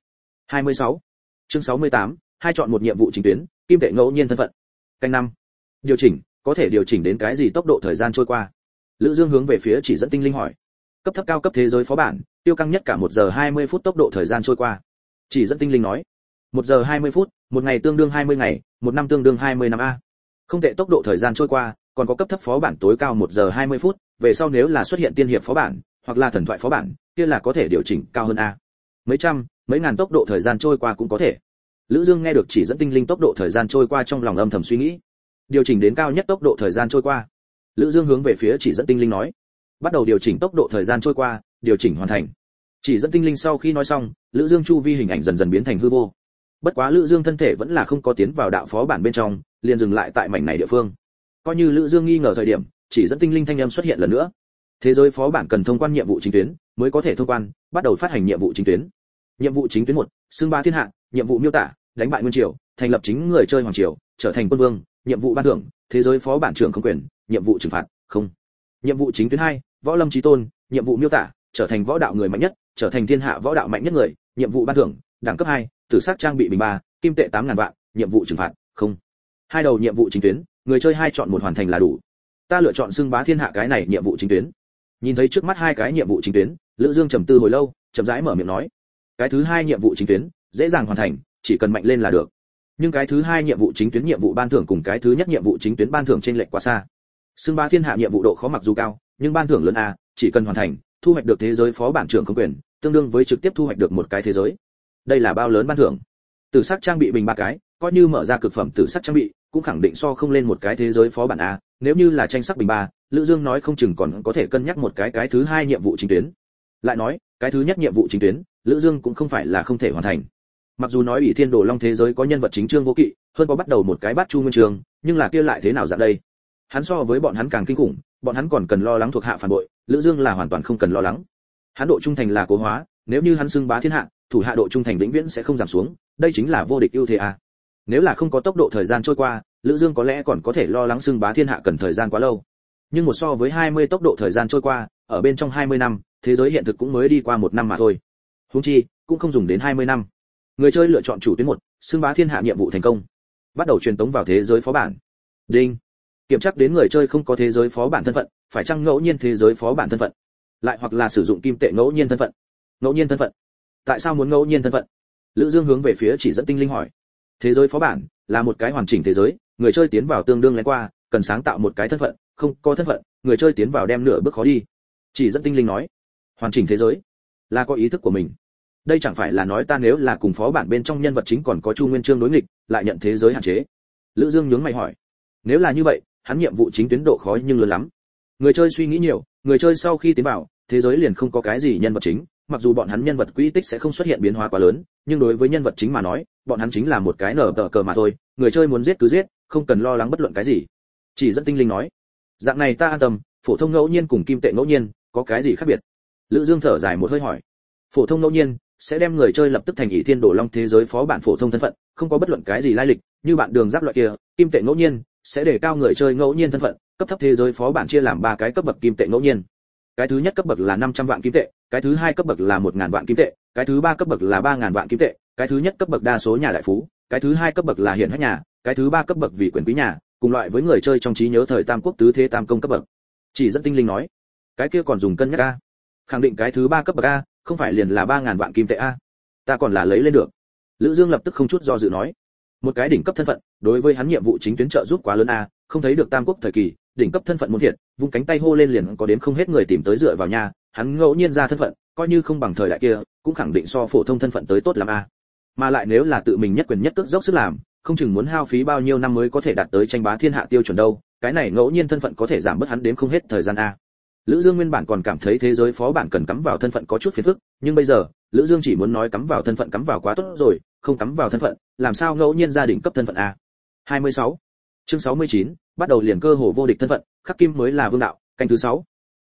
26. Chương 68, hai chọn một nhiệm vụ chính tuyến, kim tệ ngẫu nhiên thân phận. Canh 5. Điều chỉnh, có thể điều chỉnh đến cái gì tốc độ thời gian trôi qua? Lữ Dương hướng về phía chỉ dẫn tinh linh hỏi. Cấp thấp cao cấp thế giới phó bản, tiêu căng nhất cả 1 giờ 20 phút tốc độ thời gian trôi qua. Chỉ dẫn tinh linh nói. 1 giờ 20 phút, một ngày tương đương 20 ngày, một năm tương đương 20 năm a. Không tệ, tốc độ thời gian trôi qua, còn có cấp thấp phó bản tối cao 1 giờ 20 phút, về sau nếu là xuất hiện tiên hiệp phó bản, hoặc là thần thoại phó bản, kia là có thể điều chỉnh cao hơn a. Mấy trăm, mấy ngàn tốc độ thời gian trôi qua cũng có thể. Lữ Dương nghe được chỉ dẫn tinh linh tốc độ thời gian trôi qua trong lòng âm thầm suy nghĩ. Điều chỉnh đến cao nhất tốc độ thời gian trôi qua. Lữ Dương hướng về phía chỉ dẫn tinh linh nói. Bắt đầu điều chỉnh tốc độ thời gian trôi qua, điều chỉnh hoàn thành. Chỉ dẫn tinh linh sau khi nói xong, Lữ Dương chu vi hình ảnh dần dần biến thành hư vô. Bất quá Lữ Dương thân thể vẫn là không có tiến vào đạo phó bản bên trong, liền dừng lại tại mảnh này địa phương. Coi như Lữ Dương nghi ngờ thời điểm, chỉ dẫn tinh linh thanh âm xuất hiện lần nữa. Thế giới phó bản cần thông quan nhiệm vụ chính tuyến mới có thể thông quan, bắt đầu phát hành nhiệm vụ chính tuyến. Nhiệm vụ chính tuyến 1, xưng bá thiên hạ, nhiệm vụ miêu tả, đánh bại nguyên triều, thành lập chính người chơi hoàng triều, trở thành quân vương, nhiệm vụ ban thưởng, thế giới phó bản trưởng không quyền, nhiệm vụ trừng phạt, không. Nhiệm vụ chính tuyến 2, võ lâm chí tôn, nhiệm vụ miêu tả, trở thành võ đạo người mạnh nhất, trở thành thiên hạ võ đạo mạnh nhất người, nhiệm vụ ban thưởng, đẳng cấp 2, tử sắc trang bị bình 3, kim tệ 8.000 vạn, nhiệm vụ trừng phạt, không. Hai đầu nhiệm vụ chính tuyến, người chơi hai chọn một hoàn thành là đủ. Ta lựa chọn xưng bá thiên hạ cái này nhiệm vụ chính tuyến. Nhìn thấy trước mắt hai cái nhiệm vụ chính tuyến, Lữ Dương trầm tư hồi lâu, chậm rãi mở miệng nói: cái thứ hai nhiệm vụ chính tuyến, dễ dàng hoàn thành, chỉ cần mạnh lên là được. Nhưng cái thứ hai nhiệm vụ chính tuyến nhiệm vụ ban thưởng cùng cái thứ nhất nhiệm vụ chính tuyến ban thưởng trên lệch quá xa. Xưng bá thiên hạ nhiệm vụ độ khó mặc dù cao, nhưng ban thưởng lớn a, chỉ cần hoàn thành, thu hoạch được thế giới phó bản trưởng không quyền, tương đương với trực tiếp thu hoạch được một cái thế giới. Đây là bao lớn ban thưởng. Tử sắc trang bị bình 3 cái, coi như mở ra cực phẩm tử sắc trang bị, cũng khẳng định so không lên một cái thế giới phó bản a. Nếu như là tranh sắc bình 3, Lữ Dương nói không chừng còn có thể cân nhắc một cái thứ hai nhiệm vụ chính tuyến. Lại nói, cái thứ nhất nhiệm vụ chính tuyến, Lữ Dương cũng không phải là không thể hoàn thành. Mặc dù nói ỷ thiên đồ long thế giới có nhân vật chính Trương Vô Kỵ, hơn có bắt đầu một cái bát chu nguyên trường, nhưng là kia lại thế nào dạng đây? Hắn so với bọn hắn càng kinh khủng, bọn hắn còn cần lo lắng thuộc hạ phản bội, Lữ Dương là hoàn toàn không cần lo lắng. Hắn độ trung thành là cố hóa, nếu như hắn xưng bá thiên hạ, thủ hạ độ trung thành vĩnh viễn sẽ không giảm xuống, đây chính là vô địch ưu thế a. Nếu là không có tốc độ thời gian trôi qua, Lữ Dương có lẽ còn có thể lo lắng xưng bá thiên hạ cần thời gian quá lâu. Nhưng một so với 20 tốc độ thời gian trôi qua, ở bên trong 20 năm, thế giới hiện thực cũng mới đi qua 1 năm mà thôi. Huống chi, cũng không dùng đến 20 năm. Người chơi lựa chọn chủ tuyến 1, xưng bá thiên hạ nhiệm vụ thành công. Bắt đầu truyền tống vào thế giới phó bản. Đinh. Kiểm tra đến người chơi không có thế giới phó bản thân phận, phải chăng ngẫu nhiên thế giới phó bản thân phận? Lại hoặc là sử dụng kim tệ ngẫu nhiên thân phận. Ngẫu nhiên thân phận. Tại sao muốn ngẫu nhiên thân phận? Lữ Dương hướng về phía chỉ dẫn tinh linh hỏi. Thế giới phó bản là một cái hoàn chỉnh thế giới, người chơi tiến vào tương đương lén qua, cần sáng tạo một cái thân phận, không có thân phận, người chơi tiến vào đem nửa bước khó đi. Chỉ dẫn tinh linh nói. Hoàn chỉnh thế giới là có ý thức của mình. Đây chẳng phải là nói ta nếu là cùng phó bản bên trong nhân vật chính còn có Chu Nguyên Chương đối nghịch, lại nhận thế giới hạn chế. Lữ Dương nhướng mày hỏi. Nếu là như vậy, hắn nhiệm vụ chính tuyến độ khó nhưng lớn lắm. Người chơi suy nghĩ nhiều, người chơi sau khi tiến vào, thế giới liền không có cái gì nhân vật chính, mặc dù bọn hắn nhân vật quỹ tích sẽ không xuất hiện biến hóa quá lớn, nhưng đối với nhân vật chính mà nói, bọn hắn chính là một cái nở tờ cờ mà thôi, người chơi muốn giết cứ giết, không cần lo lắng bất luận cái gì. Chỉ dẫn tinh linh nói. Dạng này ta an tâm, phổ thông ngẫu nhiên cùng kim tệ ngẫu nhiên, có cái gì khác biệt? Lữ Dương thở dài một hơi hỏi. Phổ thông ngẫu nhiên sẽ đem người chơi lập tức thành ỷ thiên đồ long thế giới phó bản phổ thông thân phận, không có bất luận cái gì lai lịch, như bạn đường giáp loại kia. Kim tệ ngẫu nhiên sẽ để cao người chơi ngẫu nhiên thân phận, cấp thấp thế giới phó bản chia làm 3 cái cấp bậc kim tệ ngẫu nhiên. Cái thứ nhất cấp bậc là 500 vạn kim tệ, cái thứ hai cấp bậc là 1000 vạn kim tệ, cái thứ ba cấp bậc là 3000 vạn kim tệ, cái thứ nhất cấp bậc đa số nhà đại phú, cái thứ hai cấp bậc là hiển hách nhà, cái thứ ba cấp bậc vì quyền quý nhà, cùng loại với người chơi trong trí nhớ thời tam quốc tứ thế tam công cấp bậc. Chỉ dẫn tinh linh nói. Cái kia còn dùng cân nhắc a? Khẳng định cái thứ ba cấp bậc a, không phải liền là 3000 vạn kim tệ a? Ta còn là lấy lên được. Lữ Dương lập tức không chút do dự nói. Một cái đỉnh cấp thân phận, đối với hắn nhiệm vụ chính tuyến trợ giúp quá lớn a, không thấy được tam quốc thời kỳ, đỉnh cấp thân phận muốn thiệt, vung cánh tay hô lên liền có đến không hết người tìm tới dựa vào nhà, hắn ngẫu nhiên ra thân phận, coi như không bằng thời đại kia, cũng khẳng định so phổ thông thân phận tới tốt lắm a. Mà lại nếu là tự mình nhất quyền nhất cước dốc sức làm, không chừng muốn hao phí bao nhiêu năm mới có thể đạt tới tranh bá thiên hạ tiêu chuẩn đâu, cái này ngẫu nhiên thân phận có thể giảm bớt hắn đến không hết thời gian a. Lữ Dương nguyên bản còn cảm thấy thế giới phó bản cần cắm vào thân phận có chút phiền phức, nhưng bây giờ, Lữ Dương chỉ muốn nói cắm vào thân phận cắm vào quá tốt rồi, không cắm vào thân phận, làm sao ngẫu nhiên gia đình cấp thân phận a. 26. Chương 69, bắt đầu liền cơ hồ vô địch thân phận, khắc kim mới là vương đạo, canh thứ 6.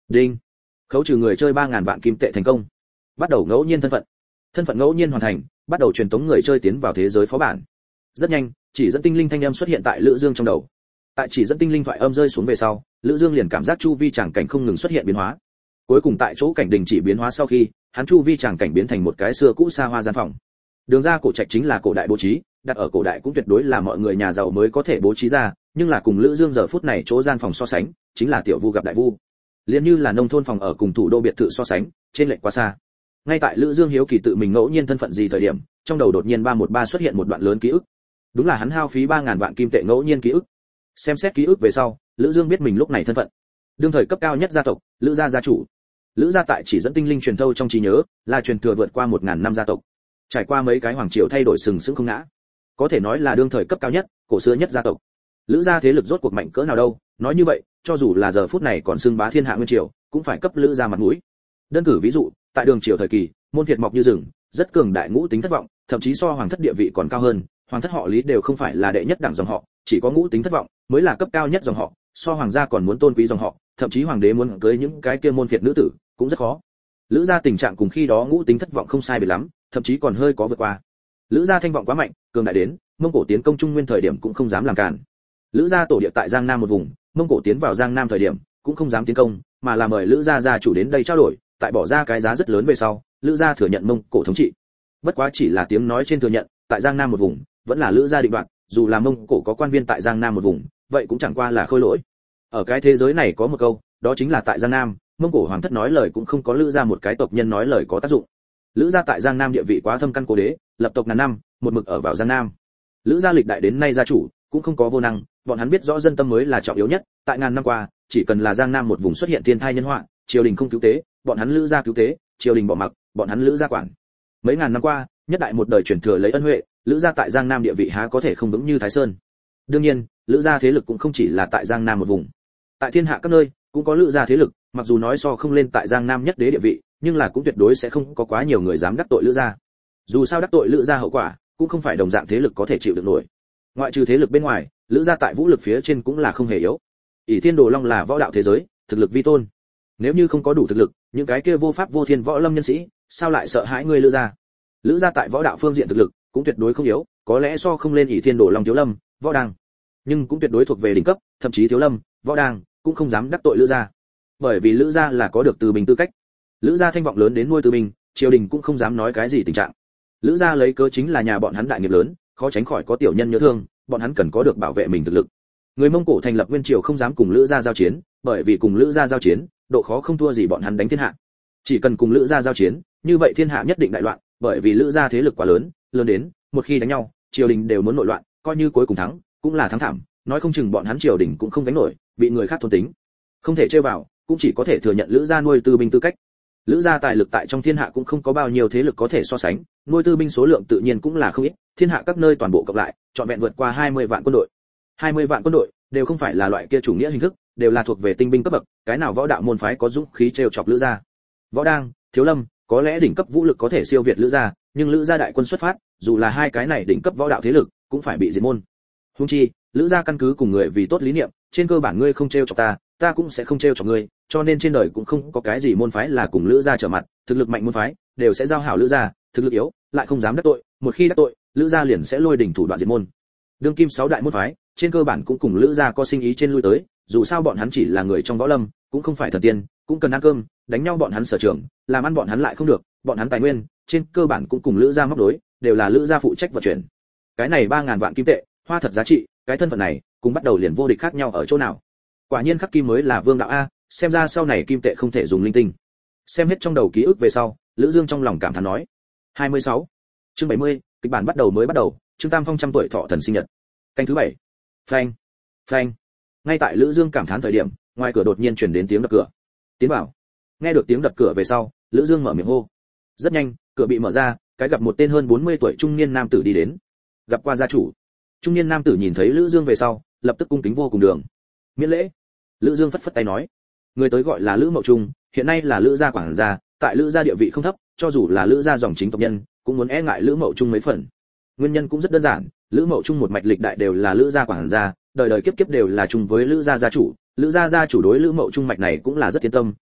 Đinh. Khấu trừ người chơi 3000 vạn kim tệ thành công. Bắt đầu ngẫu nhiên thân phận. Thân phận ngẫu nhiên hoàn thành, bắt đầu truyền tống người chơi tiến vào thế giới phó bản. Rất nhanh, chỉ dẫn tinh linh thanh âm xuất hiện tại Lữ Dương trong đầu. Tại chỉ dẫn tinh linh thoại âm rơi xuống về sau, Lữ Dương liền cảm giác chu vi tràng cảnh không ngừng xuất hiện biến hóa. Cuối cùng tại chỗ cảnh đình chỉ biến hóa sau khi, hắn chu vi tràng cảnh biến thành một cái xưa cũ xa hoa gian phòng. Đường ra cổ trạch chính là cổ đại bố trí, đặt ở cổ đại cũng tuyệt đối là mọi người nhà giàu mới có thể bố trí ra, nhưng là cùng Lữ Dương giờ phút này chỗ gian phòng so sánh, chính là tiểu vu gặp đại vu. Liên như là nông thôn phòng ở cùng thủ đô biệt thự so sánh, trên lệch quá xa. Ngay tại Lữ Dương hiếu kỳ tự mình ngẫu nhiên thân phận gì thời điểm, trong đầu đột nhiên 313 xuất hiện một đoạn lớn ký ức. Đúng là hắn hao phí 3000 vạn kim tệ ngẫu nhiên ký ức. Xem xét ký ức về sau, Lữ Dương biết mình lúc này thân phận. Đương thời cấp cao nhất gia tộc, Lữ gia gia chủ. Lữ gia tại chỉ dẫn tinh linh truyền thâu trong trí nhớ, là truyền thừa vượt qua 1000 năm gia tộc. Trải qua mấy cái hoàng triều thay đổi sừng sững không ngã, có thể nói là đương thời cấp cao nhất, cổ xưa nhất gia tộc. Lữ gia thế lực rốt cuộc mạnh cỡ nào đâu, nói như vậy, cho dù là giờ phút này còn xưng bá thiên hạ nguyên triều, cũng phải cấp Lữ gia mặt mũi. Đơn cử ví dụ, tại đường triều thời kỳ, môn phiệt mọc như rừng, rất cường đại ngũ tính thất vọng, thậm chí so hoàng thất địa vị còn cao hơn, hoàng thất họ Lý đều không phải là đệ nhất đẳng dòng họ, chỉ có ngũ tính thất vọng mới là cấp cao nhất dòng họ, so hoàng gia còn muốn tôn quý dòng họ, thậm chí hoàng đế muốn cưới những cái kia môn phiệt nữ tử cũng rất khó. Lữ gia tình trạng cùng khi đó ngũ tính thất vọng không sai biệt lắm, thậm chí còn hơi có vượt qua. Lữ gia thanh vọng quá mạnh, cường đại đến Mông Cổ tiến công Trung Nguyên thời điểm cũng không dám làm cản. Lữ gia tổ địa tại Giang Nam một vùng, Mông Cổ tiến vào Giang Nam thời điểm cũng không dám tiến công, mà là mời Lữ gia gia chủ đến đây trao đổi, tại bỏ ra cái giá rất lớn về sau, Lữ gia thừa nhận Mông Cổ thống trị. Bất quá chỉ là tiếng nói trên thừa nhận, tại Giang Nam một vùng, vẫn là Lữ gia định đoạt, dù là Mông Cổ có quan viên tại Giang Nam một vùng, vậy cũng chẳng qua là khôi lỗi. Ở cái thế giới này có một câu, đó chính là tại Giang Nam, Mông Cổ hoàng thất nói lời cũng không có Lữ gia một cái tộc nhân nói lời có tác dụng. Lữ gia tại Giang Nam địa vị quá thâm căn cố đế, lập tộc ngàn năm, một mực ở vào Giang Nam. Lữ gia lịch đại đến nay gia chủ cũng không có vô năng, bọn hắn biết rõ dân tâm mới là trọng yếu nhất, tại ngàn năm qua, chỉ cần là Giang Nam một vùng xuất hiện thiên tai nhân họa, triều đình không cứu tế, bọn hắn Lữ gia cứu tế, triều đình bỏ mặc, bọn hắn Lữ gia quản. Mấy ngàn năm qua, nhất đại một đời truyền thừa lấy ân huệ, Lữ gia tại Giang Nam địa vị há có thể không vững như Thái Sơn. Đương nhiên, Lữ gia thế lực cũng không chỉ là tại Giang Nam một vùng. Tại thiên hạ các nơi, cũng có Lữ gia thế lực, mặc dù nói so không lên tại Giang Nam nhất đế địa vị, nhưng là cũng tuyệt đối sẽ không có quá nhiều người dám đắc tội Lữ gia. Dù sao đắc tội Lữ gia hậu quả, cũng không phải đồng dạng thế lực có thể chịu được nổi. Ngoại trừ thế lực bên ngoài, Lữ gia tại vũ lực phía trên cũng là không hề yếu. ỷ Thiên Đồ Long là võ đạo thế giới, thực lực vi tôn. Nếu như không có đủ thực lực, những cái kia vô pháp vô thiên võ lâm nhân sĩ, sao lại sợ hãi ngươi Lữ gia? Lữ gia tại võ đạo phương diện thực lực cũng tuyệt đối không yếu, có lẽ so không lên ỷ Thiên Đồ Long Thiếu Lâm, võ đăng, nhưng cũng tuyệt đối thuộc về đỉnh cấp, thậm chí Thiếu Lâm, võ đăng cũng không dám đắc tội Lữ gia. Bởi vì Lữ gia là có được từ bình tư cách. Lữ gia thanh vọng lớn đến nuôi từ bình, triều đình cũng không dám nói cái gì tình trạng. Lữ gia lấy cớ chính là nhà bọn hắn đại nghiệp lớn, khó tránh khỏi có tiểu nhân nhớ thương, bọn hắn cần có được bảo vệ mình thực lực. Người Mông Cổ thành lập nguyên triều không dám cùng Lữ gia giao chiến, bởi vì cùng Lữ gia giao chiến, độ khó không thua gì bọn hắn đánh thiên hạ. Chỉ cần cùng Lữ gia giao chiến, như vậy thiên hạ nhất định đại loạn, bởi vì Lữ gia thế lực quá lớn, lớn đến một khi đánh nhau, triều đình đều muốn nội loạn, coi như cuối cùng thắng, cũng là thắng thảm, nói không chừng bọn hắn triều đình cũng không gánh nổi, bị người khác thôn tính. Không thể chơi vào, cũng chỉ có thể thừa nhận Lữ gia nuôi tư binh tư cách. Lữ gia tài lực tại trong thiên hạ cũng không có bao nhiêu thế lực có thể so sánh, nuôi tư binh số lượng tự nhiên cũng là không ít, thiên hạ các nơi toàn bộ cộng lại, trọn vẹn vượt qua 20 vạn quân đội. 20 vạn quân đội đều không phải là loại kia chủ nghĩa hình thức, đều là thuộc về tinh binh cấp bậc, cái nào võ đạo môn phái có dũng khí trêu chọc Lữ gia. Võ Đang, Thiếu Lâm, có lẽ đỉnh cấp vũ lực có thể siêu việt Lữ gia, nhưng Lữ gia đại quân xuất phát, dù là hai cái này đỉnh cấp võ đạo thế lực, cũng phải bị diệt môn. Huống chi, Lữ gia căn cứ cùng người vì tốt lý niệm, trên cơ bản ngươi không trêu chọc ta, ta cũng sẽ không trêu chọc ngươi, cho nên trên đời cũng không có cái gì môn phái là cùng Lữ gia trở mặt, thực lực mạnh môn phái đều sẽ giao hảo Lữ gia, thực lực yếu lại không dám đắc tội, một khi đắc tội, Lữ gia liền sẽ lôi đỉnh thủ đoạn diệt môn. Đương kim 6 đại môn phái, trên cơ bản cũng cùng Lữ gia có sinh ý trên lui tới, dù sao bọn hắn chỉ là người trong võ lâm, cũng không phải thần tiên, cũng cần ăn cơm, đánh nhau bọn hắn sở trường, làm ăn bọn hắn lại không được, bọn hắn tài nguyên, trên cơ bản cũng cùng Lữ gia móc đối, đều là Lữ gia phụ trách vận chuyển. Cái này 3000 vạn kim tệ, hoa thật giá trị, cái thân phận này, cùng bắt đầu liền vô địch khác nhau ở chỗ nào? Quả nhiên khắc kim mới là vương đạo a, xem ra sau này kim tệ không thể dùng linh tinh. Xem hết trong đầu ký ức về sau, Lữ Dương trong lòng cảm thán nói. 26. Chương 70, kịch bản bắt đầu, Trương Tam Phong trăm tuổi thọ thần sinh nhật. Canh thứ 7. Phanh, phanh. Ngay tại Lữ Dương cảm thán thời điểm, ngoài cửa đột nhiên truyền đến tiếng đập cửa. Tiến vào. Nghe được tiếng đập cửa về sau, Lữ Dương mở miệng hô. Rất nhanh, cửa bị mở ra, cái gặp một tên hơn 40 tuổi trung niên nam tử đi đến. Gặp qua gia chủ. Trung niên nam tử nhìn thấy Lữ Dương về sau, lập tức cung kính vô cùng đường. Miễn lễ. Lữ Dương phất phất tay nói. Người tới gọi là Lữ Mậu Trung, hiện nay là Lữ gia quản gia, tại Lữ gia địa vị không thấp, cho dù là Lữ gia dòng chính tộc nhân, cũng muốn e ngại Lữ Mậu Trung mấy phần. Nguyên nhân cũng rất đơn giản, Lữ Mậu Trung một mạch lịch đại đều là Lữ gia quản gia, đời đời kiếp kiếp đều là chung với Lữ gia gia chủ, Lữ gia gia chủ đối Lữ Mậu Trung mạch này cũng là rất yên tâm,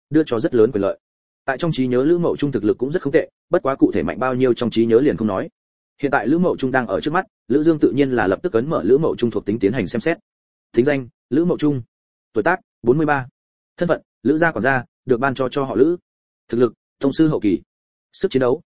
đưa cho rất lớn quyền lợi. Tại trong trí nhớ Lữ Mậu Trung thực lực cũng rất không tệ, bất quá cụ thể mạnh bao nhiêu trong trí nhớ liền không nói. Hiện tại Lữ Mậu Trung đang ở trước mắt, Lữ Dương tự nhiên là lập tức ấn mở Lữ Mậu Trung thuộc tính tiến hành xem xét. Thính danh: Lữ Mậu Trung. Tuổi tác: 43. Thân phận: Lữ gia quản gia, được ban cho họ Lữ. Thực lực: tông sư hậu kỳ. Sức chiến đấu: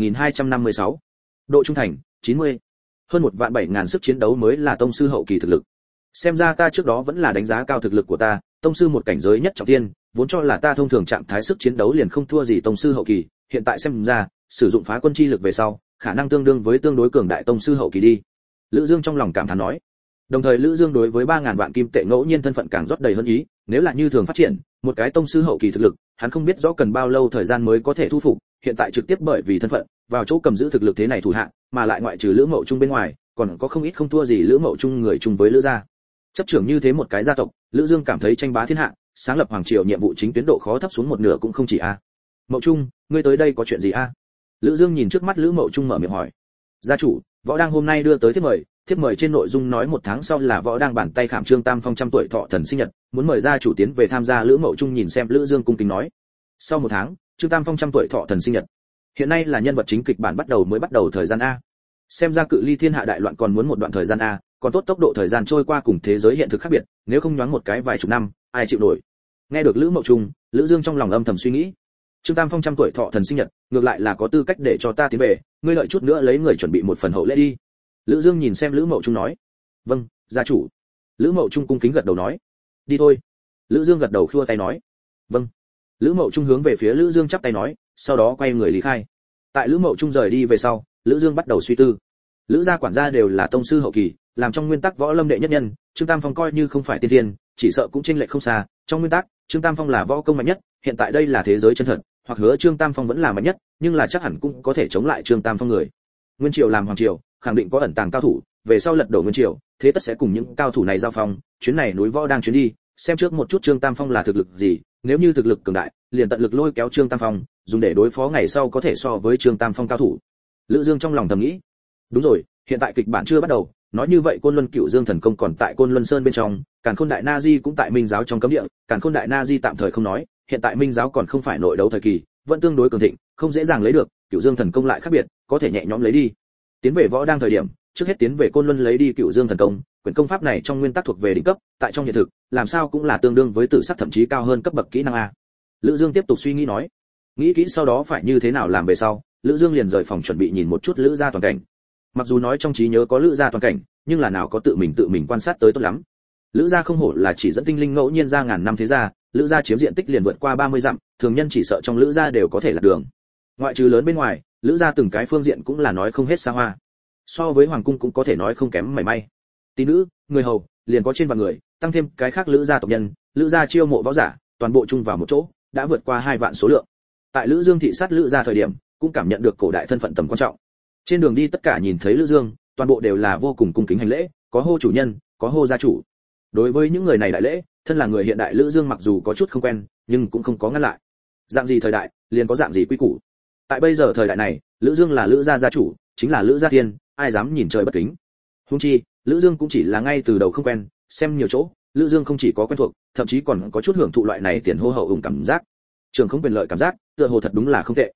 17.256. Độ trung thành: 90. Hơn 1.700.000 sức chiến đấu mới là tông sư hậu kỳ thực lực. Xem ra ta trước đó vẫn là đánh giá cao thực lực của ta, tông sư một cảnh giới nhất trọng thiên, vốn cho là ta thông thường trạng thái sức chiến đấu liền không thua gì tông sư hậu kỳ, hiện tại xem ra, sử dụng phá quân chi lực về sau, khả năng tương đương với tương đối cường đại tông sư hậu kỳ đi. Lữ Dương trong lòng cảm thán nói. Đồng thời Lữ Dương đối với 3.000 vạn kim tệ ngẫu nhiên thân phận càng rót đầy hơn ý, nếu là như thường phát triển, một cái tông sư hậu kỳ thực lực, hắn không biết rõ cần bao lâu thời gian mới có thể thu phục, hiện tại trực tiếp bởi vì thân phận, vào chỗ cầm giữ thực lực thế này thủ hạ, mà lại ngoại trừ Lữ Mậu Trung bên ngoài, còn có không ít không thua gì Lữ Mậu Trung người chung với Lữ gia. Chấp trưởng như thế một cái gia tộc, Lữ Dương cảm thấy tranh bá thiên hạ, sáng lập hoàng triều nhiệm vụ chính tuyến độ khó thấp xuống một nửa cũng không chỉ a. Mậu Trung, ngươi tới đây có chuyện gì a? Lữ Dương nhìn trước mắt Lữ Mậu Trung mở miệng hỏi. Gia chủ, võ đang hôm nay đưa tới thiếp mời trên nội dung nói 1 tháng sau là võ đang bàn tay khảm Trương Tam Phong 100 tuổi thọ thần sinh nhật, muốn mời gia chủ tiến về tham gia. Lữ Mậu Trung nhìn xem Lữ Dương cung kính nói. Sau 1 tháng, Trương Tam Phong 100 tuổi thọ thần sinh nhật. Hiện nay là nhân vật chính kịch bản mới bắt đầu thời gian a. Xem ra cự ly thiên hạ đại loạn còn muốn một đoạn thời gian a, còn tốt tốc độ thời gian trôi qua cùng thế giới hiện thực khác biệt, nếu không nhoáng một cái vài chục năm, ai chịu nổi. Nghe được Lữ Mậu Trung, Lữ Dương trong lòng âm thầm suy nghĩ. Trương Tam Phong 100 tuổi thọ thần sinh nhật, ngược lại là có tư cách để cho ta tiến về, ngươi lợi chút nữa lấy người chuẩn bị một phần hậu lễ đi. Lữ Dương nhìn xem Lữ Mậu Trung nói. Vâng, gia chủ. Lữ Mậu Trung cung kính gật đầu nói. Đi thôi. Lữ Dương gật đầu khua tay nói. Vâng. Lữ Mậu Trung hướng về phía Lữ Dương chắp tay nói, sau đó quay người lý khai. Tại Lữ Mậu Trung rời đi về sau, Lữ Dương bắt đầu suy tư. Lữ gia quản gia đều là tông sư hậu kỳ, làm trong nguyên tắc võ lâm đệ nhất nhân, Trương Tam Phong coi như không phải tiên thiên, chỉ sợ cũng chênh lệch không xa, trong nguyên tắc, Trương Tam Phong là võ công mạnh nhất, hiện tại đây là thế giới chân thật, hoặc hứa Trương Tam Phong vẫn là mạnh nhất, nhưng là chắc hẳn cũng có thể chống lại Trương Tam Phong người. Nguyên Triều làm hoàng triều, khẳng định có ẩn tàng cao thủ, về sau lật đổ Nguyên Triều, thế tất sẽ cùng những cao thủ này giao phong, chuyến này núi võ đang chuyến đi, xem trước một chút Trương Tam Phong là thực lực gì, nếu như thực lực cường đại, liền tận lực lôi kéo Trương Tam Phong, dùng để đối phó ngày sau có thể so với Trương Tam Phong cao thủ. Lữ Dương trong lòng thầm nghĩ. Đúng rồi, hiện tại kịch bản chưa bắt đầu, nói như vậy Côn Luân Cựu Dương thần công còn tại Côn Luân Sơn bên trong, Càn Khôn Đại Na Di cũng tại Minh giáo trong cấm địa, Càn Khôn Đại Na Di tạm thời không nói, hiện tại Minh giáo còn không phải nội đấu thời kỳ, vẫn tương đối cường thịnh, không dễ dàng lấy được, Cựu Dương thần công lại khác biệt, có thể nhẹ nhõm lấy đi. Tiến về võ đang thời điểm, trước hết tiến về Côn Luân lấy đi Cựu Dương thần công, quyển công pháp này trong nguyên tắc thuộc về đỉnh cấp, tại trong hiện thực, làm sao cũng là tương đương với tử sắc thậm chí cao hơn cấp bậc kỹ năng a. Lữ Dương tiếp tục suy nghĩ nói, nghĩ kỹ sau đó phải như thế nào làm về sau, Lữ Dương liền rời phòng chuẩn bị nhìn một chút Lữ gia toàn cảnh. Mặc dù nói trong trí nhớ có Lữ gia toàn cảnh, nhưng là nào có tự mình quan sát tới tốt lắm. Lữ gia không hổ là chỉ dẫn tinh linh ngẫu nhiên ra ngàn năm thế gia, Lữ gia chiếm diện tích liền vượt qua 30 dặm, thường nhân chỉ sợ trong Lữ gia đều có thể lạc đường. Ngoại trừ lớn bên ngoài, Lữ gia từng cái phương diện cũng là nói không hết xa hoa. So với hoàng cung cũng có thể nói không kém mảy may. Tỷ nữ, người hầu, liền có trên vạn người, tăng thêm cái khác Lữ gia tộc nhân, Lữ gia chiêu mộ võ giả, toàn bộ chung vào một chỗ, đã vượt qua 2 vạn số lượng. Tại Lữ Dương thị sát Lữ gia thời điểm, cũng cảm nhận được cổ đại thân phận tầm quan trọng. Trên đường đi tất cả nhìn thấy Lữ Dương, toàn bộ đều là vô cùng cung kính hành lễ, có hô chủ nhân, có hô gia chủ. Đối với những người này đại lễ, thân là người hiện đại Lữ Dương mặc dù có chút không quen, nhưng cũng không có ngăn lại. Dạng gì thời đại, liền có dạng gì quy củ. Tại bây giờ thời đại này, Lữ Dương là Lữ gia gia chủ, chính là Lữ gia thiên, ai dám nhìn trời bất kính. Huống chi, Lữ Dương cũng chỉ là ngay từ đầu không quen, xem nhiều chỗ, Lữ Dương không chỉ có quen thuộc, thậm chí còn có chút hưởng thụ loại này tiền hô hậu ủng cảm giác. Trường không quyền lợi cảm giác, tựa hồ thật đúng là không tệ.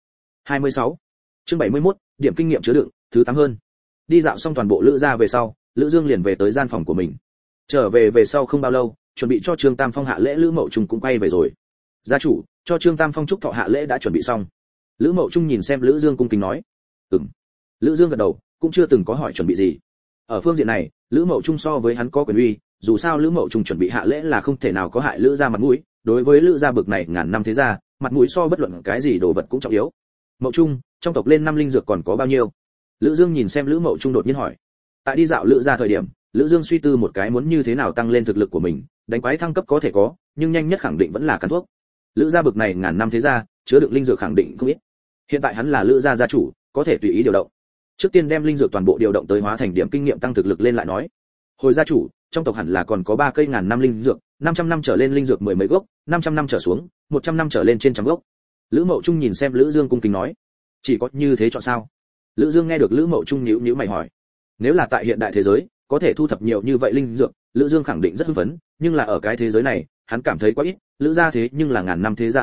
26. Chương 71, điểm kinh nghiệm chứa đựng, thứ 8 hơn. Đi dạo xong toàn bộ Lữ gia về sau, Lữ Dương liền về tới gian phòng của mình. Trở về sau không bao lâu, chuẩn bị cho Trương Tam Phong hạ lễ Lữ Mậu Trung cũng quay về rồi. Gia chủ, cho Trương Tam Phong chúc thọ hạ lễ đã chuẩn bị xong. Lữ Mậu Trung nhìn xem Lữ Dương cung kính nói. Ừm. Lữ Dương gật đầu, cũng chưa từng có hỏi chuẩn bị gì. Ở phương diện này, Lữ Mậu Trung so với hắn có quyền uy, dù sao Lữ Mậu Trung chuẩn bị hạ lễ là không thể nào có hại Lữ gia mặt mũi, đối với Lữ gia bực này ngàn năm thế gia, mặt mũi so bất luận cái gì đồ vật cũng trọng yếu. Mậu Trung, trong tộc lên 5 linh dược còn có bao nhiêu? Lữ Dương nhìn xem Lữ Mậu Trung đột nhiên hỏi. Tại đi dạo Lữ gia thời điểm, Lữ Dương suy tư một cái muốn như thế nào tăng lên thực lực của mình, đánh quái thăng cấp có thể có, nhưng nhanh nhất khẳng định vẫn là cắn thuốc. Lữ gia bực này ngàn năm thế gia, chứa đựng linh dược khẳng định không ít. Hiện tại hắn là Lữ gia gia chủ, có thể tùy ý điều động. Trước tiên đem linh dược toàn bộ điều động tới hóa thành điểm kinh nghiệm tăng thực lực lên lại nói. Hồi gia chủ, trong tộc hẳn là còn có 3 cây ngàn năm linh dược, 500 năm trở lên linh dược 10 mấy gốc, 500 năm trở xuống, 100 năm trở lên trên trăm gốc. Lữ Mậu Trung nhìn xem Lữ Dương cung kính nói, chỉ có như thế chọn sao? Lữ Dương nghe được Lữ Mậu Trung nhíu mày hỏi, nếu là tại hiện đại thế giới, có thể thu thập nhiều như vậy linh dược, Lữ Dương khẳng định rất hưng phấn, nhưng là ở cái thế giới này, hắn cảm thấy quá ít, Lữ gia thế nhưng là ngàn năm thế gia à,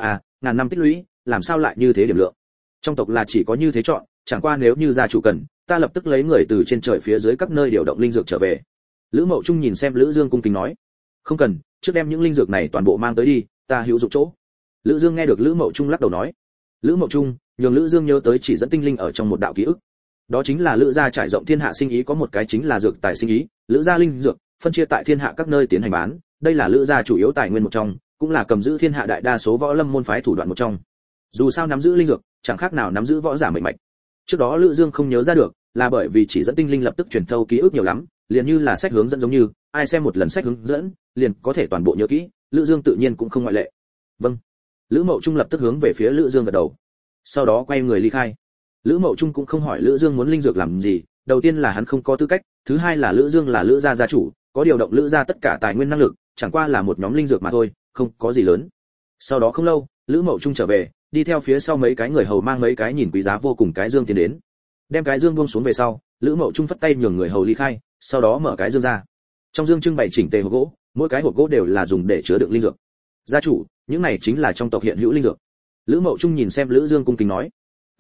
ngàn năm tích lũy, làm sao lại như thế điểm lượng? Trong tộc là chỉ có như thế chọn, chẳng qua nếu như gia chủ cần, ta lập tức lấy người từ trên trời phía dưới các nơi điều động linh dược trở về. Lữ Mậu Trung nhìn xem Lữ Dương cung kính nói, không cần, trước đem những linh dược này toàn bộ mang tới đi, ta hữu dụng chỗ. Lữ Dương nghe được Lữ Mậu Trung lắc đầu nói. Lữ Mậu Trung nhường Lữ Dương nhớ tới chỉ dẫn tinh linh ở trong một đạo ký ức. Đó chính là Lữ gia trải rộng thiên hạ sinh ý có một cái chính là dược tài sinh ý, Lữ gia linh dược phân chia tại thiên hạ các nơi tiến hành bán, đây là Lữ gia chủ yếu tài nguyên một trong, cũng là cầm giữ thiên hạ đại đa số võ lâm môn phái thủ đoạn một trong. Dù sao nắm giữ linh dược, chẳng khác nào nắm giữ võ giả mệnh mạch. Trước đó Lữ Dương không nhớ ra được, là bởi vì chỉ dẫn tinh linh lập tức truyền thâu ký ức nhiều lắm, liền như là sách hướng dẫn giống như, ai xem một lần sách hướng dẫn, liền có thể toàn bộ nhớ kỹ, Lữ Dương tự nhiên cũng không ngoại lệ. Vâng. Lữ Mậu Trung lập tức hướng về phía Lữ Dương gật đầu. Sau đó quay người ly khai. Lữ Mậu Trung cũng không hỏi Lữ Dương muốn linh dược làm gì, đầu tiên là hắn không có tư cách, thứ hai là Lữ Dương là Lữ gia gia chủ, có điều động Lữ gia tất cả tài nguyên năng lực, chẳng qua là một nhóm linh dược mà thôi, không có gì lớn. Sau đó không lâu, Lữ Mậu Trung trở về, đi theo phía sau mấy cái người hầu mang mấy cái nhìn quý giá vô cùng cái dương tiến đến. Đem cái dương buông xuống về sau, Lữ Mậu Trung phất tay nhường người hầu ly khai, sau đó mở cái dương ra. Trong dương trưng bày chỉnh tề hộp gỗ, mỗi cái hộp gỗ đều là dùng để chứa đựng linh dược. Gia chủ, những này chính là trong tộc hiện hữu linh dược. Lữ Mậu Trung nhìn xem Lữ Dương cung kính nói,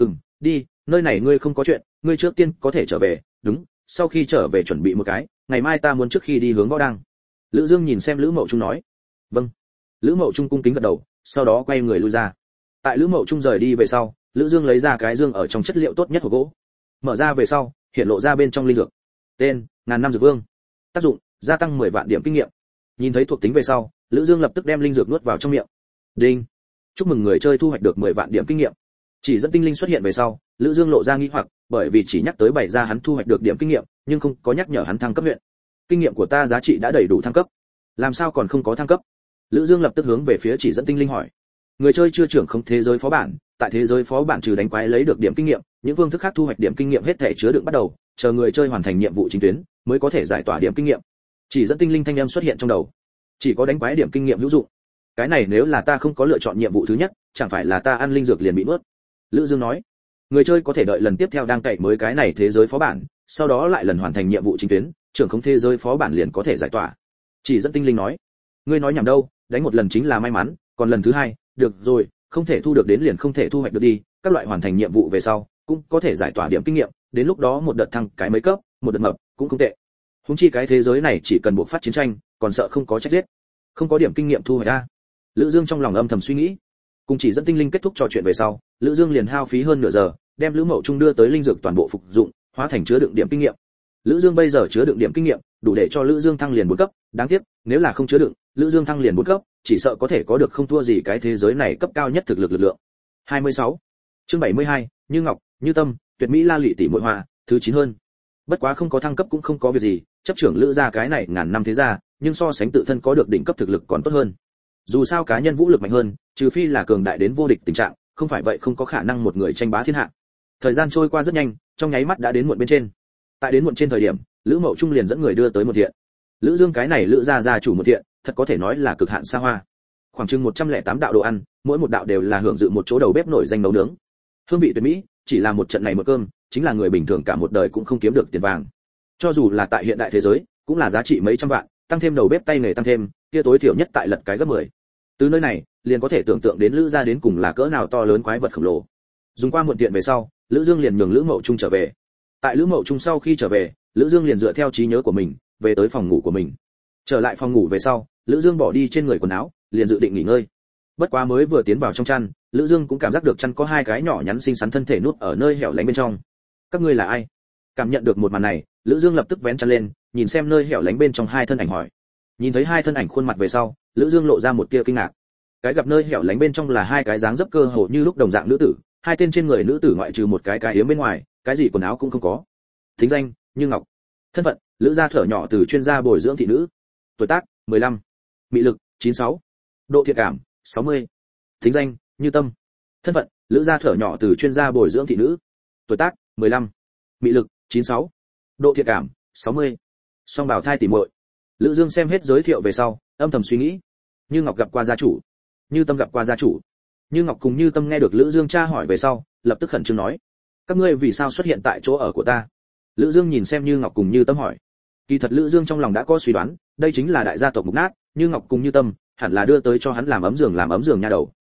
đi, nơi này ngươi không có chuyện, ngươi trước tiên có thể trở về, đúng, sau khi trở về chuẩn bị một cái, ngày mai ta muốn trước khi đi hướng võ đăng. Lữ Dương nhìn xem Lữ Mậu Trung nói, vâng. Lữ Mậu Trung cung kính gật đầu, sau đó quay người lui ra. Tại Lữ Mậu Trung rời đi về sau, Lữ Dương lấy ra cái dương ở trong chất liệu tốt nhất hộp gỗ, mở ra về sau, hiện lộ ra bên trong linh dược. Tên: Ngàn năm dược vương. Tác dụng: gia tăng 10 vạn điểm kinh nghiệm. Nhìn thấy thuộc tính về sau, Lữ Dương lập tức đem linh dược nuốt vào trong miệng. Đinh! Chúc mừng người chơi thu hoạch được 10 vạn điểm kinh nghiệm. Chỉ dẫn tinh linh xuất hiện về sau, Lữ Dương lộ ra nghi hoặc, bởi vì chỉ nhắc tới bày ra hắn thu hoạch được điểm kinh nghiệm, nhưng không có nhắc nhở hắn thăng cấp huyện. Kinh nghiệm của ta giá trị đã đầy đủ thăng cấp, làm sao còn không có thăng cấp? Lữ Dương lập tức hướng về phía chỉ dẫn tinh linh hỏi. Người chơi chưa trưởng không thế giới phó bản, tại thế giới phó bản trừ đánh quái lấy được điểm kinh nghiệm, những phương thức khác thu hoạch điểm kinh nghiệm hết thể chứa đựng bắt đầu, chờ người chơi hoàn thành nhiệm vụ chính tuyến, mới có thể giải tỏa điểm kinh nghiệm. Chỉ dẫn tinh linh thanh âm xuất hiện trong đầu. Chỉ có đánh quái điểm kinh nghiệm hữu dụng. Cái này nếu là ta không có lựa chọn nhiệm vụ thứ nhất, chẳng phải là ta ăn linh dược liền bị nuốt. Lữ Dương nói. Người chơi có thể đợi lần tiếp theo đang cày mới cái này thế giới phó bản, sau đó lại lần hoàn thành nhiệm vụ chính tuyến, trưởng không thế giới phó bản liền có thể giải tỏa. Chỉ dẫn tinh linh nói. Ngươi nói nhảm đâu, đánh một lần chính là may mắn, còn lần thứ hai, được rồi, không thể thu được đến liền không thể thu hoạch được đi, các loại hoàn thành nhiệm vụ về sau, cũng có thể giải tỏa điểm kinh nghiệm, đến lúc đó một đợt thăng cái mấy cấp, một đợt mập, cũng không tệ. Huống chi cái thế giới này chỉ cần buộc phát chiến tranh, còn sợ không có trách giết. Không có điểm kinh nghiệm thu hoạch a. Lữ Dương trong lòng âm thầm suy nghĩ. Cùng chỉ dẫn tinh linh kết thúc trò chuyện về sau, Lữ Dương liền hao phí hơn nửa giờ, đem Lữ Mậu Trung đưa tới linh dược toàn bộ phục dụng, hóa thành chứa đựng điểm kinh nghiệm. Lữ Dương bây giờ chứa đựng điểm kinh nghiệm, đủ để cho Lữ Dương thăng liền 4 cấp, đáng tiếc, nếu là không chứa đựng, Lữ Dương thăng liền 4 cấp, chỉ sợ có thể có được không thua gì cái thế giới này cấp cao nhất thực lực lực lượng. 26. Chương 72, Như Ngọc, Như Tâm, Tuyệt mỹ la lị tỷ muội hoa, thứ 9 hơn. Bất quá không có thăng cấp cũng không có việc gì, chấp trưởng Lữ gia cái này ngàn năm thế gia, nhưng so sánh tự thân có được đỉnh cấp thực lực còn tốt hơn. Dù sao cá nhân vũ lực mạnh hơn, trừ phi là cường đại đến vô địch tình trạng, không phải vậy không có khả năng một người tranh bá thiên hạ. Thời gian trôi qua rất nhanh, trong nháy mắt đã đến muộn bên trên. Tại đến muộn trên thời điểm, Lữ Mậu Trung liền dẫn người đưa tới một thiện. Lữ Dương cái này Lữ gia gia chủ một thiện, thật có thể nói là cực hạn xa hoa. Khoảng chừng 108 đạo đồ ăn, mỗi một đạo đều là hưởng dự một chỗ đầu bếp nổi danh nấu nướng. Hương vị tuyệt mỹ, chỉ là một trận này một cơm, chính là người bình thường cả một đời cũng không kiếm được tiền vàng. Cho dù là tại hiện đại thế giới, cũng là giá trị mấy trăm vạn, tăng thêm đầu bếp tay nghề tăng thêm, kia tối thiểu nhất tại lật cái gấp 10. Từ nơi này, liền có thể tưởng tượng đến Lữ gia đến cùng là cỡ nào to lớn quái vật khổng lồ. Dùng qua muộn tiện về sau, Lữ Dương liền nhường Lữ Mậu Trung trở về. Tại Lữ Mậu Trung sau khi trở về, Lữ Dương liền dựa theo trí nhớ của mình, về tới phòng ngủ của mình. Trở lại phòng ngủ về sau, Lữ Dương bỏ đi trên người quần áo, liền dự định nghỉ ngơi. Bất quá mới vừa tiến vào trong chăn, Lữ Dương cũng cảm giác được chăn có hai cái nhỏ nhắn xinh xắn thân thể núp ở nơi hẻo lánh bên trong. Các ngươi là ai? Cảm nhận được một màn này, Lữ Dương lập tức vén chăn lên, nhìn xem nơi hẻo lánh bên trong hai thân ảnh hỏi. Nhìn thấy hai thân ảnh khuôn mặt về sau, Lữ Dương lộ ra một tia kinh ngạc. Cái gặp nơi hẻo lánh bên trong là hai cái dáng dấp cơ hồ như lúc đồng dạng nữ tử, hai tên trên người nữ tử ngoại trừ một cái yếm bên ngoài, cái gì quần áo cũng không có. Thính danh: Như Ngọc. Thân phận: Lữ gia thở nhỏ từ chuyên gia bồi dưỡng thị nữ. Tuổi tác: 15. Mị lực: 96. Độ thiện cảm: 60. Thính danh: Như Tâm. Thân phận: Lữ gia thở nhỏ từ chuyên gia bồi dưỡng thị nữ. Tuổi tác: 15. Mị lực: 96. Độ thiện cảm: 60. Song bảo thai tỷ muội. Lữ Dương xem hết giới thiệu về sau, âm thầm suy nghĩ. Như Ngọc gặp qua gia chủ, Như Tâm gặp qua gia chủ. Như Ngọc cùng Như Tâm nghe được Lữ Dương tra hỏi về sau, lập tức khẩn trương nói: các ngươi vì sao xuất hiện tại chỗ ở của ta? Lữ Dương nhìn xem Như Ngọc cùng Như Tâm hỏi. Kỳ thật Lữ Dương trong lòng đã có suy đoán, đây chính là đại gia tộc mục nát, Như Ngọc cùng Như Tâm hẳn là đưa tới cho hắn làm ấm giường nha đầu.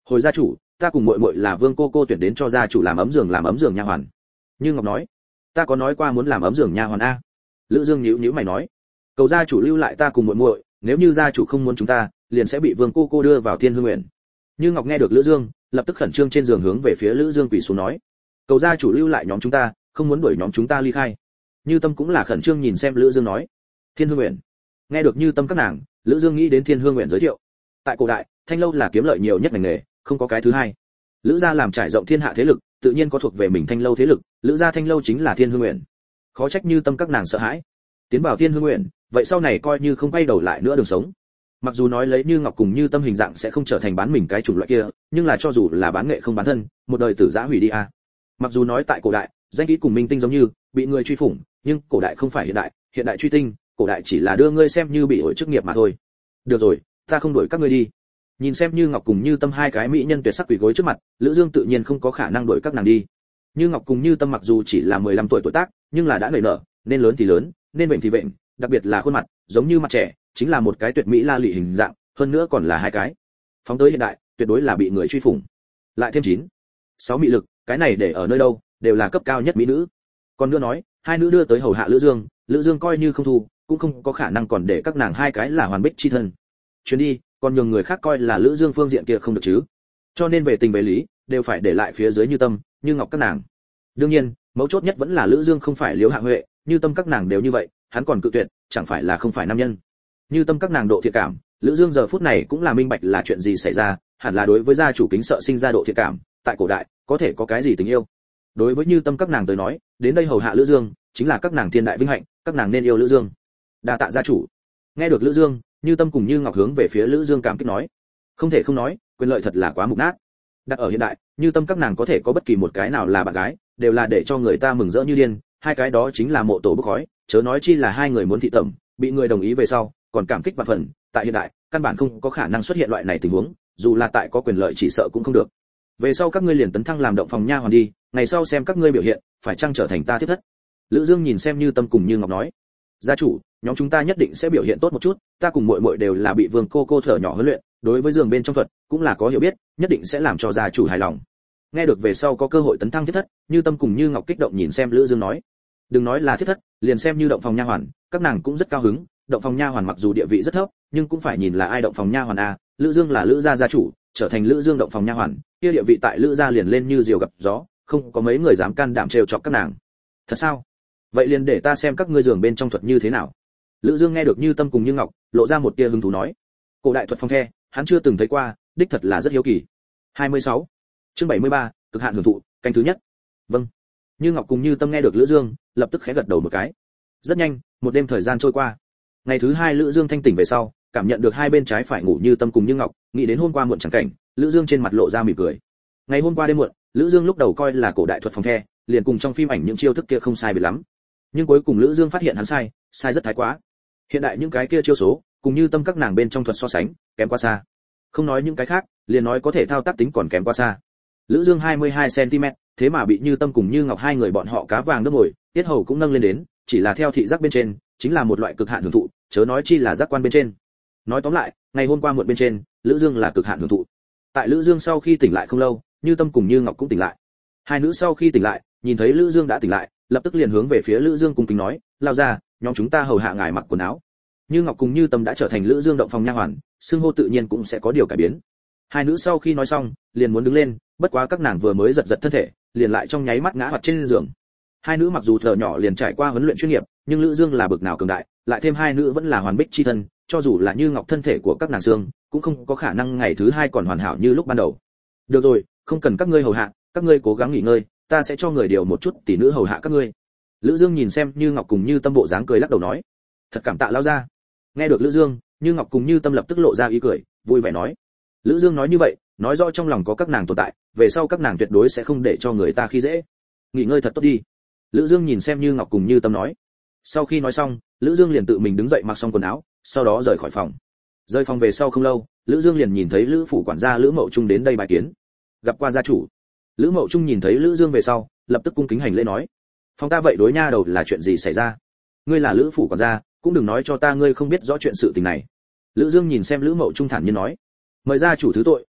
hồi gia chủ, ta cùng muội muội là Vương cô tuyển đến cho gia chủ làm ấm giường nha hoàn. Như Ngọc nói, ta có nói qua muốn làm ấm giường nha hoàn a? Lữ Dương nhíu nhíu mày nói, cầu gia chủ lưu lại ta cùng muội muội, nếu như gia chủ không muốn chúng ta, liền sẽ bị Vương cô đưa vào Thiên Hương Nguyện. Như Ngọc nghe được Lữ Dương, lập tức khẩn trương trên giường hướng về phía Lữ Dương quỳ xuống nói, cầu gia chủ lưu lại nhóm chúng ta, không muốn đuổi nhóm chúng ta ly khai. Như Tâm cũng là khẩn trương nhìn xem Lữ Dương nói, Thiên Hương Nguyện. Nghe được Như Tâm các nàng, Lữ Dương nghĩ đến Thiên Hương Nguyện giới thiệu. Tại cổ đại, thanh lâu là kiếm lợi nhiều nhất ngành nghề, không có cái thứ hai. Lữ gia làm trải rộng thiên hạ thế lực, tự nhiên có thuộc về mình thanh lâu thế lực, Lữ gia thanh lâu chính là Thiên Hương Nguyện. Khó trách Như Tâm các nàng sợ hãi. Tiến vào Thiên Hương Nguyện, vậy sau này coi như không quay đầu lại nữa đường sống. Mặc dù nói lấy Như Ngọc cùng Như Tâm hình dạng sẽ không trở thành bán mình cái chủng loại kia, nhưng là cho dù là bán nghệ không bán thân, một đời tử giã hủy đi a. Mặc dù nói tại cổ đại, danh khí cùng minh tinh giống như bị người truy phủng, nhưng cổ đại không phải hiện đại truy tinh, cổ đại chỉ là đưa ngươi xem như bị ổi chức nghiệp mà thôi. Được rồi, ta không đuổi các ngươi đi. Nhìn xem Như Ngọc cùng Như Tâm hai cái mỹ nhân tuyệt sắc quỳ gối trước mặt, Lữ Dương tự nhiên không có khả năng đuổi các nàng đi. Như Ngọc cùng Như Tâm mặc dù chỉ là 15 tuổi tuổi tác, nhưng là đã nảy nở, nên lớn thì lớn, nên bệnh thì bệnh, đặc biệt là khuôn mặt, giống như mặt trẻ, chính là một cái tuyệt mỹ la lị hình dạng, hơn nữa còn là hai cái. Phóng tới hiện đại, tuyệt đối là bị người truy phủng. Lại thêm 6 mị lực, cái này để ở nơi đâu, đều là cấp cao nhất mỹ nữ. Còn nữa nói, hai nữ đưa tới hầu hạ Lữ Dương coi như không thu, cũng không có khả năng còn để các nàng hai cái là hoàn bích chi thân. Chuyến đi, còn nhường người khác coi là Lữ Dương phương diện kia không được chứ. Cho nên về tình về lý, đều phải để lại phía dưới Như Tâm, Như Ngọc các nàng. Đương nhiên, mấu chốt nhất vẫn là Lữ Dương không phải Liễu Hạ Huệ, Như Tâm các nàng đều như vậy, hắn còn cự tuyệt, chẳng phải là không phải nam nhân. Như Tâm các nàng độ thiện cảm, Lữ Dương giờ phút này cũng là minh bạch là chuyện gì xảy ra, hẳn là đối với gia chủ kính sợ sinh ra độ thiện cảm, tại cổ đại, có thể có cái gì tình yêu. Đối với Như Tâm các nàng tới nói, đến đây hầu hạ Lữ Dương, chính là các nàng thiên đại vinh hạnh, các nàng nên yêu Lữ Dương. Đa tạ gia chủ. Nghe được Lữ Dương, Như Tâm cùng Như Ngọc hướng về phía Lữ Dương cảm kích nói, không thể không nói, quyền lợi thật là quá mục nát. Đặt ở hiện đại, Như Tâm các nàng có thể có bất kỳ một cái nào là bạn gái, đều là để cho người ta mừng rỡ như điên, hai cái đó chính là mộ tổ bốc khói, chớ nói chi là hai người muốn thị tẩm, bị người đồng ý về sau, còn cảm kích vạn phần, tại hiện đại, căn bản không có khả năng xuất hiện loại này tình huống, dù là tại có quyền lợi chỉ sợ cũng không được. Về sau các ngươi liền tấn thăng làm động phòng nha hoàn đi, ngày sau xem các ngươi biểu hiện, phải chăng trở thành ta thiết thất. Lữ Dương nhìn xem Như Tâm cùng Như Ngọc nói, gia chủ, nhóm chúng ta nhất định sẽ biểu hiện tốt một chút, ta cùng muội muội đều là bị Vương cô thở nhỏ huấn luyện, đối với giường bên trong thuật cũng là có hiểu biết, nhất định sẽ làm cho gia chủ hài lòng. Nghe được về sau có cơ hội tấn thăng thiết thất, Như Tâm cùng Như Ngọc kích động nhìn xem Lữ Dương nói, đừng nói là thiết thất, liền xem như động phòng nha hoàn, các nàng cũng rất cao hứng. Động phòng nha hoàn mặc dù địa vị rất thấp, nhưng cũng phải nhìn là ai động phòng nha hoàn a. Lữ Dương là Lữ gia gia chủ, trở thành Lữ Dương động phòng nha hoàn, kia địa vị tại Lữ gia liền lên như diều gặp gió, không có mấy người dám can đảm trêu chọc các nàng. Thật sao? Vậy liền để ta xem các ngươi giường bên trong thuật như thế nào. Lữ Dương nghe được Như Tâm cùng Như Ngọc, lộ ra một tia hứng thú nói, cổ đại thuật phong the, hắn chưa từng thấy qua, đích thật là rất hiếu kỳ. 26. Chương 73, cực hạn hưởng thụ, canh thứ nhất. Vâng. Như Ngọc cùng Như Tâm nghe được Lữ Dương, lập tức khẽ gật đầu một cái. Rất nhanh, một đêm thời gian trôi qua. Ngày thứ hai Lữ Dương thanh tỉnh về sau, cảm nhận được hai bên trái phải ngủ Như Tâm cùng Như Ngọc, nghĩ đến hôm qua muộn chẳng cảnh, Lữ Dương trên mặt lộ ra mỉm cười. Ngày hôm qua đêm muộn, Lữ Dương lúc đầu coi là cổ đại thuật phòng the, liền cùng trong phim ảnh những chiêu thức kia không sai biệt lắm. Nhưng cuối cùng Lữ Dương phát hiện hắn sai rất thái quá. Hiện đại những cái kia chiêu số, cùng Như Tâm các nàng bên trong thuật so sánh, kém quá xa. Không nói những cái khác, liền nói có thể thao tác tính còn kém quá xa. Lữ Dương 22 cm, thế mà bị Như Tâm cùng Như Ngọc hai người bọn họ cá vàng đớp ngồi, tiết hầu cũng nâng lên đến, chỉ là theo thị giác bên trên, chính là một loại cực hạn hưởng thụ, chớ nói chi là giác quan bên trên. Nói tóm lại, ngày hôm qua muộn bên trên, Lữ Dương là cực hạn hưởng thụ. Tại Lữ Dương sau khi tỉnh lại không lâu, Như Tâm cùng Như Ngọc cũng tỉnh lại. Hai nữ sau khi tỉnh lại, nhìn thấy Lữ Dương đã tỉnh lại, lập tức liền hướng về phía Lữ Dương cung kính nói, lao ra, nhóm chúng ta hầu hạ ngài mặc quần áo. Như Ngọc cùng Như Tâm đã trở thành Lữ Dương động phòng nha hoàn, xưng hô tự nhiên cũng sẽ có điều cải biến. Hai nữ sau khi nói xong, liền muốn đứng lên, bất quá các nàng vừa mới giật giật thân thể, liền lại trong nháy mắt ngã hoạt trên giường. Hai nữ mặc dù thở nhỏ liền trải qua huấn luyện chuyên nghiệp, nhưng Lữ Dương là bực nào cường đại, lại thêm hai nữ vẫn là hoàn bích chi thân, cho dù là Như Ngọc thân thể của các nàng xương, cũng không có khả năng ngày thứ hai còn hoàn hảo như lúc ban đầu. Được rồi, không cần các ngươi hầu hạ, các ngươi cố gắng nghỉ ngơi, ta sẽ cho người điều một chút tỷ nữ hầu hạ các ngươi. Lữ Dương nhìn xem Như Ngọc cùng Như Tâm bộ dáng cười lắc đầu nói, thật cảm tạ lão gia. Nghe được Lữ Dương, Như Ngọc cùng Như Tâm lập tức lộ ra ý cười, vui vẻ nói. Lữ Dương nói như vậy, nói rõ trong lòng có các nàng tồn tại, về sau các nàng tuyệt đối sẽ không để cho người ta khi dễ. Nghỉ ngơi thật tốt đi. Lữ Dương nhìn xem Như Ngọc cùng Như Tâm nói. Sau khi nói xong, Lữ Dương liền tự mình đứng dậy mặc xong quần áo, sau đó rời khỏi phòng. Rời phòng về sau không lâu, Lữ Dương liền nhìn thấy Lữ phủ quản gia Lữ Mậu Trung đến đây bài kiến. Gặp qua gia chủ. Lữ Mậu Trung nhìn thấy Lữ Dương về sau, lập tức cung kính hành lễ nói: "Phòng ta vậy đối nha đầu là chuyện gì xảy ra? Ngươi là Lữ phủ quản gia, cũng đừng nói cho ta ngươi không biết rõ chuyện sự tình này." Lữ Dương nhìn xem Lữ Mậu Trung thản nhiên nói: "Mời gia chủ thứ tội,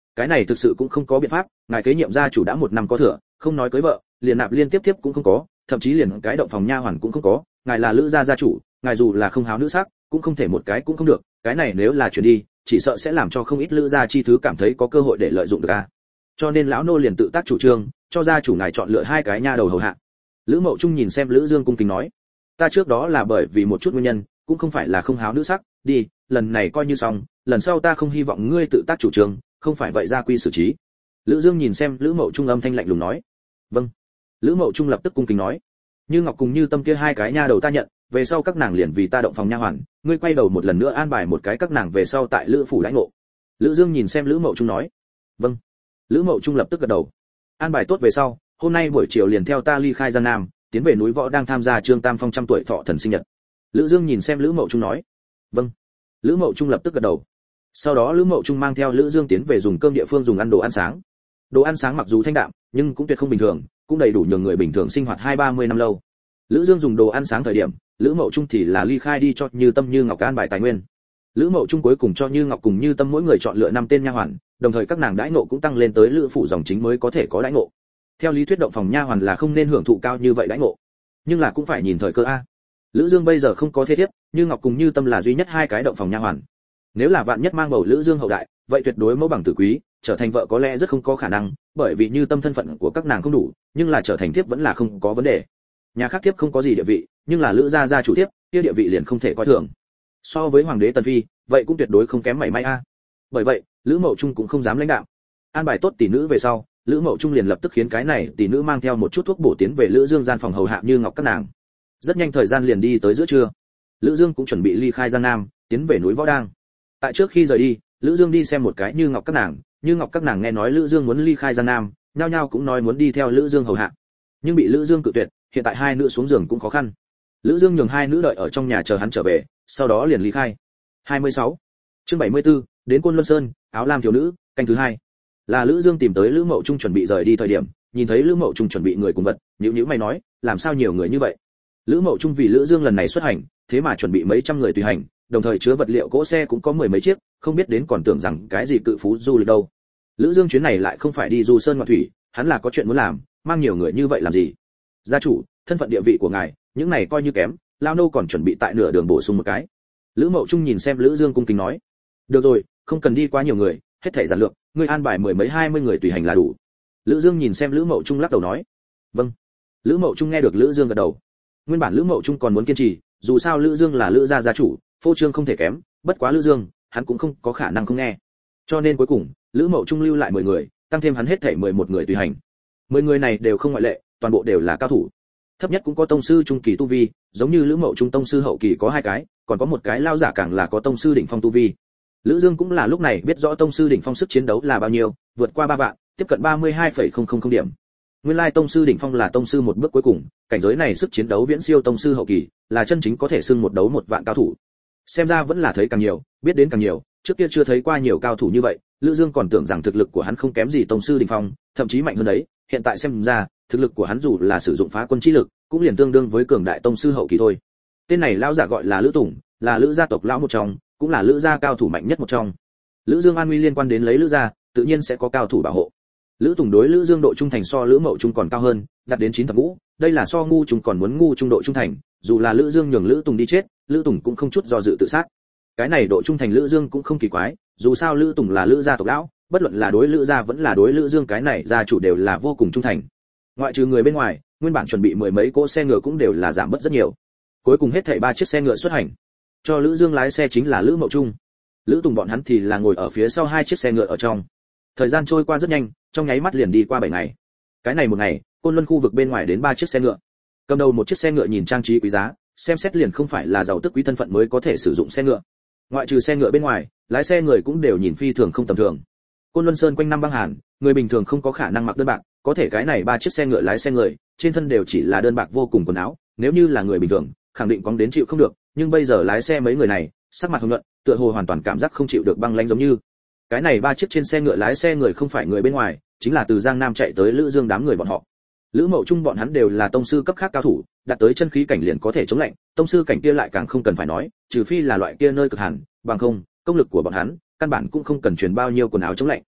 cái này thực sự cũng không có biện pháp, ngài kế nhiệm gia chủ đã 1 năm có thừa, không nói cưới vợ, liền nạp liên tiếp cũng không có, thậm chí liền cái động phòng nha hoàn cũng không có, ngài là lữ gia gia chủ, ngài dù là không háo nữ sắc, cũng không thể một cái cũng không được, cái này nếu là chuyển đi, chỉ sợ sẽ làm cho không ít lữ gia chi thứ cảm thấy có cơ hội để lợi dụng được a. Cho nên lão nô liền tự tác chủ trương, cho gia chủ ngài chọn lựa 2 cái nha đầu hầu hạ. Lữ Mậu Trung nhìn xem Lữ Dương cung kính nói, ta trước đó là bởi vì một chút nguyên nhân, cũng không phải là không háo nữ sắc, đi, lần này coi như xong, lần sau ta không hy vọng ngươi tự tác chủ trương, không phải vậy gia quy xử trí. Lữ Dương nhìn xem Lữ Mậu Trung âm thanh lạnh lùng nói, vâng. Lữ Mậu Trung lập tức cung kính nói, Như Ngọc cùng Như Tâm kia 2 cái nha đầu ta nhận, về sau các nàng liền vì ta động phòng nha hoàn, ngươi quay đầu một lần nữa an bài một cái các nàng về sau tại Lữ phủ lãnh ngộ. Lữ Dương nhìn xem Lữ Mậu Trung nói, vâng. Lữ Mậu Trung lập tức gật đầu, an bài tốt về sau, hôm nay buổi chiều liền theo ta ly khai Giang Nam, tiến về núi Võ đang tham gia Trương Tam Phong 100 tuổi thọ thần sinh nhật. Lữ Dương nhìn xem Lữ Mậu Trung nói, vâng. Lữ Mậu Trung lập tức gật đầu. Sau đó Lữ Mậu Trung mang theo Lữ Dương tiến về dùng cơm địa phương dùng ăn đồ ăn sáng. Đồ ăn sáng mặc dù thanh đạm, nhưng cũng tuyệt không bình thường, cũng đầy đủ nhường người bình thường sinh hoạt 20-30 năm lâu. Lữ Dương dùng đồ ăn sáng thời điểm, Lữ Mậu Trung thì là ly khai đi cho Như Tâm Như Ngọc an bài tài nguyên. Lữ Mậu Trung cuối cùng cho Như Ngọc cùng Như Tâm mỗi người chọn lựa 5 tên nha hoàn, đồng thời các nàng đãi ngộ cũng tăng lên tới Lữ phủ dòng chính mới có thể có đãi ngộ. Theo lý thuyết động phòng nha hoàn là không nên hưởng thụ cao như vậy đãi ngộ, nhưng là cũng phải nhìn thời cơ a. Lữ Dương bây giờ không có thế thiếp, Như Ngọc cùng Như Tâm là duy nhất 2 cái động phòng nha hoàn. Nếu là vạn nhất mang bầu Lữ Dương hậu đại, vậy tuyệt đối mẫu bằng tử quý, trở thành vợ có lẽ rất không có khả năng, bởi vì Như Tâm thân phận của các nàng không đủ, nhưng là trở thành thiếp vẫn là không có vấn đề. Nhà khác thiếp không có gì địa vị, nhưng là Lữ gia gia chủ thiếp, kia địa vị liền không thể coi thường. So với hoàng đế Tần phi, vậy cũng tuyệt đối không kém mảy may a. Bởi vậy, Lữ Mậu Trung cũng không dám lãnh đạo. An bài tốt tỷ nữ về sau, Lữ Mậu Trung liền lập tức khiến cái này tỷ nữ mang theo một chút thuốc bổ tiến về Lữ Dương gian phòng hầu hạ Như Ngọc các nàng. Rất nhanh thời gian liền đi tới giữa trưa. Lữ Dương cũng chuẩn bị ly khai Giang Nam, tiến về núi Võ Đang. Tại trước khi rời đi, Lữ Dương đi xem một cái Như Ngọc các nàng, Như Ngọc các nàng nghe nói Lữ Dương muốn ly khai Giang Nam, nhao nhao cũng nói muốn đi theo Lữ Dương hầu hạ. Nhưng bị Lữ Dương cự tuyệt, hiện tại 2 nữ xuống giường cũng khó khăn. Lữ Dương nhường 2 nữ đợi ở trong nhà chờ hắn trở về, sau đó liền ly khai. 26. Chương 74, đến Côn Luân Sơn, áo lam thiếu nữ, canh thứ 2. Là Lữ Dương tìm tới Lữ Mậu Trung chuẩn bị rời đi thời điểm, nhìn thấy Lữ Mậu Trung chuẩn bị người cùng vật, nhíu mày nói, làm sao nhiều người như vậy? Lữ Mậu Trung vì Lữ Dương lần này xuất hành, thế mà chuẩn bị mấy trăm người tùy hành, đồng thời chứa vật liệu cỗ xe cũng có 10 mấy chiếc, không biết đến còn tưởng rằng cái gì cự phú du lịch đâu. Lữ Dương chuyến này lại không phải đi du sơn ngoạn thủy, hắn là có chuyện muốn làm, mang nhiều người như vậy làm gì? Gia chủ, thân phận địa vị của ngài, những này coi như kém, lao nô còn chuẩn bị tại nửa đường bổ sung một cái. Lữ Mậu Trung nhìn xem Lữ Dương cung kính nói, được rồi, không cần đi quá nhiều người, hết thảy giản lược, ngươi an bài 10 mấy 20 người tùy hành là đủ. Lữ Dương nhìn xem Lữ Mậu Trung lắc đầu nói, vâng. Lữ Mậu Trung nghe được Lữ Dương gật đầu. Nguyên bản Lữ Mậu Trung còn muốn kiên trì, dù sao Lữ Dương là Lữ gia gia chủ, phô trương không thể kém, bất quá Lữ Dương, hắn cũng không có khả năng không nghe. Cho nên cuối cùng, Lữ Mậu Trung lưu lại 10 người, tăng thêm hắn hết thảy 11 người tùy hành. 10 người này đều không ngoại lệ, toàn bộ đều là cao thủ. Thấp nhất cũng có tông sư trung kỳ tu vi, giống như Lữ Mậu Trung tông sư hậu kỳ có 2 cái, còn có một cái lao giả càng là có tông sư đỉnh phong tu vi. Lữ Dương cũng là lúc này biết rõ tông sư đỉnh phong sức chiến đấu là bao nhiêu, vượt qua 3 vạn, tiếp cận 32,000 điểm. Nguyên lai tông sư đỉnh phong là tông sư một bước cuối cùng, cảnh giới này sức chiến đấu viễn siêu tông sư hậu kỳ, là chân chính có thể xưng một đấu 1 vạn cao thủ. Xem ra vẫn là thấy càng nhiều, biết đến càng nhiều, trước kia chưa thấy qua nhiều cao thủ như vậy, Lữ Dương còn tưởng rằng thực lực của hắn không kém gì tông sư đỉnh phong, thậm chí mạnh hơn đấy, hiện tại xem ra, thực lực của hắn dù là sử dụng phá quân chi lực, cũng liền tương đương với cường đại tông sư hậu kỳ thôi. Tên này lão giả gọi là Lữ Tùng, là Lữ gia tộc lão một trong, cũng là Lữ gia cao thủ mạnh nhất một trong. Lữ Dương an nguy liên quan đến lấy Lữ gia, tự nhiên sẽ có cao thủ bảo hộ. Lữ Tùng đối Lữ Dương độ trung thành so Lữ Mậu Trung còn cao hơn, đạt đến 9 thập ngũ, đây là so ngu trung còn muốn ngu trung độ trung thành, dù là Lữ Dương nhường Lữ Tùng đi chết, Lữ Tùng cũng không chút do dự tự sát. Cái này độ trung thành Lữ Dương cũng không kỳ quái, dù sao Lữ Tùng là Lữ gia tộc lão, bất luận là đối Lữ gia vẫn là đối Lữ Dương cái này gia chủ đều là vô cùng trung thành. Ngoại trừ người bên ngoài, nguyên bản chuẩn bị 10 mấy cỗ xe ngựa cũng đều là giảm bớt rất nhiều. Cuối cùng hết thảy 3 chiếc xe ngựa xuất hành. Cho Lữ Dương lái xe chính là Lữ Mậu Trung. Lữ Tùng bọn hắn thì là ngồi ở phía sau 2 chiếc xe ngựa ở trong. Thời gian trôi qua rất nhanh, trong nháy mắt liền đi qua 7 ngày. Cái này một ngày, Côn Luân khu vực bên ngoài đến 3 chiếc xe ngựa. Cầm đầu một chiếc xe ngựa nhìn trang trí quý giá, xem xét liền không phải là giàu tức quý thân phận mới có thể sử dụng xe ngựa. Ngoại trừ xe ngựa bên ngoài, lái xe người cũng đều nhìn phi thường không tầm thường. Côn Luân Sơn quanh năm băng hàn, người bình thường không có khả năng mặc đơn bạc, có thể cái này 3 chiếc xe ngựa lái xe người, trên thân đều chỉ là đơn bạc vô cùng quần áo, nếu như là người bình thường, khẳng định cóng đến chịu không được, nhưng bây giờ lái xe mấy người này, sắc mặt hồng nhuận, tựa hồ hoàn toàn cảm giác không chịu được băng lãnh giống như. Cái này 3 chiếc trên xe ngựa lái xe người không phải người bên ngoài, chính là từ Giang Nam chạy tới Lữ Dương đám người bọn họ. Lữ Mậu Trung bọn hắn đều là tông sư cấp khác cao thủ, đạt tới chân khí cảnh liền có thể chống lạnh, tông sư cảnh kia lại càng không cần phải nói, trừ phi là loại kia nơi cực hàn, bằng không, công lực của bọn hắn, căn bản cũng không cần truyền bao nhiêu quần áo chống lạnh.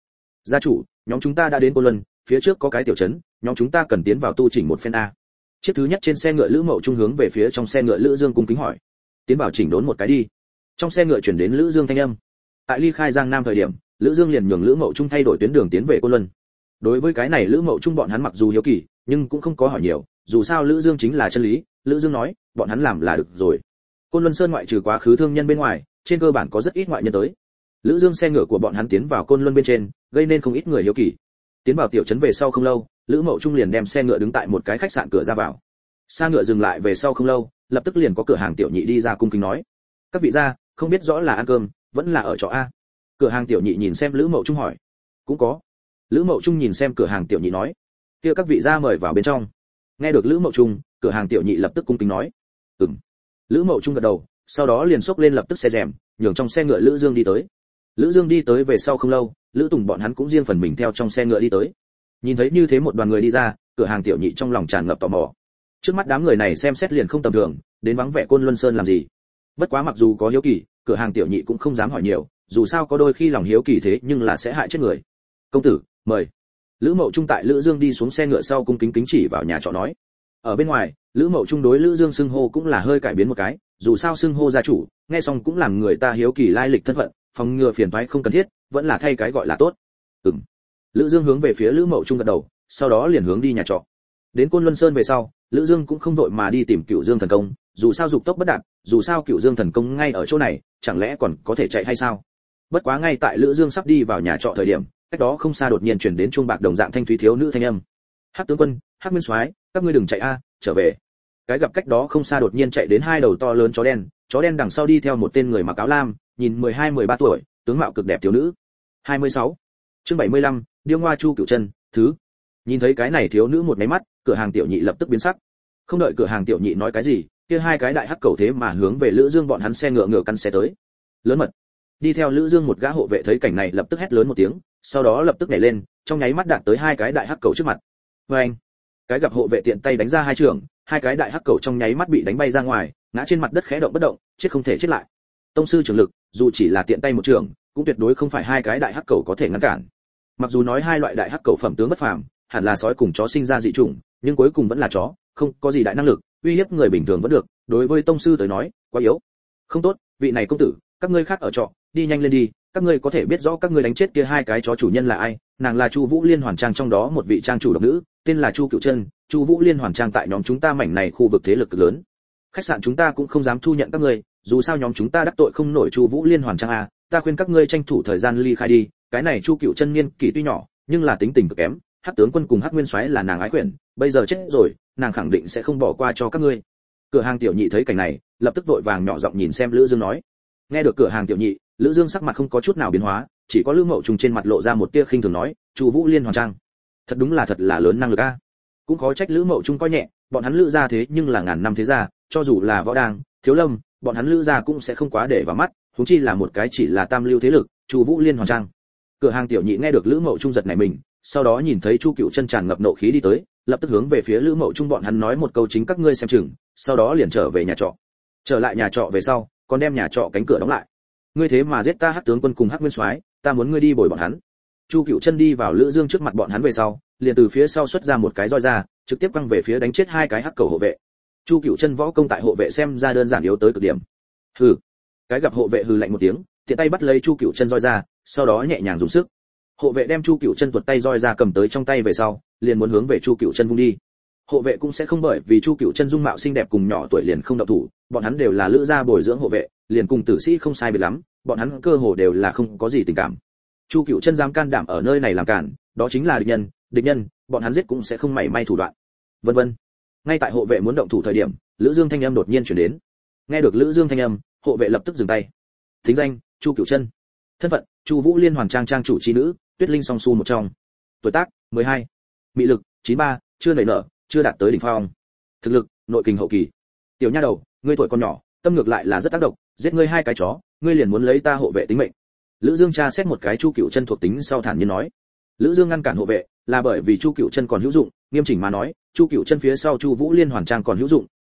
Gia chủ, nhóm chúng ta đã đến Côn Luân, phía trước có cái tiểu trấn, nhóm chúng ta cần tiến vào tu chỉnh một phen a. Chiếc thứ nhất trên xe ngựa Lữ Mậu Trung hướng về phía trong xe ngựa Lữ Dương cung kính hỏi. Tiến vào chỉnh đốn một cái đi. Trong xe ngựa chuyển đến Lữ Dương thanh âm. Tại ly khai Giang Nam thời điểm, Lữ Dương liền nhường Lữ Mậu Trung thay đổi tuyến đường tiến về Côn Luân. Đối với cái này Lữ Mậu Trung bọn hắn mặc dù hiếu kỳ, nhưng cũng không có hỏi nhiều, dù sao Lữ Dương chính là chân lý, Lữ Dương nói, bọn hắn làm là được rồi. Côn Luân Sơn ngoại trừ quá khứ thương nhân bên ngoài, trên cơ bản có rất ít ngoại nhân tới. Lữ Dương xe ngựa của bọn hắn tiến vào Côn Luân bên trên, gây nên không ít người hiếu kỳ. Tiến vào tiểu trấn về sau không lâu, Lữ Mậu Trung liền đem xe ngựa đứng tại một cái khách sạn cửa ra vào. Xa ngựa dừng lại về sau không lâu, lập tức liền có cửa hàng tiểu nhị đi ra cung kính nói: "Các vị gia, không biết rõ là ăn cơm, vẫn là ở trọ a?" Cửa hàng tiểu nhị nhìn xem Lữ Mậu Trung hỏi. "Cũng có." Lữ Mậu Trung nhìn xem cửa hàng tiểu nhị nói: "Kia các vị gia mời vào bên trong." Nghe được Lữ Mậu Trung, cửa hàng tiểu nhị lập tức cung kính nói: "Ừm." Lữ Mậu Trung gật đầu, sau đó liền xốc lên lập tức xe rèm, nhường trong xe ngựa Lữ Dương đi tới. Lữ Dương đi tới về sau không lâu, Lữ Tùng bọn hắn cũng riêng phần mình theo trong xe ngựa đi tới. Nhìn thấy như thế một đoàn người đi ra, cửa hàng tiểu nhị trong lòng tràn ngập tò mò. Trước mắt đám người này xem xét liền không tầm thường, đến vắng vẻ Côn Luân Sơn làm gì? Bất quá mặc dù có hiếu kỳ, cửa hàng tiểu nhị cũng không dám hỏi nhiều, dù sao có đôi khi lòng hiếu kỳ thế nhưng là sẽ hại chết người. "Công tử, mời." Lữ Mậu Trung tại Lữ Dương đi xuống xe ngựa sau cung kính kính chỉ vào nhà trọ nói. Ở bên ngoài, Lữ Mậu Trung đối Lữ Dương xưng hô cũng là hơi cải biến một cái, dù sao xưng hô gia chủ, nghe xong cũng làm người ta hiếu kỳ lai lịch thân phận, phòng ngừa phiền toái không cần thiết, vẫn là thay cái gọi là tốt. Ừm. Lữ Dương hướng về phía Lữ Mậu Trung gật đầu, sau đó liền hướng đi nhà trọ. Đến Côn Luân Sơn về sau, Lữ Dương cũng không vội mà đi tìm Cửu Dương thần công, dù sao dục tốc bất đạt, dù sao Cửu Dương thần công ngay ở chỗ này, chẳng lẽ còn có thể chạy hay sao? Bất quá ngay tại Lữ Dương sắp đi vào nhà trọ thời điểm, cách đó không xa đột nhiên truyền đến chuông bạc đồng dạng thanh thúy thiếu nữ thanh âm. "Hắc tướng quân, Hắc Nguyên Soái, các ngươi đừng chạy a, trở về." Cái gặp cách đó không xa đột nhiên chạy đến hai đầu to lớn chó đen đằng sau đi theo một tên người mặc áo lam, nhìn 12-13 tuổi, tướng mạo cực đẹp thiếu nữ. 26. Chương 75, Điêu Ngoa Chu Cửu Chân, thứ. Nhìn thấy cái này thiếu nữ một cái mắt, cửa hàng tiểu nhị lập tức biến sắc. Không đợi cửa hàng tiểu nhị nói cái gì, kia hai cái đại hắc cầu thế mà hướng về Lữ Dương bọn hắn xe ngựa căn xe tới. Lớn mật. Đi theo Lữ Dương một gã hộ vệ thấy cảnh này lập tức hét lớn một tiếng, sau đó lập tức nhảy lên, trong nháy mắt đạt tới hai cái đại hắc cầu trước mặt. Oeng! Cái gặp hộ vệ tiện tay đánh ra hai trường, hai cái đại hắc cầu trong nháy mắt bị đánh bay ra ngoài, ngã trên mặt đất khẽ động bất động, chết không thể chết lại. Tông sư trường lực, dù chỉ là tiện tay một trường, cũng tuyệt đối không phải hai cái đại hắc cầu có thể ngăn cản. Mặc dù nói hai loại đại hắc cầu phẩm tướng bất phàm, hẳn là sói cùng chó sinh ra dị chủng, nhưng cuối cùng vẫn là chó, không có gì đại năng lực, uy hiếp người bình thường vẫn được, đối với tông sư tới nói, quá yếu. Không tốt, vị này công tử, các ngươi khác ở trọ, đi nhanh lên đi, các ngươi có thể biết rõ các ngươi đánh chết kia hai cái chó chủ nhân là ai? Nàng là Chu Vũ Liên Hoàn Trang trong đó một vị trang chủ độc nữ, tên là Chu Cửu Chân, Chu Vũ Liên Hoàn Trang tại nhóm chúng ta mảnh này khu vực thế lực cực lớn. Khách sạn chúng ta cũng không dám thu nhận các ngươi, dù sao nhóm chúng ta đắc tội không nổi Chu Vũ Liên Hoàn Trang a, ta khuyên các ngươi tranh thủ thời gian ly khai đi, cái này Chu Cửu Chân niên kỷ tuy nhỏ, nhưng là tính tình cực kém, Hắc tướng quân cùng Hắc Nguyên Soái là nàng ái quyển, bây giờ chết rồi, nàng khẳng định sẽ không bỏ qua cho các ngươi. Cửa hàng tiểu nhị thấy cảnh này, lập tức vội vàng nhỏ giọng nhìn xem Lữ Dương nói. Nghe được cửa hàng tiểu nhị, Lữ Dương sắc mặt không có chút nào biến hóa, chỉ có Lữ Mậu Trùng trên mặt lộ ra một tia khinh thường nói, Chu Vũ Liên Hoàn Trang, thật đúng là thật là lớn năng lực a. Cũng khó trách Lữ Mậu Trung coi nhẹ, bọn hắn Lữ gia thế nhưng là ngàn năm thế gia, cho dù là Võ Đang, Thiếu Lâm, bọn hắn Lữ gia cũng sẽ không quá để vào mắt, huống chi là một cái chỉ là tam lưu thế lực, Chu Vũ Liên Hoàn Trang. Cửa hàng tiểu nhị nghe được Lữ Mậu Trung giật nảy mình, sau đó nhìn thấy Chu Cửu Chân tràn ngập nộ khí đi tới, lập tức hướng về phía Lữ Mậu Trung bọn hắn nói một câu chính các ngươi xem chừng, sau đó liền trở về nhà trọ. Trở lại nhà trọ về sau, còn đem nhà trọ cánh cửa đóng lại. Ngươi thế mà giết ta Hắc tướng quân cùng Hắc Nguyên Soái, ta muốn ngươi đi bồi bọn hắn. Chu Cửu Chân đi vào Lữ Dương trước mặt bọn hắn về sau, liền từ phía sau xuất ra một cái roi ra, trực tiếp quăng về phía đánh chết hai cái hắc cầu hộ vệ. Chu Cửu Chân võ công tại hộ vệ xem ra đơn giản yếu tới cực điểm. Hừ. Cái gặp hộ vệ hừ lạnh một tiếng, tiện tay bắt lấy Chu Cửu Chân roi ra, sau đó nhẹ nhàng dùng sức. Hộ vệ đem Chu Cửu Chân tuột tay roi ra cầm tới trong tay về sau, liền muốn hướng về Chu Cửu Chân vung đi. Hộ vệ cũng sẽ không bởi vì Chu Cửu Chân dung mạo xinh đẹp cùng nhỏ tuổi liền không động thủ, bọn hắn đều là Lữ gia bồi dưỡng hộ vệ, liền cùng tử sĩ không sai biệt lắm, bọn hắn cơ hồ đều là không có gì tình cảm. Chu Cửu Chân dám can đảm ở nơi này làm cản, đó chính là địch nhân, bọn hắn giết cũng sẽ không mảy may thủ đoạn. Vân vân. Ngay tại hộ vệ muốn động thủ thời điểm, Lữ Dương thanh âm đột nhiên truyền đến. Nghe được Lữ Dương thanh âm, hộ vệ lập tức dừng tay. Thính danh: Chu Cửu Chân. Thân phận: Chu Vũ Liên Hoàn Trang trang chủ chi nữ, Tuyết Linh song su một trong. Tuổi tác: 12. Mị lực: 93, chưa nảy nở, chưa đạt tới đỉnh phong. Thực lực: nội kình hậu kỳ. Tiểu nha đầu, ngươi tuổi còn nhỏ, tâm ngược lại là rất tác động, giết ngươi hai cái chó, ngươi liền muốn lấy ta hộ vệ tính mệnh. Lữ Dương tra xét một cái Chu Cửu Chân thuộc tính sau thản nhiên nói. Lữ Dương ngăn cản hộ vệ, là bởi vì Chu Cửu Chân còn hữu dụng, nghiêm chỉnh mà nói, Chu Cửu Chân phía sau Chu Vũ Liên Hoàn Trang còn hữu dụng,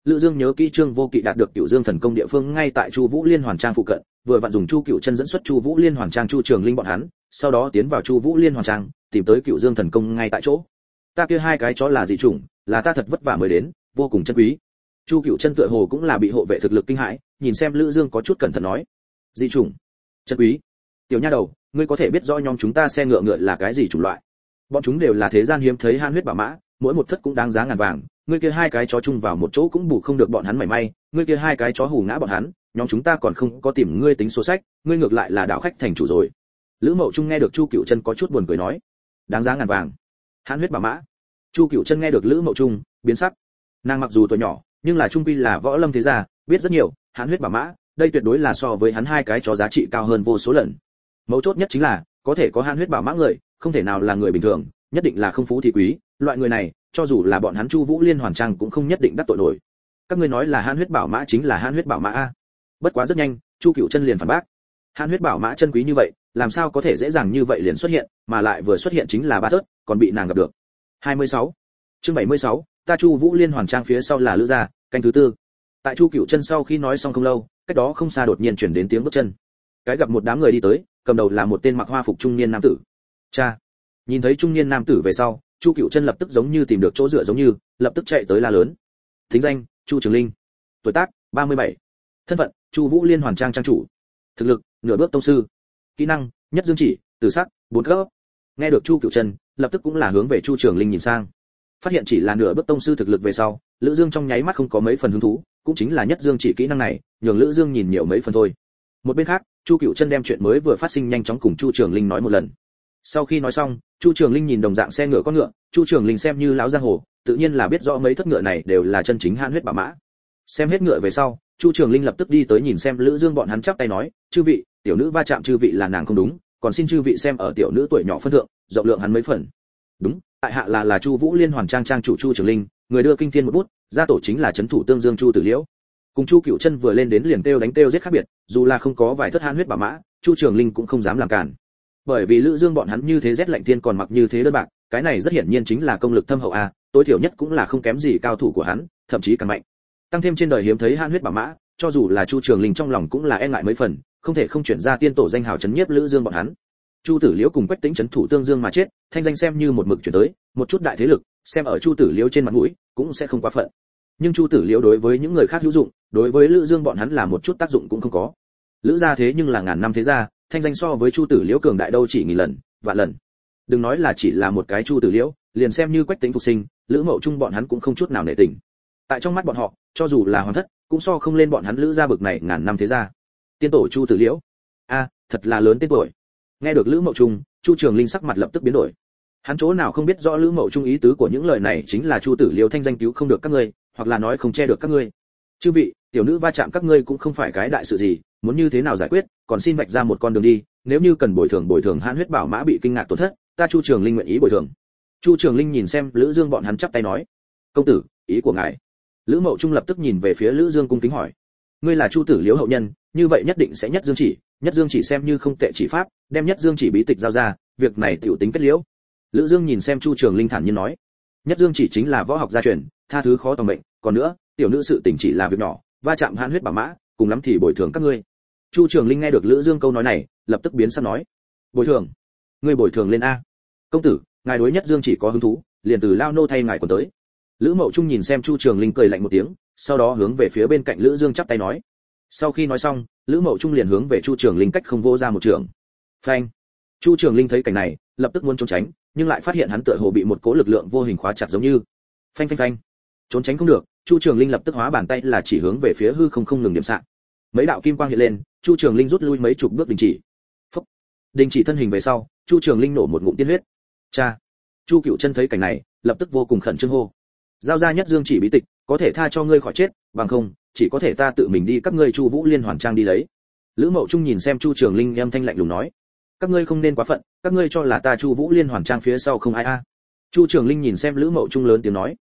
Lữ Dương nhớ kỹ Trương Vô Kỵ đạt được Cửu Dương thần công địa phương ngay tại Chu Vũ Liên Hoàn Trang phụ cận, vừa vặn dùng Chu Cửu Chân dẫn xuất Chu Vũ Liên Hoàn Trang Chu Trường Linh bọn hắn, sau đó tiến vào Chu Vũ Liên Hoàn Trang, tìm tới Cửu Dương thần công ngay tại chỗ. Ta kia hai cái chó là dị chủng, là ta thật vất vả mới đến, vô cùng chân quý. Chu Cửu Chân tựa hồ cũng là bị hộ vệ thực lực kinh hãi, nhìn xem Lữ Dương có chút cẩn thận nói: "Dị chủng? Chân quý? Tiểu nha đầu, ngươi có thể biết rõ nhóm chúng ta xe ngựa là cái gì chủng loại? Bọn chúng đều là thế gian hiếm thấy han huyết bảo mã, mỗi một thất cũng đáng giá ngàn vàng, ngươi kia hai cái chó chung vào một chỗ cũng bù không được bọn hắn mảy may, ngươi kia hai cái chó hù ngã bọn hắn, nhóm chúng ta còn không có tìm ngươi tính số sách, ngươi ngược lại là đạo khách thành chủ rồi." Lữ Mậu Trung nghe được Chu Cửu Chân có chút buồn cười nói: "Đáng giá ngàn vàng? Han huyết bảo mã?" Chu Cửu Chân nghe được Lữ Mậu Trung, biến sắc. Nàng mặc dù tuổi nhỏ, nhưng là trung quy là võ lâm thế gia, biết rất nhiều, han huyết bảo mã, đây tuyệt đối là so với hắn hai cái chó giá trị cao hơn vô số lần. Mấu chốt nhất chính là, có thể có han huyết bảo mã người, không thể nào là người bình thường, nhất định là không phú thì quý, loại người này, cho dù là bọn hắn Chu Vũ Liên Hoàn Trang cũng không nhất định đắc tội nổi. Các ngươi nói là han huyết bảo mã chính là han huyết bảo mã a? Bất quá rất nhanh, Chu Cửu Chân liền phản bác. Han huyết bảo mã chân quý như vậy, làm sao có thể dễ dàng như vậy liền xuất hiện, mà lại vừa xuất hiện chính là ba thớt, còn bị nàng gặp được. 26. Chương 76, ta Chu Vũ Liên Hoàn Trang phía sau là Lữ gia, canh thứ tư. Tại Chu Cửu Chân sau khi nói xong không lâu, cách đó không xa đột nhiên truyền đến tiếng bước chân. Cái gặp một đám người đi tới, cầm đầu là một tên mặc hoa phục trung niên nam tử. Cha. Nhìn thấy trung niên nam tử về sau, Chu Cửu Chân lập tức giống như tìm được chỗ dựa giống như, lập tức chạy tới la lớn. Thính danh: Chu Trường Linh. Tuổi tác: 37. Thân phận: Chu Vũ Liên Hoàn Trang trang chủ. Thực lực: nửa bước tông sư. Kỹ năng: Nhất Dương Chỉ, Tử Sắc, 4 cấp. Nghe được Chu Cửu Chân, lập tức cũng là hướng về Chu Trường Linh nhìn sang. Phát hiện chỉ là nửa bước tông sư thực lực về sau, Lữ Dương trong nháy mắt không có mấy phần hứng thú, cũng chính là Nhất Dương Chỉ kỹ năng này, nhường Lữ Dương nhìn nhiều mấy phần thôi. Một bên khác, Chu Cửu Chân đem chuyện mới vừa phát sinh nhanh chóng cùng Chu Trường Linh nói một lần. Sau khi nói xong, Chu Trường Linh nhìn đồng dạng xe ngựa con ngựa, Chu Trường Linh xem như lão giang hồ, tự nhiên là biết rõ mấy thất ngựa này đều là chân chính han huyết bảo mã. Xem hết ngựa về sau, Chu Trường Linh lập tức đi tới nhìn xem Lữ Dương bọn hắn chắp tay nói: "Chư vị, tiểu nữ va chạm chư vị là nàng không đúng, còn xin chư vị xem ở tiểu nữ tuổi nhỏ phân thượng, rộng lượng hắn mấy phần." "Đúng, tại hạ là Chu Vũ Liên Hoàn Trang trang chủ Chu Trường Linh, người đưa kinh thiên một bút, gia tổ chính là trấn thủ Tương Dương Chu Tử Liễu." Cùng Chu Cửu Chân vừa lên đến liền kêu đánh kêu giết khác biệt, dù là không có vài thất han huyết bảo mã, Chu Trường Linh cũng không dám làm cản. Bởi vì Lữ Dương bọn hắn như thế rét lạnh thiên còn mặc như thế đơn bạc, cái này rất hiển nhiên chính là công lực thâm hậu a, tối thiểu nhất cũng là không kém gì cao thủ của hắn, thậm chí càng mạnh. Tăng thêm trên đời hiếm thấy han huyết bảo mã, cho dù là Chu Trường Linh trong lòng cũng là e ngại mấy phần, không thể không chuyển ra tiên tổ danh hào trấn nhiếp Lữ Dương bọn hắn. Chu Tử Liễu cùng Quách Tĩnh trấn thủ Tương Dương mà chết, thanh danh xem như một mực chuyển tới, một chút đại thế lực, xem ở Chu Tử Liễu trên mặt mũi, cũng sẽ không quá phận. Nhưng Chu Tử Liễu đối với những người khác hữu dụng, đối với Lữ Dương bọn hắn là một chút tác dụng cũng không có. Lữ gia thế nhưng là ngàn năm thế gia, thanh danh so với Chu Tử Liễu cường đại đâu chỉ nghìn lần, vạn lần. Đừng nói là chỉ là một cái Chu Tử Liễu, liền xem như Quách Tĩnh phục sinh, Lữ Mậu Trung bọn hắn cũng không chút nào nể tình. Tại trong mắt bọn họ, cho dù là hoàng thất, cũng so không lên bọn hắn Lữ gia bực này ngàn năm thế gia. Tiên tổ Chu Tử Liễu, a, thật là lớn tên tuổi. Nghe được Lữ Mậu Trung, Chu Trường Linh sắc mặt lập tức biến đổi. Hắn chỗ nào không biết rõ Lữ Mậu Trung ý tứ của những lời này chính là Chu Tử Liễu thanh danh cứu không được các ngươi, hoặc là nói không che được các ngươi. Chư vị, tiểu nữ va chạm các ngươi cũng không phải cái đại sự gì, muốn như thế nào giải quyết, còn xin vạch ra một con đường đi, nếu như cần bồi thường han huyết bảo mã bị kinh ngạc tổn thất, ta Chu Trường Linh nguyện ý bồi thường. Chu Trường Linh nhìn xem Lữ Dương bọn hắn chắp tay nói: "Công tử, ý của ngài?" Lữ Mậu Trung lập tức nhìn về phía Lữ Dương cung kính hỏi: "Ngươi là Chu Tử Liễu hậu nhân, như vậy nhất định sẽ Nhất Dương Chỉ xem như không tệ chỉ pháp, đem Nhất Dương Chỉ bí tịch giao ra, việc này tiểu tính kết liễu." Lữ Dương nhìn xem Chu Trường Linh thản nhiên nói: "Nhất Dương Chỉ chính là võ học gia truyền, tha thứ khó tòng mệnh, còn nữa, tiểu nữ sự tình chỉ là việc nhỏ, va chạm han huyết bảo mã, cùng lắm thì bồi thường các ngươi." Chu Trường Linh nghe được Lữ Dương câu nói này, lập tức biến sắc nói: "Bồi thường? Ngươi bồi thường lên a? Công tử, ngài đối Nhất Dương Chỉ có hứng thú, liền từ lao nô thay ngài còn tới." Lữ Mậu Trung nhìn xem Chu Trường Linh cười lạnh một tiếng, sau đó hướng về phía bên cạnh Lữ Dương chắp tay nói. Sau khi nói xong, Lữ Mậu Trung liền hướng về Chu Trường Linh cách không vô ra một trường. Phanh! Chu Trường Linh thấy cảnh này, lập tức muốn trốn tránh, nhưng lại phát hiện hắn tựa hồ bị một cỗ lực lượng vô hình khóa chặt giống như. Phanh phanh phanh! Trốn tránh không được, Chu Trường Linh lập tức hóa bàn tay là chỉ hướng về phía hư không không ngừng điểm xạ. Mấy đạo kim quang hiện lên, Chu Trường Linh rút lui mấy chục bước đình chỉ. Phốc! Đình chỉ thân hình về sau, Chu Trường Linh nổ một ngụm tiên huyết. Cha! Chu Cửu Chân thấy cảnh này, lập tức vô cùng khẩn trương hô: giao ra Nhất Dương Chỉ bí tịch, có thể tha cho ngươi khỏi chết, bằng không, chỉ có thể ta tự mình đi các ngươi Chu Vũ Liên Hoàn Trang đi lấy. Lữ Mậu Trung nhìn xem Chu Trường Linh âm thanh lạnh lùng nói: các ngươi không nên quá phận, các ngươi cho là ta Chu Vũ Liên Hoàn Trang phía sau không ai a? Chu Trường Linh nhìn xem Lữ Mậu Trung lớn tiếng nói: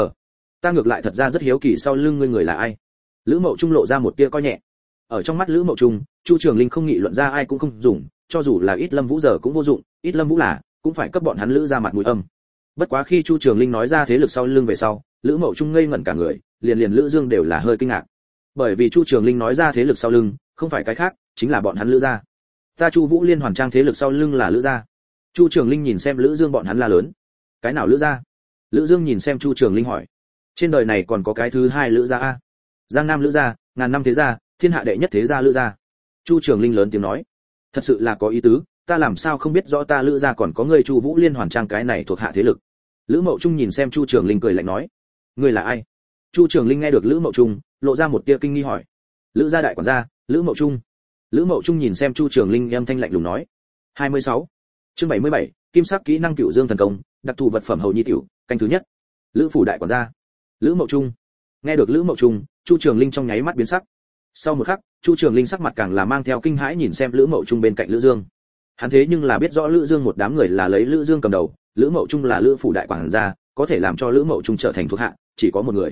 ta ngược lại thật ra rất hiếu kỳ sau lưng ngươi người là ai. Lữ Mậu Trung lộ ra một tia coi nhẹ. Ở trong mắt Lữ Mậu Trung, Chu Trường Linh không nghị luận ra ai cũng không dùng, cho dù là Ít Lâm Vũ giờ cũng vô dụng, Ít Lâm Vũ là cũng phải cấp bọn hắn Lữ ra mặt mũi âm. Bất quá khi Chu Trường Linh nói ra thế lực sau lưng về sau, Lữ Mậu Trung ngây ngẩn cả người, liền Lữ Dương đều là hơi kinh ngạc. Bởi vì Chu Trường Linh nói ra thế lực sau lưng, không phải cái khác, chính là bọn hắn Lữ gia. Ta Chu Vũ Liên Hoàn Trang thế lực sau lưng là Lữ gia. Chu Trường Linh nhìn xem Lữ Dương bọn hắn la lớn. Cái nào Lữ gia? Lữ Dương nhìn xem Chu Trường Linh hỏi. Trên đời này còn có cái thứ hai Lữ gia a? Giang Nam Lữ gia, ngàn năm thế gia, thiên hạ đệ nhất thế gia Lữ gia. Chu Trường Linh lớn tiếng nói. Thật sự là có ý tứ, ta làm sao không biết rõ ta Lữ gia còn có người Chu Vũ Liên Hoàn Trang cái này thuộc hạ thế lực. Lữ Mậu Trung nhìn xem Chu Trường Linh cười lạnh nói. Ngươi là ai? Chu Trường Linh nghe được Lữ Mậu Trung, lộ ra một tia kinh nghi hỏi. Lữ gia đại quản gia, Lữ Mậu Trung. Lữ Mậu Trung nhìn xem Chu Trường Linh âm thanh lạnh lùng nói. 26. Chương 77, Kim sắc kỹ năng Cửu Dương thần công, đặc thù vật phẩm hầu nhi tiểu, canh thứ nhất. Lữ phủ đại quản gia, Lữ Mậu Trung. Nghe được Lữ Mậu Trung, Chu Trường Linh trong nháy mắt biến sắc. Sau một khắc, Chu Trường Linh sắc mặt càng là mang theo kinh hãi nhìn xem Lữ Mậu Trung bên cạnh Lữ Dương. Hắn thế nhưng là biết rõ Lữ Dương một đám người là lấy Lữ Dương cầm đầu, Lữ Mậu Trung là Lữ phủ đại quản gia, có thể làm cho Lữ Mậu Trung trở thành thuộc hạ, chỉ có một người.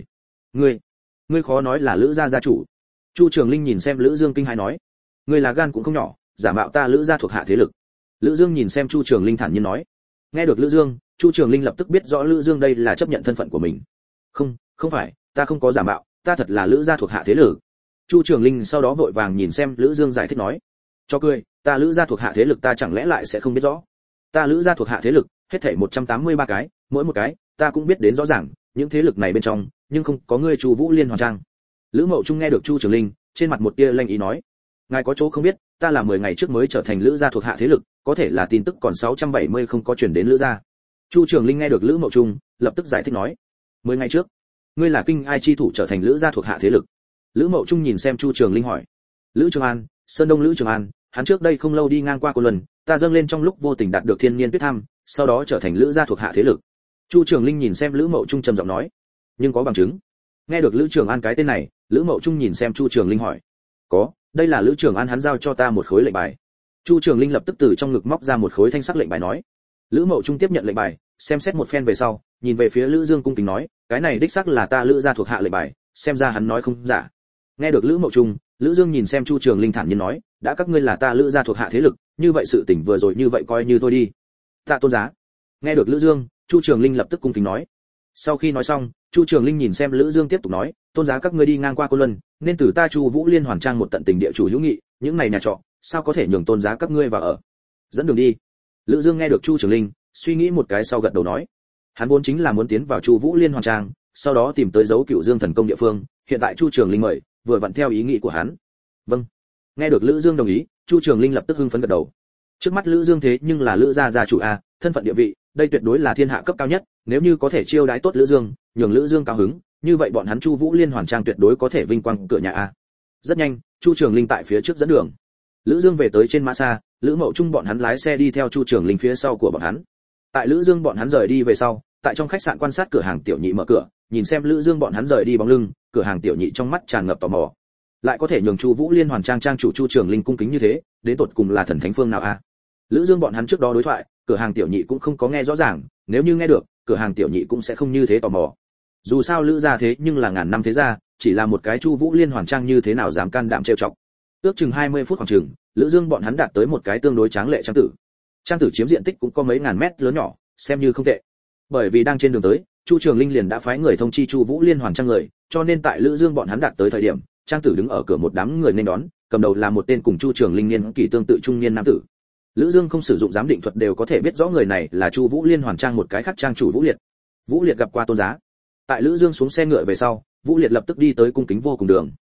Ngươi khó nói là Lữ gia gia chủ. Chu Trường Linh nhìn xem Lữ Dương kinh hãi nói, ngươi là gan cũng không nhỏ, giả mạo ta Lữ gia thuộc hạ thế lực. Lữ Dương nhìn xem Chu Trường Linh thản nhiên nói. Nghe được Lữ Dương, Chu Trường Linh lập tức biết rõ Lữ Dương đây là chấp nhận thân phận của mình. Không phải, ta không có giả mạo, ta thật là Lữ gia thuộc hạ thế lực. Chu Trường Linh sau đó vội vàng nhìn xem Lữ Dương giải thích nói, cho cười, ta Lữ gia thuộc hạ thế lực ta chẳng lẽ lại sẽ không biết rõ? Ta Lữ gia thuộc hạ thế lực, hết thảy 183 cái, mỗi một cái, ta cũng biết đến rõ ràng, những thế lực này bên trong, nhưng không có ngươi Chu Vũ Liên Hoàn Trang. Lữ Mậu Trung nghe được Chu Trường Linh, trên mặt một tia lanh ý nói, ngài có chỗ không biết, ta là 10 ngày trước mới trở thành Lữ gia thuộc hạ thế lực, có thể là tin tức còn 670 không có truyền đến Lữ gia. Chu Trường Linh nghe được Lữ Mậu Trung, lập tức giải thích nói, 10 ngày trước, ngươi là kinh ai chi thủ trở thành Lữ gia thuộc hạ thế lực? Lữ Mậu Trung nhìn xem Chu Trường Linh hỏi. Lữ Trường An, Sơn Đông Lữ Trường An, hắn trước đây không lâu đi ngang qua Côn Luân, ta dâng lên trong lúc vô tình đạt được thiên niên tuyết thăm, sau đó trở thành Lữ gia thuộc hạ thế lực. Chu Trường Linh nhìn xem Lữ Mậu Trung trầm giọng nói, nhưng có bằng chứng? Nghe được Lữ Trường An cái tên này, Lữ Mậu Trung nhìn xem Chu Trường Linh hỏi. Có, đây là Lữ Trường An hắn giao cho ta một khối lệnh bài. Chu Trường Linh lập tức từ trong ngực móc ra một khối thanh sắc lệnh bài nói. Lữ Mậu Trung tiếp nhận lệnh bài, xem xét một phen về sau, nhìn về phía Lữ Dương cung kính nói, cái này đích xác là ta Lữ gia thuộc hạ lệnh bài, xem ra hắn nói không giả. Nghe được Lữ Mậu Trung, Lữ Dương nhìn xem Chu Trường Linh thản nhiên nói, đã các ngươi là ta Lữ gia thuộc hạ thế lực, như vậy sự tình vừa rồi như vậy coi như thôi đi. Tạ tôn giá. Nghe được Lữ Dương, Chu Trường Linh lập tức cung kính nói. Sau khi nói xong, Chu Trường Linh nhìn xem Lữ Dương tiếp tục nói, tôn giá các ngươi đi ngang qua Côn Luân, nên từ ta Chu Vũ Liên Hoàn Trang một tận tình địa chủ hữu nghị, những này nhà trọ, sao có thể nhường tôn giá các ngươi vào ở? Dẫn đường đi. Lữ Dương nghe được Chu Trường Linh, suy nghĩ một cái sau gật đầu nói, hắn vốn chính là muốn tiến vào Chu Vũ Liên Hoàn Trang, sau đó tìm tới dấu Cửu Dương thần công địa phương, hiện tại Chu Trường Linh mời, vừa vặn theo ý nghĩ của hắn. Vâng. Nghe được Lữ Dương đồng ý, Chu Trường Linh lập tức hưng phấn gật đầu. Trước mắt Lữ Dương thế nhưng là Lữ gia gia chủ a, thân phận địa vị, đây tuyệt đối là thiên hạ cấp cao nhất, nếu như có thể chiêu đãi tốt Lữ Dương, nhường Lữ Dương cao hứng, như vậy bọn hắn Chu Vũ Liên Hoàn Trang tuyệt đối có thể vinh quang cửa nhà a. Rất nhanh, Chu Trường Linh tại phía trước dẫn đường. Lữ Dương về tới trên mã xa, Lữ Mậu Trung bọn hắn lái xe đi theo Chu Trường Linh phía sau của bọn hắn. Tại Lữ Dương bọn hắn rời đi về sau, tại trong khách sạn quan sát cửa hàng tiểu nhị mở cửa, nhìn xem Lữ Dương bọn hắn rời đi bóng lưng, cửa hàng tiểu nhị trong mắt tràn ngập tò mò. Lại có thể nhường Chu Vũ Liên Hoàn Trang trang chủ Chu Trường Linh cung kính như thế, đến tột cùng là thần thánh phương nào a? Lữ Dương bọn hắn trước đó đối thoại, cửa hàng tiểu nhị cũng không có nghe rõ ràng, nếu như nghe được, cửa hàng tiểu nhị cũng sẽ không như thế tò mò. Dù sao Lữ gia thế nhưng là ngàn năm thế gia, chỉ là một cái Chu Vũ Liên Hoàn Trang như thế nào dám can đảm trêu chọc. Ước chừng 20 phút khoảng chừng, Lữ Dương bọn hắn đạt tới một cái tương đối tráng lệ trang tử. Trang tử chiếm diện tích cũng có mấy ngàn mét lớn nhỏ, xem như không tệ. Bởi vì đang trên đường tới, Chu Trường Linh liền đã phái người thông chi Chu Vũ Liên Hoàn Trang người, cho nên tại Lữ Dương bọn hắn đạt tới thời điểm, trang tử đứng ở cửa một đám người nên đón, cầm đầu là một tên cùng Chu Trường Linh niên kỳ tương tự trung niên nam tử. Lữ Dương không sử dụng giám định thuật đều có thể biết rõ người này là Chu Vũ Liên Hoàn Trang một cái khác trang chủ Vũ Liệt. Vũ Liệt gặp qua tôn giá. Tại Lữ Dương xuống xe ngựa về sau, Vũ Liệt lập tức đi tới cung kính vô cùng đường.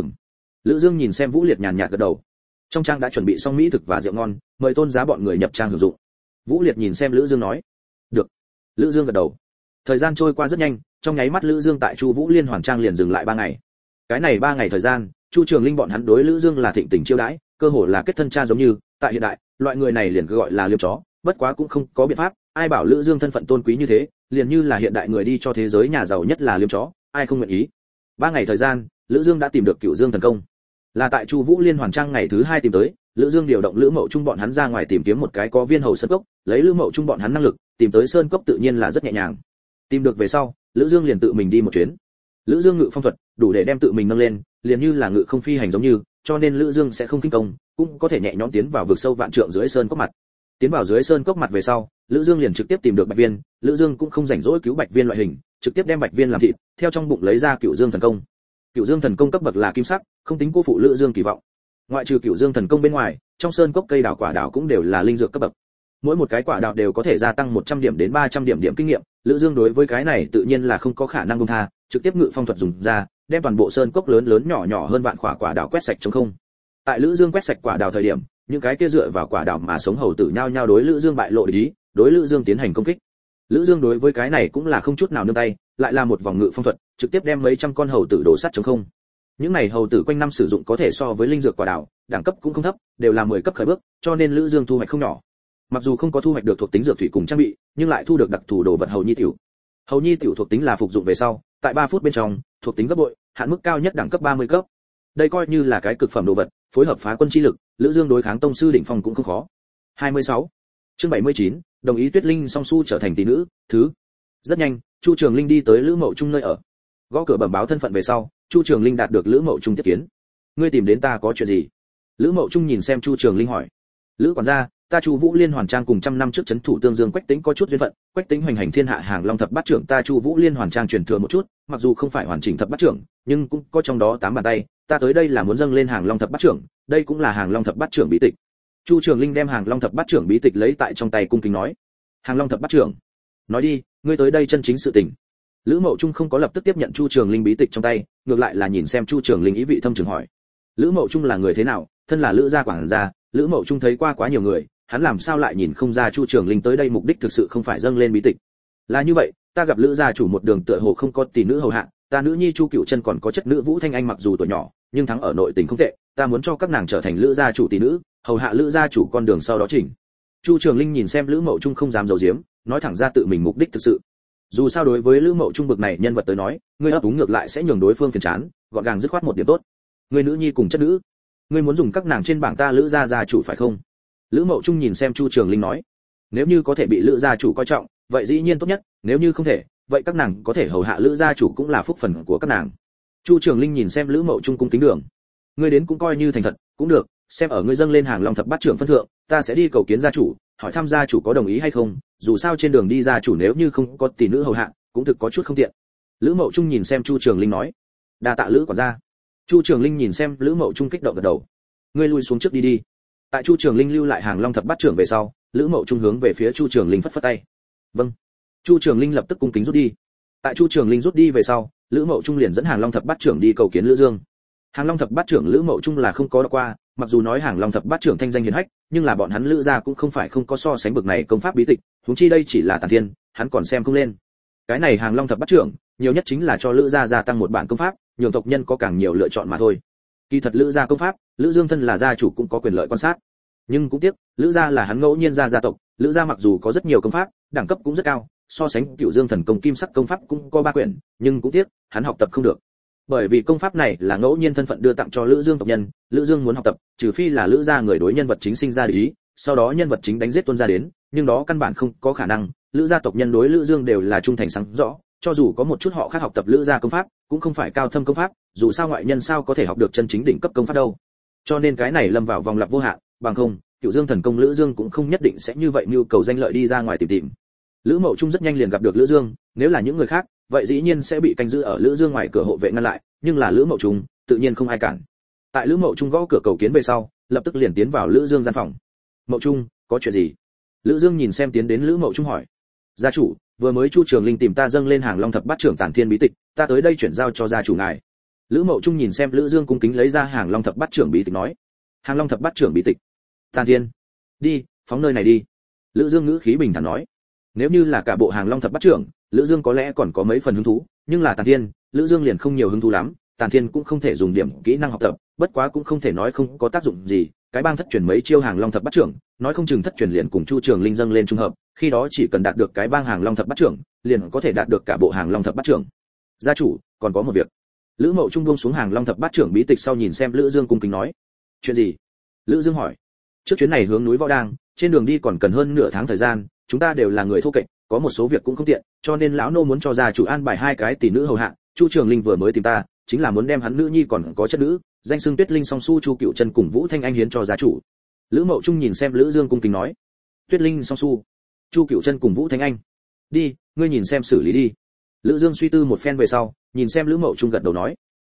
Lữ Dương nhìn xem Vũ Liệt nhàn nhạt gật đầu. Trong trang đã chuẩn bị xong mỹ thực và rượu ngon, mời tôn giá bọn người nhập trang hưởng dụng. Vũ Liệt nhìn xem Lữ Dương nói. Được. Lữ Dương gật đầu. Thời gian trôi qua rất nhanh, trong nháy mắt Lữ Dương tại Chu Vũ Liên Hoàn Trang liền dừng lại 3 ngày. Cái này 3 ngày thời gian, Chu Trường Linh bọn hắn đối Lữ Dương là thịnh tình chiêu đãi, cơ hồ là kết thân cha giống như, tại hiện đại, loại người này liền gọi là liêm chó, bất quá cũng không có biện pháp, ai bảo Lữ Dương thân phận tôn quý như thế, liền như là hiện đại người đi cho thế giới nhà giàu nhất là liêm chó, ai không nguyện ý. 3 ngày thời gian, Lữ Dương đã tìm được Cửu Dương thần công. Là tại Chu Vũ Liên Hoàn Trang ngày thứ 2 tìm tới, Lữ Dương điều động Lữ Mậu Trung bọn hắn ra ngoài tìm kiếm một cái có viên hầu sơn cốc, lấy Lữ Mậu Trung bọn hắn năng lực, tìm tới sơn cốc tự nhiên là rất nhẹ nhàng. Tìm được về sau, Lữ Dương liền tự mình đi một chuyến. Lữ Dương ngự phong thuật, đủ để đem tự mình nâng lên, liền như là ngự không phi hành giống như, cho nên Lữ Dương sẽ không kinh công, cũng có thể nhẹ nhõm tiến vào vực sâu vạn trượng dưới sơn cốc mặt. Tiến vào dưới sơn cốc mặt về sau, Lữ Dương liền trực tiếp tìm được Bạch Viên, Lữ Dương cũng không rảnh rỗi cứu Bạch Viên loại hình, trực tiếp đem Bạch Viên làm thịt, theo trong bụng lấy ra Cửu Dương thần công. Cửu Dương thần công cấp bậc là kim sắc, không tính cô phụ Lữ Dương kỳ vọng. Ngoại trừ Cửu Dương thần công bên ngoài, trong sơn cốc cây đào quả đào cũng đều là linh dược cấp bậc. Mỗi một cái quả đào đều có thể gia tăng 100 điểm đến 300 điểm kinh nghiệm, Lữ Dương đối với cái này tự nhiên là không có khả năng buông tha, trực tiếp ngự phong thuật dùng ra, đem toàn bộ sơn cốc lớn lớn nhỏ nhỏ hơn vạn quả đào quét sạch trống không. Tại Lữ Dương quét sạch quả đào thời điểm, những cái kia dựa vào quả đào mà sống hầu tử nhao nhao đối Lữ Dương bại lộ địch ý, đối Lữ Dương tiến hành công kích. Lữ Dương đối với cái này cũng là không chút nào nương tay, lại là một vòng ngự phong thuật, trực tiếp đem mấy trăm con hầu tử đổ sát trống không. Những này hầu tử quanh năm sử dụng có thể so với linh dược quả đào, đẳng cấp cũng không thấp, đều là 10 cấp khởi bước, cho nên Lữ Dương thu hoạch không nhỏ. Mặc dù không có thu hoạch được thuộc tính dược thủy cùng trang bị, nhưng lại thu được đặc thù đồ vật hầu nhi tiểu. Hầu nhi tiểu thuộc tính là phục dụng về sau, tại 3 phút bên trong, thuộc tính gấp bội, hạn mức cao nhất đẳng cấp 30 cấp. Đây coi như là cái cực phẩm đồ vật, phối hợp phá quân chi lực, Lữ Dương đối kháng tông sư đỉnh phong cũng không khó. 26. Chương 79, đồng ý Tuyết Linh song su trở thành tỷ nữ, thứ. Rất nhanh, Chu Trường Linh đi tới Lữ Mậu Trung nơi ở. Gõ cửa bẩm báo thân phận về sau, Chu Trường Linh đạt được Lữ Mậu Trung tiếp kiến. Ngươi tìm đến ta có chuyện gì? Lữ Mậu Trung nhìn xem Chu Trường Linh hỏi. Lữ quản gia, ta Chu Vũ Liên Hoàn Trang cùng trăm năm trước trấn thủ Tương Dương Quách Tĩnh có chút duyên phận, Quách Tĩnh hoành hành thiên hạ hàng long thập bát trưởng, ta Chu Vũ Liên Hoàn Trang truyền thừa một chút, mặc dù không phải hoàn chỉnh thập bát trưởng, nhưng cũng có trong đó 8 bàn tay, ta tới đây là muốn dâng lên hàng long thập bát trưởng, đây cũng là hàng long thập bát trưởng bí tịch. Chu Trường Linh đem hàng long thập bát trưởng bí tịch lấy tại trong tay cung kính nói. Hàng long thập bát trưởng, nói đi, ngươi tới đây chân chính sự tình. Lữ Mậu Trung không có lập tức tiếp nhận Chu Trường Linh bí tịch trong tay, ngược lại là nhìn xem Chu Trường Linh ý vị thâm trường hỏi. Lữ Mậu Trung là người thế nào, thân là Lữ gia quản gia, Lữ Mậu Trung thấy qua quá nhiều người, hắn làm sao lại nhìn không ra Chu Trường Linh tới đây mục đích thực sự không phải dâng lên bí tịch. Là như vậy, ta gặp Lữ gia chủ một đường tựa hồ không có tỷ nữ hầu hạ, ta nữ nhi Chu Cửu Chân còn có chất nữ Vũ Thanh Anh mặc dù tuổi nhỏ, nhưng thắng ở nội tình không tệ, ta muốn cho các nàng trở thành Lữ gia chủ tỷ nữ, hầu hạ Lữ gia chủ con đường sau đó chỉnh. Chu Trường Linh nhìn xem Lữ Mậu Trung không dám giấu giếm, nói thẳng ra tự mình mục đích thực sự. Dù sao đối với Lữ Mậu Trung bực này nhân vật tới nói, ngươi ấp úng ngược lại sẽ nhường đối phương phiền chán, gọn gàng dứt khoát một điểm tốt. Ngươi nữ nhi cùng chất nữ, ngươi muốn dùng các nàng trên bảng ta Lữ gia gia chủ phải không? Lữ Mậu Trung nhìn xem Chu Trường Linh nói, nếu như có thể bị Lữ gia chủ coi trọng, vậy dĩ nhiên tốt nhất, nếu như không thể, vậy các nàng có thể hầu hạ Lữ gia chủ cũng là phúc phần của các nàng. Chu Trường Linh nhìn xem Lữ Mậu Trung cung kính đường, ngươi đến cũng coi như thành thật, cũng được, xem ở ngươi dâng lên hàng long thập bát trưởng phân thượng, ta sẽ đi cầu kiến gia chủ, hỏi thăm gia chủ có đồng ý hay không, dù sao trên đường đi gia chủ nếu như không có tỷ nữ hầu hạ, cũng thực có chút không tiện. Lữ Mậu Trung nhìn xem Chu Trường Linh nói, đa tạ Lữ quản gia. Chu Trường Linh nhìn xem Lữ Mậu Trung kích động gật đầu, ngươi lui xuống trước đi đi. Tại Chu Trường Linh lưu lại hàng long thập bát trưởng về sau, Lữ Mậu Trung hướng về phía Chu Trường Linh phất phất tay. Vâng. Chu Trường Linh lập tức cung kính rút đi. Tại Chu Trường Linh rút đi về sau, Lữ Mậu Trung liền dẫn hàng long thập bát trưởng đi cầu kiến Lữ Dương. Hàng long thập bát trưởng Lữ Mậu Trung là không có đọc qua, mặc dù nói hàng long thập bát trưởng thanh danh hiển hách, nhưng là bọn hắn Lữ gia cũng không phải không có so sánh bực này công pháp bí tịch, huống chi đây chỉ là tản thiên, hắn còn xem không lên. Cái này hàng long thập bát trưởng, nhiều nhất chính là cho Lữ gia gia tăng một bản công pháp, nhường tộc nhân có càng nhiều lựa chọn mà thôi. Kỳ thật Lữ gia công pháp, Lữ Dương thân là gia chủ cũng có quyền lợi quan sát. Nhưng cũng tiếc, Lữ gia là hắn ngẫu nhiên gia gia tộc, Lữ gia mặc dù có rất nhiều công pháp, đẳng cấp cũng rất cao, so sánh Cửu Dương thần công kim sắc công pháp cũng có 3 quyển, nhưng cũng tiếc, hắn học tập không được. Bởi vì công pháp này là ngẫu nhiên thân phận đưa tặng cho Lữ Dương tộc nhân, Lữ Dương muốn học tập, trừ phi là Lữ gia người đối nhân vật chính sinh ra địch ý, sau đó nhân vật chính đánh giết tuân ra đến, nhưng đó căn bản không có khả năng, Lữ gia tộc nhân đối Lữ Dương đều là trung thành sáng rõ, cho dù có một chút họ khác học tập Lữ gia công pháp, cũng không phải cao thâm công pháp, dù sao ngoại nhân sao có thể học được chân chính đỉnh cấp công pháp đâu. Cho nên cái này lâm vào vòng lặp vô hạn, bằng không, Cửu Dương thần công Lữ Dương cũng không nhất định sẽ như vậy nhu cầu danh lợi đi ra ngoài tìm tìm. Lữ Mậu Trung rất nhanh liền gặp được Lữ Dương, nếu là những người khác, vậy dĩ nhiên sẽ bị canh giữ ở Lữ Dương ngoài cửa hộ vệ ngăn lại, nhưng là Lữ Mậu Trung, tự nhiên không ai cản. Tại Lữ Mậu Trung gõ cửa cầu kiến về sau, lập tức liền tiến vào Lữ Dương gian phòng. Mậu Trung, có chuyện gì? Lữ Dương nhìn xem tiến đến Lữ Mậu Trung hỏi. Gia chủ, vừa mới Chu Trường Linh tìm ta dâng lên hàng long thập bát trưởng tản thiên bí tịch, ta tới đây chuyển giao cho gia chủ ngài. Lữ Mậu Trung nhìn xem Lữ Dương cung kính lấy ra hàng long thập bát trưởng bí tịch nói. Hàng long thập bát trưởng bí tịch? Tản thiên, đi, phóng nơi này đi. Lữ Dương ngữ khí bình thản nói. Nếu như là cả bộ hàng long thập bát trưởng, Lữ Dương có lẽ còn có mấy phần hứng thú, nhưng là Tản thiên, Lữ Dương liền không nhiều hứng thú lắm. Tản thiên cũng không thể dùng điểm kỹ năng học tập, bất quá cũng không thể nói không có tác dụng gì, cái bang thất truyền mấy chiêu hàng long thập bát trưởng, nói không chừng thất truyền liền cùng Chu Trường Linh dâng lên trung hợp, khi đó chỉ cần đạt được cái bang hàng long thập bát trưởng, liền có thể đạt được cả bộ hàng long thập bát trưởng. Gia chủ, còn có một việc. Lữ Mậu Trung buông xuống hàng long thập bát trưởng bí tịch sau nhìn xem Lữ Dương cung kính nói. Chuyện gì? Lữ Dương hỏi. Trước chuyến này hướng núi Võ Đang, trên đường đi còn cần hơn nửa tháng thời gian, chúng ta đều là người thô kệch, có một số việc cũng không tiện, cho nên lão nô muốn cho gia chủ an bài 2 cái tỷ nữ hầu hạ. Chu Trường Linh vừa mới tìm ta, chính là muốn đem hắn nữ nhi còn có chất nữ, danh xưng Tuyết Linh song su Chu Cửu Chân cùng Vũ Thanh Anh hiến cho gia chủ. Lữ Mậu Trung nhìn xem Lữ Dương cung kính nói. Tuyết Linh Song Su, Chu Cửu Chân cùng Vũ Thanh Anh. Đi, ngươi nhìn xem xử lý đi. Lữ Dương suy tư một phen về sau, nhìn xem Lữ Mậu Trung gật đầu nói.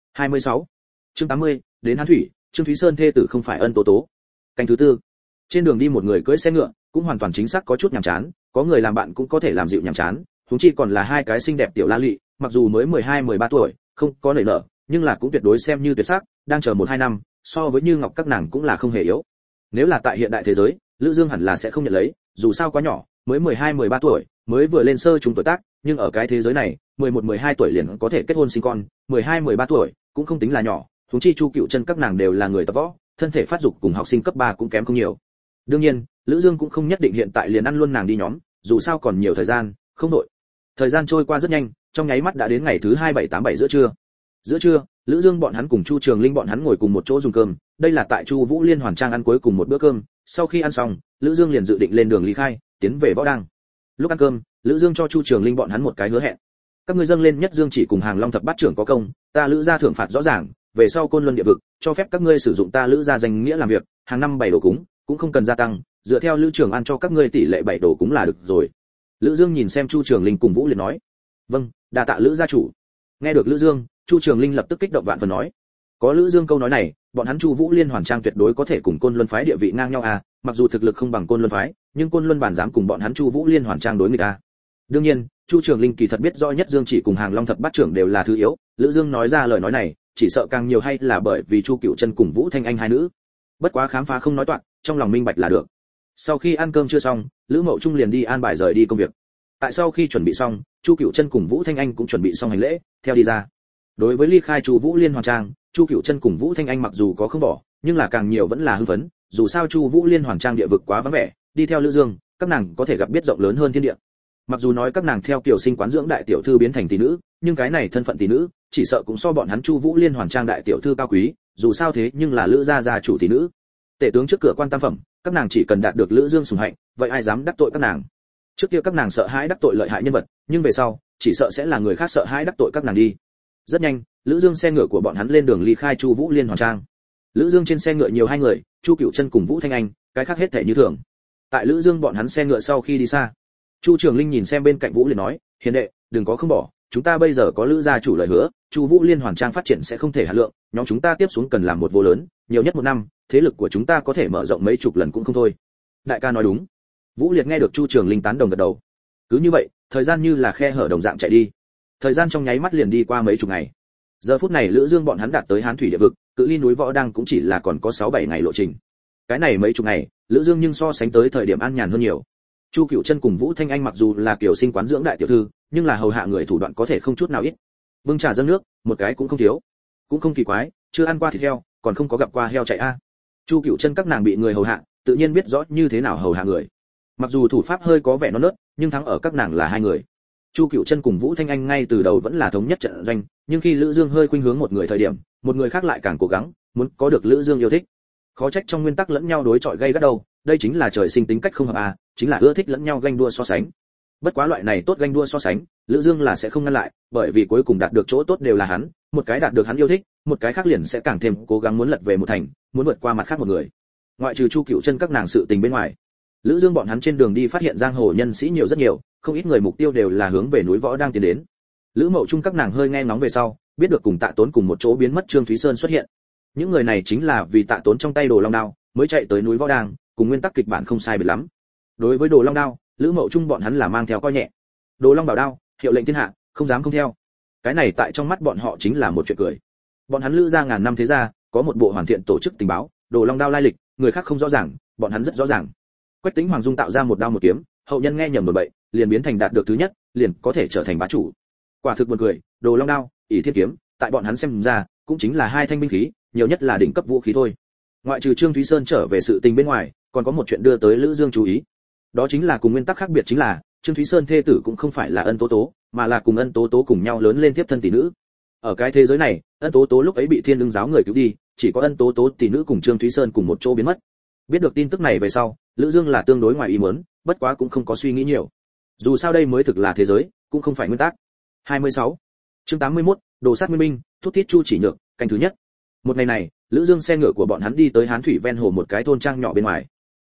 26. Chương 80, đến Hán Thủy, Trương Thúy Sơn thê tử không phải Ân Tố Tố. Canh thứ tư. Trên đường đi một người cưỡi xe ngựa, cũng hoàn toàn chính xác có chút nhàm chán, có người làm bạn cũng có thể làm dịu nhàm chán, huống chi còn là hai cái xinh đẹp tiểu la lị, mặc dù mới 12-13 tuổi, không có nảy nở, nhưng là cũng tuyệt đối xem như tuyệt sắc, đang chờ 1-2 năm, so với Như Ngọc các nàng cũng là không hề yếu. Nếu là tại hiện đại thế giới, Lữ Dương hẳn là sẽ không nhận lấy, dù sao quá nhỏ, mới 12-13 tuổi, mới vừa lên sơ trung tuổi tác, nhưng ở cái thế giới này, 11-12 tuổi liền có thể kết hôn sinh con, 12-13 tuổi cũng không tính là nhỏ, huống chi Chu Cựu Chân các nàng đều là người tập võ, thân thể phát dục cùng học sinh cấp 3 cũng kém không nhiều. Đương nhiên, Lữ Dương cũng không nhất định hiện tại liền ăn luôn nàng đi nhóm, dù sao còn nhiều thời gian, không đội. Thời gian trôi qua rất nhanh, trong nháy mắt đã đến ngày thứ 2787 giữa trưa. Giữa trưa, Lữ Dương bọn hắn cùng Chu Trường Linh bọn hắn ngồi cùng một chỗ dùng cơm, đây là tại Chu Vũ Liên Hoàn Trang ăn cuối cùng một bữa cơm, sau khi ăn xong, Lữ Dương liền dự định lên đường ly khai, tiến về võ đăng. Lúc ăn cơm, Lữ Dương cho Chu Trường Linh bọn hắn một cái hứa hẹn. Các ngươi dâng lên nhất dương chỉ cùng Hàng Long thập bát trưởng có công, ta Lữ gia thưởng phạt rõ ràng, về sau Côn Luân địa vực, cho phép các ngươi sử dụng ta Lữ gia danh nghĩa làm việc, hàng năm 7 đồ cúng, cũng không cần gia tăng, dựa theo Lữ Trường An cho các ngươi tỷ lệ 7 đồ cúng là được rồi. Lữ Dương nhìn xem Chu Trường Linh cùng Vũ Liệt nói, vâng, đa tạ Lữ gia chủ. Nghe được Lữ Dương, Chu Trường Linh lập tức kích động vạn phần nói, có Lữ Dương câu nói này, bọn hắn Chu Vũ Liên Hoàn Trang tuyệt đối có thể cùng Côn Luân phái địa vị ngang nhau à, mặc dù thực lực không bằng Côn Luân phái, nhưng Côn Luân bản dám cùng bọn hắn Chu Vũ Liên Hoàn Trang đối nghịch à. Đương nhiên, Chu Trường Linh kỳ thật biết rõ nhất Dương chỉ cùng Hàng Long thập bát trưởng đều là thứ yếu, Lữ Dương nói ra lời nói này, chỉ sợ càng nhiều hay là bởi vì Chu Cựu Chân cùng Vũ Thanh Anh hai nữ. Bất quá khám phá không nói toạc, trong lòng minh bạch là được. Sau khi ăn cơm chưa xong, Lữ Mậu Trung liền đi an bài rời đi công việc. Tại sau khi chuẩn bị xong, Chu Cựu Chân cùng Vũ Thanh Anh cũng chuẩn bị xong hành lễ, theo đi ra. Đối với ly khai Chu Vũ Liên Hoàn Trang, Chu Cựu Chân cùng Vũ Thanh Anh mặc dù có không bỏ, nhưng là càng nhiều vẫn là hưng phấn, dù sao Chu Vũ Liên Hoàn Trang địa vực quá vắng vẻ, đi theo Lữ Dương, các nàng có thể gặp biết rộng lớn hơn thiên địa. Mặc dù nói các nàng theo kiểu sinh quán dưỡng đại tiểu thư biến thành tỷ nữ, nhưng cái này thân phận tỷ nữ, chỉ sợ cũng so bọn hắn Chu Vũ Liên Hoàn Trang đại tiểu thư cao quý, dù sao thế nhưng là Lữ gia gia chủ tỷ nữ. Tể tướng trước cửa quan tam phẩm, các nàng chỉ cần đạt được Lữ Dương sủng hạnh, vậy ai dám đắc tội các nàng? Trước kia các nàng sợ hãi đắc tội lợi hại nhân vật, nhưng về sau, chỉ sợ sẽ là người khác sợ hãi đắc tội các nàng đi. Rất nhanh, Lữ Dương xe ngựa của bọn hắn lên đường ly khai Chu Vũ Liên Hoàn Trang. Lữ Dương trên xe ngựa nhiều hai người, Chu Cựu Chân cùng Vũ Thanh Anh, cái khác hết thảy như thường. Tại Lữ Dương bọn hắn xe ngựa sau khi đi xa, Chu Trường Linh nhìn xem bên cạnh Vũ liền nói, hiền đệ, đừng có không bỏ, chúng ta bây giờ có Lữ gia chủ lời hứa, Chu Vũ Liên Hoàn Trang phát triển sẽ không thể hạ lượng, nhóm chúng ta tiếp xuống cần làm một vô lớn, nhiều nhất 1 năm, thế lực của chúng ta có thể mở rộng mấy chục lần cũng không thôi. Đại ca nói đúng. Vũ Liệt nghe được Chu Trường Linh tán đồng gật đầu. Cứ như vậy, thời gian như là khe hở đồng dạng chạy đi. Thời gian trong nháy mắt liền đi qua mấy chục ngày. Giờ phút này Lữ Dương bọn hắn đạt tới Hán Thủy địa vực, cự ly núi Võ Đăng cũng chỉ là còn có 6-7 ngày lộ trình. Cái này mấy chục ngày, Lữ Dương nhưng so sánh tới thời điểm an nhàn hơn nhiều. Chu Cựu Chân cùng Vũ Thanh Anh mặc dù là kiểu sinh quán dưỡng đại tiểu thư, nhưng là hầu hạ người thủ đoạn có thể không chút nào ít. Bưng trà dâng nước, một cái cũng không thiếu. Cũng không kỳ quái, chưa ăn qua thịt heo, còn không có gặp qua heo chạy a. Chu Cựu Chân các nàng bị người hầu hạ, tự nhiên biết rõ như thế nào hầu hạ người. Mặc dù thủ pháp hơi có vẻ non nớt, nhưng thắng ở các nàng là hai người. Chu Cựu Chân cùng Vũ Thanh Anh ngay từ đầu vẫn là thống nhất trận doanh, nhưng khi Lữ Dương hơi khuynh hướng một người thời điểm, một người khác lại càng cố gắng muốn có được Lữ Dương yêu thích. Khó trách trong nguyên tắc lẫn nhau đối chọi gay gắt đâu, đây chính là trời sinh tính cách không hợp a, chính là ưa thích lẫn nhau ganh đua so sánh. Bất quá loại này tốt ganh đua so sánh, Lữ Dương là sẽ không ngăn lại, bởi vì cuối cùng đạt được chỗ tốt đều là hắn, một cái đạt được hắn yêu thích, một cái khác liền sẽ càng thêm cố gắng muốn lật về một thành, muốn vượt qua mặt khác một người. Ngoại trừ Chu Cựu Chân các nàng sự tình bên ngoài, Lữ Dương bọn hắn trên đường đi phát hiện giang hồ nhân sĩ nhiều rất nhiều, không ít người mục tiêu đều là hướng về núi Võ đang tiến đến. Lữ Mậu Trung các nàng hơi nghe ngóng về sau, biết được cùng Tạ Tốn cùng một chỗ biến mất Trương Thúy Sơn xuất hiện. Những người này chính là vì Tạ Tốn trong tay Đồ Long Đao, mới chạy tới núi Võ đang, cùng nguyên tắc kịch bản không sai biệt lắm. Đối với Đồ Long Đao, Lữ Mậu Trung bọn hắn là mang theo coi nhẹ. Đồ Long bảo đao, hiệu lệnh thiên hạ, không dám không theo. Cái này tại trong mắt bọn họ chính là một chuyện cười. Bọn hắn Lữ gia ngàn năm thế gia, có một bộ hoàn thiện tổ chức tình báo, Đồ Long đao lai lịch, người khác không rõ ràng, bọn hắn rất rõ ràng. Quách Tĩnh Hoàng Dung tạo ra một đao một kiếm, hậu nhân nghe nhầm đồn bậy, liền biến thành đạt được thứ nhất, liền có thể trở thành bá chủ. Quả thực buồn cười, Đồ Long đao, ỷ thiên kiếm, tại bọn hắn xem ra, cũng chính là hai thanh binh khí, nhiều nhất là đỉnh cấp vũ khí thôi. Ngoại trừ Trương Thúy Sơn trở về sự tình bên ngoài, còn có một chuyện đưa tới Lữ Dương chú ý. Đó chính là cùng nguyên tắc khác biệt chính là, Trương Thúy Sơn thê tử cũng không phải là Ân Tố Tố, mà là cùng Ân Tố Tố cùng nhau lớn lên tiếp thân tỷ nữ. Ở cái thế giới này, Ân Tố Tố lúc ấy bị Thiên Lương giáo người cứu đi, chỉ có Ân Tố Tố tỷ nữ cùng Trương Thúy Sơn cùng một chỗ biến mất. Biết được tin tức này về sau, Lữ Dương là tương đối ngoài ý muốn, bất quá cũng không có suy nghĩ nhiều. Dù sao đây mới thực là thế giới, cũng không phải nguyên tắc. 26. Chương 81, Đồ sát Nguyên Minh, thúc thiết Chu Chỉ Nhược, canh thứ nhất. Một ngày này, Lữ Dương xe ngựa của bọn hắn đi tới Hán Thủy ven hồ một cái thôn trang nhỏ bên ngoài.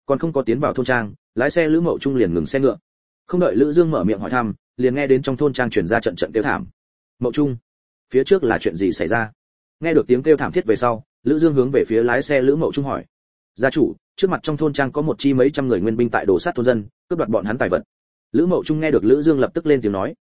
Còn không có tiến vào thôn trang, lái xe Lữ Mậu Trung liền ngừng xe ngựa. Không đợi Lữ Dương mở miệng hỏi thăm, liền nghe đến trong thôn trang truyền ra trận trận kêu thảm. Mậu Trung, phía trước là chuyện gì xảy ra? Nghe được tiếng kêu thảm thiết về sau, Lữ Dương hướng về phía lái xe Lữ Mậu Trung hỏi. Gia chủ, trước mặt trong thôn trang có một chi mấy trăm người nguyên binh tại đổ sát thôn dân, cướp đoạt bọn hắn tài vật. Lữ Mậu Trung nghe được Lữ Dương lập tức lên tiếng nói.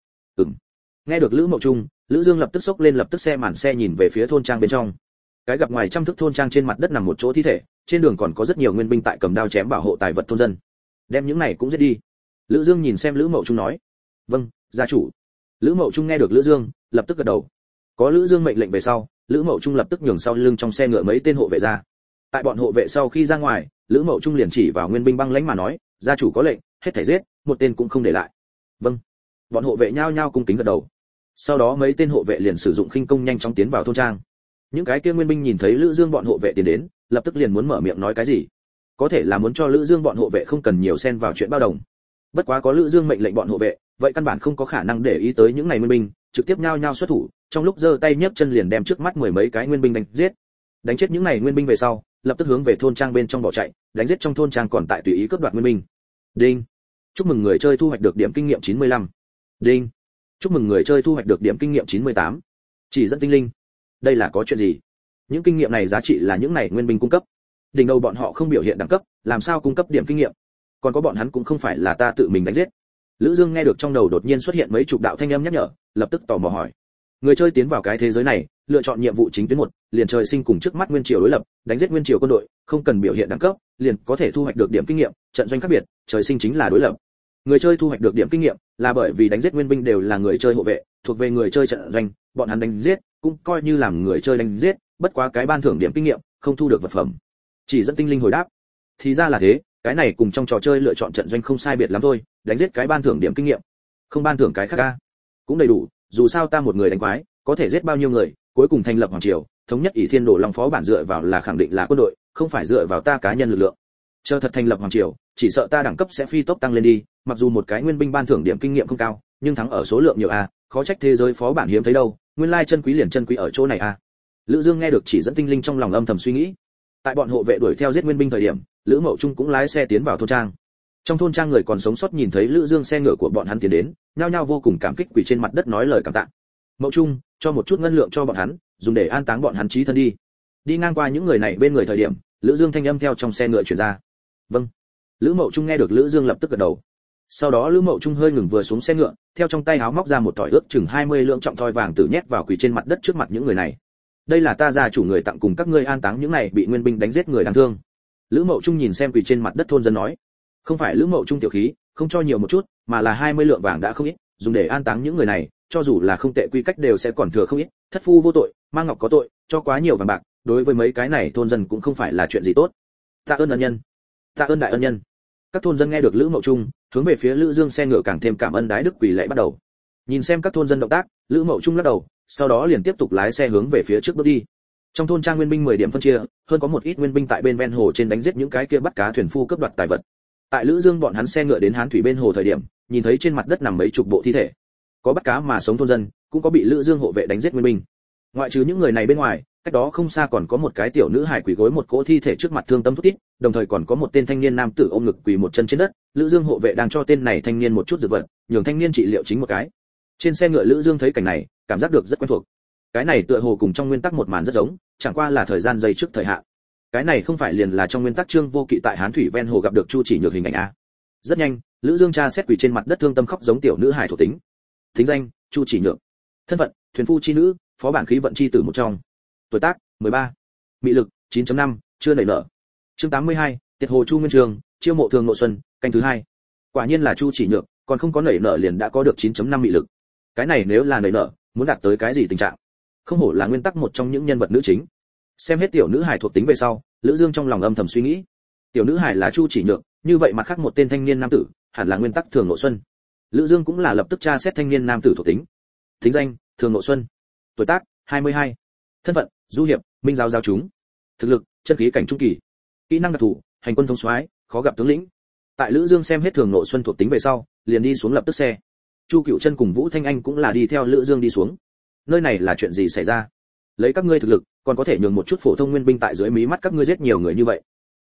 Nghe được Lữ Mậu Trung, Lữ Dương lập tức xốc lên lập tức xe màn xe nhìn về phía thôn trang bên trong. Cái gặp ngoài trăm thước thôn trang trên mặt đất nằm một chỗ thi thể, trên đường còn có rất nhiều nguyên binh tại cầm đao chém bảo hộ tài vật thôn dân. Đem những này cũng giết đi. Lữ Dương nhìn xem Lữ Mậu Trung nói. Vâng, gia chủ. Lữ Mậu Trung nghe được Lữ Dương, lập tức gật đầu. Có Lữ Dương mệnh lệnh về sau, Lữ Mậu Trung lập tức nhường sau lưng trong xe ngựa mấy tên hộ vệ ra. Tại bọn hộ vệ sau khi ra ngoài, Lữ Mậu Trung liền chỉ vào nguyên binh băng lãnh mà nói, gia chủ có lệnh, hết thảy giết, một tên cũng không để lại. Vâng. Bọn hộ vệ nhao nhao cung kính gật đầu. Sau đó mấy tên hộ vệ liền sử dụng khinh công nhanh chóng tiến vào thôn trang. Những cái kia nguyên binh nhìn thấy Lữ Dương bọn hộ vệ tiến đến, lập tức liền muốn mở miệng nói cái gì. Có thể là muốn cho Lữ Dương bọn hộ vệ không cần nhiều xen vào chuyện bao đồng. Bất quá có Lữ Dương mệnh lệnh bọn hộ vệ, vậy căn bản không có khả năng để ý tới những này nguyên binh, trực tiếp nhao nhao xuất thủ, trong lúc giơ tay nhấc chân liền đem trước mắt mười mấy cái nguyên binh đánh giết. Đánh chết những này nguyên binh về sau, lập tức hướng về thôn trang bên trong bỏ chạy, đánh giết trong thôn trang còn tại tùy ý cướp đoạt nguyên binh. Đinh. Chúc mừng người chơi thu hoạch được điểm kinh nghiệm 95. Đinh. Chúc mừng người chơi thu hoạch được điểm kinh nghiệm 98. Chỉ dẫn tinh linh. Đây là có chuyện gì? Những kinh nghiệm này giá trị là những này nguyên binh cung cấp. Đỉnh đầu bọn họ không biểu hiện đẳng cấp, làm sao cung cấp điểm kinh nghiệm? Còn có bọn hắn cũng không phải là ta tự mình đánh giết. Lữ Dương nghe được trong đầu đột nhiên xuất hiện mấy chục đạo thanh âm nhắc nhở, lập tức tò mò hỏi. Người chơi tiến vào cái thế giới này, lựa chọn nhiệm vụ chính tuyến 1, liền trời sinh cùng trước mắt nguyên triều đối lập, đánh giết nguyên triều quân đội, không cần biểu hiện đẳng cấp, liền có thể thu hoạch được điểm kinh nghiệm, trận doanh khác biệt, trời sinh chính là đối lập. Người chơi thu hoạch được điểm kinh nghiệm là bởi vì đánh giết nguyên binh đều là người chơi hộ vệ, thuộc về người chơi trận doanh, bọn hắn đánh giết cũng coi như làm người chơi đánh giết, bất quá cái ban thưởng điểm kinh nghiệm, không thu được vật phẩm. Chỉ dẫn tinh linh hồi đáp. Thì ra là thế, cái này cùng trong trò chơi lựa chọn trận doanh không sai biệt lắm thôi, đánh giết cái ban thưởng điểm kinh nghiệm, không ban thưởng cái khác a. Cũng đầy đủ, dù sao ta một người đánh quái, có thể giết bao nhiêu người, cuối cùng thành lập hoàng triều, thống nhất ỷ thiên đổ long phó bản dựa vào là khẳng định là quân đội, không phải dựa vào ta cá nhân lực lượng. Chờ thật thành lập hoàng triều, chỉ sợ ta đẳng cấp sẽ phi tốc tăng lên đi, mặc dù một cái nguyên binh ban thưởng điểm kinh nghiệm không cao, nhưng thắng ở số lượng nhiều a, khó trách thế giới phó bản hiếm thấy đâu, nguyên lai chân quý liền chân quý ở chỗ này a. Lữ Dương nghe được chỉ dẫn tinh linh trong lòng âm thầm suy nghĩ. Tại bọn hộ vệ đuổi theo giết nguyên binh thời điểm, Lữ Mậu Trung cũng lái xe tiến vào thôn trang. Trong thôn trang người còn sống sót nhìn thấy Lữ Dương xe ngựa của bọn hắn tiến đến, nhao nhao vô cùng cảm kích quỳ trên mặt đất nói lời cảm tạ. Mậu Trung, cho một chút ngân lượng cho bọn hắn, dùng để an táng bọn hắn chí thân đi. Đi ngang qua những người này bên người thời điểm, Lữ Dương thanh âm theo trong xe ngựa truyền ra. Vâng. Lữ Mậu Trung nghe được Lữ Dương lập tức gật đầu. Sau đó Lữ Mậu Trung hơi ngừng vừa xuống xe ngựa, theo trong tay áo móc ra một thỏi ước chừng 20 lượng trọng thoi vàng tử nhét vào quỳ trên mặt đất trước mặt những người này. Đây là ta gia chủ người tặng cùng các ngươi an táng những này bị nguyên binh đánh giết người đáng thương. Lữ Mậu Trung nhìn xem quỳ trên mặt đất thôn dân nói. Không phải Lữ Mậu Trung tiểu khí, không cho nhiều một chút, mà là 20 lượng vàng đã không ít, dùng để an táng những người này, cho dù là không tệ quy cách đều sẽ còn thừa không ít, thất phu vô tội, mang ngọc có tội, cho quá nhiều vàng bạc, đối với mấy cái này thôn dân cũng không phải là chuyện gì tốt. Tạ ơn ân nhân. Tạ ơn đại ân nhân. Các thôn dân nghe được Lữ Mậu Trung, hướng về phía Lữ Dương xe ngựa càng thêm cảm ơn đái đức quỳ lạy bắt đầu. Nhìn xem các thôn dân động tác, Lữ Mậu Trung lắc đầu, sau đó liền tiếp tục lái xe hướng về phía trước bước đi. Trong thôn trang nguyên binh 10 điểm phân chia, hơn có một ít nguyên binh tại bên ven hồ trên đánh giết những cái kia bắt cá thuyền phu cướp đoạt tài vật. Tại Lữ Dương bọn hắn xe ngựa đến Hán thủy bên hồ thời điểm, nhìn thấy trên mặt đất nằm mấy chục bộ thi thể. Có bắt cá mà sống thôn dân, cũng có bị Lữ Dương hộ vệ đánh giết nguyên binh. Ngoại trừ những người này bên ngoài, cách đó không xa còn có một cái tiểu nữ hài quỳ gối một cỗ thi thể trước mặt thương tâm thút thít, đồng thời còn có một tên thanh niên nam tử ôm ngực quỳ một chân trên đất. Lữ Dương hộ vệ đang cho tên này thanh niên một chút dược vật, nhường thanh niên trị liệu chính một cái. Trên xe ngựa Lữ Dương thấy cảnh này, cảm giác được rất quen thuộc. Cái này tựa hồ cùng trong nguyên tắc một màn rất giống, chẳng qua là thời gian dây trước thời hạn. Cái này không phải liền là trong nguyên tắc Trương Vô Kỵ tại Hán thủy ven hồ gặp được Chu Chỉ Nhược hình ảnh a. Rất nhanh, Lữ Dương tra xét quỳ trên mặt đất thương tâm khóc giống tiểu nữ hài thuộc tính. Thính danh: Chu Chỉ Nhược. Thân phận: thuyền phu chi nữ, phó bản khí vận chi tử một trong. Tuổi tác: 13. Mị lực: 9.5, chưa nảy nở. Chương 82, Tiệt hồ Chu Nguyên Trường, chiêu mộ thường nội xuân, canh thứ 2. Quả nhiên là Chu Chỉ Nhược, còn không có nảy nở liền đã có được 9.5 mị lực. Cái này nếu là nảy nở, muốn đạt tới cái gì tình trạng? Không hổ là nguyên tắc một trong những nhân vật nữ chính. Xem hết tiểu nữ hài thuộc tính về sau, Lữ Dương trong lòng âm thầm suy nghĩ. Tiểu nữ hài là Chu Chỉ Nhược, như vậy mặt khác một tên thanh niên nam tử, hẳn là nguyên tắc Thường Nội Xuân. Lữ Dương cũng là lập tức tra xét thanh niên nam tử thuộc tính. Thính danh: Thường Nội Xuân. Tuổi tác: 22. Thân phận: du hiệp, minh giáo giáo chúng. Thực lực: chân khí cảnh trung kỳ. Kỹ năng đặc thù: hành quân thông soái, khó gặp tướng lĩnh. Tại Lữ Dương xem hết Thường Nội Xuân thuộc tính về sau, liền đi xuống lập tức xe. Chu Cửu Chân cùng Vũ Thanh Anh cũng là đi theo Lữ Dương đi xuống. Nơi này là chuyện gì xảy ra? Lấy các ngươi thực lực, còn có thể nhường một chút phổ thông nguyên binh tại dưới mí mắt các ngươi giết nhiều người như vậy.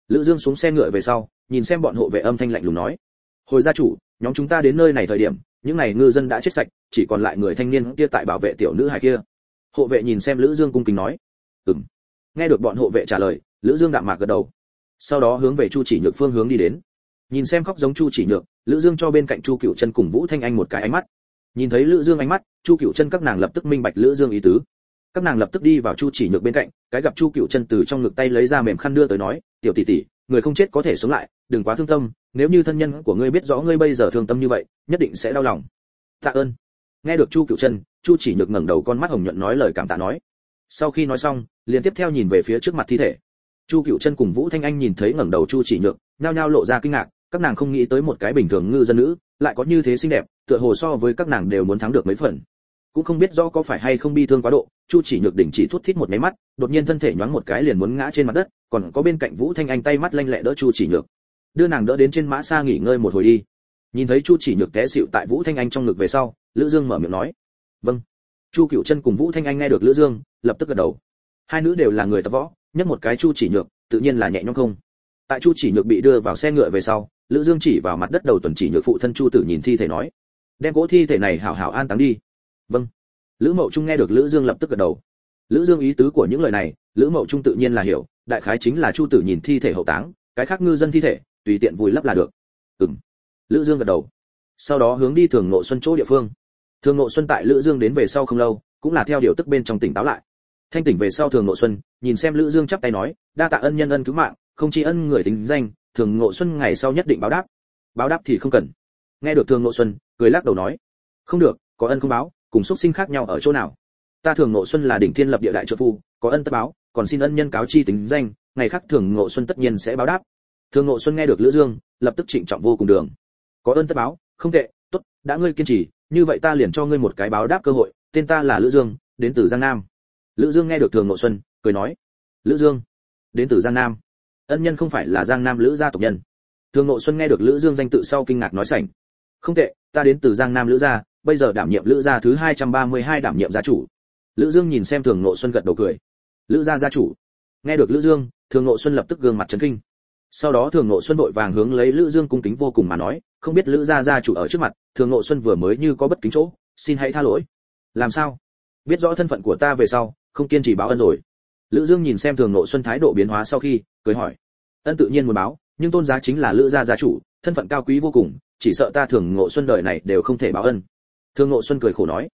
Lữ Dương xuống xe ngựa về sau, nhìn xem bọn hộ vệ âm thanh lạnh lùng nói: "Hồi gia chủ, nhóm chúng ta đến nơi này thời điểm, những này ngư dân đã chết sạch, chỉ còn lại người thanh niên kia tại bảo vệ tiểu nữ hài kia." Hộ vệ nhìn xem Lữ Dương cung kính nói: "Ừm." Nghe được bọn hộ vệ trả lời, Lữ Dương đạm mạc gật đầu. Sau đó hướng về Chu Chỉ Nhược phương hướng đi đến. Nhìn xem khóc giống Chu Chỉ Nhược, Lữ Dương cho bên cạnh Chu Cửu Chân cùng Vũ Thanh Anh một cái ánh mắt. Nhìn thấy Lữ Dương ánh mắt, Chu Cửu Chân các nàng lập tức minh bạch Lữ Dương ý tứ. Các nàng lập tức đi vào Chu Chỉ Nhược bên cạnh, cái gặp Chu Cửu Chân từ trong ngực tay lấy ra mềm khăn đưa tới nói: "Tiểu tỷ tỷ, người không chết có thể sống lại, đừng quá thương tâm, nếu như thân nhân của ngươi biết rõ ngươi bây giờ thương tâm như vậy, nhất định sẽ đau lòng." "Tạ ơn." Nghe được Chu Cửu Chân, Chu Chỉ Nhược ngẩng đầu con mắt hồng nhuận nói lời cảm tạ nói. Sau khi nói xong, liền tiếp theo nhìn về phía trước mặt thi thể. Chu Cửu Chân cùng Vũ Thanh Anh nhìn thấy ngẩng đầu Chu Chỉ Nhược, nhao nhao lộ ra kinh ngạc, các nàng không nghĩ tới một cái bình thường ngư dân nữ, lại có như thế xinh đẹp, tựa hồ so với các nàng đều muốn thắng được mấy phần. Cũng không biết do có phải hay không bi thương quá độ, Chu Chỉ Nhược đỉnh chỉ thút thít một cái mắt, đột nhiên thân thể nhoáng một cái liền muốn ngã trên mặt đất, còn có bên cạnh Vũ Thanh Anh tay mắt lanh lẹ đỡ Chu Chỉ Nhược, đưa nàng đỡ đến trên mã xa nghỉ ngơi một hồi đi. Nhìn thấy Chu Chỉ Nhược té xỉu tại Vũ Thanh Anh trong ngực về sau, Lữ Dương mở miệng nói: "Vâng." Chu Cửu Chân cùng Vũ Thanh Anh nghe được Lữ Dương, lập tức gật đầu. Hai nữ đều là người tập võ, nhất một cái Chu Chỉ Nhược, tự nhiên là nhẹ nhõm không. Tại Chu Chỉ Nhược bị đưa vào xe ngựa về sau, Lữ Dương chỉ vào mặt đất đầu tuần Chỉ Nhược phụ thân Chu Tử nhìn thi thể nói: "Đem cỗ thi thể này hảo hảo an táng đi." "Vâng." Lữ Mậu Trung nghe được Lữ Dương lập tức gật đầu. Lữ Dương ý tứ của những lời này, Lữ Mậu Trung tự nhiên là hiểu, đại khái chính là Chu Tử nhìn thi thể hậu táng, cái khác ngư dân thi thể, tùy tiện vùi lấp là được. Ừm. Lữ Dương gật đầu. Sau đó hướng đi Thường Ngộ Xuân chỗ địa phương. Thường Ngộ Xuân tại Lữ Dương đến về sau không lâu, cũng là theo điều tức bên trong tỉnh táo lại. Thanh tỉnh về sau Thường Ngộ Xuân, nhìn xem Lữ Dương chắp tay nói: "Đa tạ ân nhân ân cứu mạng, không tri ân người tính danh, Thường Ngộ Xuân ngày sau nhất định báo đáp." "Báo đáp thì không cần." Nghe được Thường Ngộ Xuân, cười lắc đầu nói: "Không được, có ân không báo, cùng xuất sinh khác nhau ở chỗ nào? Ta Thường Ngộ Xuân là đỉnh thiên lập địa đại trợ phu, có ân tất báo, còn xin ân nhân cáo chi tính danh, ngày khác Thường Ngộ Xuân tất nhiên sẽ báo đáp." Thường Ngộ Xuân nghe được Lữ Dương, lập tức trịnh trọng vô cùng đường. "Có ân tất báo, không tệ, tốt, đã ngươi kiên trì, như vậy ta liền cho ngươi một cái báo đáp cơ hội, tên ta là Lữ Dương, đến từ Giang Nam." Lữ Dương nghe được Thường Ngộ Xuân, cười nói: "Lữ Dương, đến từ Giang Nam, ân nhân không phải là Giang Nam Lữ gia tộc nhân?" Thường Ngộ Xuân nghe được Lữ Dương danh tự sau kinh ngạc nói sảnh: "Không tệ, ta đến từ Giang Nam Lữ gia, bây giờ đảm nhiệm Lữ gia thứ 232 đảm nhiệm gia chủ." Lữ Dương nhìn xem Thường Ngộ Xuân gật đầu cười: "Lữ gia gia chủ." Nghe được Lữ Dương, Thường Ngộ Xuân lập tức gương mặt chấn kinh. Sau đó Thường Ngộ Xuân vội vàng hướng lấy Lữ Dương cung kính vô cùng mà nói: "Không biết Lữ gia gia chủ ở trước mặt, Thường Ngộ Xuân vừa mới như có bất kính chỗ, xin hãy tha lỗi." "Làm sao? Biết rõ thân phận của ta về sau, không kiên trì báo ân rồi?" Lữ Dương nhìn xem Thường Ngộ Xuân thái độ biến hóa sau khi, cười hỏi: "Ân tự nhiên muốn báo, nhưng tôn giá chính là Lữ gia gia chủ, thân phận cao quý vô cùng, chỉ sợ ta Thường Ngộ Xuân đời này đều không thể báo ân." Thường Ngộ Xuân cười khổ nói: